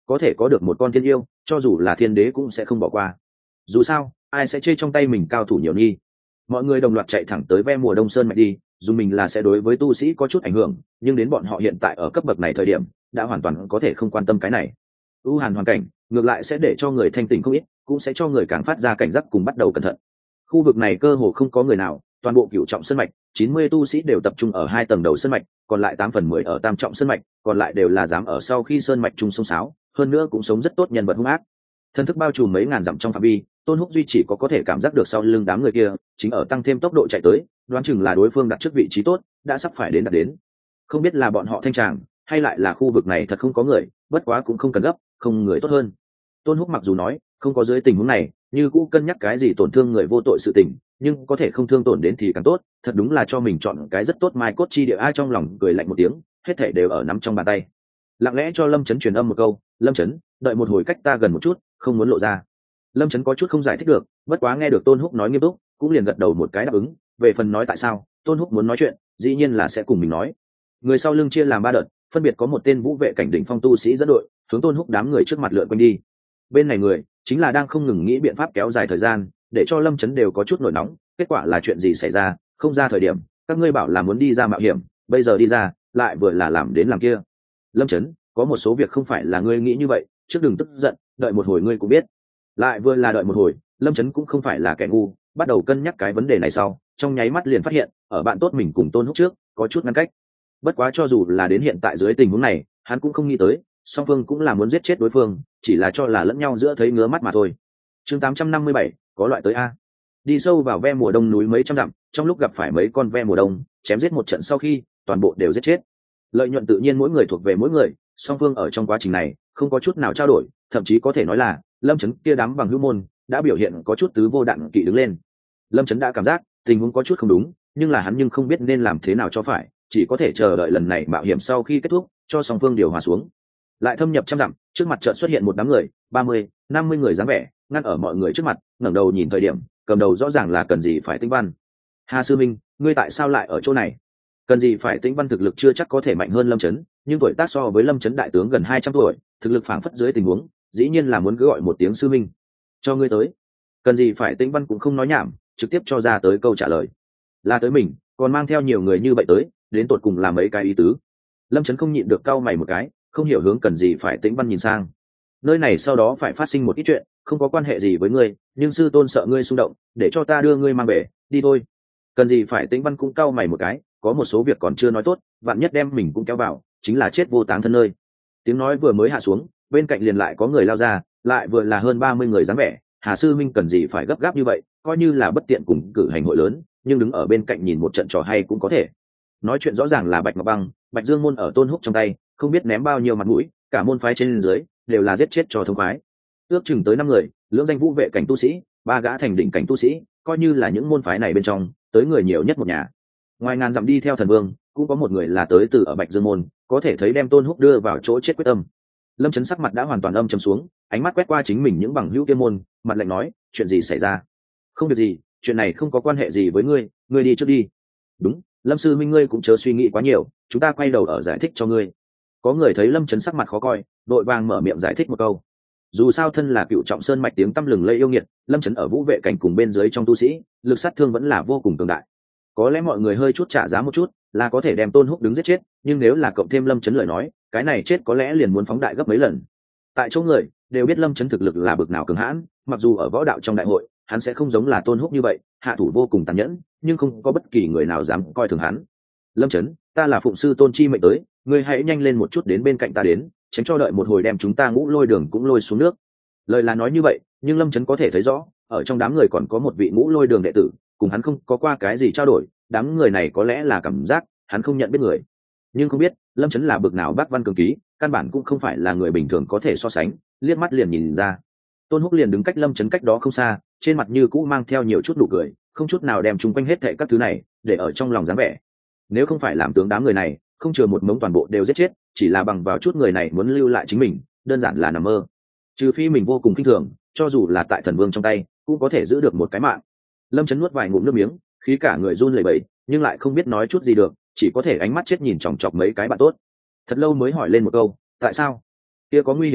có thể có được một con thiên yêu cho dù là thiên đế cũng sẽ không bỏ qua. Dù sao ai sẽ chê trong tay mình cao thủ nhiều nghi. Mọi người đồng loạt chạy thẳng tới ve mùa đông sơn mạch đi, dù mình là sẽ đối với tu sĩ có chút ảnh hưởng, nhưng đến bọn họ hiện tại ở cấp bậc này thời điểm đã hoàn toàn có thể không quan tâm cái này. U hàn hoàn cảnh ngược lại sẽ để cho người thanh tỉnh không ít, cũng sẽ cho người càng phát ra cảnh giác cùng bắt đầu cẩn thận. Khu vực này cơ hồ không có người nào, toàn bộ cửu trọng sơn mạch chín mươi tu sĩ đều tập trung ở hai tầng đầu sơn mạch, còn lại tám phần mười ở tam trọng sơn mạch, còn lại đều là dám ở sau khi sơn mạch trung sông sáo, hơn nữa cũng sống rất tốt, nhân vật hung ác. Thân thức bao trùm mấy ngàn dặm trong phạm vi, Tôn Húc duy chỉ có có thể cảm giác được sau lưng đám người kia chính ở tăng thêm tốc độ chạy tới, đoán chừng là đối phương đặt trước vị trí tốt, đã sắp phải đến đạt đến. Không biết là bọn họ thanh tràng hay lại là khu vực này thật không có người, bất quá cũng không cần gấp, không người tốt hơn. Tôn Húc mặc dù nói không có dưới tình huống này, như cũ cân nhắc cái gì tổn thương người vô tội sự tình, nhưng có thể không thương tổn đến thì càng tốt, thật đúng là cho mình chọn cái rất tốt mai cốt chi địa. Ai trong lòng cười lạnh một tiếng, hết thảy đều ở nắm trong bàn tay. Lặng lẽ cho Lâm Chấn truyền âm một câu, Lâm Chấn, đợi một hồi cách ta gần một chút, không muốn lộ ra. Lâm Chấn có chút không giải thích được, bất quá nghe được Tôn Húc nói nghiêm túc, cũng liền gật đầu một cái đáp ứng. Về phần nói tại sao Tôn Húc muốn nói chuyện, dĩ nhiên là sẽ cùng mình nói. Người sau lưng chia làm ba đợt, phân biệt có một tên vũ vệ cảnh đỉnh phong tu sĩ dẫn đội hướng Tôn Húc đám người trước mặt lượn quanh đi. Bên này người chính là đang không ngừng nghĩ biện pháp kéo dài thời gian, để cho Lâm Chấn đều có chút nổi nóng. Kết quả là chuyện gì xảy ra, không ra thời điểm các ngươi bảo là muốn đi ra mạo hiểm, bây giờ đi ra lại vừa là làm đến làm kia. Lâm Chấn, có một số việc không phải là ngươi nghĩ như vậy, trước đừng tức giận, đợi một hồi ngươi cũng biết. Lại vừa là đợi một hồi, Lâm Chấn cũng không phải là kẻ ngu, bắt đầu cân nhắc cái vấn đề này sau, trong nháy mắt liền phát hiện ở bạn tốt mình cùng Tôn Húc trước có chút ngăn cách. Bất quá cho dù là đến hiện tại dưới tình huống này, hắn cũng không nghĩ tới song phương cũng là muốn giết chết đối phương, chỉ là cho là lẫn nhau giữa thấy ngứa mắt mà thôi. Chương tám trăm năm mươi bảy, có loại tới a. Đi sâu vào ve mùa đông núi mấy trăm dặm, trong lúc gặp phải mấy con ve mùa đông, chém giết một trận sau khi toàn bộ đều giết chết. Lợi nhuận tự nhiên mỗi người thuộc về mỗi người, song phương ở trong quá trình này không có chút nào trao đổi, thậm chí có thể nói là Lâm Chấn kia đám bằng hữu môn đã biểu hiện có chút tứ vô đạn kỵ đứng lên. Lâm Chấn đã cảm giác tình huống có chút không đúng, nhưng là hắn nhưng không biết nên làm thế nào cho phải, chỉ có thể chờ đợi lần này mạo hiểm sau khi kết thúc cho song phương điều hòa xuống. Lại thâm nhập trăm dặm, trước mặt chợt xuất hiện một đám người, ba mươi, năm mươi người dáng vẻ, ngăn ở mọi người trước mặt, ngẩng đầu nhìn thời điểm, cầm đầu rõ ràng là Cần Gì Phải Tĩnh Văn. Hà sư minh, ngươi tại sao lại ở chỗ này? Cần Gì Phải Tĩnh Văn thực lực chưa chắc có thể mạnh hơn Lâm Chấn, nhưng tuổi tác so với Lâm Chấn đại tướng gần hai trăm tuổi, thực lực phảng phất dưới tình huống, dĩ nhiên là muốn cứ gọi một tiếng sư minh. Cho ngươi tới. Cần Gì Phải Tĩnh Văn cũng không nói nhảm, trực tiếp cho ra tới câu trả lời. Là tới mình, còn mang theo nhiều người như vậy tới, đến tột cùng là mấy cái ý tứ. Lâm Chấn không nhịn được cau mày một cái, không hiểu hướng Cần Gì Phải Tĩnh Văn nhìn sang. Nơi này sau đó phải phát sinh một ít chuyện, không có quan hệ gì với ngươi, nhưng sư tôn sợ ngươi xung động, để cho ta đưa ngươi mang về, đi thôi. Cần Gì Phải Tĩnh Văn cũng cau mày một cái, có một số việc còn chưa nói tốt, vạn nhất đem mình cũng kéo vào, chính là chết vô táng thân nơi. Tiếng nói vừa mới hạ xuống, bên cạnh liền lại có người lao ra, lại vừa là hơn ba mươi người dáng vẻ. Hà sư minh cần gì phải gấp gáp như vậy, coi như là bất tiện cùng cử hành hội lớn, nhưng đứng ở bên cạnh nhìn một trận trò hay cũng có thể. Nói chuyện rõ ràng là Bạch Ngọc Băng, Bạch Dương môn ở Tôn Húc trong tay, không biết ném bao nhiêu mặt mũi, cả môn phái trên dưới đều là giết chết cho thông khoái. Ước chừng tới năm người, lưỡng danh vũ vệ cảnh tu sĩ, ba gã thành đỉnh cảnh tu sĩ, coi như là những môn phái này bên trong tới người nhiều nhất một nhà. Ngoài ngàn dặm đi theo thần vương, cũng có một người là tới từ ở Bạch Dương môn, có thể thấy đem Tôn Húc đưa vào chỗ chết quyết tâm. Lâm Chấn sắc mặt đã hoàn toàn âm trầm xuống, ánh mắt quét qua chính mình những bằng hữu kia môn, mặt lạnh nói, chuyện gì xảy ra? Không việc gì, chuyện này không có quan hệ gì với ngươi, ngươi đi trước đi. Đúng, Lâm sư minh ngươi cũng chớ suy nghĩ quá nhiều, chúng ta quay đầu ở giải thích cho ngươi. Có người thấy Lâm Chấn sắc mặt khó coi, đội vàng mở miệng giải thích một câu. Dù sao thân là cựu trọng sơn mạch tiếng tăm lừng lẫy yêu nghiệt, Lâm Chấn ở vũ vệ cảnh cùng bên dưới trong tu sĩ, lực sát thương vẫn là vô cùng cường đại. Có lẽ mọi người hơi chút trả giá một chút, là có thể đem Tôn Húc đứng giết chết, nhưng nếu là cộng thêm Lâm Chấn lời nói, cái này chết có lẽ liền muốn phóng đại gấp mấy lần. Tại chỗ người đều biết Lâm Chấn thực lực là bực nào cường hãn, mặc dù ở võ đạo trong đại hội, hắn sẽ không giống là Tôn Húc như vậy, hạ thủ vô cùng tàn nhẫn, nhưng không có bất kỳ người nào dám coi thường hắn. Lâm Chấn, ta là phụng sư Tôn chi mệnh tới, ngươi hãy nhanh lên một chút đến bên cạnh ta đến, tránh cho đợi một hồi đem chúng ta ngũ lôi đường cũng lôi xuống nước. Lời là nói như vậy, nhưng Lâm Chấn có thể thấy rõ, ở trong đám người còn có một vị ngũ lôi đường đệ tử, cùng hắn không có qua cái gì trao đổi, đám người này có lẽ là cảm giác hắn không nhận biết người, nhưng không biết Lâm Chấn là bực nào bác văn cường ký, căn bản cũng không phải là người bình thường có thể so sánh, liếc mắt liền nhìn ra. Tôn Húc liền đứng cách Lâm Chấn cách đó không xa, trên mặt như cũ mang theo nhiều chút nụ cười, không chút nào đem chung quanh hết thảy các thứ này để ở trong lòng dáng vẻ. Nếu không phải làm tướng đám người này, không chừa một mống toàn bộ đều giết chết, chỉ là bằng vào chút người này muốn lưu lại chính mình, đơn giản là nằm mơ. Trừ phi mình vô cùng kinh thường, cho dù là tại thần vương trong tay, cũng có thể giữ được một cái mạng. Lâm Chấn nuốt vài ngụm nước miếng, khí cả người run lẩy bẩy, nhưng lại không biết nói chút gì được, chỉ có thể ánh mắt chết nhìn chòng chọc mấy cái bạn tốt. Thật lâu mới hỏi lên một câu, tại sao? Kia có nguy hiểm gì?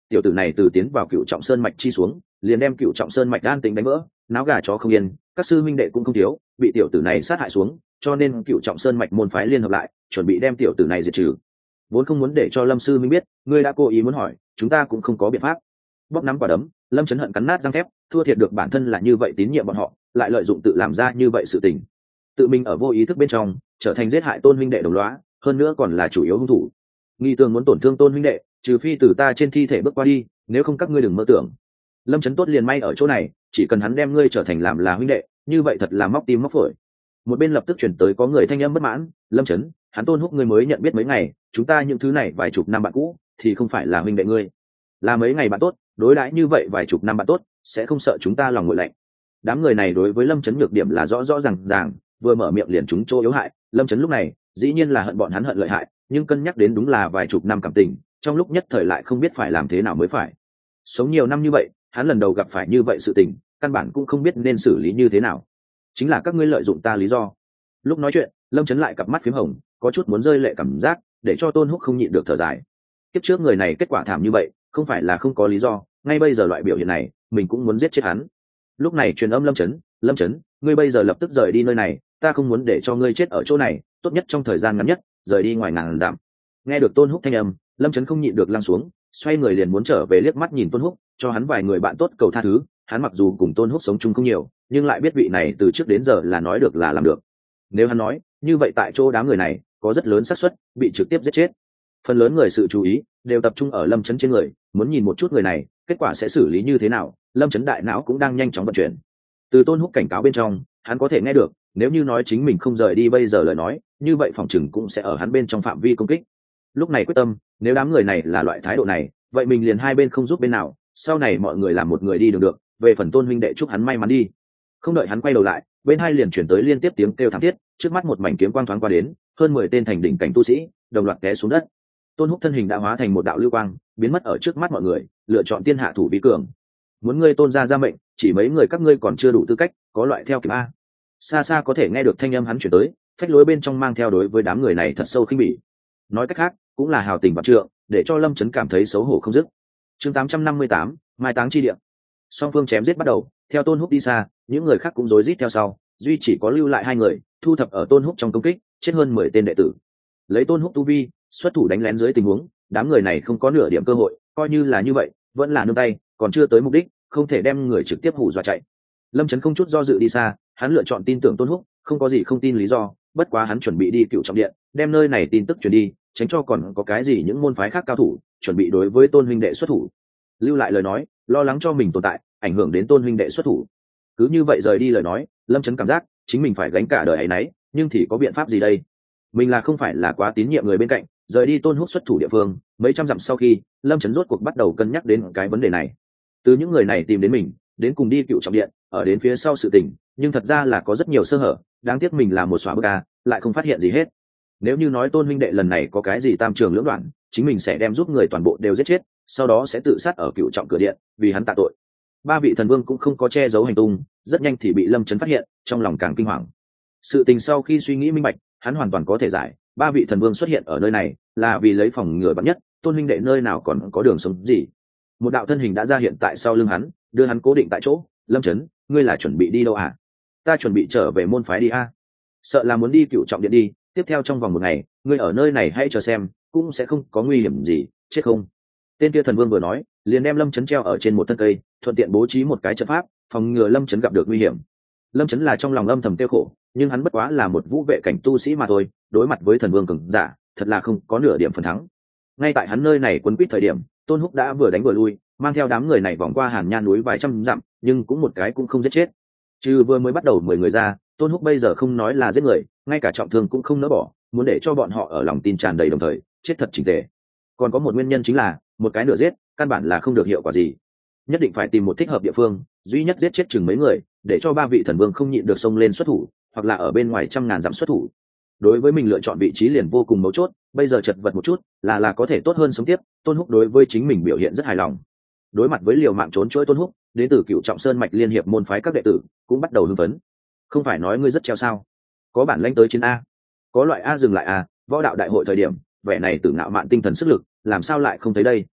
tiểu tử này từ tiến vào cựu trọng sơn mạch chi xuống liền đem cựu trọng sơn mạch an tính đánh vỡ, náo gà chó không yên, các sư minh đệ cũng không thiếu, bị tiểu tử này sát hại xuống, cho nên cựu trọng sơn mạch môn phái liên hợp lại chuẩn bị đem tiểu tử này diệt trừ. Vốn không muốn để cho Lâm sư minh biết, ngươi đã cố ý muốn hỏi, chúng ta cũng không có biện pháp. Bóp nắm quả đấm, Lâm Chấn hận cắn nát răng thép, thua thiệt được bản thân là như vậy tín nhiệm bọn họ, lại lợi dụng tự làm ra như vậy sự tình, tự mình ở vô ý thức bên trong trở thành giết hại Tôn huynh đệ đồng lõa, hơn nữa còn là chủ yếu hung thủ. Nghi tường muốn tổn thương Tôn huynh đệ, trừ phi từ ta trên thi thể bước qua đi, nếu không các ngươi đừng mơ tưởng. Lâm Chấn tốt liền may ở chỗ này, chỉ cần hắn đem ngươi trở thành làm là huynh đệ, như vậy thật là móc tim móc phổi. Một bên lập tức chuyển tới có người thanh âm bất mãn, Lâm Chấn, hắn Tôn Húc ngươi mới nhận biết mấy ngày, chúng ta những thứ này vài chục năm bạn cũ, thì không phải là huynh đệ ngươi, là mấy ngày bạn tốt, đối đãi như vậy vài chục năm bạn tốt, sẽ không sợ chúng ta lòng nguội lạnh. Đám người này đối với Lâm Chấn nhược điểm là rõ rõ ràng ràng, vừa mở miệng liền chúng chỗ yếu hại. Lâm Chấn lúc này dĩ nhiên là hận bọn hắn hận lợi hại, nhưng cân nhắc đến đúng là vài chục năm cảm tình, trong lúc nhất thời lại không biết phải làm thế nào mới phải. Sống nhiều năm như vậy, hắn lần đầu gặp phải như vậy sự tình, căn bản cũng không biết nên xử lý như thế nào. Chính là các ngươi lợi dụng ta lý do. Lúc nói chuyện, Lâm Chấn lại cặp mắt phím hồng, có chút muốn rơi lệ cảm giác, để cho Tôn Húc không nhịn được thở dài. Kiếp trước người này kết quả thảm như vậy, không phải là không có lý do, ngay bây giờ loại biểu hiện này, mình cũng muốn giết chết hắn. Lúc này truyền âm Lâm Chấn, Lâm Chấn, ngươi bây giờ lập tức rời đi nơi này, ta không muốn để cho ngươi chết ở chỗ này, tốt nhất trong thời gian ngắn nhất rời đi ngoài ngàn dặm. Nghe được Tôn Húc thanh âm, Lâm Chấn không nhịn được lăn xuống, xoay người liền muốn trở về liếc mắt nhìn Tôn Húc, cho hắn vài người bạn tốt cầu tha thứ. Hắn mặc dù cùng Tôn Húc sống chung không nhiều, nhưng lại biết vị này từ trước đến giờ là nói được là làm được. Nếu hắn nói, như vậy tại chỗ đám người này có rất lớn xác suất bị trực tiếp giết chết. Phần lớn người sự chú ý đều tập trung ở Lâm Chấn trên người, muốn nhìn một chút người này kết quả sẽ xử lý như thế nào. Lâm Chấn đại não cũng đang nhanh chóng vận chuyển. Từ Tôn Húc cảnh cáo bên trong, hắn có thể nghe được, nếu như nói chính mình không rời đi bây giờ lời nói, như vậy phòng chừng cũng sẽ ở hắn bên trong phạm vi công kích. Lúc này quyết tâm, nếu đám người này là loại thái độ này, vậy mình liền hai bên không giúp bên nào, sau này mọi người làm một người đi đường được. Về phần Tôn huynh đệ chúc hắn may mắn đi. Không đợi hắn quay đầu lại, bên hai liền chuyển tới liên tiếp tiếng kêu thảm thiết, trước mắt một mảnh kiếm quang thoáng qua đến, hơn mười tên thành đỉnh cảnh tu sĩ đồng loạt té xuống đất. Tôn Húc thân hình đã hóa thành một đạo lưu quang, biến mất ở trước mắt mọi người, lựa chọn tiên hạ thủ vi cường. Muốn ngươi Tôn gia ra mệnh, chỉ mấy người các ngươi còn chưa đủ tư cách, có loại theo kịp a. Xa xa có thể nghe được thanh âm hắn chuyển tới, phách lối bên trong mang theo đối với đám người này thật sâu khinh bỉ. Nói cách khác, cũng là hào tình vạn trượng, để cho Lâm Chấn cảm thấy xấu hổ không dứt. Chương tám trăm năm mươi tám, mai táng chi địa. Song phương chém giết bắt đầu, theo Tôn Húc đi xa, những người khác cũng rối rít theo sau, duy chỉ có lưu lại hai người, thu thập ở Tôn Húc trong công kích, chết hơn mười tên đệ tử. Lấy Tôn Húc tu vi, xuất thủ đánh lén dưới tình huống, đám người này không có nửa điểm cơ hội, coi như là như vậy, vẫn là nương tay, còn chưa tới mục đích, không thể đem người trực tiếp hù dọa chạy. Lâm Chấn không chút do dự đi xa, hắn lựa chọn tin tưởng Tôn Húc, không có gì không tin lý do, bất quá hắn chuẩn bị đi Cựu Trọng Điện, đem nơi này tin tức truyền đi, tránh cho còn có cái gì những môn phái khác cao thủ chuẩn bị đối với Tôn huynh đệ xuất thủ. Lưu lại lời nói, lo lắng cho mình tồn tại, ảnh hưởng đến Tôn huynh đệ xuất thủ. Cứ như vậy rời đi lời nói, Lâm Chấn cảm giác chính mình phải gánh cả đời ấy nấy, nhưng thì có biện pháp gì đây? Mình là không phải là quá tín nhiệm người bên cạnh, rời đi Tôn Húc xuất thủ địa phương, mấy trăm dặm sau khi, Lâm Chấn rốt cuộc bắt đầu cân nhắc đến cái vấn đề này. Từ những người này tìm đến mình, đến cùng đi Cựu Trọng Điện, ở đến phía sau sự tình, nhưng thật ra là có rất nhiều sơ hở, đáng tiếc mình là một xóa bức a, lại không phát hiện gì hết. Nếu như nói Tôn huynh đệ lần này có cái gì tam trường lưỡng đoạn, chính mình sẽ đem giúp người toàn bộ đều giết chết, sau đó sẽ tự sát ở Cựu Trọng cửa điện, vì hắn tạ tội. Ba vị thần vương cũng không có che giấu hành tung, rất nhanh thì bị Lâm Chấn phát hiện, trong lòng càng kinh hoàng. Sự tình sau khi suy nghĩ minh bạch, hắn hoàn toàn có thể giải, ba vị thần vương xuất hiện ở nơi này là vì lấy phòng ngừa bắn nhất, Tôn huynh đệ nơi nào còn có đường sống gì. Một đạo thân hình đã ra hiện tại sau lưng hắn, đưa hắn cố định tại chỗ. Lâm Chấn, ngươi là chuẩn bị đi đâu à? Ta chuẩn bị trở về môn phái đi a. Sợ là muốn đi Cựu Trọng Điện đi, tiếp theo trong vòng một ngày, ngươi ở nơi này hãy chờ xem, cũng sẽ không có nguy hiểm gì, chết không? Tên kia thần vương vừa nói, liền đem Lâm Chấn treo ở trên một thân cây, thuận tiện bố trí một cái trận pháp, phòng ngừa Lâm Chấn gặp được nguy hiểm. Lâm Chấn là trong lòng âm thầm tiêu khổ, nhưng hắn bất quá là một vũ vệ cảnh tu sĩ mà thôi, đối mặt với thần vương cường giả, thật là không có nửa điểm phần thắng. Ngay tại hắn nơi này quấn quýt thời điểm, Tôn Húc đã vừa đánh vừa lui, mang theo đám người này vòng qua Hàn Nhan núi vài trăm dặm, nhưng cũng một cái cũng không giết chết. Trừ vừa mới bắt đầu mười người ra, Tôn Húc bây giờ không nói là giết người, ngay cả trọng thương cũng không nỡ bỏ, muốn để cho bọn họ ở lòng tin tràn đầy đồng thời chết thật chỉnh tề. Còn có một nguyên nhân chính là, một cái nửa giết, căn bản là không được hiệu quả gì. Nhất định phải tìm một thích hợp địa phương, duy nhất giết chết chừng mấy người, để cho ba vị thần vương không nhịn được xông lên xuất thủ, hoặc là ở bên ngoài trăm ngàn dặm xuất thủ. Đối với mình lựa chọn vị trí liền vô cùng mấu chốt, bây giờ chật vật một chút, là là có thể tốt hơn sống tiếp. Tôn Húc đối với chính mình biểu hiện rất hài lòng. Đối mặt với liều mạng trốn trỗi Tôn Húc, đến từ Cựu Trọng Sơn mạch liên hiệp môn phái các đệ tử cũng bắt đầu hưng phấn. Không phải nói ngươi rất treo sao? Có bản lĩnh tới chiến a, có loại a dừng lại a, võ đạo đại hội thời điểm, vẻ này tự ngạo mạn tinh thần sức lực, làm sao lại không thấy đây?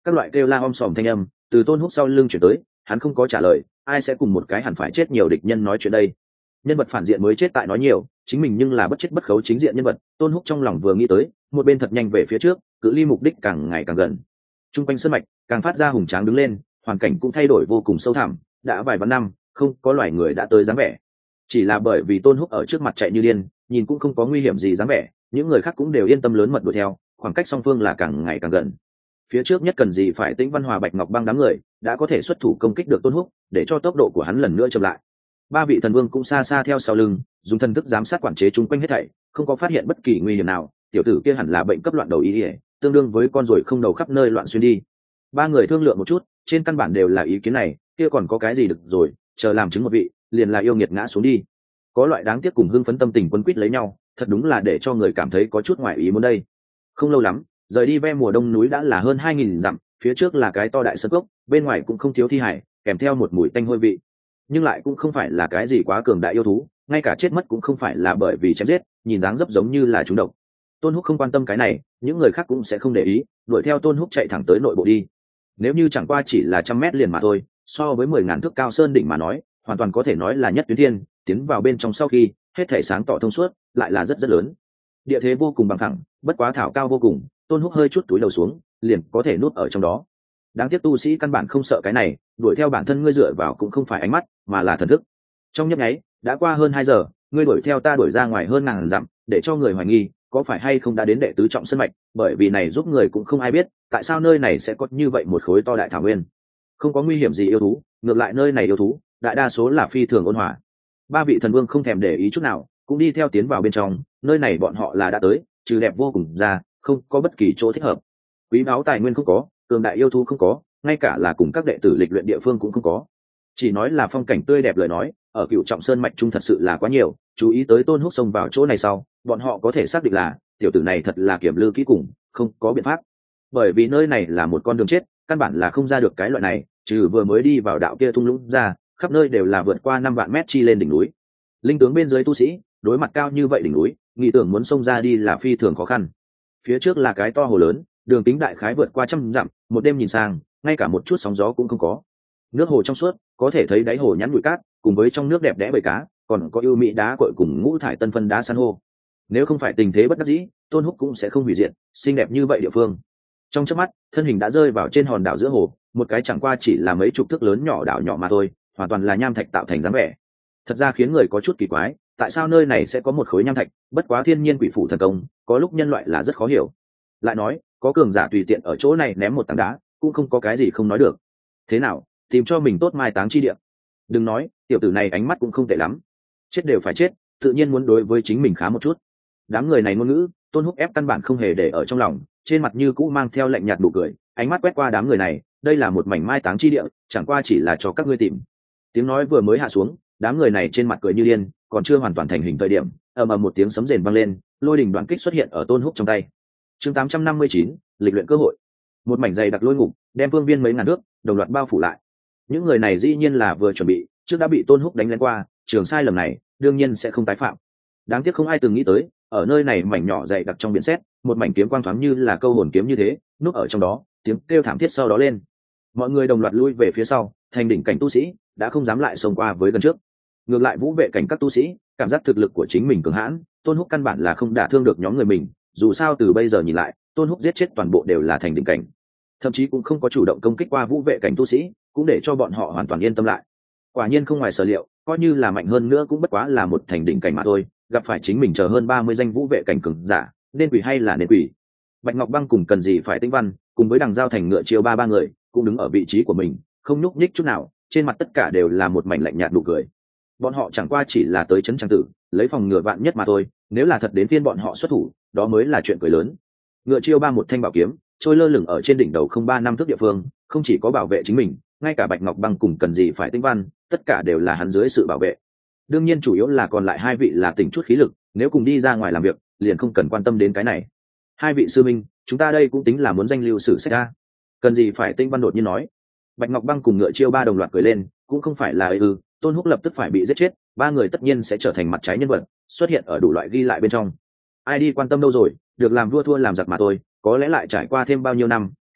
Các loại kêu la om sòm thanh âm từ Tôn Húc sau lưng chuyển tới, hắn không có trả lời, ai sẽ cùng một cái hẳn phải chết nhiều địch nhân nói chuyện đây. Nhân vật phản diện mới chết tại nói nhiều, chính mình nhưng là bất chết bất khấu chính diện nhân vật. Tôn Húc trong lòng vừa nghĩ tới, một bên thật nhanh về phía trước, cự ly mục đích càng ngày càng gần. Trung quanh sơn mạch càng phát ra hùng tráng đứng lên, hoàn cảnh cũng thay đổi vô cùng sâu thẳm, đã vài vạn năm không có loài người đã tới dáng vẻ. Chỉ là bởi vì Tôn Húc ở trước mặt chạy như điên, nhìn cũng không có nguy hiểm gì dáng vẻ, những người khác cũng đều yên tâm lớn mật đuổi theo, khoảng cách song phương là càng ngày càng gần. Phía trước nhất cần gì phải Tĩnh Văn Hòa Bạch Ngọc Băng đám người đã có thể xuất thủ công kích được Tôn Húc, để cho tốc độ của hắn lần nữa chậm lại. Ba vị thần vương cũng xa xa theo sau lưng, dùng thần thức giám sát quản chế chúng quanh hết thảy, không có phát hiện bất kỳ nguy hiểm nào. Tiểu tử kia hẳn là bệnh cấp loạn đầu ý ỉa, tương đương với con ruồi không đầu khắp nơi loạn xuyên đi. Ba người thương lượng một chút, trên căn bản đều là ý kiến này, kia còn có cái gì được rồi, chờ làm chứng một vị, liền là yêu nghiệt ngã xuống đi. Có loại đáng tiếc cùng hưng phấn tâm tình quấn quýt lấy nhau, thật đúng là để cho người cảm thấy có chút ngoài ý muốn đây. Không lâu lắm, rời đi ve mùa đông núi đã là hơn hai nghìn dặm, phía trước là cái to đại sơn cốc, bên ngoài cũng không thiếu thi hải, kèm theo một mùi tanh hôi vị, nhưng lại cũng không phải là cái gì quá cường đại yêu thú, ngay cả chết mất cũng không phải là bởi vì chém giết, nhìn dáng dấp giống như là trúng độc. Tôn Húc không quan tâm cái này, những người khác cũng sẽ không để ý, đuổi theo Tôn Húc chạy thẳng tới nội bộ đi. Nếu như chẳng qua chỉ là trăm mét liền mà thôi, so với mười ngàn thước cao sơn đỉnh mà nói, hoàn toàn có thể nói là nhất tuyến thiên. Tiến vào bên trong sau khi hết thể sáng tỏ thông suốt, lại là rất rất lớn. Địa thế vô cùng bằng phẳng, bất quá thảo cao vô cùng, Tôn Húc hơi chút túi đầu xuống, liền có thể nuốt ở trong đó. Đáng tiếc tu sĩ căn bản không sợ cái này, đuổi theo bản thân ngươi dựa vào cũng không phải ánh mắt, mà là thần thức. Trong nhấp nháy, đã qua hơn hai giờ, ngươi đuổi theo ta đuổi ra ngoài hơn ngàn dặm, để cho người hoài nghi có phải hay không đã đến đệ tứ trọng sân mạch, bởi vì này giúp người cũng không ai biết tại sao nơi này sẽ có như vậy một khối to đại thảo nguyên. Không có nguy hiểm gì yêu thú, ngược lại nơi này yêu thú đại đa số là phi thường ôn hòa. Ba vị thần vương không thèm để ý chút nào, cũng đi theo tiến vào bên trong. Nơi này bọn họ là đã tới, trừ đẹp vô cùng ra, không có bất kỳ chỗ thích hợp. Quý báu tài nguyên không có, cường đại yêu thú không có, ngay cả là cùng các đệ tử lịch luyện địa phương cũng không có. Chỉ nói là phong cảnh tươi đẹp lời nói, ở Cựu Trọng Sơn mạch trung thật sự là quá nhiều. Chú ý tới Tôn Húc xông vào chỗ này sau, bọn họ có thể xác định là tiểu tử này thật là kiểm lư kỹ cùng, không có biện pháp. Bởi vì nơi này là một con đường chết, căn bản là không ra được cái loại này, trừ vừa mới đi vào đạo kia thung lũng ra, khắp nơi đều là vượt qua năm vạn mét chi lên đỉnh núi. Linh tướng bên dưới tu sĩ, đối mặt cao như vậy đỉnh núi, nghĩ tưởng muốn xông ra đi là phi thường khó khăn. Phía trước là cái to hồ lớn, đường kính đại khái vượt qua trăm dặm, một đêm nhìn sang, ngay cả một chút sóng gió cũng không có. Nước hồ trong suốt, có thể thấy đáy hồ nhắn bụi cát, cùng với trong nước đẹp đẽ bầy cá, còn có ưu mỹ đá cội cùng ngũ thải tân phân đá san hô. Nếu không phải tình thế bất đắc dĩ, Tôn Húc cũng sẽ không hủy diệt xinh đẹp như vậy địa phương. Trong chớp mắt, thân hình đã rơi vào trên hòn đảo giữa hồ, một cái chẳng qua chỉ là mấy chục thước lớn nhỏ đảo nhỏ mà thôi, hoàn toàn là nham thạch tạo thành dáng vẻ. Thật ra khiến người có chút kỳ quái, tại sao nơi này sẽ có một khối nham thạch? Bất quá thiên nhiên quỷ phủ thần công, có lúc nhân loại là rất khó hiểu. Lại nói, có cường giả tùy tiện ở chỗ này ném một tảng đá, cũng không có cái gì không nói được. Thế nào, tìm cho mình tốt mai táng chi địa? Đừng nói, tiểu tử này ánh mắt cũng không tệ lắm. Chết đều phải chết, tự nhiên muốn đối với chính mình khá một chút. Đám người này ngôn ngữ, Tôn Húc ép căn bản không hề để ở trong lòng, trên mặt như cũ mang theo lạnh nhạt nụ cười, ánh mắt quét qua đám người này, đây là một mảnh mai táng chi địa, chẳng qua chỉ là cho các ngươi tìm. Tiếng nói vừa mới hạ xuống, đám người này trên mặt cười như điên, còn chưa hoàn toàn thành hình thời điểm, ầm ầm một tiếng sấm rền vang lên, lôi đình đoạn kích xuất hiện ở Tôn Húc trong tay. Chương tám trăm năm mươi chín, lịch luyện cơ hội. Một mảnh dày đặc lôi ngục, đem phương viên mấy ngàn nước đồng loạt bao phủ lại. Những người này dĩ nhiên là vừa chuẩn bị, trước đã bị Tôn Húc đánh lên qua, trường sai lầm này, đương nhiên sẽ không tái phạm. Đáng tiếc không ai từng nghĩ tới, ở nơi này mảnh nhỏ dày đặc trong biển sét, một mảnh kiếm quang thoáng như là câu hồn kiếm như thế, núp ở trong đó, tiếng kêu thảm thiết sau đó lên. Mọi người đồng loạt lui về phía sau, thành đỉnh cảnh tu sĩ đã không dám lại xông qua với gần trước. Ngược lại vũ vệ cảnh các tu sĩ, cảm giác thực lực của chính mình cường hãn, Tôn Húc căn bản là không đả thương được nhóm người mình, dù sao từ bây giờ nhìn lại, Tôn Húc giết chết toàn bộ đều là thành đỉnh cảnh. Thậm chí cũng không có chủ động công kích qua vũ vệ cảnh tu sĩ, cũng để cho bọn họ hoàn toàn yên tâm lại. Quả nhiên không ngoài sở liệu, coi như là mạnh hơn nữa cũng bất quá là một thành đỉnh cảnh mà thôi, gặp phải chính mình chờ hơn ba mươi danh vũ vệ cảnh cường giả, nên quỷ hay là nên quỷ. Bạch Ngọc Băng cùng cần gì phải Tĩnh Văn, cùng với Đằng Giao Thành ngựa chiêu ba ba người, cũng đứng ở vị trí của mình, không nhúc nhích chút nào, trên mặt tất cả đều là một mảnh lạnh nhạt nụ cười. Bọn họ chẳng qua chỉ là tới trấn trang tử, lấy phòng ngừa vạn nhất mà thôi, nếu là thật đến phiên bọn họ xuất thủ, đó mới là chuyện cười lớn. Ngựa chiêu ba một thanh bảo kiếm, trôi lơ lửng ở trên đỉnh đầu không ba năm thước địa phương, không chỉ có bảo vệ chính mình, ngay cả Bạch Ngọc Băng cùng cần gì phải Tĩnh Văn, tất cả đều là hắn dưới sự bảo vệ. Đương nhiên chủ yếu là còn lại hai vị là tỉnh chút khí lực, nếu cùng đi ra ngoài làm việc, liền không cần quan tâm đến cái này. Hai vị sư minh, chúng ta đây cũng tính là muốn danh lưu sử sách ra. Cần gì phải Tĩnh Văn đột nhiên nói. Bạch Ngọc Băng cùng ngựa chiêu ba đồng loạt cười lên, cũng không phải là ư, Tôn Húc lập tức phải bị giết chết, ba người tất nhiên sẽ trở thành mặt trái nhân vật, xuất hiện ở đủ loại ghi lại bên trong. Ai đi quan tâm đâu rồi, được làm vua thua làm giặc mà thôi, có lẽ lại trải qua thêm bao nhiêu năm,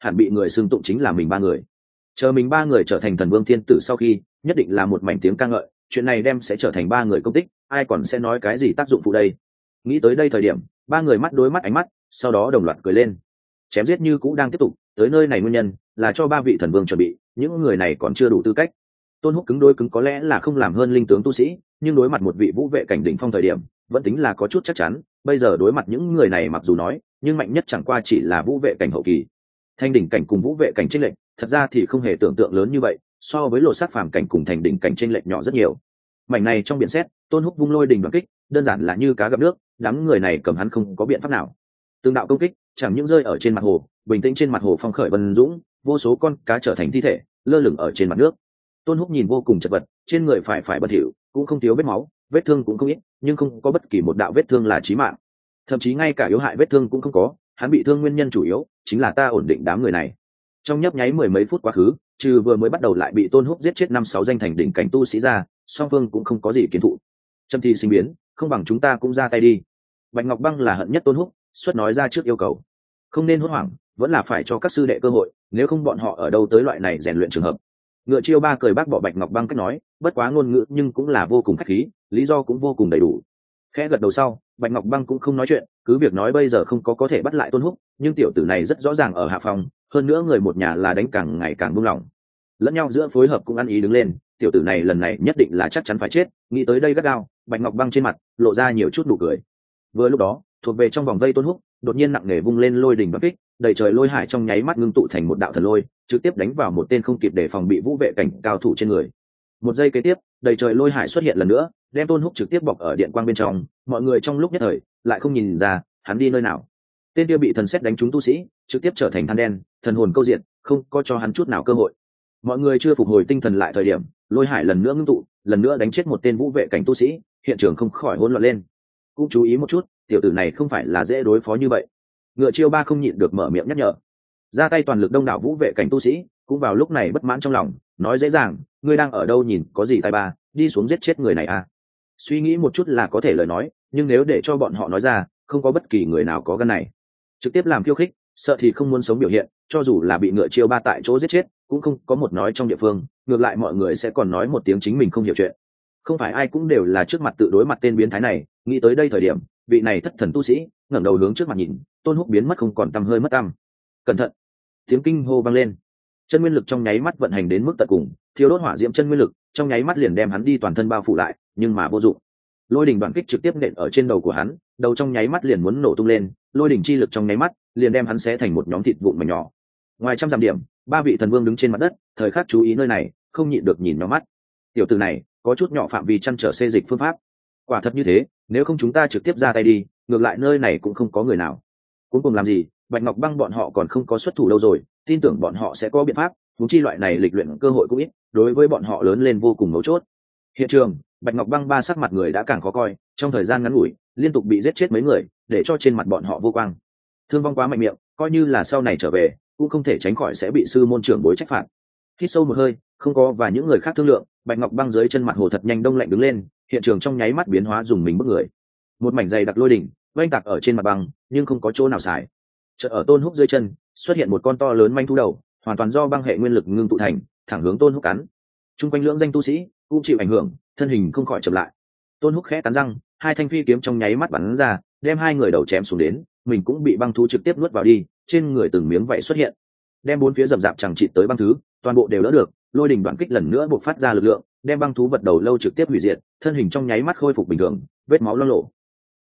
hẳn bị người xưng tụng chính là mình ba người. Chờ mình ba người trở thành thần vương thiên tử sau khi, nhất định là một mảnh tiếng ca ngợi, chuyện này đem sẽ trở thành ba người công tích, ai còn sẽ nói cái gì tác dụng phụ đây. Nghĩ tới đây thời điểm, ba người mắt đối mắt ánh mắt, sau đó đồng loạt cười lên. Chém giết như cũ đang tiếp tục, tới nơi này nguyên nhân là cho ba vị thần vương chuẩn bị, những người này còn chưa đủ tư cách. Tôn Húc cứng đôi cứng có lẽ là không làm hơn linh tướng tu sĩ, nhưng đối mặt một vị vũ vệ cảnh đỉnh phong thời điểm, vẫn tính là có chút chắc chắn. Bây giờ đối mặt những người này mặc dù nói, nhưng mạnh nhất chẳng qua chỉ là vũ vệ cảnh hậu kỳ. Thanh đỉnh cảnh cùng vũ vệ cảnh chênh lệch, thật ra thì không hề tưởng tượng lớn như vậy, so với lột xác phàm cảnh cùng thành đỉnh cảnh chênh lệch nhỏ rất nhiều. Mảnh này trong biển xét, Tôn Húc vung lôi đình đoạt kích, đơn giản là như cá gặp nước, đám người này cầm hắn không có biện pháp nào. Tương đạo công kích, chẳng những rơi ở trên mặt hồ, bình tĩnh trên mặt hồ phong khởi vân dũng, vô số con cá trở thành thi thể, lơ lửng ở trên mặt nước. Tôn Húc nhìn vô cùng chật vật, trên người phải phải bẩn thỉu, cũng không thiếu vết máu, vết thương cũng không ít, nhưng không có bất kỳ một đạo vết thương là chí mạng, thậm chí ngay cả yếu hại vết thương cũng không có. Hắn bị thương nguyên nhân chủ yếu chính là ta ổn định đám người này. Trong nhấp nháy mười mấy phút quá khứ, trừ vừa mới bắt đầu lại bị Tôn Húc giết chết năm sáu danh thành đỉnh cảnh tu sĩ ra, song phương cũng không có gì kiến thụ. Trâm thi sinh biến, không bằng chúng ta cũng ra tay đi. Bạch Ngọc Băng là hận nhất Tôn Húc, xuất nói ra trước yêu cầu. Không nên hốt hoảng, vẫn là phải cho các sư đệ cơ hội, nếu không bọn họ ở đâu tới loại này rèn luyện trường hợp. Ngựa Chiêu Ba cười bác bỏ Bạch Ngọc Băng cách nói, bất quá ngôn ngữ nhưng cũng là vô cùng khách khí, lý do cũng vô cùng đầy đủ. Khẽ gật đầu sau, Bạch Ngọc Băng cũng không nói chuyện, cứ việc nói bây giờ không có có thể bắt lại Tôn Húc, nhưng tiểu tử này rất rõ ràng ở hạ phòng, hơn nữa người một nhà là đánh càng ngày càng buông lỏng, lẫn nhau giữa phối hợp cũng ăn ý đứng lên. Tiểu tử này lần này nhất định là chắc chắn phải chết. Nghĩ tới đây gắt gao, Bạch Ngọc Băng trên mặt lộ ra nhiều chút nụ cười. Vừa lúc đó, thuộc về trong vòng vây Tôn Húc đột nhiên nặng nề vung lên lôi đỉnh đoạt kích, đầy trời lôi hải trong nháy mắt ngưng tụ thành một đạo thần lôi, trực tiếp đánh vào một tên không kịp để phòng bị vũ vệ cảnh cao thủ trên người. Một giây kế tiếp, đầy trời lôi hải xuất hiện lần nữa, đem Tôn Húc trực tiếp bọc ở điện quang bên trong. Mọi người trong lúc nhất thời lại không nhìn ra hắn đi nơi nào. Tên kia bị thần sét đánh trúng tu sĩ, trực tiếp trở thành than đen, thần hồn câu diện, không có cho hắn chút nào cơ hội. Mọi người chưa phục hồi tinh thần lại thời điểm, lôi hải lần nữa ngưng tụ, lần nữa đánh chết một tên vũ vệ cảnh tu sĩ, hiện trường không khỏi hỗn loạn lên. Cũng chú ý một chút, tiểu tử này không phải là dễ đối phó như vậy. Ngựa Chiêu Ba không nhịn được mở miệng nhắc nhở. Ra tay toàn lực đông đảo vũ vệ cảnh tu sĩ, cũng vào lúc này bất mãn trong lòng, nói dễ dàng, ngươi đang ở đâu nhìn có gì tai ba, đi xuống giết chết người này à. Suy nghĩ một chút là có thể lời nói, nhưng nếu để cho bọn họ nói ra, không có bất kỳ người nào có gan này. Trực tiếp làm khiêu khích, sợ thì không muốn sống biểu hiện, cho dù là bị Ngựa Chiêu Ba tại chỗ giết chết, cũng không có một nói trong địa phương, ngược lại mọi người sẽ còn nói một tiếng chính mình không hiểu chuyện. Không phải ai cũng đều là trước mặt tự đối mặt tên biến thái này. Nghĩ tới đây thời điểm, vị này thất thần tu sĩ ngẩng đầu hướng trước mặt nhìn, Tôn Húc biến mất không còn tăm hơi mất tăm. Cẩn thận! Tiếng kinh hô vang lên. Chân nguyên lực trong nháy mắt vận hành đến mức tận cùng, thiêu đốt hỏa diễm chân nguyên lực trong nháy mắt liền đem hắn đi toàn thân bao phủ lại, nhưng mà vô dụng. Lôi đỉnh đoạn kích trực tiếp nện ở trên đầu của hắn, đầu trong nháy mắt liền muốn nổ tung lên, lôi đỉnh chi lực trong nháy mắt liền đem hắn xé thành một nhóm thịt vụn mảnh nhỏ. Ngoài trăm dặm điểm, ba vị thần vương đứng trên mặt đất, thời khắc chú ý nơi này, không nhịn được nhìn nhau mắt. Tiểu tử này có chút nhỏ phạm vi chăn trở xê dịch phương pháp. Quả thật như thế, nếu không chúng ta trực tiếp ra tay đi, ngược lại nơi này cũng không có người nào. Cuối cùng làm gì, Bạch Ngọc Băng bọn họ còn không có xuất thủ đâu rồi, tin tưởng bọn họ sẽ có biện pháp. Huống chi loại này lịch luyện cơ hội cũng ít, đối với bọn họ lớn lên vô cùng mấu chốt. Hiện trường, Bạch Ngọc Băng ba sắc mặt người đã càng khó coi, trong thời gian ngắn ngủi liên tục bị giết chết mấy người, để cho trên mặt bọn họ vô quang. Thương vong quá mạnh miệng, coi như là sau này trở về cũng không thể tránh khỏi sẽ bị sư môn trưởng bối trách phạt. Hít sâu một hơi, không có và những người khác thương lượng, Bạch Ngọc Băng dưới chân mặt hồ thật nhanh đông lạnh đứng lên, hiện trường trong nháy mắt biến hóa dùng mình bức người. Một mảnh dày đặc lôi đỉnh vang tạc ở trên mặt băng, nhưng không có chỗ nào xài. Chợt ở Tôn Húc dưới chân xuất hiện một con to lớn manh thú đầu, hoàn toàn do băng hệ nguyên lực ngưng tụ thành, thẳng hướng Tôn Húc cắn. Trung quanh lưỡng danh tu sĩ cũng chịu ảnh hưởng, thân hình không khỏi chậm lại. Tôn Húc khẽ cắn răng, hai thanh phi kiếm trong nháy mắt bắn ra, đem hai người đầu chém xuống đến, mình cũng bị băng thú trực tiếp nuốt vào đi, trên người từng miếng vảy xuất hiện, đem bốn phía rậm rạp chẳng chịt tới băng thứ, toàn bộ đều đỡ được. Lôi đỉnh đoạn kích lần nữa buộc phát ra lực lượng, đem băng thú vật đầu lâu trực tiếp hủy diệt, thân hình trong nháy mắt khôi phục bình thường, vết máu loang lổ,